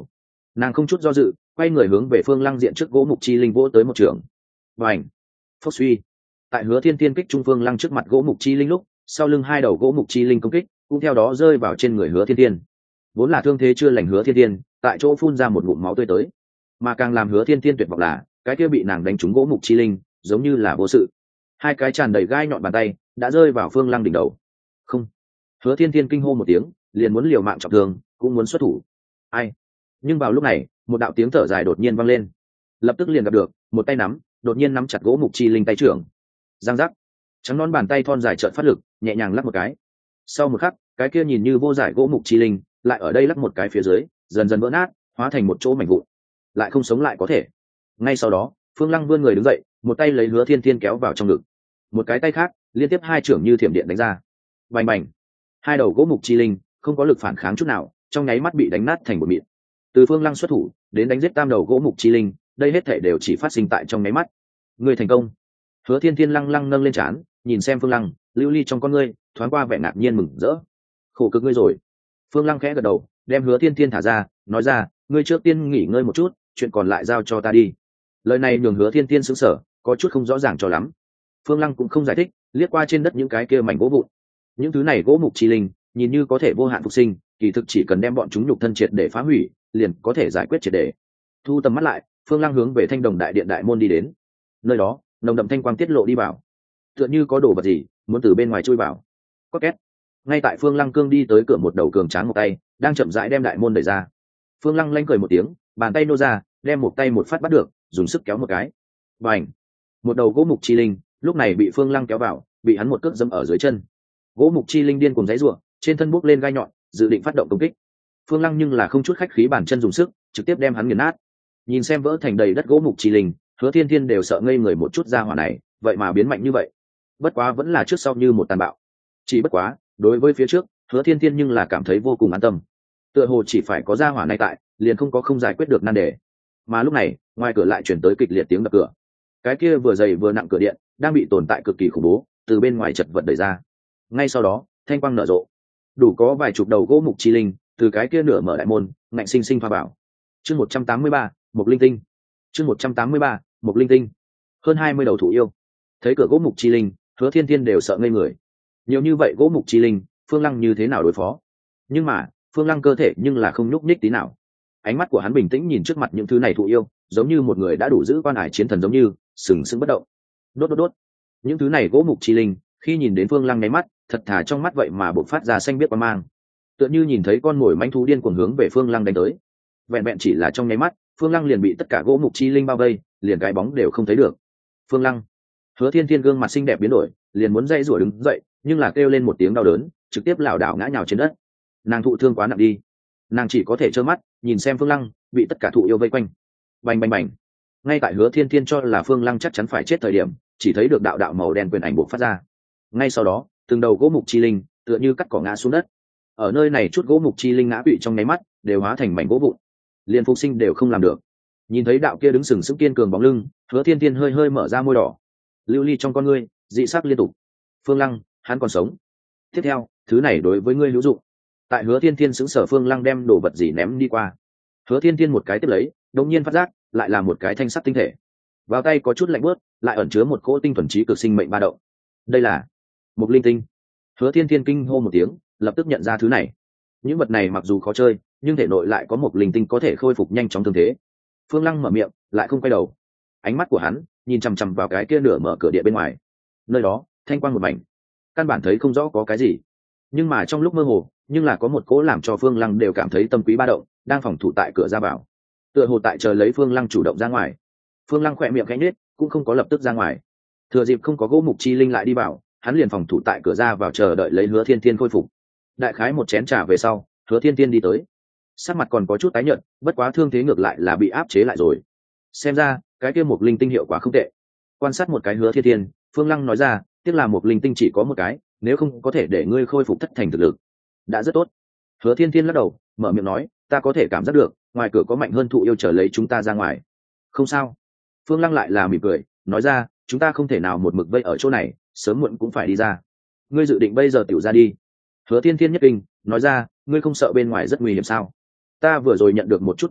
Nàng không chút do dự quay người hướng về Phương Lăng diện trước gỗ mục chi linh vỗ tới một trường. Và ảnh phốc suy, tại Hứa Thiên Tiên kích trung Phương Lăng trước mặt gỗ mục chi linh lúc, sau lưng hai đầu gỗ mục chi linh công kích cũng theo đó rơi vào trên người Hứa Thiên Tiên. Vốn là thương thế chưa lành Hứa Thiên Tiên tại chỗ phun ra một ngụm máu tươi tới, mà càng làm Hứa Thiên Tiên tuyệt vọng là cái kia bị nàng đánh trúng gỗ mục chi linh giống như là vô sự, hai cái tràn đầy gai nhọn bàn tay đã rơi vào Phương Lăng đỉnh đầu. Không. Hứa Thiên Tiên kinh hô một tiếng, liền muốn liều mạng trọng thương, cũng muốn xuất thủ. Ai? Nhưng vào lúc này, một đạo tiếng thở dài đột nhiên vang lên, lập tức liền gặp được một tay nắm đột nhiên nắm chặt gỗ mục chi linh tay trưởng. Giang giác, trắng nón bàn tay thon dài trợn phát lực, nhẹ nhàng lắc một cái. Sau một khắc, cái kia nhìn như vô giải gỗ mục chi linh lại ở đây lắc một cái phía dưới, dần dần vỡ nát, hóa thành một chỗ mảnh vụn, lại không sống lại có thể. Ngay sau đó, Phương Lăng vươn người đứng dậy, một tay lấy Hứa Thiên Thiên kéo vào trong ngực, một cái tay khác liên tiếp hai trưởng như thiểm điện đánh ra. Bành bành, hai đầu gỗ mục chi linh không có lực phản kháng chút nào, trong nháy mắt bị đánh nát thành một mịn. Từ Phương Lăng xuất thủ đến đánh giết tam đầu gỗ mục chi linh, đây hết thể đều chỉ phát sinh tại trong nháy mắt. Người thành công. Hứa Thiên Thiên lăng lăng nâng lên trán, nhìn xem Phương Lăng, lưu ly trong con ngươi thoáng qua vẻ ngạc nhiên mừng rỡ. Khổ cực ngươi rồi. Phương Lăng khẽ gật đầu, đem Hứa Thiên Thiên thả ra, nói ra, ngươi trước tiên nghỉ ngơi một chút, chuyện còn lại giao cho ta đi. Lời này nhường Hứa Thiên Thiên sững sờ, có chút không rõ ràng cho lắm. Phương Lăng cũng không giải thích, liếc qua trên đất những cái kia mảnh gỗ vụn. Những thứ này gỗ mục chi linh, nhìn như có thể vô hạn phục sinh, kỳ thực chỉ cần đem bọn chúng nhục thân triệt để phá hủy, liền có thể giải quyết triệt để. Thu tầm mắt lại, Phương Lăng hướng về Thanh Đồng đại điện đại môn đi đến. Nơi đó, nồng đậm thanh quang tiết lộ đi vào, tựa như có đồ vật gì muốn từ bên ngoài chui vào. Có két. Ngay tại Phương Lăng cương đi tới cửa, một đầu cường tráng một tay đang chậm rãi đem đại môn đẩy ra. Phương Lăng lanh cười một tiếng, bàn tay nô ra, đem một tay một phát bắt được, dùng sức kéo một cái. Bành! Một đầu gỗ mục chi linh lúc này bị Phương Lăng kéo vào, bị hắn một cước dẫm ở dưới chân. Gỗ mục chi linh điên cuồng giãy giụa, trên thân bốc lên gai nhọn, dự định phát động công kích. Phương Lăng nhưng là không chút khách khí, bàn chân dùng sức, trực tiếp đem hắn nghiền nát. Nhìn xem vỡ thành đầy đất gỗ mục chi linh, Hứa Thiên Thiên đều sợ ngây người một chút, ra hỏa này vậy mà biến mạnh như vậy. Bất quá vẫn là trước sau như một tàn bạo. Chỉ bất quá, đối với phía trước, Hứa Thiên Thiên nhưng là cảm thấy vô cùng an tâm. Tựa hồ chỉ phải có gia hỏa này tại, liền không có không giải quyết được nan đề. Mà lúc này, ngoài cửa lại chuyển tới kịch liệt tiếng đập cửa. Cái kia vừa dày vừa nặng cửa điện đang bị tồn tại cực kỳ khủng bố từ bên ngoài chật vật đẩy ra. Ngay sau đó, thanh quang nở rộ, đủ có vài chục đầu gỗ mục chi linh từ cái kia nửa mở đại môn ngạnh sinh sinh pha vào. Chương 183, một linh tinh. Chương 183, một linh tinh. Hơn 20 đầu thú yêu thấy cửa gỗ mục chi linh, Hứa Thiên Thiên đều sợ ngây người. Nhiều như vậy gỗ mục chi linh, Phương Lăng như thế nào đối phó? Nhưng mà Phương Lăng cơ thể nhưng là không nhúc nhích tí nào. Ánh mắt của hắn bình tĩnh nhìn trước mặt những thứ này thụ yêu, giống như một người đã đủ giữ quan hải chiến thần, giống như sừng sững bất động. Đốt đốt đốt. Những thứ này gỗ mục chi linh khi nhìn đến Phương Lăng nháy mắt, thật thà trong mắt vậy mà bộc phát ra xanh biết quang mang, tựa như nhìn thấy con mồi manh thú điên cuồng hướng về Phương Lăng đánh tới. Vẹn vẹn chỉ là trong nháy mắt, Phương Lăng liền bị tất cả gỗ mục chi linh bao vây, liền cái bóng đều không thấy được. Phương Lăng. Hứa Thiên Thiên gương mặt xinh đẹp biến đổi, liền muốn dây rủa đứng dậy, nhưng là kêu lên một tiếng đau đớn, trực tiếp lảo đảo ngã nhào trên đất. Nàng thụ thương quá nặng đi, nàng chỉ có thể trơ mắt nhìn xem Phương Lăng bị tất cả thụ yêu vây quanh. Bành bành bành. Ngay tại Hứa Thiên Thiên cho là Phương Lăng chắc chắn phải chết thời điểm, chỉ thấy được đạo đạo màu đen quyền ảnh bộc phát ra. Ngay sau đó, từng đầu gỗ mục chi linh tựa như cắt cỏ ngã xuống đất. Ở nơi này chút gỗ mục chi linh ngã bị trong nháy mắt đều hóa thành mảnh gỗ vụn, liền phục sinh đều không làm được. Nhìn thấy đạo kia đứng sừng sững kiên cường bóng lưng, Hứa Thiên Thiên hơi hơi mở ra môi đỏ, lưu ly trong con ngươi dị sắc liên tục. Phương Lăng, hắn còn sống. Tiếp theo, thứ này đối với ngươi hữu dụng. Tại Hứa Thiên Thiên sững sờ, Phương Lăng đem đồ vật gì ném đi qua. Hứa Thiên Thiên một cái tiếp lấy, đột nhiên phát giác lại là một cái thanh sắt tinh thể. Vào tay có chút lạnh buốt, lại ẩn chứa một cỗ tinh thuần trí cực sinh mệnh ba động. Đây là một linh tinh. Hứa Thiên Thiên kinh hô một tiếng, lập tức nhận ra thứ này. Những vật này mặc dù khó chơi, nhưng thể nội lại có một linh tinh có thể khôi phục nhanh chóng thương thế. Phương Lăng mở miệng, lại không quay đầu. Ánh mắt của hắn nhìn chằm chằm vào cái kia nửa mở cửa điện bên ngoài. Nơi đó, thanh quang một mảnh, căn bản thấy không rõ có cái gì. Nhưng mà trong lúc mơ hồ, nhưng là có một cỗ làm cho Phương Lăng đều cảm thấy tâm quý ba động, đang phòng thủ tại cửa ra vào. Tựa hồ tại chờ lấy Phương Lăng chủ động ra ngoài. Phương Lăng khẽ miệng khẽ nhếch, cũng không có lập tức ra ngoài. Thừa dịp không có gỗ mục chi linh lại đi vào, hắn liền phòng thủ tại cửa ra vào chờ đợi lấy Hứa Thiên Thiên khôi phục. Đại khái một chén trà về sau, Hứa Thiên Thiên đi tới. Sắc mặt còn có chút tái nhợt, bất quá thương thế ngược lại là bị áp chế lại rồi. Xem ra, cái kia một linh tinh hiệu quả không tệ. Quan sát một cái Hứa Thiên Thiên, Phương Lăng nói ra, tiếc là một linh tinh chỉ có một cái, nếu không có thể để ngươi khôi phục thất thành thực lực. Đã rất tốt. Hứa Thiên Thiên lắc đầu, mở miệng nói, ta có thể cảm giác được, ngoài cửa có mạnh hơn thụ yêu chờ lấy chúng ta ra ngoài. Không sao. Phương Lăng lại là mỉm cười, nói ra, chúng ta không thể nào một mực vây ở chỗ này, sớm muộn cũng phải đi ra. Ngươi dự định bây giờ tiểu ra đi? Hứa Thiên Thiên nhất kinh, nói ra, ngươi không sợ bên ngoài rất nguy hiểm sao? Ta vừa rồi nhận được một chút tin tức,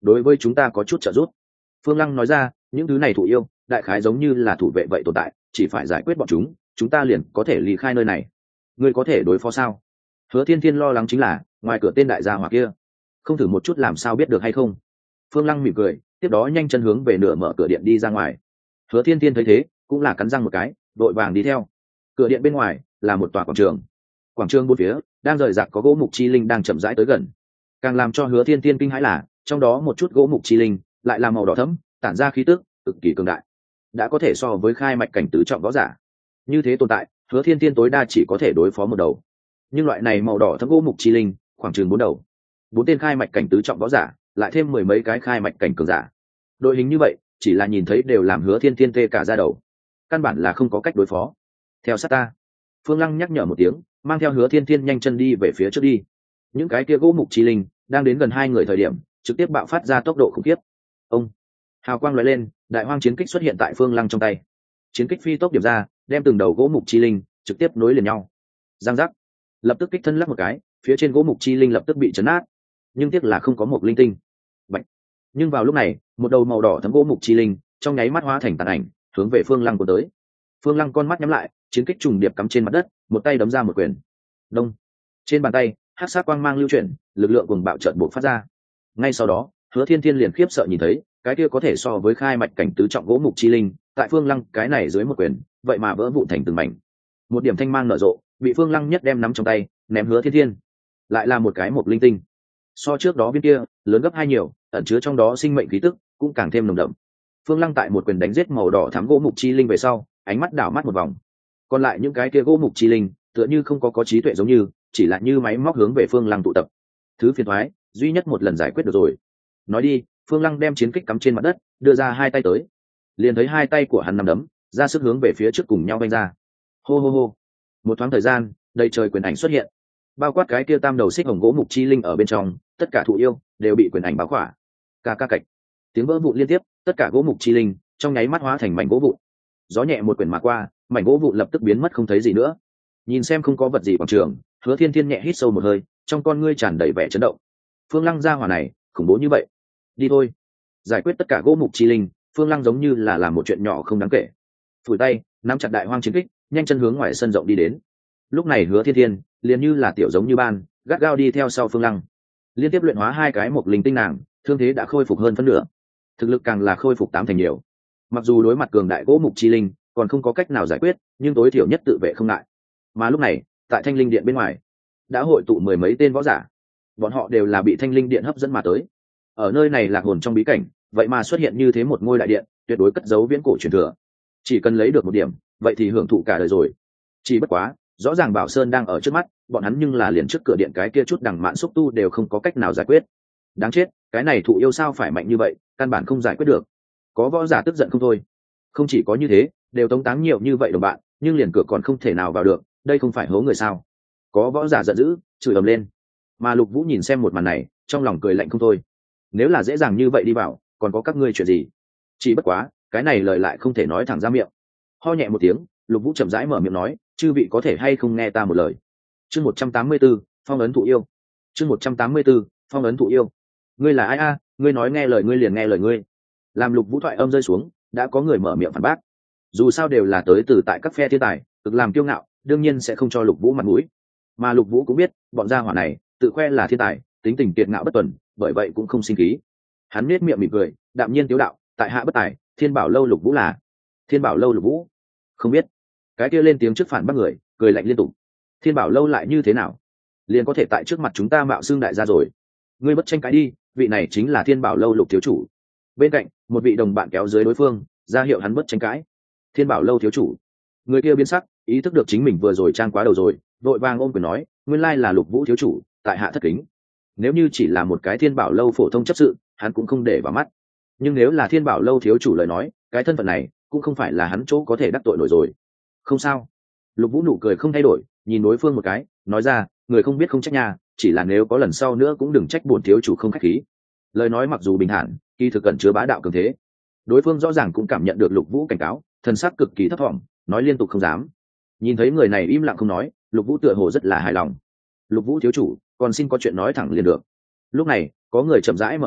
đối với chúng ta có chút trợ giúp. Phương Lăng nói ra, những thứ này thụ yêu đại khái giống như là thủ vệ vậy tồn tại, chỉ phải giải quyết bọn chúng ta liền có thể ly khai nơi này. Ngươi có thể đối phó sao? Hứa Thiên Thiên lo lắng chính là ngoài cửa tên đại gia hỏa kia, không thử một chút làm sao biết được hay không. Phương Lăng mỉm cười, tiếp đó nhanh chân hướng về nửa mở cửa điện đi ra ngoài. Hứa Thiên Thiên thấy thế cũng là cắn răng một cái, đội vàng đi theo. Cửa điện bên ngoài là một tòa quảng trường bốn phía đang rời rạc có gỗ mục chi linh đang chậm rãi tới gần. Càng làm cho Hứa Thiên Thiên kinh hãi là trong đó một chút gỗ mục chi linh lại là màu đỏ thẫm, tản ra khí tức cực kỳ cường đại, đã có thể so với khai mạch cảnh tứ trọng võ giả. Như thế tồn tại, Hứa Thiên Thiên tối đa chỉ có thể đối phó một đầu, nhưng loại này màu đỏ thẫm gỗ mục chi linh khoảng chừng bốn đầu, bốn tên khai mạch cảnh tứ trọng võ giả lại thêm mười mấy cái khai mạch cảnh cường giả, đội hình như vậy chỉ là nhìn thấy đều làm Hứa Thiên Thiên tê cả da đầu, căn bản là không có cách đối phó. Theo sát ta. Phương Lăng nhắc nhở một tiếng, mang theo Hứa Thiên Thiên nhanh chân đi về phía trước đi. Những cái kia gỗ mục chi linh đang đến gần hai người thời điểm trực tiếp bạo phát ra tốc độ khủng khiếp. Ông hào quang lóe lên, đại hoang chiến kích xuất hiện tại Phương Lăng trong tay. Chiến kích phi tốc điểm ra, đem từng đầu gỗ mục chi linh trực tiếp nối liền nhau. Giang giác, lập tức kích thân lắc một cái, phía trên gỗ mục chi linh lập tức bị chấn nát, nhưng tiếc là không có một linh tinh. Bạch. Nhưng vào lúc này, một đầu màu đỏ thấm gỗ mục chi linh trong nháy mắt hóa thành tàn ảnh, hướng về Phương Lăng cuốn tới. Phương Lăng con mắt nhắm lại, chiến kích trùng điệp cắm trên mặt đất, một tay đấm ra một quyền. Đông. Trên bàn tay, hắc sát quang mang lưu chuyển, lực lượng cuồng bạo chợt bộc phát ra. Ngay sau đó, Hứa Thiên Thiên liền khiếp sợ nhìn thấy, cái kia có thể so với khai mạch cảnh tứ trọng gỗ mục chi linh, tại Phương Lăng cái này dưới một quyền, vậy mà vỡ vụn thành từng mảnh. Một điểm thanh mang nở rộ, bị Phương Lăng nhất đem nắm trong tay, ném Hứa Thiên Thiên. Lại là một cái mục linh tinh. So trước đó viên kia, lớn gấp hai nhiều, ẩn chứa trong đó sinh mệnh khí tức cũng càng thêm nồng đậm. Phương Lăng tại một quyền đánh giết màu đỏ thắm gỗ mục chi linh về sau, ánh mắt đảo mắt một vòng. Còn lại những cái kia gỗ mục chi linh, tựa như không có trí tuệ giống như, chỉ là như máy móc hướng về Phương Lăng tụ tập. Thứ phiền toái, duy nhất một lần giải quyết được rồi. Nói đi, Phương Lăng đem chiến kích cắm trên mặt đất, đưa ra hai tay tới. Liền thấy hai tay của hắn nắm đấm, ra sức hướng về phía trước cùng nhau vung ra. Hô hô hô. Một thoáng thời gian, đầy trời quyền ảnh xuất hiện. Bao quát cái kia tam đầu xích hồng gỗ mục chi linh ở bên trong, tất cả thụ yêu đều bị quyền ảnh bao khỏa. Ca ca cạch. Tiếng vỡ vụn liên tiếp, tất cả gỗ mục chi linh trong nháy mắt hóa thành mảnh gỗ vụn. Gió nhẹ một quyển mà qua, mảnh gỗ vụn lập tức biến mất không thấy gì nữa. Nhìn xem không có vật gì quảng trường, Hứa Thiên Thiên nhẹ hít sâu một hơi, trong con ngươi tràn đầy vẻ chấn động. Phương Lăng gia hỏa này khủng bố như vậy. Đi thôi. Giải quyết tất cả gỗ mục chi linh, Phương Lăng giống như là làm một chuyện nhỏ không đáng kể. Phủi tay, nắm chặt đại hoang chiến kích, nhanh chân hướng ngoài sân rộng đi đến. Lúc này Hứa Thiên Thiên liền như là tiểu giống như ban, gắt gao đi theo sau Phương Lăng. Liên tiếp luyện hóa hai cái mục linh tinh nàng, thương thế đã khôi phục hơn phân nửa, thực lực càng là khôi phục tám thành nhiều. Mặc dù đối mặt cường đại gỗ mục chi linh còn không có cách nào giải quyết, nhưng tối thiểu nhất tự vệ không ngại. Mà lúc này, tại Thanh Linh Điện bên ngoài, đã hội tụ mười mấy tên võ giả. Bọn họ đều là bị Thanh Linh Điện hấp dẫn mà tới. Ở nơi này lạc hồn trong bí cảnh, vậy mà xuất hiện như thế một ngôi đại điện, tuyệt đối cất giấu viễn cổ truyền thừa. Chỉ cần lấy được một điểm, vậy thì hưởng thụ cả đời rồi. Chỉ bất quá, rõ ràng Bảo Sơn đang ở trước mắt, bọn hắn nhưng là liền trước cửa điện cái kia chút đằng mạn xúc tu đều không có cách nào giải quyết. Đáng chết, cái này thụ yêu sao phải mạnh như vậy, căn bản không giải quyết được. Có võ giả tức giận không thôi. Không chỉ có như thế, đều tống táng nhiều như vậy đồng bạn, nhưng liền cửa còn không thể nào vào được, đây không phải hố người sao? Có võ giả giận dữ, chửi ầm lên. Mà Lục Vũ nhìn xem một màn này, trong lòng cười lạnh không thôi. Nếu là dễ dàng như vậy đi vào, còn có các ngươi chuyện gì? Chỉ bất quá, cái này lời lại không thể nói thẳng ra miệng. Ho nhẹ một tiếng, Lục Vũ chậm rãi mở miệng nói, chư vị có thể hay không nghe ta một lời. Chương 184, phong ấn thụ yêu. Chương 184, phong ấn thụ yêu. Ngươi là ai a? Ngươi nói nghe lời ngươi liền nghe lời ngươi. Làm Lục Vũ thoại âm rơi xuống, đã có người mở miệng phản bác. Dù sao đều là tới từ tại các phe thiên tài, cực làm kiêu ngạo, đương nhiên sẽ không cho Lục Vũ mặt mũi. Mà Lục Vũ cũng biết, bọn gia hỏa này tự khoe là thiên tài, tính tình kiệt ngạo bất tuần, bởi vậy cũng không sinh khí. Hắn nhếch miệng mỉm cười, đạm nhiên tiếu đạo, tại hạ bất tài, Thiên Bảo lâu Lục Vũ là. Thiên Bảo lâu Lục Vũ? Không biết. Cái kia lên tiếng trước phản bác người, cười lạnh liên tục. Thiên Bảo lâu lại như thế nào? Liền có thể tại trước mặt chúng ta mạo xương đại gia rồi. Ngươi bất tranh cãi đi, vị này chính là Thiên Bảo lâu Lục thiếu chủ. Bên cạnh, một vị đồng bạn kéo dưới đối phương, ra hiệu hắn bất tranh cãi. Thiên Bảo lâu thiếu chủ. Người kia biến sắc, ý thức được chính mình vừa rồi trang quá đầu rồi, vội vàng ôm quyền nói, nguyên lai là Lục Vũ thiếu chủ, tại hạ thất kính. Nếu như chỉ là một cái Thiên Bảo lâu phổ thông chấp sự, hắn cũng không để vào mắt. Nhưng nếu là Thiên Bảo lâu thiếu chủ lời nói, cái thân phận này cũng không phải là hắn chỗ có thể đắc tội nổi rồi. Không sao. Lục Vũ nụ cười không thay đổi, nhìn đối phương một cái, nói ra, người không biết không trách nhà, chỉ là nếu có lần sau nữa cũng đừng trách bổn thiếu chủ không khách khí. Lời nói mặc dù bình thản, kỳ thực cẩn chứa bá đạo cường thế. Đối phương rõ ràng cũng cảm nhận được Lục Vũ cảnh cáo, thần sắc cực kỳ thấp thỏm, nói liên tục không dám. Nhìn thấy người này im lặng không nói, Lục Vũ tựa hồ rất là hài lòng. Lục Vũ thiếu chủ, còn xin có chuyện nói thẳng liền được. Lúc này, có người chậm rãi mở miệng,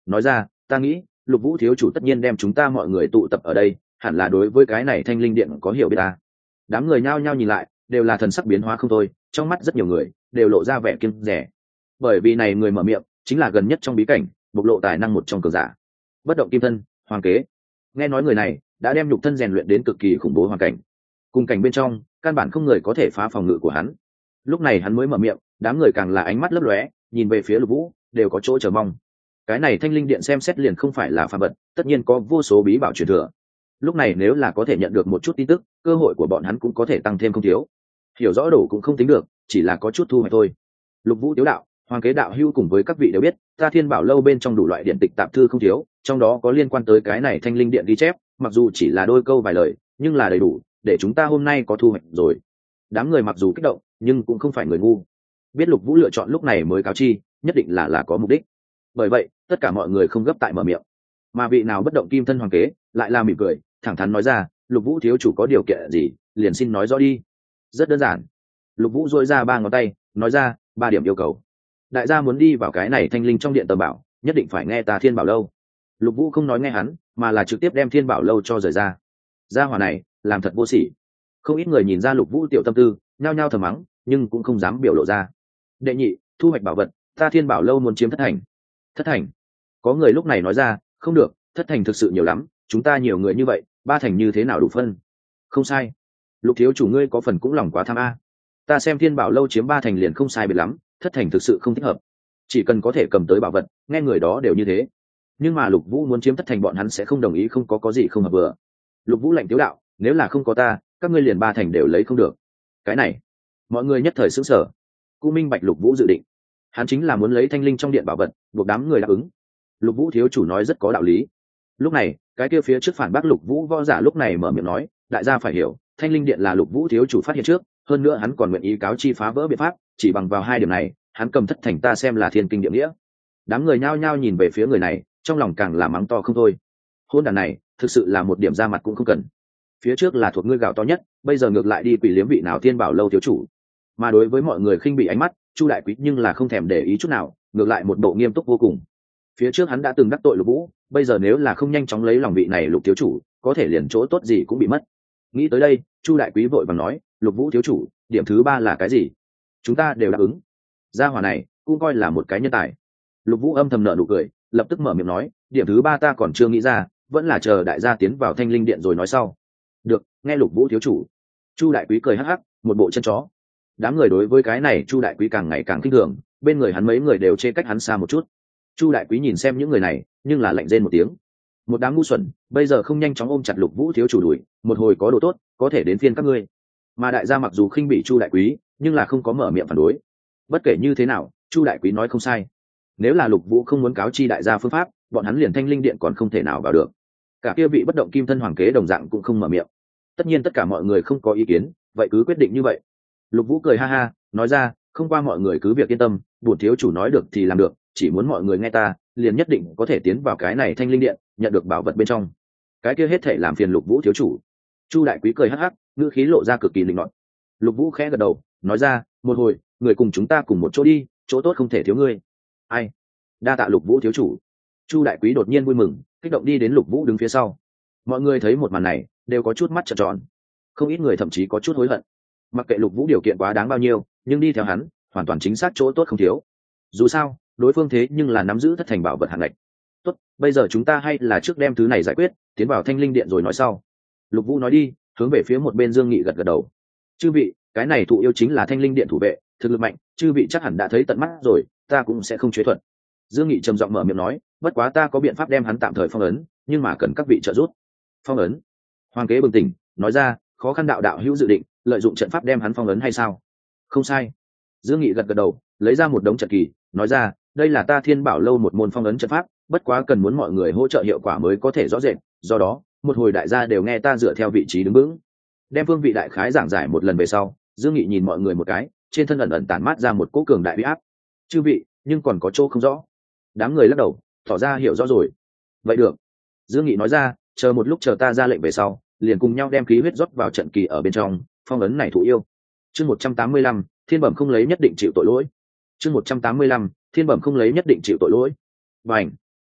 nói ra, ta nghĩ Lục Vũ thiếu chủ tất nhiên đem chúng ta mọi người tụ tập ở đây, hẳn là đối với cái này Thanh Linh Điện có hiểu biết ta. Đám người nhao nhao nhìn lại, đều là thần sắc biến hóa không thôi, trong mắt rất nhiều người đều lộ ra vẻ kiêng dè. Bởi vì này người mở miệng chính là gần nhất trong bí cảnh bộc lộ tài năng một trong cường giả, Bất Động Kim Thân, Hoàng Kế. Nghe nói người này đã đem nhục thân rèn luyện đến cực kỳ khủng bố hoàn cảnh, cùng cảnh bên trong căn bản không người có thể phá phòng ngự của hắn. Lúc này hắn mới mở miệng, đám người càng là ánh mắt lấp lóe, nhìn về phía Lục Vũ đều có chỗ chờ mong. Cái này Thanh Linh Điện xem xét liền không phải là phàm vật, tất nhiên có vô số bí bảo truyền thừa. Lúc này nếu là có thể nhận được một chút tin tức, cơ hội của bọn hắn cũng có thể tăng thêm không thiếu. Hiểu rõ đủ cũng không tính được, chỉ là có chút thu hoạch thôi. Lục Vũ tiếu đạo, Hoàng Kế đạo hữu cùng với các vị đều biết, ta Thiên Bảo lâu bên trong đủ loại điện tịch tạp thư không thiếu, trong đó có liên quan tới cái này Thanh Linh Điện ghi chép, mặc dù chỉ là đôi câu vài lời, nhưng là đầy đủ để chúng ta hôm nay có thu hoạch rồi. Đám người mặc dù kích động, nhưng cũng không phải người ngu, biết Lục Vũ lựa chọn lúc này mới cáo chi, nhất định là có mục đích. Bởi vậy, tất cả mọi người không gấp tại mở miệng, mà vị nào Bất Động Kim Thân Hoàng Kế lại là mỉm cười, thẳng thắn nói ra, Lục Vũ thiếu chủ có điều kiện gì, liền xin nói rõ đi. Rất đơn giản. Lục Vũ dội ra 3 ngón tay, nói ra 3 điểm yêu cầu. Đại gia muốn đi vào cái này Thanh Linh trong điện tầm bảo, nhất định phải nghe ta Thiên Bảo lâu. Lục Vũ không nói nghe hắn, mà là trực tiếp đem Thiên Bảo lâu cho rời ra. Gia hỏa này làm thật vô sỉ. Không ít người nhìn ra Lục Vũ tiểu tâm tư, nhao nhao thầm mắng, nhưng cũng không dám biểu lộ ra. Đệ nhị, thu hoạch bảo vật, ta Thiên Bảo lâu muốn chiếm Thất Thành. Thất Thành? Có người lúc này nói ra, không được, Thất Thành thực sự nhiều lắm, chúng ta nhiều người như vậy, 3 thành như thế nào đủ phân? Không sai. Lục thiếu chủ ngươi có phần cũng lòng quá tham a. Ta xem Thiên Bảo lâu chiếm 3 thành liền không sai biệt lắm, Thất Thành thực sự không thích hợp. Chỉ cần có thể cầm tới bảo vật, nghe người đó đều như thế. Nhưng mà Lục Vũ muốn chiếm Thất Thành bọn hắn sẽ không đồng ý, không có gì không hợp vừa. Lục Vũ lạnh tiếu đạo, nếu là không có ta, các ngươi liền 3 thành đều lấy không được. Cái này, mọi người nhất thời sửng sở. Cụ minh bạch Lục Vũ dự định, hắn chính là muốn lấy Thanh Linh trong điện bảo vật, buộc đám người đáp ứng. Lục Vũ thiếu chủ nói rất có đạo lý. Lúc này, cái kia phía trước phản bác Lục Vũ võ giả lúc này mở miệng nói, đại gia phải hiểu, Thanh Linh điện là Lục Vũ thiếu chủ phát hiện trước, hơn nữa hắn còn nguyện ý cáo chi phá vỡ biện pháp, chỉ bằng vào 2 điểm này, hắn cầm Thất Thành ta xem là thiên kinh địa nghĩa. Đám người nhao nhao nhìn về phía người này, trong lòng càng là mắng to không thôi. Hôn đàn này thực sự là một điểm ra mặt cũng không cần. Phía trước là thuộc ngươi gạo to nhất, bây giờ ngược lại đi quỷ liếm vị nào Thiên Bảo lâu thiếu chủ. Mà đối với mọi người khinh bị ánh mắt, Chu đại quý nhưng là không thèm để ý chút nào, ngược lại một bộ nghiêm túc vô cùng. Phía trước hắn đã từng đắc tội Lục Vũ, bây giờ nếu là không nhanh chóng lấy lòng vị này Lục thiếu chủ, có thể liền chỗ tốt gì cũng bị mất. Nghĩ tới đây, Chu đại quý vội vàng nói, Lục Vũ thiếu chủ, điểm thứ 3 là cái gì? Chúng ta đều đáp ứng. Gia hỏa này cũng coi là một cái nhân tài. Lục Vũ âm thầm nở nụ cười, lập tức mở miệng nói, điểm thứ 3 ta còn chưa nghĩ ra, vẫn là chờ đại gia tiến vào Thanh Linh điện rồi nói sau. Được, nghe Lục Vũ thiếu chủ. Chu đại quý cười hắc hắc, một bộ chân chó. Đám người đối với cái này Chu đại quý càng ngày càng khinh thường, bên người hắn mấy người đều chê cách hắn xa một chút. Chu đại quý nhìn xem những người này, nhưng là lạnh rên một tiếng. Một đám ngu xuẩn, bây giờ không nhanh chóng ôm chặt Lục Vũ thiếu chủ đuổi, một hồi có đồ tốt, có thể đến phiên các ngươi. Mà đại gia mặc dù khinh bị Chu đại quý, nhưng là không có mở miệng phản đối. Bất kể như thế nào, Chu đại quý nói không sai. Nếu là Lục Vũ không muốn cáo chi đại gia phương pháp, bọn hắn liền Thanh Linh điện còn không thể nào vào được. Cả kia vị Bất Động Kim Thân Hoàng Kế đồng dạng cũng không mở miệng. Tất nhiên tất cả mọi người không có ý kiến, vậy cứ quyết định như vậy. Lục Vũ cười ha ha, nói ra, không qua mọi người cứ việc yên tâm, bổn thiếu chủ nói được thì làm được, chỉ muốn mọi người nghe ta, liền nhất định có thể tiến vào cái này Thanh Linh điện, nhận được bảo vật bên trong. Cái kia hết thể làm phiền Lục Vũ thiếu chủ. Chu đại quý cười hắc hắc, ngữ khí lộ ra cực kỳ linh nọt. Lục Vũ khẽ gật đầu, nói ra, một hồi, người cùng chúng ta cùng một chỗ đi, chỗ tốt không thể thiếu ngươi. Ai? Đa tạ Lục Vũ thiếu chủ. Chu đại quý đột nhiên vui mừng, kích động đi đến Lục Vũ đứng phía sau. Mọi người thấy một màn này, đều có chút mắt trợn tròn. Không ít người thậm chí có chút hối hận. Mặc kệ Lục Vũ điều kiện quá đáng bao nhiêu, nhưng đi theo hắn, hoàn toàn chính xác chỗ tốt không thiếu. Dù sao, đối phương thế nhưng là nắm giữ Thất Thành bảo vật hạng ngạch. Tốt, bây giờ chúng ta hay là trước đem thứ này giải quyết, tiến vào Thanh Linh điện rồi nói sau. Lục Vũ nói đi, hướng về phía một bên Dương Nghị gật gật đầu. Chư vị, cái này thụ yêu chính là Thanh Linh điện thủ vệ, thực lực mạnh, chư vị chắc hẳn đã thấy tận mắt rồi, ta cũng sẽ không chế thuận. Dương Nghị trầm giọng mở miệng nói, bất quá ta có biện pháp đem hắn tạm thời phong ấn, nhưng mà cần các vị trợ giúp. Phong ấn? Hoàng Kế bừng tỉnh, nói ra, khó khăn đạo hữu dự định lợi dụng trận pháp đem hắn phong ấn hay sao? Không sai. Dương Nghị gật gật đầu, lấy ra một đống trận kỳ, nói ra, đây là ta Thiên Bảo lâu một môn phong ấn trận pháp, bất quá cần muốn mọi người hỗ trợ hiệu quả mới có thể rõ rệt, do đó, một hồi đại gia đều nghe ta dựa theo vị trí đứng vững. Đem phương vị đại khái giảng giải một lần về sau, Dương Nghị nhìn mọi người một cái, trên thân ẩn ẩn tản mát ra một cỗ cường đại uy áp. Chư vị, nhưng còn có chỗ không rõ. Đám người lắc đầu, tỏ ra hiểu rõ rồi. Vậy được. Dương Nghị nói ra, chờ một lúc chờ ta ra lệnh về sau, liền cùng nhau đem khí huyết rót vào trận kỳ ở bên trong, phong ấn này thụ yêu. Chương 185, Thiên Bẩm không lấy nhất định chịu tội lỗi. Chương 185, Thiên Bẩm không lấy nhất định chịu tội lỗi. Bành.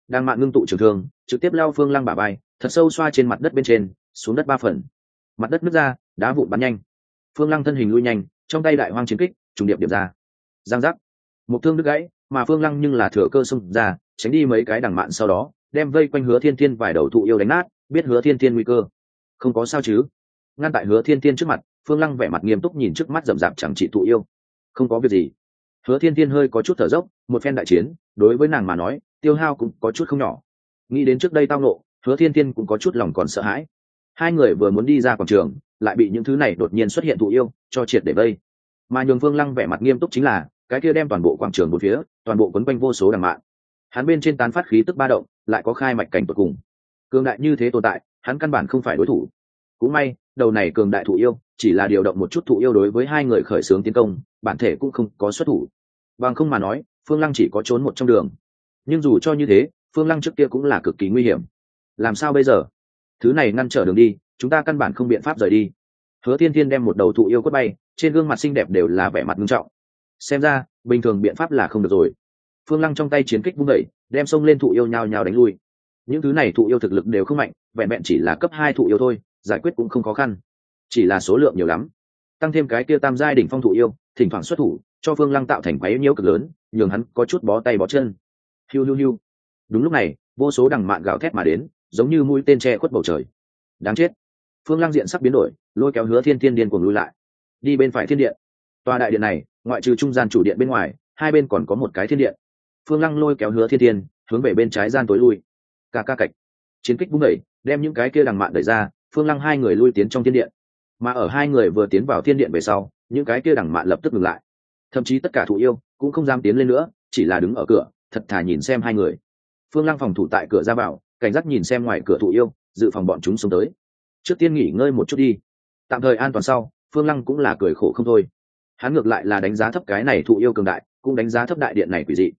đang mạn ngưng tụ trường thương trực tiếp leo phương lăng bả vai, thật sâu xoa trên mặt đất bên trên, xuống đất 3 phần. Mặt đất nứt ra, đá vụn bắn nhanh. Phương lăng thân hình lui nhanh, trong tay đại hoang chiến kích trùng điệp điệp ra, giang giác, một thương đứt gãy, mà phương lăng nhưng là thừa cơ xông ra, tránh đi mấy cái đằng mạn, sau đó đem vây quanh Hứa Thiên Thiên vài đầu thụ yêu đánh nát. Biết Hứa Thiên Thiên nguy cơ, không có sao chứ? Ngăn tại Hứa Thiên Thiên trước mặt, phương lăng vẻ mặt nghiêm túc nhìn trước mắt rậm rạp chẳng trị thụ yêu. Không có việc gì. Hứa Thiên Thiên hơi có chút thở dốc, một phen đại chiến đối với nàng mà nói tiêu hao cũng có chút không nhỏ. Nghĩ đến trước đây tao nộ, Hứa Thiên Thiên cũng có chút lòng còn sợ hãi. Hai người vừa muốn đi ra quảng trường, lại bị những thứ này đột nhiên xuất hiện thụ yêu cho triệt để vây. Mà nhường Vương Lăng vẻ mặt nghiêm túc chính là cái kia đem toàn bộ quảng trường bốn phía, toàn bộ quấn quanh vô số đằng mạn. Hắn bên trên tán phát khí tức ba động, lại có khai mạch cảnh tột cùng. Cường đại như thế tồn tại, hắn căn bản không phải đối thủ. Cũng may, đầu này cường đại thụ yêu, chỉ là điều động một chút thụ yêu đối với hai người khởi xướng tiến công, bản thể cũng không có xuất thủ. Bằng không mà nói, Phương Lăng chỉ có trốn một trong đường. Nhưng dù cho như thế, Phương Lăng trước kia cũng là cực kỳ nguy hiểm. Làm sao bây giờ? Thứ này ngăn trở đường đi, chúng ta căn bản không biện pháp rời đi. Hứa Thiên Thiên đem một đầu thụ yêu quất bay, trên gương mặt xinh đẹp đều là vẻ mặt nghiêm trọng. Xem ra, bình thường biện pháp là không được rồi. Phương Lăng trong tay chiến kích vung đẩy, đem xông lên thụ yêu nhào nhào đánh lui. Những thứ này thụ yêu thực lực đều không mạnh, vẹn vẹn chỉ là cấp 2 thụ yêu thôi, giải quyết cũng không khó khăn. Chỉ là số lượng nhiều lắm. Tăng thêm cái kia tam giai đỉnh phong thụ yêu, thỉnh thoảng xuất thủ, cho Phương Lăng tạo thành quái nhiễu cực lớn, nhường hắn có chút bó tay bó chân. Hiu hiu hiu. Đúng lúc này, vô số đằng mạn gào thét mà đến, giống như mũi tên che khuất bầu trời. Đáng chết. Phương Lăng diện sắc biến đổi, lôi kéo Hứa Thiên Thiên điên cuồng lui lại. Đi bên phải thiên điện. Tòa đại điện này, ngoại trừ trung gian chủ điện bên ngoài, hai bên còn có một cái thiên điện. Phương Lăng lôi kéo Hứa Thiên Thiên, hướng về bên trái gian tối lui. Ca ca cạch. Chiến kích vung đẩy, đem những cái kia đằng mạn đẩy ra, Phương Lăng hai người lui tiến trong thiên điện. Mà ở hai người vừa tiến vào thiên điện về sau, những cái kia đằng mạn lập tức ngừng lại. Thậm chí tất cả thụ yêu cũng không dám tiến lên nữa, chỉ là đứng ở cửa, thật thà nhìn xem hai người. Phương Lăng phòng thủ tại cửa ra vào, cảnh giác nhìn xem ngoài cửa thụ yêu, dự phòng bọn chúng xuống tới. Trước tiên nghỉ ngơi một chút đi, tạm thời an toàn sau. Phương Lăng cũng là cười khổ không thôi. Hắn ngược lại là đánh giá thấp cái này thụ yêu cường đại, cũng đánh giá thấp đại điện này quỷ dị.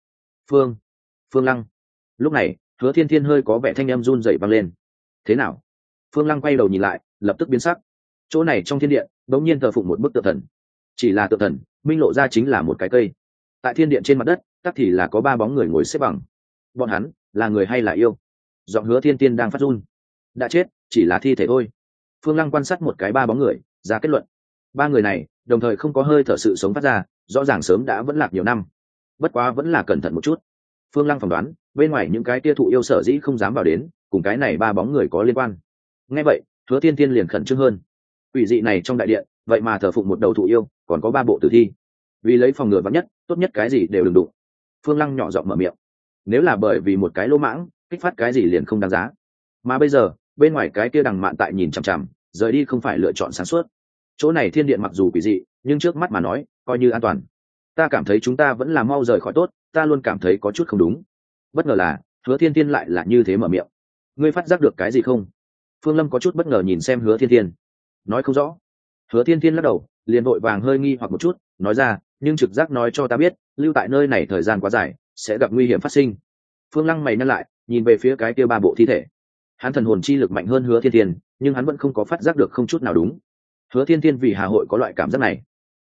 Phương Lăng. Lúc này, Hứa Thiên Thiên hơi có vẻ thanh âm run rẩy vang lên. Thế nào? Phương Lăng quay đầu nhìn lại, lập tức biến sắc. Chỗ này trong thiên điện, đột nhiên thờ phụng một bức tượng thần. Chỉ là tượng thần, minh lộ ra chính là một cái cây. Tại thiên điện trên mặt đất, tắc thì là có 3 bóng người ngồi xếp bằng. Bọn hắn là người hay là yêu? Giọng Hứa Thiên Thiên đang phát run. Đã chết, chỉ là thi thể thôi. Phương Lăng quan sát một cái 3 bóng người, ra kết luận. 3 người này đồng thời không có hơi thở sự sống phát ra, rõ ràng sớm đã vẫn lạc nhiều năm. Bất quá vẫn là cẩn thận một chút. Phương Lăng phỏng đoán, bên ngoài những cái tia thụ yêu sở dĩ không dám vào đến, cùng cái này 3 bóng người có liên quan. Nghe vậy, Hứa Thiên Thiên liền khẩn trương hơn. Quỷ dị này trong đại điện, vậy mà thờ phụng một đầu thụ yêu, còn có 3 bộ tử thi. Vì lấy phòng ngừa vắn nhất, tốt nhất cái gì đều đừng đụng. Phương Lăng nhỏ giọng mở miệng. Nếu là bởi vì một cái lỗ mãng, kích phát cái gì liền không đáng giá. Mà bây giờ, bên ngoài cái kia đằng mạn tại nhìn chằm chằm, rời đi không phải lựa chọn sáng suốt. Chỗ này thiên điện mặc dù quỷ dị, nhưng trước mắt mà nói, coi như an toàn. Ta cảm thấy chúng ta vẫn là mau rời khỏi tốt, ta luôn cảm thấy có chút không đúng. Bất ngờ là, Hứa Thiên Thiên lại là như thế mở miệng. Ngươi phát giác được cái gì không? Phương Lâm có chút bất ngờ nhìn xem Hứa Thiên Thiên. Nói không rõ. Hứa Thiên Thiên lắc đầu, liền vội vàng hơi nghi hoặc một chút, nói ra, nhưng trực giác nói cho ta biết, lưu tại nơi này thời gian quá dài, sẽ gặp nguy hiểm phát sinh. Phương Lăng mày nhăn lại, nhìn về phía cái kia 3 bộ thi thể. Hắn thần hồn chi lực mạnh hơn Hứa Thiên Thiên, nhưng hắn vẫn không có phát giác được không chút nào đúng. Hứa Thiên Thiên vì Hà hội có loại cảm giác này.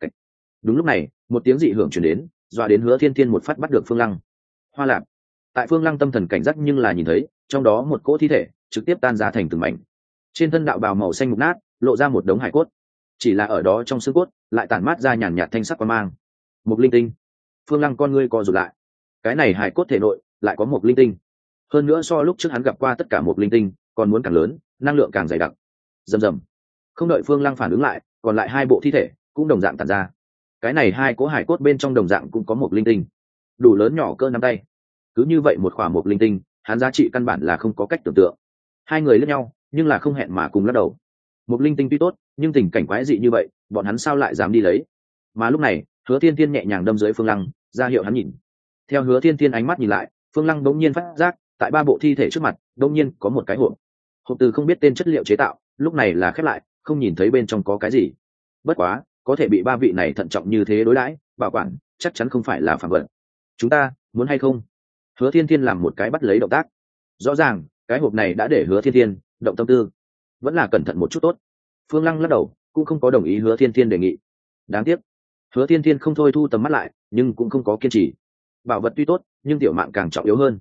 Đúng lúc này, một tiếng dị hưởng truyền đến, dọa đến Hứa Thiên Thiên một phát bắt được Phương Lăng. Hoa Lạp. Tại Phương Lăng tâm thần cảnh giác nhưng là nhìn thấy, trong đó một cỗ thi thể trực tiếp tan ra thành từng mảnh. Trên thân đạo bào màu xanh mục nát, lộ ra một đống hải cốt. Chỉ là ở đó trong xương cốt, lại tản mát ra nhàn nhạt thanh sắc quang mang. Một linh tinh. Phương Lăng con ngươi co rụt lại. Cái này hải cốt thể nội lại có một linh tinh. Hơn nữa so lúc trước hắn gặp qua tất cả một linh tinh, còn muốn càng lớn, năng lượng càng dày đặc. Rầm rầm. Không đợi Phương Lăng phản ứng lại, còn lại 2 bộ thi thể cũng đồng dạng tản ra. Cái này 2 cỗ hải cốt bên trong đồng dạng cũng có một linh tinh, đủ lớn nhỏ cỡ nắm tay. Cứ như vậy một khỏa một linh tinh, hắn giá trị căn bản là không có cách tưởng tượng. Hai người liếc nhau, nhưng là không hẹn mà cùng lắc đầu. Một linh tinh tuy tốt, nhưng tình cảnh quái dị như vậy, bọn hắn sao lại dám đi lấy? Mà lúc này, Hứa Thiên Thiên nhẹ nhàng đâm dưới Phương Lăng, ra hiệu hắn nhìn. Theo Hứa Thiên Thiên ánh mắt nhìn lại, Phương Lăng bỗng nhiên phát giác, tại 3 bộ thi thể trước mặt, bỗng nhiên có một cái hộp. Hộp từ không biết tên chất liệu chế tạo, lúc này là khép lại, không nhìn thấy bên trong có cái gì. Bất quá, có thể bị 3 vị này thận trọng như thế đối đãi, bảo quản, chắc chắn không phải là phàm vật. Chúng ta muốn hay không? Hứa Thiên Thiên làm một cái bắt lấy động tác. Rõ ràng, cái hộp này đã để Hứa Thiên Thiên động tâm tư, vẫn là cẩn thận một chút tốt. Phương Lăng lắc đầu, cũng không có đồng ý Hứa Thiên Thiên đề nghị. Đáng tiếc, Hứa Thiên Thiên không thôi thu tầm mắt lại, nhưng cũng không có kiên trì. Bảo vật tuy tốt, nhưng tiểu mạng càng trọng yếu hơn.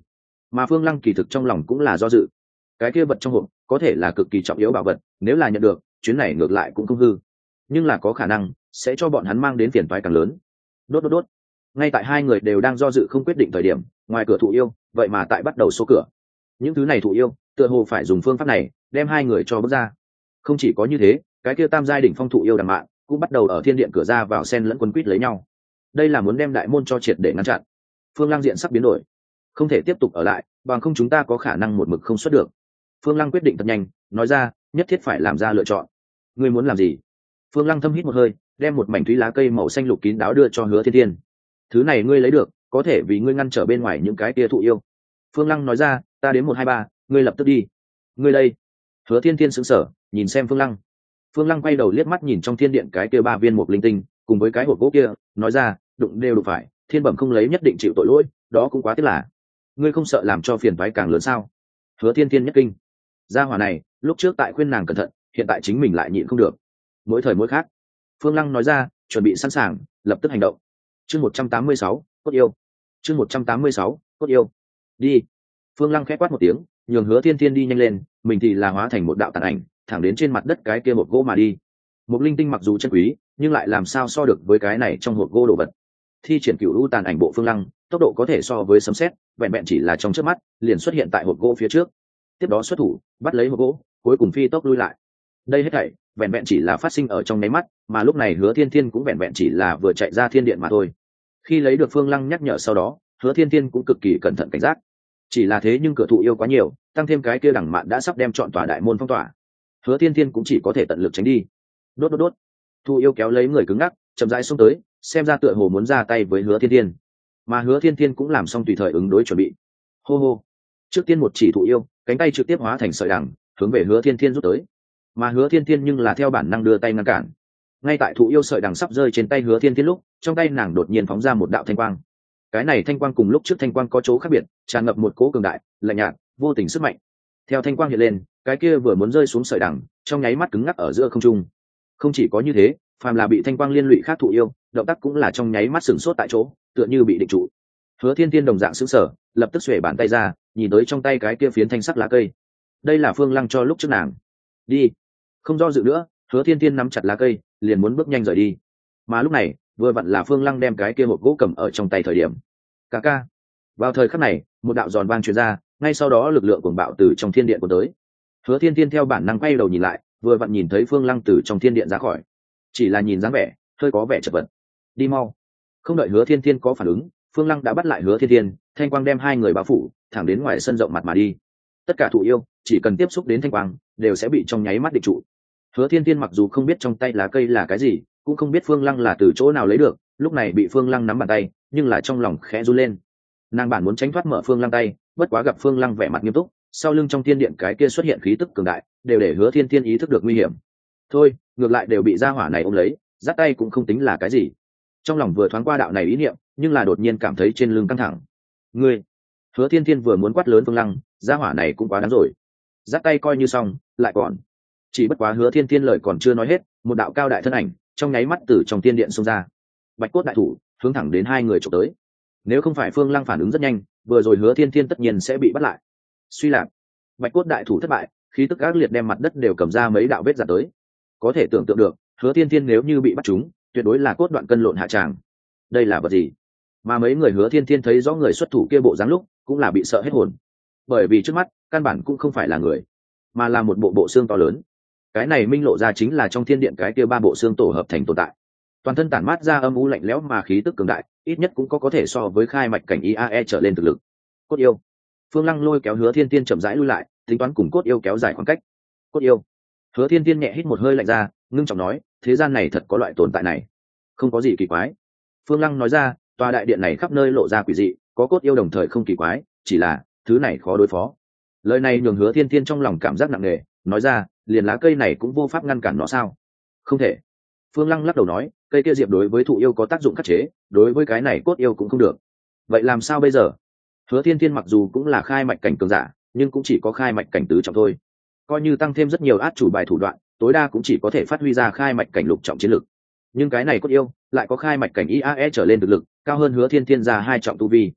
mà Phương Lăng kỳ thực trong lòng cũng là do dự. Cái kia vật trong hộp có thể là cực kỳ trọng yếu bảo vật, nếu là nhận được, chuyến này ngược lại cũng không hư, nhưng là có khả năng sẽ cho bọn hắn mang đến phiền toái càng lớn. Đốt đốt đốt. Ngay tại hai người đều đang do dự không quyết định thời điểm, ngoài cửa thụ yêu vậy mà tại bắt đầu số cửa. Những thứ này thụ yêu tựa hồ phải dùng phương pháp này đem hai người cho bước ra. Không chỉ có như thế, cái kia tam giai đỉnh phong thụ yêu đằng mạn cũng bắt đầu ở thiên điện cửa ra vào xen lẫn quân quýt lấy nhau. Đây là muốn đem đại môn cho triệt để ngăn chặn. Phương Lăng diện sắp biến đổi, không thể tiếp tục ở lại, bằng không chúng ta có khả năng một mực không xuất được. Phương Lăng quyết định thật nhanh, nói ra, nhất thiết phải làm ra lựa chọn. Ngươi muốn làm gì? Phương Lăng thâm hít một hơi, đem một mảnh thúy lá cây màu xanh lục kín đáo đưa cho Hứa Thiên Thiên. Thứ này ngươi lấy được, có thể vì ngươi ngăn trở bên ngoài những cái kia thụ yêu. Phương Lăng nói ra, ta đến 1 2 3, ngươi lập tức đi. Ngươi đây. Hứa Thiên Thiên sững sờ, nhìn xem Phương Lăng. Phương Lăng quay đầu liếc mắt nhìn trong thiên điện cái kia 3 viên mục linh tinh, cùng với cái hộp gỗ kia, nói ra, đụng đều đụng phải, thiên bẩm không lấy nhất định chịu tội lỗi, đó cũng quá tiếc là. Ngươi không sợ làm cho phiền toái càng lớn sao? Hứa Thiên Thiên nhất kinh. Gia hỏa này, lúc trước tại khuyên nàng cẩn thận, hiện tại chính mình lại nhịn không được. Mỗi thời mỗi khác. Phương Lăng nói ra, chuẩn bị sẵn sàng, lập tức hành động. Chương 186, cốt yêu. Chương 186, cốt yêu. Đi. Phương Lăng khẽ quát một tiếng, nhường Hứa Thiên Thiên đi nhanh lên, mình thì là hóa thành một đạo tàn ảnh, thẳng đến trên mặt đất cái kia hộp gỗ mà đi. Một linh tinh mặc dù chân quý, nhưng lại làm sao so được với cái này trong hộp gỗ đồ vật. Thi triển cửu u tàn ảnh bộ Phương Lăng, tốc độ có thể so với sấm sét, vẹn vẹn chỉ là trong chớp mắt, liền xuất hiện tại hộp gỗ phía trước. Tiếp đó xuất thủ, bắt lấy hộp gỗ, cuối cùng phi tốc lui lại. Đây hết thảy, vẹn vẹn chỉ là phát sinh ở trong nháy mắt, mà lúc này Hứa Thiên Thiên cũng vẹn vẹn chỉ là vừa chạy ra thiên điện mà thôi. Khi lấy được Phương Lăng nhắc nhở sau đó, Hứa Thiên Thiên cũng cực kỳ cẩn thận cảnh giác. Chỉ là thế nhưng cửa thụ yêu quá nhiều, tăng thêm cái kia đằng mạn đã sắp đem trọn tòa đại môn phong tỏa. Hứa Thiên Thiên cũng chỉ có thể tận lực tránh đi. Đốt đốt đốt. Thụ yêu kéo lấy người cứng ngắc, chậm rãi xuống tới, xem ra tựa hồ muốn ra tay với Hứa Thiên Thiên. Mà Hứa Thiên Thiên cũng làm xong tùy thời ứng đối chuẩn bị. Hô hô. Trước tiên một chỉ thụ yêu, cánh tay trực tiếp hóa thành sợi đằng, hướng về Hứa Thiên Thiên rút tới. Mà Hứa Thiên Thiên nhưng là theo bản năng đưa tay ngăn cản. Ngay tại thụ yêu sợi đằng sắp rơi trên tay Hứa Thiên Thiên lúc, trong tay nàng đột nhiên phóng ra một đạo thanh quang. Cái này thanh quang cùng lúc trước thanh quang có chỗ khác biệt, tràn ngập một cỗ cường đại, lạnh nhạt, vô tình sức mạnh. Theo thanh quang hiện lên, cái kia vừa muốn rơi xuống sợi đằng, trong nháy mắt cứng ngắc ở giữa không trung. Không chỉ có như thế, phàm là bị thanh quang liên lụy khác thụ yêu, động tác cũng là trong nháy mắt sửng sốt tại chỗ, tựa như bị định trụ. Hứa Thiên Thiên đồng dạng sững sờ, lập tức xuề bàn tay ra, nhìn tới trong tay cái kia phiến thanh sắc lá cây. Đây là Phương Lăng cho lúc trước nàng. Đi. Không do dự nữa, Hứa Thiên Thiên nắm chặt lá cây, liền muốn bước nhanh rời đi. Mà lúc này, vừa vặn là Phương Lăng đem cái kia hộp gỗ cầm ở trong tay thời điểm. Ca ca. Vào thời khắc này, một đạo giòn vang truyền ra, ngay sau đó lực lượng cuồng bạo từ trong thiên điện cuốn tới. Hứa Thiên Thiên theo bản năng quay đầu nhìn lại, vừa vặn nhìn thấy Phương Lăng từ trong thiên điện ra khỏi. Chỉ là nhìn dáng vẻ, hơi có vẻ chật vật. Đi mau. Không đợi Hứa Thiên Thiên có phản ứng, Phương Lăng đã bắt lại Hứa Thiên Thiên, thanh quang đem hai người bao phủ, thẳng đến ngoài sân rộng mặt mà đi. Tất cả thụ yêu, chỉ cần tiếp xúc đến thanh quang, đều sẽ bị trong nháy mắt định trụ. Hứa Thiên Thiên mặc dù không biết trong tay lá cây là cái gì, cũng không biết Phương Lăng là từ chỗ nào lấy được, lúc này bị Phương Lăng nắm bàn tay, nhưng là trong lòng khẽ run lên. Nàng bản muốn tránh thoát mở Phương Lăng tay, bất quá gặp Phương Lăng vẻ mặt nghiêm túc, sau lưng trong thiên điện cái kia xuất hiện khí tức cường đại, đều để Hứa Thiên Thiên ý thức được nguy hiểm. Thôi, ngược lại đều bị gia hỏa này ôm lấy, giắt tay cũng không tính là cái gì. Trong lòng vừa thoáng qua đạo này ý niệm, nhưng là đột nhiên cảm thấy trên lưng căng thẳng. Ngươi. Hứa Thiên Thiên vừa muốn quát lớn Phương Lăng, gia hỏa này cũng quá đáng rồi. Giắt tay coi như xong, lại còn. Chỉ bất quá Hứa Thiên Thiên lời còn chưa nói hết, một đạo cao đại thân ảnh trong nháy mắt từ trong tiên điện xông ra. Bạch cốt đại thủ hướng thẳng đến hai người chụp tới. Nếu không phải Phương Lăng phản ứng rất nhanh, vừa rồi Hứa Thiên Thiên tất nhiên sẽ bị bắt lại. Suy lạc, bạch cốt đại thủ thất bại, khí tức ác liệt đem mặt đất đều cầm ra mấy đạo vết rạn tới. Có thể tưởng tượng được, Hứa Thiên Thiên nếu như bị bắt trúng, tuyệt đối là cốt đoạn cân lộn hạ tràng. Đây là vật gì? Mà mấy người Hứa Thiên Thiên thấy rõ người xuất thủ kia bộ dáng lúc, cũng là bị sợ hết hồn. Bởi vì trước mắt, căn bản cũng không phải là người, mà là một bộ xương to lớn. Cái này minh lộ ra chính là trong thiên điện cái kia 3 bộ xương tổ hợp thành tồn tại. Toàn thân tản mát ra âm u lạnh lẽo mà khí tức cường đại, ít nhất cũng có thể so với khai mạch cảnh IAE trở lên thực lực. Cốt yêu. Phương Lăng lôi kéo Hứa Thiên Thiên chậm rãi lui lại, tính toán cùng cốt yêu kéo dài khoảng cách. Cốt yêu. Hứa Thiên Thiên nhẹ hít một hơi lạnh ra, ngưng trọng nói, thế gian này thật có loại tồn tại này. Không có gì kỳ quái. Phương Lăng nói ra, tòa đại điện này khắp nơi lộ ra quỷ dị, có cốt yêu đồng thời không kỳ quái, chỉ là thứ này khó đối phó. Lời này nhường Hứa Thiên Thiên trong lòng cảm giác nặng nề, nói ra, liền lá cây này cũng vô pháp ngăn cản nó sao? Không thể. Phương Lăng lắc đầu nói, cây kia diệp đối với thụ yêu có tác dụng khắc chế, đối với cái này cốt yêu cũng không được. Vậy làm sao bây giờ? Hứa Thiên Thiên mặc dù cũng là khai mạch cảnh cường giả, nhưng cũng chỉ có khai mạch cảnh tứ trọng thôi. Coi như tăng thêm rất nhiều át chủ bài thủ đoạn, tối đa cũng chỉ có thể phát huy ra khai mạch cảnh lục trọng chiến lực. Nhưng cái này cốt yêu lại có khai mạch cảnh IAE trở lên thực lực, cao hơn Hứa Thiên Thiên ra 2 trọng tu vi.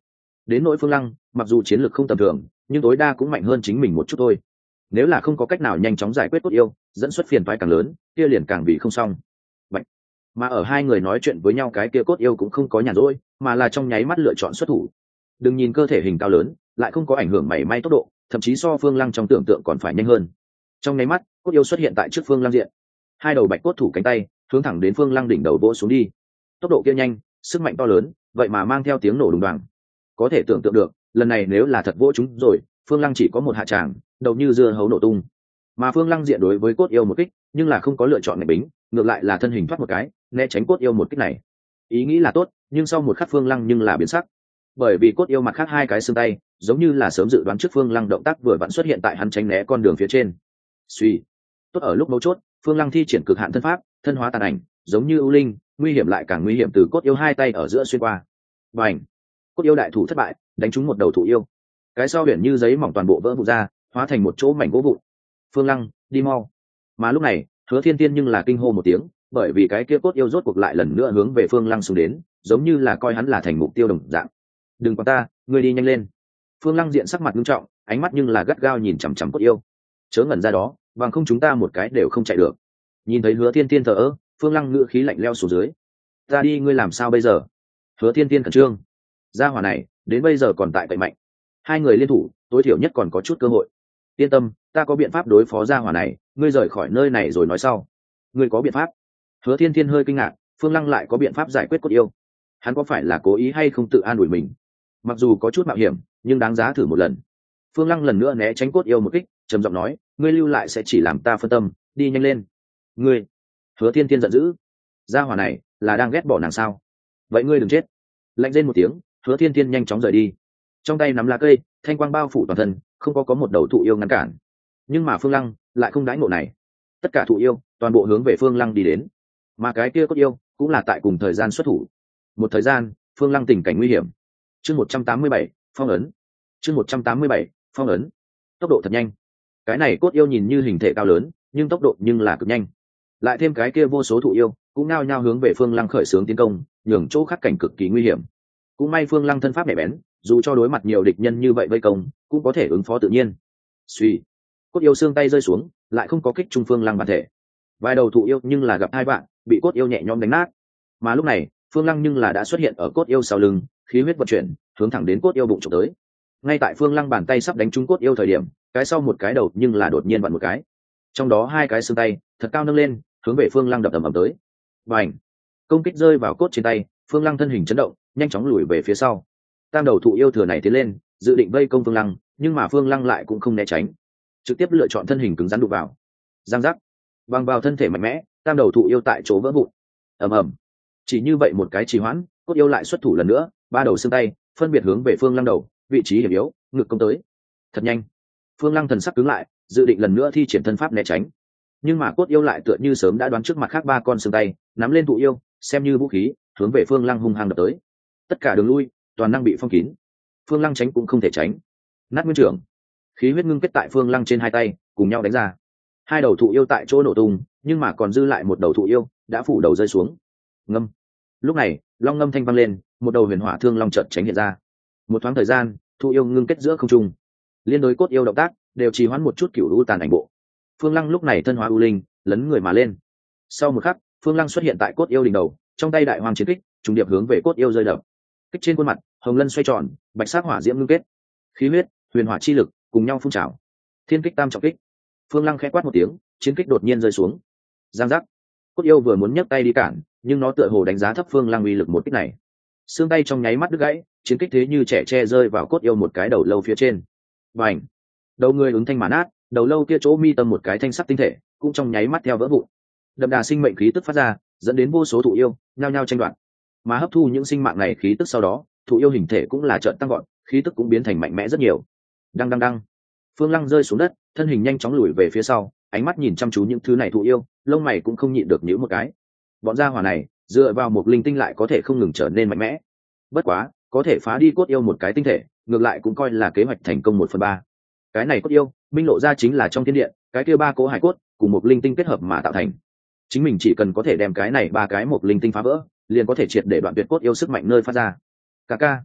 Đến nỗi Phương Lăng, mặc dù chiến lược không tầm thường, nhưng tối đa cũng mạnh hơn chính mình một chút thôi. Nếu là không có cách nào nhanh chóng giải quyết cốt yêu, dẫn xuất phiền toái càng lớn, kia liền càng bị không xong. Vậy, mà ở hai người nói chuyện với nhau, cái kia cốt yêu cũng không có nhàn rỗi, mà là trong nháy mắt lựa chọn xuất thủ. Đừng nhìn cơ thể hình cao lớn, lại không có ảnh hưởng mảy may tốc độ, thậm chí so Phương Lăng trong tưởng tượng còn phải nhanh hơn. Trong nháy mắt, cốt yêu xuất hiện tại trước Phương Lăng diện, hai đầu bạch cốt thủ cánh tay hướng thẳng đến Phương Lăng đỉnh đầu vỗ xuống đi. Tốc độ kia nhanh, sức mạnh to lớn, vậy mà mang theo tiếng nổ đùng đoàng. Có thể tưởng tượng được, lần này nếu là thật vỗ chúng rồi, Phương Lăng chỉ có một hạ tràng, đầu như dưa hấu nổ tung. Mà Phương Lăng diện đối với cốt yêu một kích, nhưng là không có lựa chọn ngày bính, ngược lại là thân hình thoát một cái, né tránh cốt yêu một kích này. Ý nghĩ là tốt, nhưng sau một khắc Phương Lăng nhưng là biến sắc, bởi vì cốt yêu mặt khác hai cái xương tay, giống như là sớm dự đoán trước Phương Lăng động tác vừa vặn xuất hiện tại hắn tránh né con đường phía trên. Suy, tốt ở lúc mấu chốt, Phương Lăng thi triển cực hạn thân pháp, thân hóa tàn ảnh, giống như ưu linh, nguy hiểm lại càng nguy hiểm từ cốt yêu hai tay ở giữa xuyên qua. Bành! Cốt yêu đại thủ thất bại, đánh trúng một đầu thụ yêu. Cái sau huyền như giấy mỏng toàn bộ vỡ vụn ra, hóa thành một chỗ mảnh gỗ vụn. Phương Lăng, đi mau! Mà lúc này, Hứa Thiên Tiên nhưng là kinh hô một tiếng, bởi vì cái kia cốt yêu rốt cuộc lại lần nữa hướng về Phương Lăng xung đến, giống như là coi hắn là thành mục tiêu đồng dạng. Đừng quan ta, ngươi đi nhanh lên! Phương Lăng diện sắc mặt nghiêm trọng, ánh mắt nhưng là gắt gao nhìn chằm chằm cốt yêu. Chớ ngẩn ra đó, bằng không chúng ta một cái đều không chạy được. Nhìn thấy Hứa Thiên Tiên thở ơ, Phương Lăng ngữ khí lạnh lẽo xuống dưới. Ta đi, ngươi làm sao bây giờ? Hứa Thiên Tiên khẩn trương. Gia hỏa này, đến bây giờ còn tại cậy mạnh. Hai người liên thủ, tối thiểu nhất còn có chút cơ hội. Yên tâm, ta có biện pháp đối phó gia hỏa này, ngươi rời khỏi nơi này rồi nói sau. Ngươi có biện pháp? Hứa Thiên Thiên hơi kinh ngạc, Phương Lăng lại có biện pháp giải quyết cốt yêu. Hắn có phải là cố ý hay không tự an ủi mình? Mặc dù có chút mạo hiểm, nhưng đáng giá thử một lần. Phương Lăng lần nữa né tránh cốt yêu một kích, trầm giọng nói, ngươi lưu lại sẽ chỉ làm ta phân tâm, đi nhanh lên. Ngươi! Hứa Thiên Thiên giận dữ. Gia hỏa này là đang ghét bỏ nàng sao? Vậy ngươi đừng chết! Lạnh rên một tiếng, Hứa Thiên Thiên nhanh chóng rời đi. Trong tay nắm lá cây, thanh quang bao phủ toàn thân, không có một đầu thụ yêu ngăn cản. Nhưng mà Phương Lăng lại không đãi ngộ này. Tất cả thụ yêu toàn bộ hướng về Phương Lăng đi đến, mà cái kia cốt yêu cũng là tại cùng thời gian xuất thủ. Một thời gian, Phương Lăng tình cảnh nguy hiểm. Chương 187, phong ấn. Chương 187, phong ấn. Tốc độ thật nhanh. Cái này cốt yêu nhìn như hình thể cao lớn, nhưng tốc độ nhưng là cực nhanh. Lại thêm cái kia vô số thụ yêu cũng nao nhao hướng về Phương Lăng khởi xướng tiến công, nhường chỗ khắc cảnh cực kỳ nguy hiểm. Cũng may Phương Lăng thân pháp nhạy bén, dù cho đối mặt nhiều địch nhân như vậy vây công, cũng có thể ứng phó tự nhiên. Suy, cốt yêu xương tay rơi xuống, lại không có kích trung Phương Lăng bản thể. Vài đầu thụ yêu nhưng là gặp hai bạn, bị cốt yêu nhẹ nhõm đánh nát. Mà lúc này, Phương Lăng nhưng là đã xuất hiện ở cốt yêu sau lưng, khí huyết vận chuyển, hướng thẳng đến cốt yêu bụng chụp tới. Ngay tại Phương Lăng bàn tay sắp đánh trúng cốt yêu thời điểm, cái sau một cái đầu nhưng là đột nhiên vặn một cái. Trong đó hai cái xương tay thật cao nâng lên, hướng về Phương Lăng đập ầm ầm tới. Bành! Công kích rơi vào cốt trên tay, Phương Lăng thân hình chấn động, nhanh chóng lùi về phía sau. Tam đầu thụ yêu thừa này tiến lên, dự định vây công Phương Lăng, nhưng mà Phương Lăng lại cũng không né tránh, trực tiếp lựa chọn thân hình cứng rắn đụng vào. Giang giác! Bằng vào thân thể mạnh mẽ, tam đầu thụ yêu tại chỗ vỡ vụn. Ầm ầm! Chỉ như vậy một cái trì hoãn, cốt yêu lại xuất thủ lần nữa, ba đầu xương tay phân biệt hướng về Phương Lăng đầu, vị trí hiểm yếu, ngực công tới. Thật nhanh! Phương Lăng thần sắc cứng lại, dự định lần nữa thi triển thân pháp né tránh, nhưng mà cốt yêu lại tựa như sớm đã đoán trước mặt khác ba con xương tay nắm lên thụ yêu, xem như vũ khí, hướng về Phương Lăng hung hăng đập tới. Tất cả đường lui toàn năng bị phong kín, Phương Lăng tránh cũng không thể tránh. Nát nguyên trưởng, khí huyết ngưng kết tại Phương Lăng trên hai tay cùng nhau đánh ra. Hai đầu thụ yêu tại chỗ nổ tung, nhưng mà còn dư lại một đầu thụ yêu đã phủ đầu rơi xuống. Ngâm. Lúc này long ngâm thanh vang lên, một đầu huyền hỏa thương long chợt tránh hiện ra. Một thoáng thời gian, thụ yêu ngưng kết giữa không trung, liên đối cốt yêu động tác đều trì hoãn một chút, cửu u tàn ảnh bộ. Phương Lăng lúc này thân hóa u linh, lấn người mà lên. Sau một khắc, Phương Lăng xuất hiện tại cốt yêu đỉnh đầu, trong tay đại hoàng chiến kích trùng điệp hướng về cốt yêu rơi đập. Kích trên khuôn mặt hồng lân xoay tròn, bạch sắc hỏa diễm ngưng kết, khí huyết, huyền hỏa chi lực cùng nhau phun trào. Thiên kích tam trọng kích. Phương Lăng khẽ quát một tiếng, chiến kích đột nhiên rơi xuống. Giang giác. Cốt yêu vừa muốn nhấc tay đi cản, nhưng nó tựa hồ đánh giá thấp Phương Lăng uy lực một kích này. Xương tay trong nháy mắt đứt gãy, chiến kích thế như trẻ tre rơi vào cốt yêu một cái đầu lâu phía trên. Bành! Đầu người ứng thanh mà nát, đầu lâu kia chỗ mi tâm một cái thanh sắc tinh thể cũng trong nháy mắt theo vỡ vụn. Đậm đà sinh mệnh khí tức phát ra, dẫn đến vô số thụ yêu nhao nhao tranh đoạt. Mà hấp thu những sinh mạng này khí tức sau đó, thụ yêu hình thể cũng là trợn tăng gọn, khí tức cũng biến thành mạnh mẽ rất nhiều. Đăng đăng đăng. Phương Lăng rơi xuống đất, thân hình nhanh chóng lùi về phía sau, ánh mắt nhìn chăm chú những thứ này thụ yêu, lông mày cũng không nhịn được nhíu một cái. Bọn gia hỏa này, dựa vào một linh tinh lại có thể không ngừng trở nên mạnh mẽ. Bất quá, có thể phá đi cốt yêu một cái tinh thể, ngược lại cũng coi là kế hoạch thành công 1/3. Cái này cốt yêu, minh lộ ra chính là trong thiên điện, cái kia ba cố hải cốt cùng một linh tinh kết hợp mà tạo thành. Chính mình chỉ cần có thể đem cái này ba cái một linh tinh phá vỡ, liền có thể triệt để đoạn tuyệt cốt yêu sức mạnh nơi phát ra. Ca ca.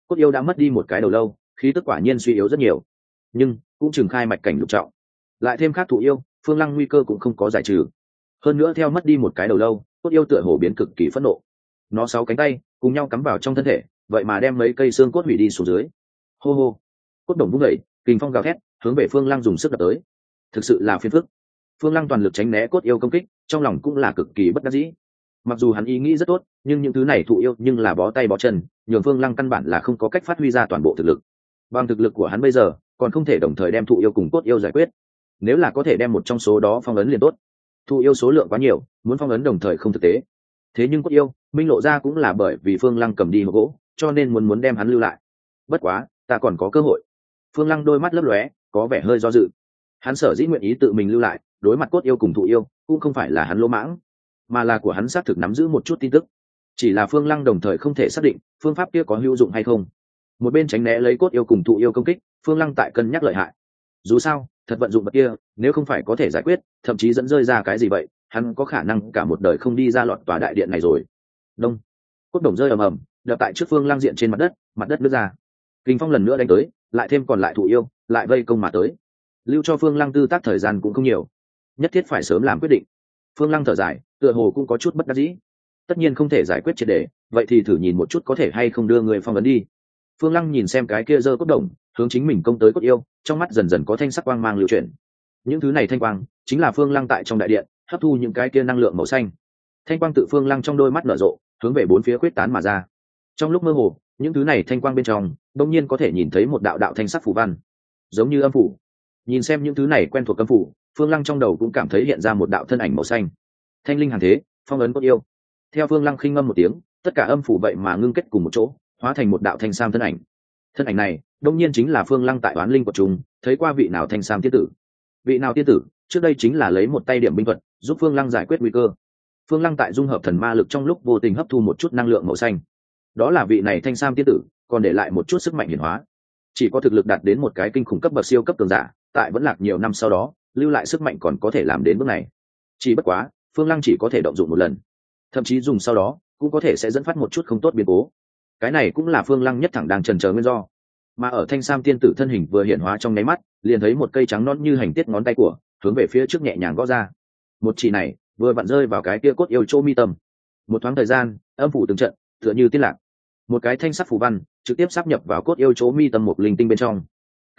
Cốt yêu đã mất đi một cái đầu lâu, khí tức quả nhiên suy yếu rất nhiều, nhưng cũng chừng khai mạch cảnh lục trọng, lại thêm khác thụ yêu, Phương Lăng nguy cơ cũng không có giải trừ. Hơn nữa theo mất đi một cái đầu lâu, cốt yêu tựa hồ biến cực kỳ phẫn nộ, nó 6 cánh tay cùng nhau cắm vào trong thân thể, vậy mà đem mấy cây xương cốt hủy đi xuống dưới. Hô hô, cốt đồng vung dậy, kình phong gào thét hướng về Phương Lăng dùng sức đập tới. Thực sự là phiền phức. Phương Lăng toàn lực tránh né cốt yêu công kích, trong lòng cũng là cực kỳ bất đắc dĩ. Mặc dù hắn ý nghĩ rất tốt, nhưng những thứ này thụ yêu nhưng là bó tay bó chân, nhường Phương Lăng căn bản là không có cách phát huy ra toàn bộ thực lực. Bằng thực lực của hắn bây giờ, còn không thể đồng thời đem thụ yêu cùng cốt yêu giải quyết. Nếu là có thể đem một trong số đó phong ấn liền tốt. Thụ yêu số lượng quá nhiều, muốn phong ấn đồng thời không thực tế. Thế nhưng cốt yêu, minh lộ ra cũng là bởi vì Phương Lăng cầm đi hộp gỗ, cho nên muốn đem hắn lưu lại. Bất quá, ta còn có cơ hội. Phương Lăng đôi mắt lấp lóe, có vẻ hơi do dự. Hắn sở dĩ nguyện ý tự mình lưu lại, đối mặt cốt yêu cùng thụ yêu, cũng không phải là hắn lỗ mãng, mà là của hắn xác thực nắm giữ một chút tin tức. Chỉ là Phương Lăng đồng thời không thể xác định phương pháp kia có hữu dụng hay không. Một bên tránh né lấy cốt yêu cùng thụ yêu công kích, Phương Lăng tại cân nhắc lợi hại. Dù sao, thật vận dụng vật kia, nếu không phải có thể giải quyết, thậm chí dẫn rơi ra cái gì vậy, hắn có khả năng cả một đời không đi ra lọt tòa đại điện này rồi. Đông, cốt đồng rơi ầm ầm, đập tại trước Phương Lăng diện trên mặt đất nứt ra. Kình phong lần nữa đánh tới, lại thêm còn lại thụ yêu, lại vây công mà tới. Lưu cho Phương Lăng tư tác thời gian cũng không nhiều, nhất thiết phải sớm làm quyết định. Phương Lăng thở dài, tựa hồ cũng có chút bất đắc dĩ. Tất nhiên không thể giải quyết triệt để, vậy thì thử nhìn một chút có thể hay không đưa người phong ấn đi. Phương Lăng nhìn xem cái kia giơ cốt đồng, hướng chính mình công tới cốt yêu, trong mắt dần dần có thanh sắc quang mang lưu chuyển. Những thứ này thanh quang, chính là Phương Lăng tại trong đại điện hấp thu những cái kia năng lượng màu xanh. Thanh quang tự Phương Lăng trong đôi mắt nở rộ, hướng về bốn phía quyết tán mà ra. Trong lúc mơ hồ, những thứ này thanh quang bên trong, đột nhiên có thể nhìn thấy một đạo đạo thanh sắc phù văn, giống như âm phủ. Nhìn xem những thứ này quen thuộc âm phủ, Phương Lăng trong đầu cũng cảm thấy hiện ra một đạo thân ảnh màu xanh. Thanh linh hàng thế, phong ấn cốt yêu. Theo Phương Lăng khinh ngâm một tiếng, tất cả âm phủ vậy mà ngưng kết cùng một chỗ, hóa thành một đạo thanh sam thân ảnh. Thân ảnh này, đương nhiên chính là Phương Lăng tại Oán Linh của chúng thấy qua vị nào thanh sam tiên tử. Vị nào tiên tử, trước đây chính là lấy một tay điểm binh thuật, giúp Phương Lăng giải quyết nguy cơ. Phương Lăng tại dung hợp thần ma lực trong lúc vô tình hấp thu một chút năng lượng màu xanh. Đó là vị này thanh sam tiên tử, còn để lại một chút sức mạnh hiển hóa. Chỉ có thực lực đạt đến một cái kinh khủng cấp bậc siêu cấp cường giả, tại vẫn lạc nhiều năm sau đó, lưu lại sức mạnh còn có thể làm đến bước này. Chỉ bất quá, Phương Lăng chỉ có thể động dụng một lần, thậm chí dùng sau đó cũng có thể sẽ dẫn phát một chút không tốt biến cố. Cái này cũng là Phương Lăng nhất thẳng đang chần chờ nguyên do. Mà ở thanh sam tiên tử thân hình vừa hiện hóa trong nháy mắt, liền thấy một cây trắng nõn như hành tiết ngón tay của, hướng về phía trước nhẹ nhàng gõ ra. Một chỉ này vừa vặn rơi vào cái kia cốt yêu chỗ mi tâm. Một thoáng thời gian, âm phủ từng trận, tựa như tiết lạc. Một cái thanh sắc phù văn trực tiếp sáp nhập vào cốt yêu chỗ mi tâm một linh tinh bên trong.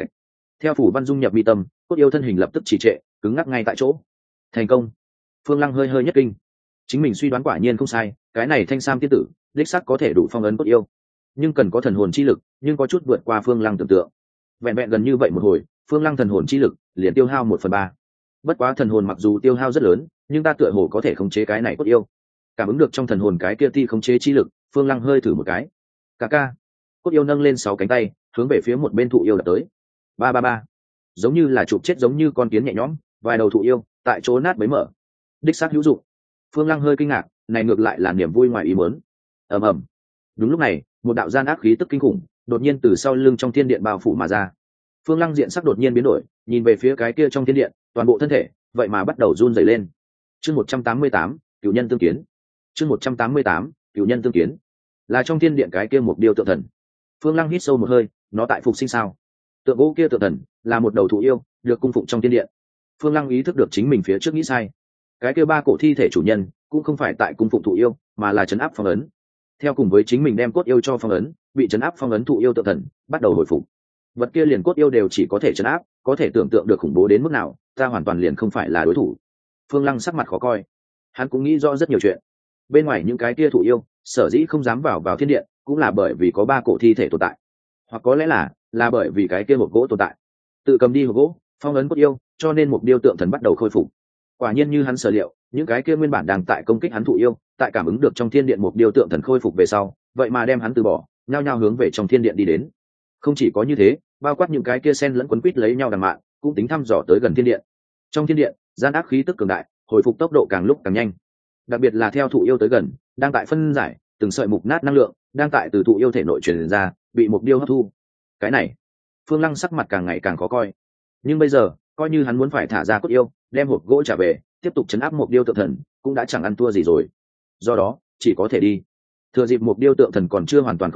Theo phù văn dung nhập mi tâm, cốt yêu thân hình lập tức trì trệ, cứng ngắc ngay tại chỗ. Thành công. Phương Lăng hơi nhất kinh. Chính mình suy đoán quả nhiên không sai, cái này thanh sam tiên tử đích xác có thể đủ phong ấn cốt yêu, nhưng cần có thần hồn chi lực, nhưng có chút vượt qua Phương Lăng tưởng tượng. Vẹn vẹn gần như vậy một hồi, Phương Lăng thần hồn chi lực liền tiêu hao 1/3. Bất quá thần hồn mặc dù tiêu hao rất lớn, nhưng ta tựa hồ có thể khống chế cái này cốt yêu. Cảm ứng được trong thần hồn cái kia ti khống chế chi lực, Phương Lăng hơi thử một cái. Ca. Cốt yêu nâng lên 6 cánh tay, hướng về phía một bên thụ yêu đập tới. Ba. Giống như là chụp chết giống như con kiến nhẹ nhõm, vài đầu thụ yêu tại chỗ nát bấy mở. Đích xác hữu dụng. Phương Lăng hơi kinh ngạc, này ngược lại là niềm vui ngoài ý muốn. Ầm. Đúng lúc này, một đạo gian ác khí tức kinh khủng đột nhiên từ sau lưng trong thiên điện bao phủ mà ra. Phương Lăng diện sắc đột nhiên biến đổi, nhìn về phía cái kia trong thiên điện, toàn bộ thân thể vậy mà bắt đầu run rẩy lên. Chương 188, cửu nhân tương kiến. Chương 188, cửu nhân tương kiến. Là trong thiên điện cái kia một điều tượng thần. Phương Lăng hít sâu một hơi, nó tại phục sinh sao? Tượng gỗ kia tượng thần là một đầu thụ yêu, được cung phụng trong thiên điện. Phương Lăng ý thức được chính mình phía trước nghĩ sai. Cái kia 3 cổ thi thể chủ nhân cũng không phải tại cung phụng thụ yêu, mà là trấn áp phong ấn. Theo cùng với chính mình đem cốt yêu cho phong ấn, bị trấn áp phong ấn thụ yêu tượng thần bắt đầu hồi phục. Vật kia liền cốt yêu đều chỉ có thể trấn áp, có thể tưởng tượng được khủng bố đến mức nào, ta hoàn toàn liền không phải là đối thủ. Phương Lăng sắc mặt khó coi, hắn cũng nghĩ rõ rất nhiều chuyện. Bên ngoài những cái kia thụ yêu sở dĩ không dám vào thiên điện, cũng là bởi vì có 3 cổ thi thể tồn tại, hoặc có lẽ là bởi vì cái kia hộp gỗ tồn tại. Tự cầm đi hộp gỗ phong ấn cốt yêu, cho nên một điêu tượng thần bắt đầu khôi phục. Quả nhiên như hắn sở liệu, những cái kia nguyên bản đang tại công kích hắn thụ yêu, tại cảm ứng được trong thiên điện một điêu tượng thần khôi phục về sau, vậy mà đem hắn từ bỏ, nhao nhao hướng về trong thiên điện đi đến. Không chỉ có như thế, bao quát những cái kia sen lẫn quấn quýt lấy nhau đằng mạn, cũng tính thăm dò tới gần thiên điện. Trong thiên điện, gian ác khí tức cường đại, hồi phục tốc độ càng lúc càng nhanh. Đặc biệt là theo thụ yêu tới gần, đang tại phân giải, từng sợi mục nát năng lượng đang tại từ thụ yêu thể nội truyền ra, bị mục điêu hấp thu. Cái này, Phương Lăng sắc mặt càng ngày càng khó coi. Nhưng bây giờ, coi như hắn muốn phải thả ra cốt yêu, đem hộp gỗ trả về, tiếp tục chấn áp mục điêu tượng thần, cũng đã chẳng ăn thua gì rồi. Do đó, chỉ có thể đi. Thừa dịp mục điêu tượng thần còn chưa hoàn toàn khôi phục,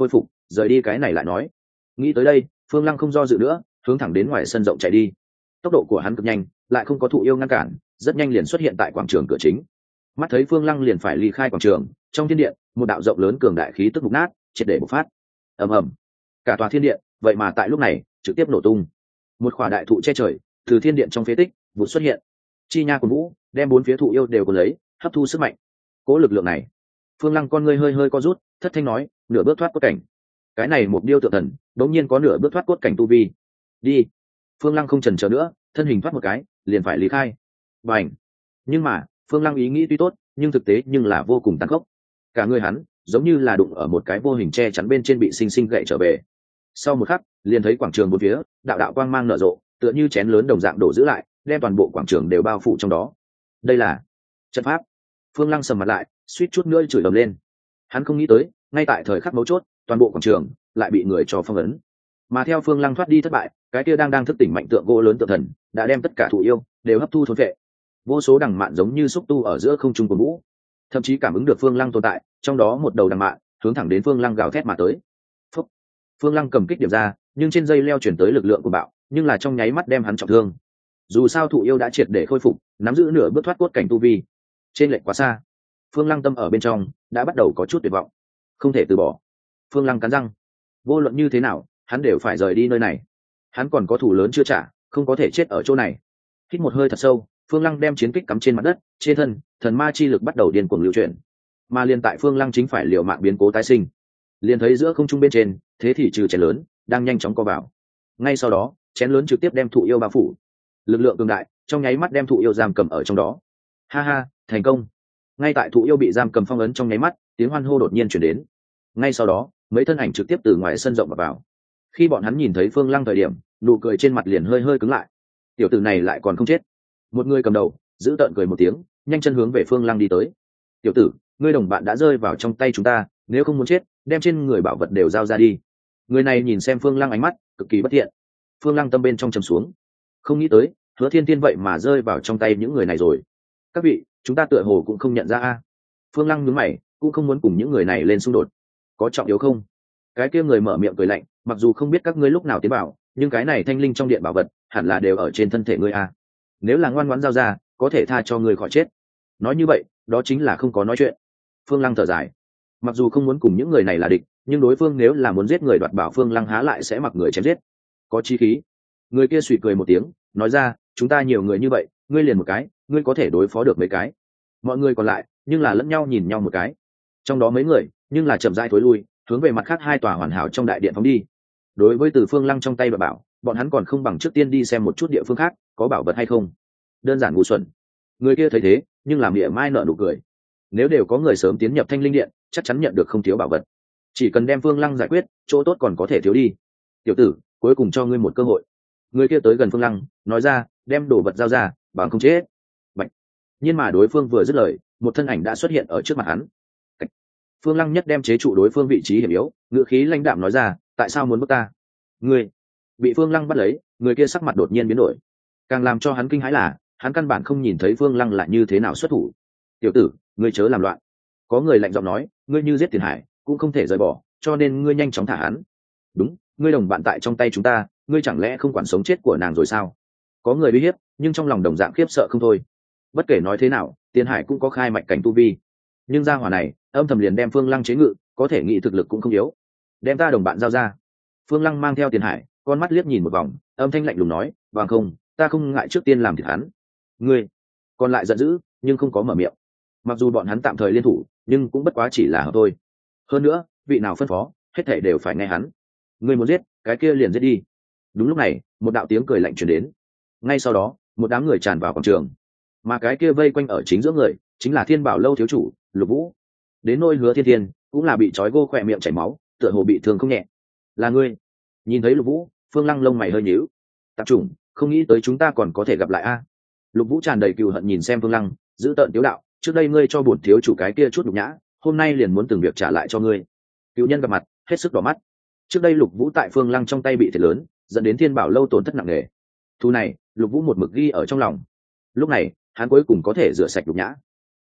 rời đi cái này lại nói. Nghĩ tới đây, Phương Lăng không do dự nữa, hướng thẳng đến ngoài sân rộng chạy đi. Tốc độ của hắn cực nhanh, lại không có thụ yêu ngăn cản, rất nhanh liền xuất hiện tại quảng trường cửa chính. Mắt thấy Phương Lăng liền phải ly khai quảng trường, trong thiên điện, một đạo rộng lớn cường đại khí tức mục nát, triệt để bộc phát. Ầm ầm, cả tòa thiên điện, vậy mà tại lúc này trực tiếp nổ tung. Một khỏa đại thụ che trời, từ thiên điện trong phế tích vụt xuất hiện. Chi nha của vũ đem bốn phía thụ yêu đều còn lấy, hấp thu sức mạnh. Cố lực lượng này, Phương Lăng con ngươi hơi hơi co rút, thất thanh nói, nửa bước thoát cốt cảnh. Cái này một điêu tượng thần, đột nhiên có nửa bước thoát cốt cảnh tu vi. Đi. Phương Lăng không chần chờ nữa, thân hình thoát một cái, liền phải lý khai. Bành. Nhưng mà, Phương Lăng ý nghĩ tuy tốt, nhưng thực tế nhưng là vô cùng tàn khốc. Cả người hắn giống như là đụng ở một cái vô hình che chắn bên trên bị sinh sinh gậy trở về. Sau một khắc, liền thấy quảng trường bốn phía, đạo đạo quang mang nở rộ, tựa như chén lớn đồng dạng đổ giữ lại, đem toàn bộ quảng trường đều bao phủ trong đó. Đây là trận pháp. Phương Lăng sầm mặt lại, suýt chút nữa chửi ầm lên. Hắn không nghĩ tới, ngay tại thời khắc mấu chốt, toàn bộ quảng trường lại bị người cho phong ấn. Mà theo Phương Lăng thoát đi thất bại, cái kia đang thức tỉnh mạnh tượng gỗ lớn tượng thần, đã đem tất cả thụ yêu đều hấp thu thôn phệ. Vô số đằng mạn giống như xúc tu ở giữa không trung của vũ, thậm chí cảm ứng được Phương Lăng tồn tại, trong đó một đầu đằng mạn hướng thẳng đến Phương Lăng gào thét mà tới. Phúc. Phương Lăng cầm kích điểm ra, nhưng trên dây leo chuyển tới lực lượng của bạo, nhưng là trong nháy mắt đem hắn trọng thương. Dù sao thụ yêu đã triệt để khôi phục, nắm giữ nửa bước thoát cốt cảnh tu vi, trên lệch quá xa. Phương Lăng tâm ở bên trong đã bắt đầu có chút tuyệt vọng, không thể từ bỏ. Phương Lăng cắn răng, vô luận như thế nào hắn đều phải rời đi nơi này. Hắn còn có thù lớn chưa trả, không có thể chết ở chỗ này. Hít một hơi thật sâu, Phương Lăng đem chiến kích cắm trên mặt đất, trên thân thần ma chi lực bắt đầu điên cuồng lưu chuyển. Mà liên tại Phương Lăng chính phải liều mạng biến cố tái sinh, liền thấy giữa không trung bên trên, thế thì trừ chén lớn đang nhanh chóng co vào. Ngay sau đó, chén lớn trực tiếp đem thụ yêu bao phủ. Lực lượng cường đại trong nháy mắt đem thụ yêu giam cầm ở trong đó. Ha ha, thành công. Ngay tại thụ yêu bị giam cầm phong ấn trong nháy mắt, tiếng hoan hô đột nhiên chuyển đến. Ngay sau đó, mấy thân ảnh trực tiếp từ ngoài sân rộng vào. Khi bọn hắn nhìn thấy Phương Lăng thời điểm, nụ cười trên mặt liền hơi hơi cứng lại. Tiểu tử này lại còn không chết. Một người cầm đầu giữ tợn cười một tiếng, nhanh chân hướng về Phương Lăng đi tới. Tiểu tử, ngươi đồng bạn đã rơi vào trong tay chúng ta, nếu không muốn chết, đem trên người bảo vật đều giao ra đi. Người này nhìn xem Phương Lăng ánh mắt cực kỳ bất thiện. Phương Lăng tâm bên trong trầm xuống, không nghĩ tới Hứa Thiên Tiên vậy mà rơi vào trong tay những người này rồi. Các vị, chúng ta tựa hồ cũng không nhận ra a. Phương Lăng nhướng mày, cũng không muốn cùng những người này lên xung đột. Có trọng yếu không? Cái kia người mở miệng cười lạnh, mặc dù không biết các ngươi lúc nào tiến bảo, nhưng cái này thanh linh trong điện bảo vật hẳn là đều ở trên thân thể ngươi a. Nếu là ngoan ngoãn giao ra, có thể tha cho ngươi khỏi chết. Nói như vậy, đó chính là không có nói chuyện. Phương Lăng thở dài, mặc dù không muốn cùng những người này là địch, nhưng đối phương nếu là muốn giết người đoạt bảo, Phương Lăng há lại sẽ mặc người chém giết. Có chí khí. Người kia suy cười một tiếng, nói ra, chúng ta nhiều người như vậy, ngươi liền một cái, ngươi có thể đối phó được mấy cái. Mọi người còn lại nhưng là lẫn nhau nhìn nhau một cái. Trong đó mấy người nhưng là chậm rãi thối lui, hướng về mặt khác hai tòa hoàn hảo trong đại điện phóng đi. Đối với từ Phương Lăng trong tay bảo, bọn hắn còn không bằng trước tiên đi xem một chút địa phương khác có bảo vật hay không. Đơn giản ngu xuẩn. Người kia thấy thế, nhưng làm mỉa mai nở nụ cười. Nếu đều có người sớm tiến nhập Thanh Linh Điện, chắc chắn nhận được không thiếu bảo vật. Chỉ cần đem Phương Lăng giải quyết, chỗ tốt còn có thể thiếu đi. Tiểu tử, cuối cùng cho ngươi một cơ hội. Người kia tới gần Phương Lăng, nói ra, đem đồ vật giao ra, bằng không chết. Bạch. Nhưng mà đối phương vừa dứt lời, một thân ảnh đã xuất hiện ở trước mặt hắn. Phương Lăng nhất đem chế trụ đối phương vị trí hiểm yếu, ngữ khí lãnh đạm nói ra, tại sao muốn bức ta? Ngươi. Bị Phương Lăng bắt lấy, người kia sắc mặt đột nhiên biến đổi. Càng làm cho hắn kinh hãi là, hắn căn bản không nhìn thấy Phương Lăng là như thế nào xuất thủ. Tiểu tử, ngươi chớ làm loạn. Có người lạnh giọng nói, ngươi như giết Tiền Hải, cũng không thể rời bỏ, cho nên ngươi nhanh chóng thả hắn. Đúng, ngươi đồng bạn tại trong tay chúng ta, ngươi chẳng lẽ không quản sống chết của nàng rồi sao? Có người uy hiếp, nhưng trong lòng đồng dạng khiếp sợ không thôi. Bất kể nói thế nào, Tiền Hải cũng có khai mạch cảnh tu vi, nhưng gia hỏa này âm thầm liền đem Phương Lăng chế ngự, có thể nghĩ thực lực cũng không yếu. Đem ta đồng bạn giao ra. Phương Lăng mang theo Tiền Hải, con mắt liếc nhìn một vòng, âm thanh lạnh lùng nói, bằng không, ta không ngại trước tiên làm thịt hắn. Ngươi. Còn lại giận dữ, nhưng không có mở miệng. Mặc dù bọn hắn tạm thời liên thủ, nhưng cũng bất quá chỉ là hợp thôi. Hơn nữa, vị nào phân phó, hết thảy đều phải nghe hắn. Ngươi muốn giết, cái kia liền giết đi. Đúng lúc này, một đạo tiếng cười lạnh truyền đến. Ngay sau đó, một đám người tràn vào quảng trường, mà cái kia vây quanh ở chính giữa người, chính là Thiên Bảo lâu thiếu chủ Lục Vũ. Đến nôi Hứa Thiên Thiên cũng là bị trói gô khỏe miệng chảy máu, tựa hồ bị thương không nhẹ. Là ngươi? Nhìn thấy Lục Vũ, Phương Lăng lông mày hơi nhíu. Tạp chủng, không nghĩ tới chúng ta còn có thể gặp lại a. Lục Vũ tràn đầy cừu hận nhìn xem Phương Lăng, giữ tợn tiếu đạo, trước đây ngươi cho bổn thiếu chủ cái kia chút nhục nhã, hôm nay liền muốn từng việc trả lại cho ngươi. Cựu nhân gặp mặt, hết sức đỏ mắt. Trước đây Lục Vũ tại Phương Lăng trong tay bị thiệt lớn, dẫn đến Thiên Bảo lâu tổn thất nặng nề. Thu này, Lục Vũ một mực ghi ở trong lòng. Lúc này, hắn cuối cùng có thể rửa sạch nhục nhã.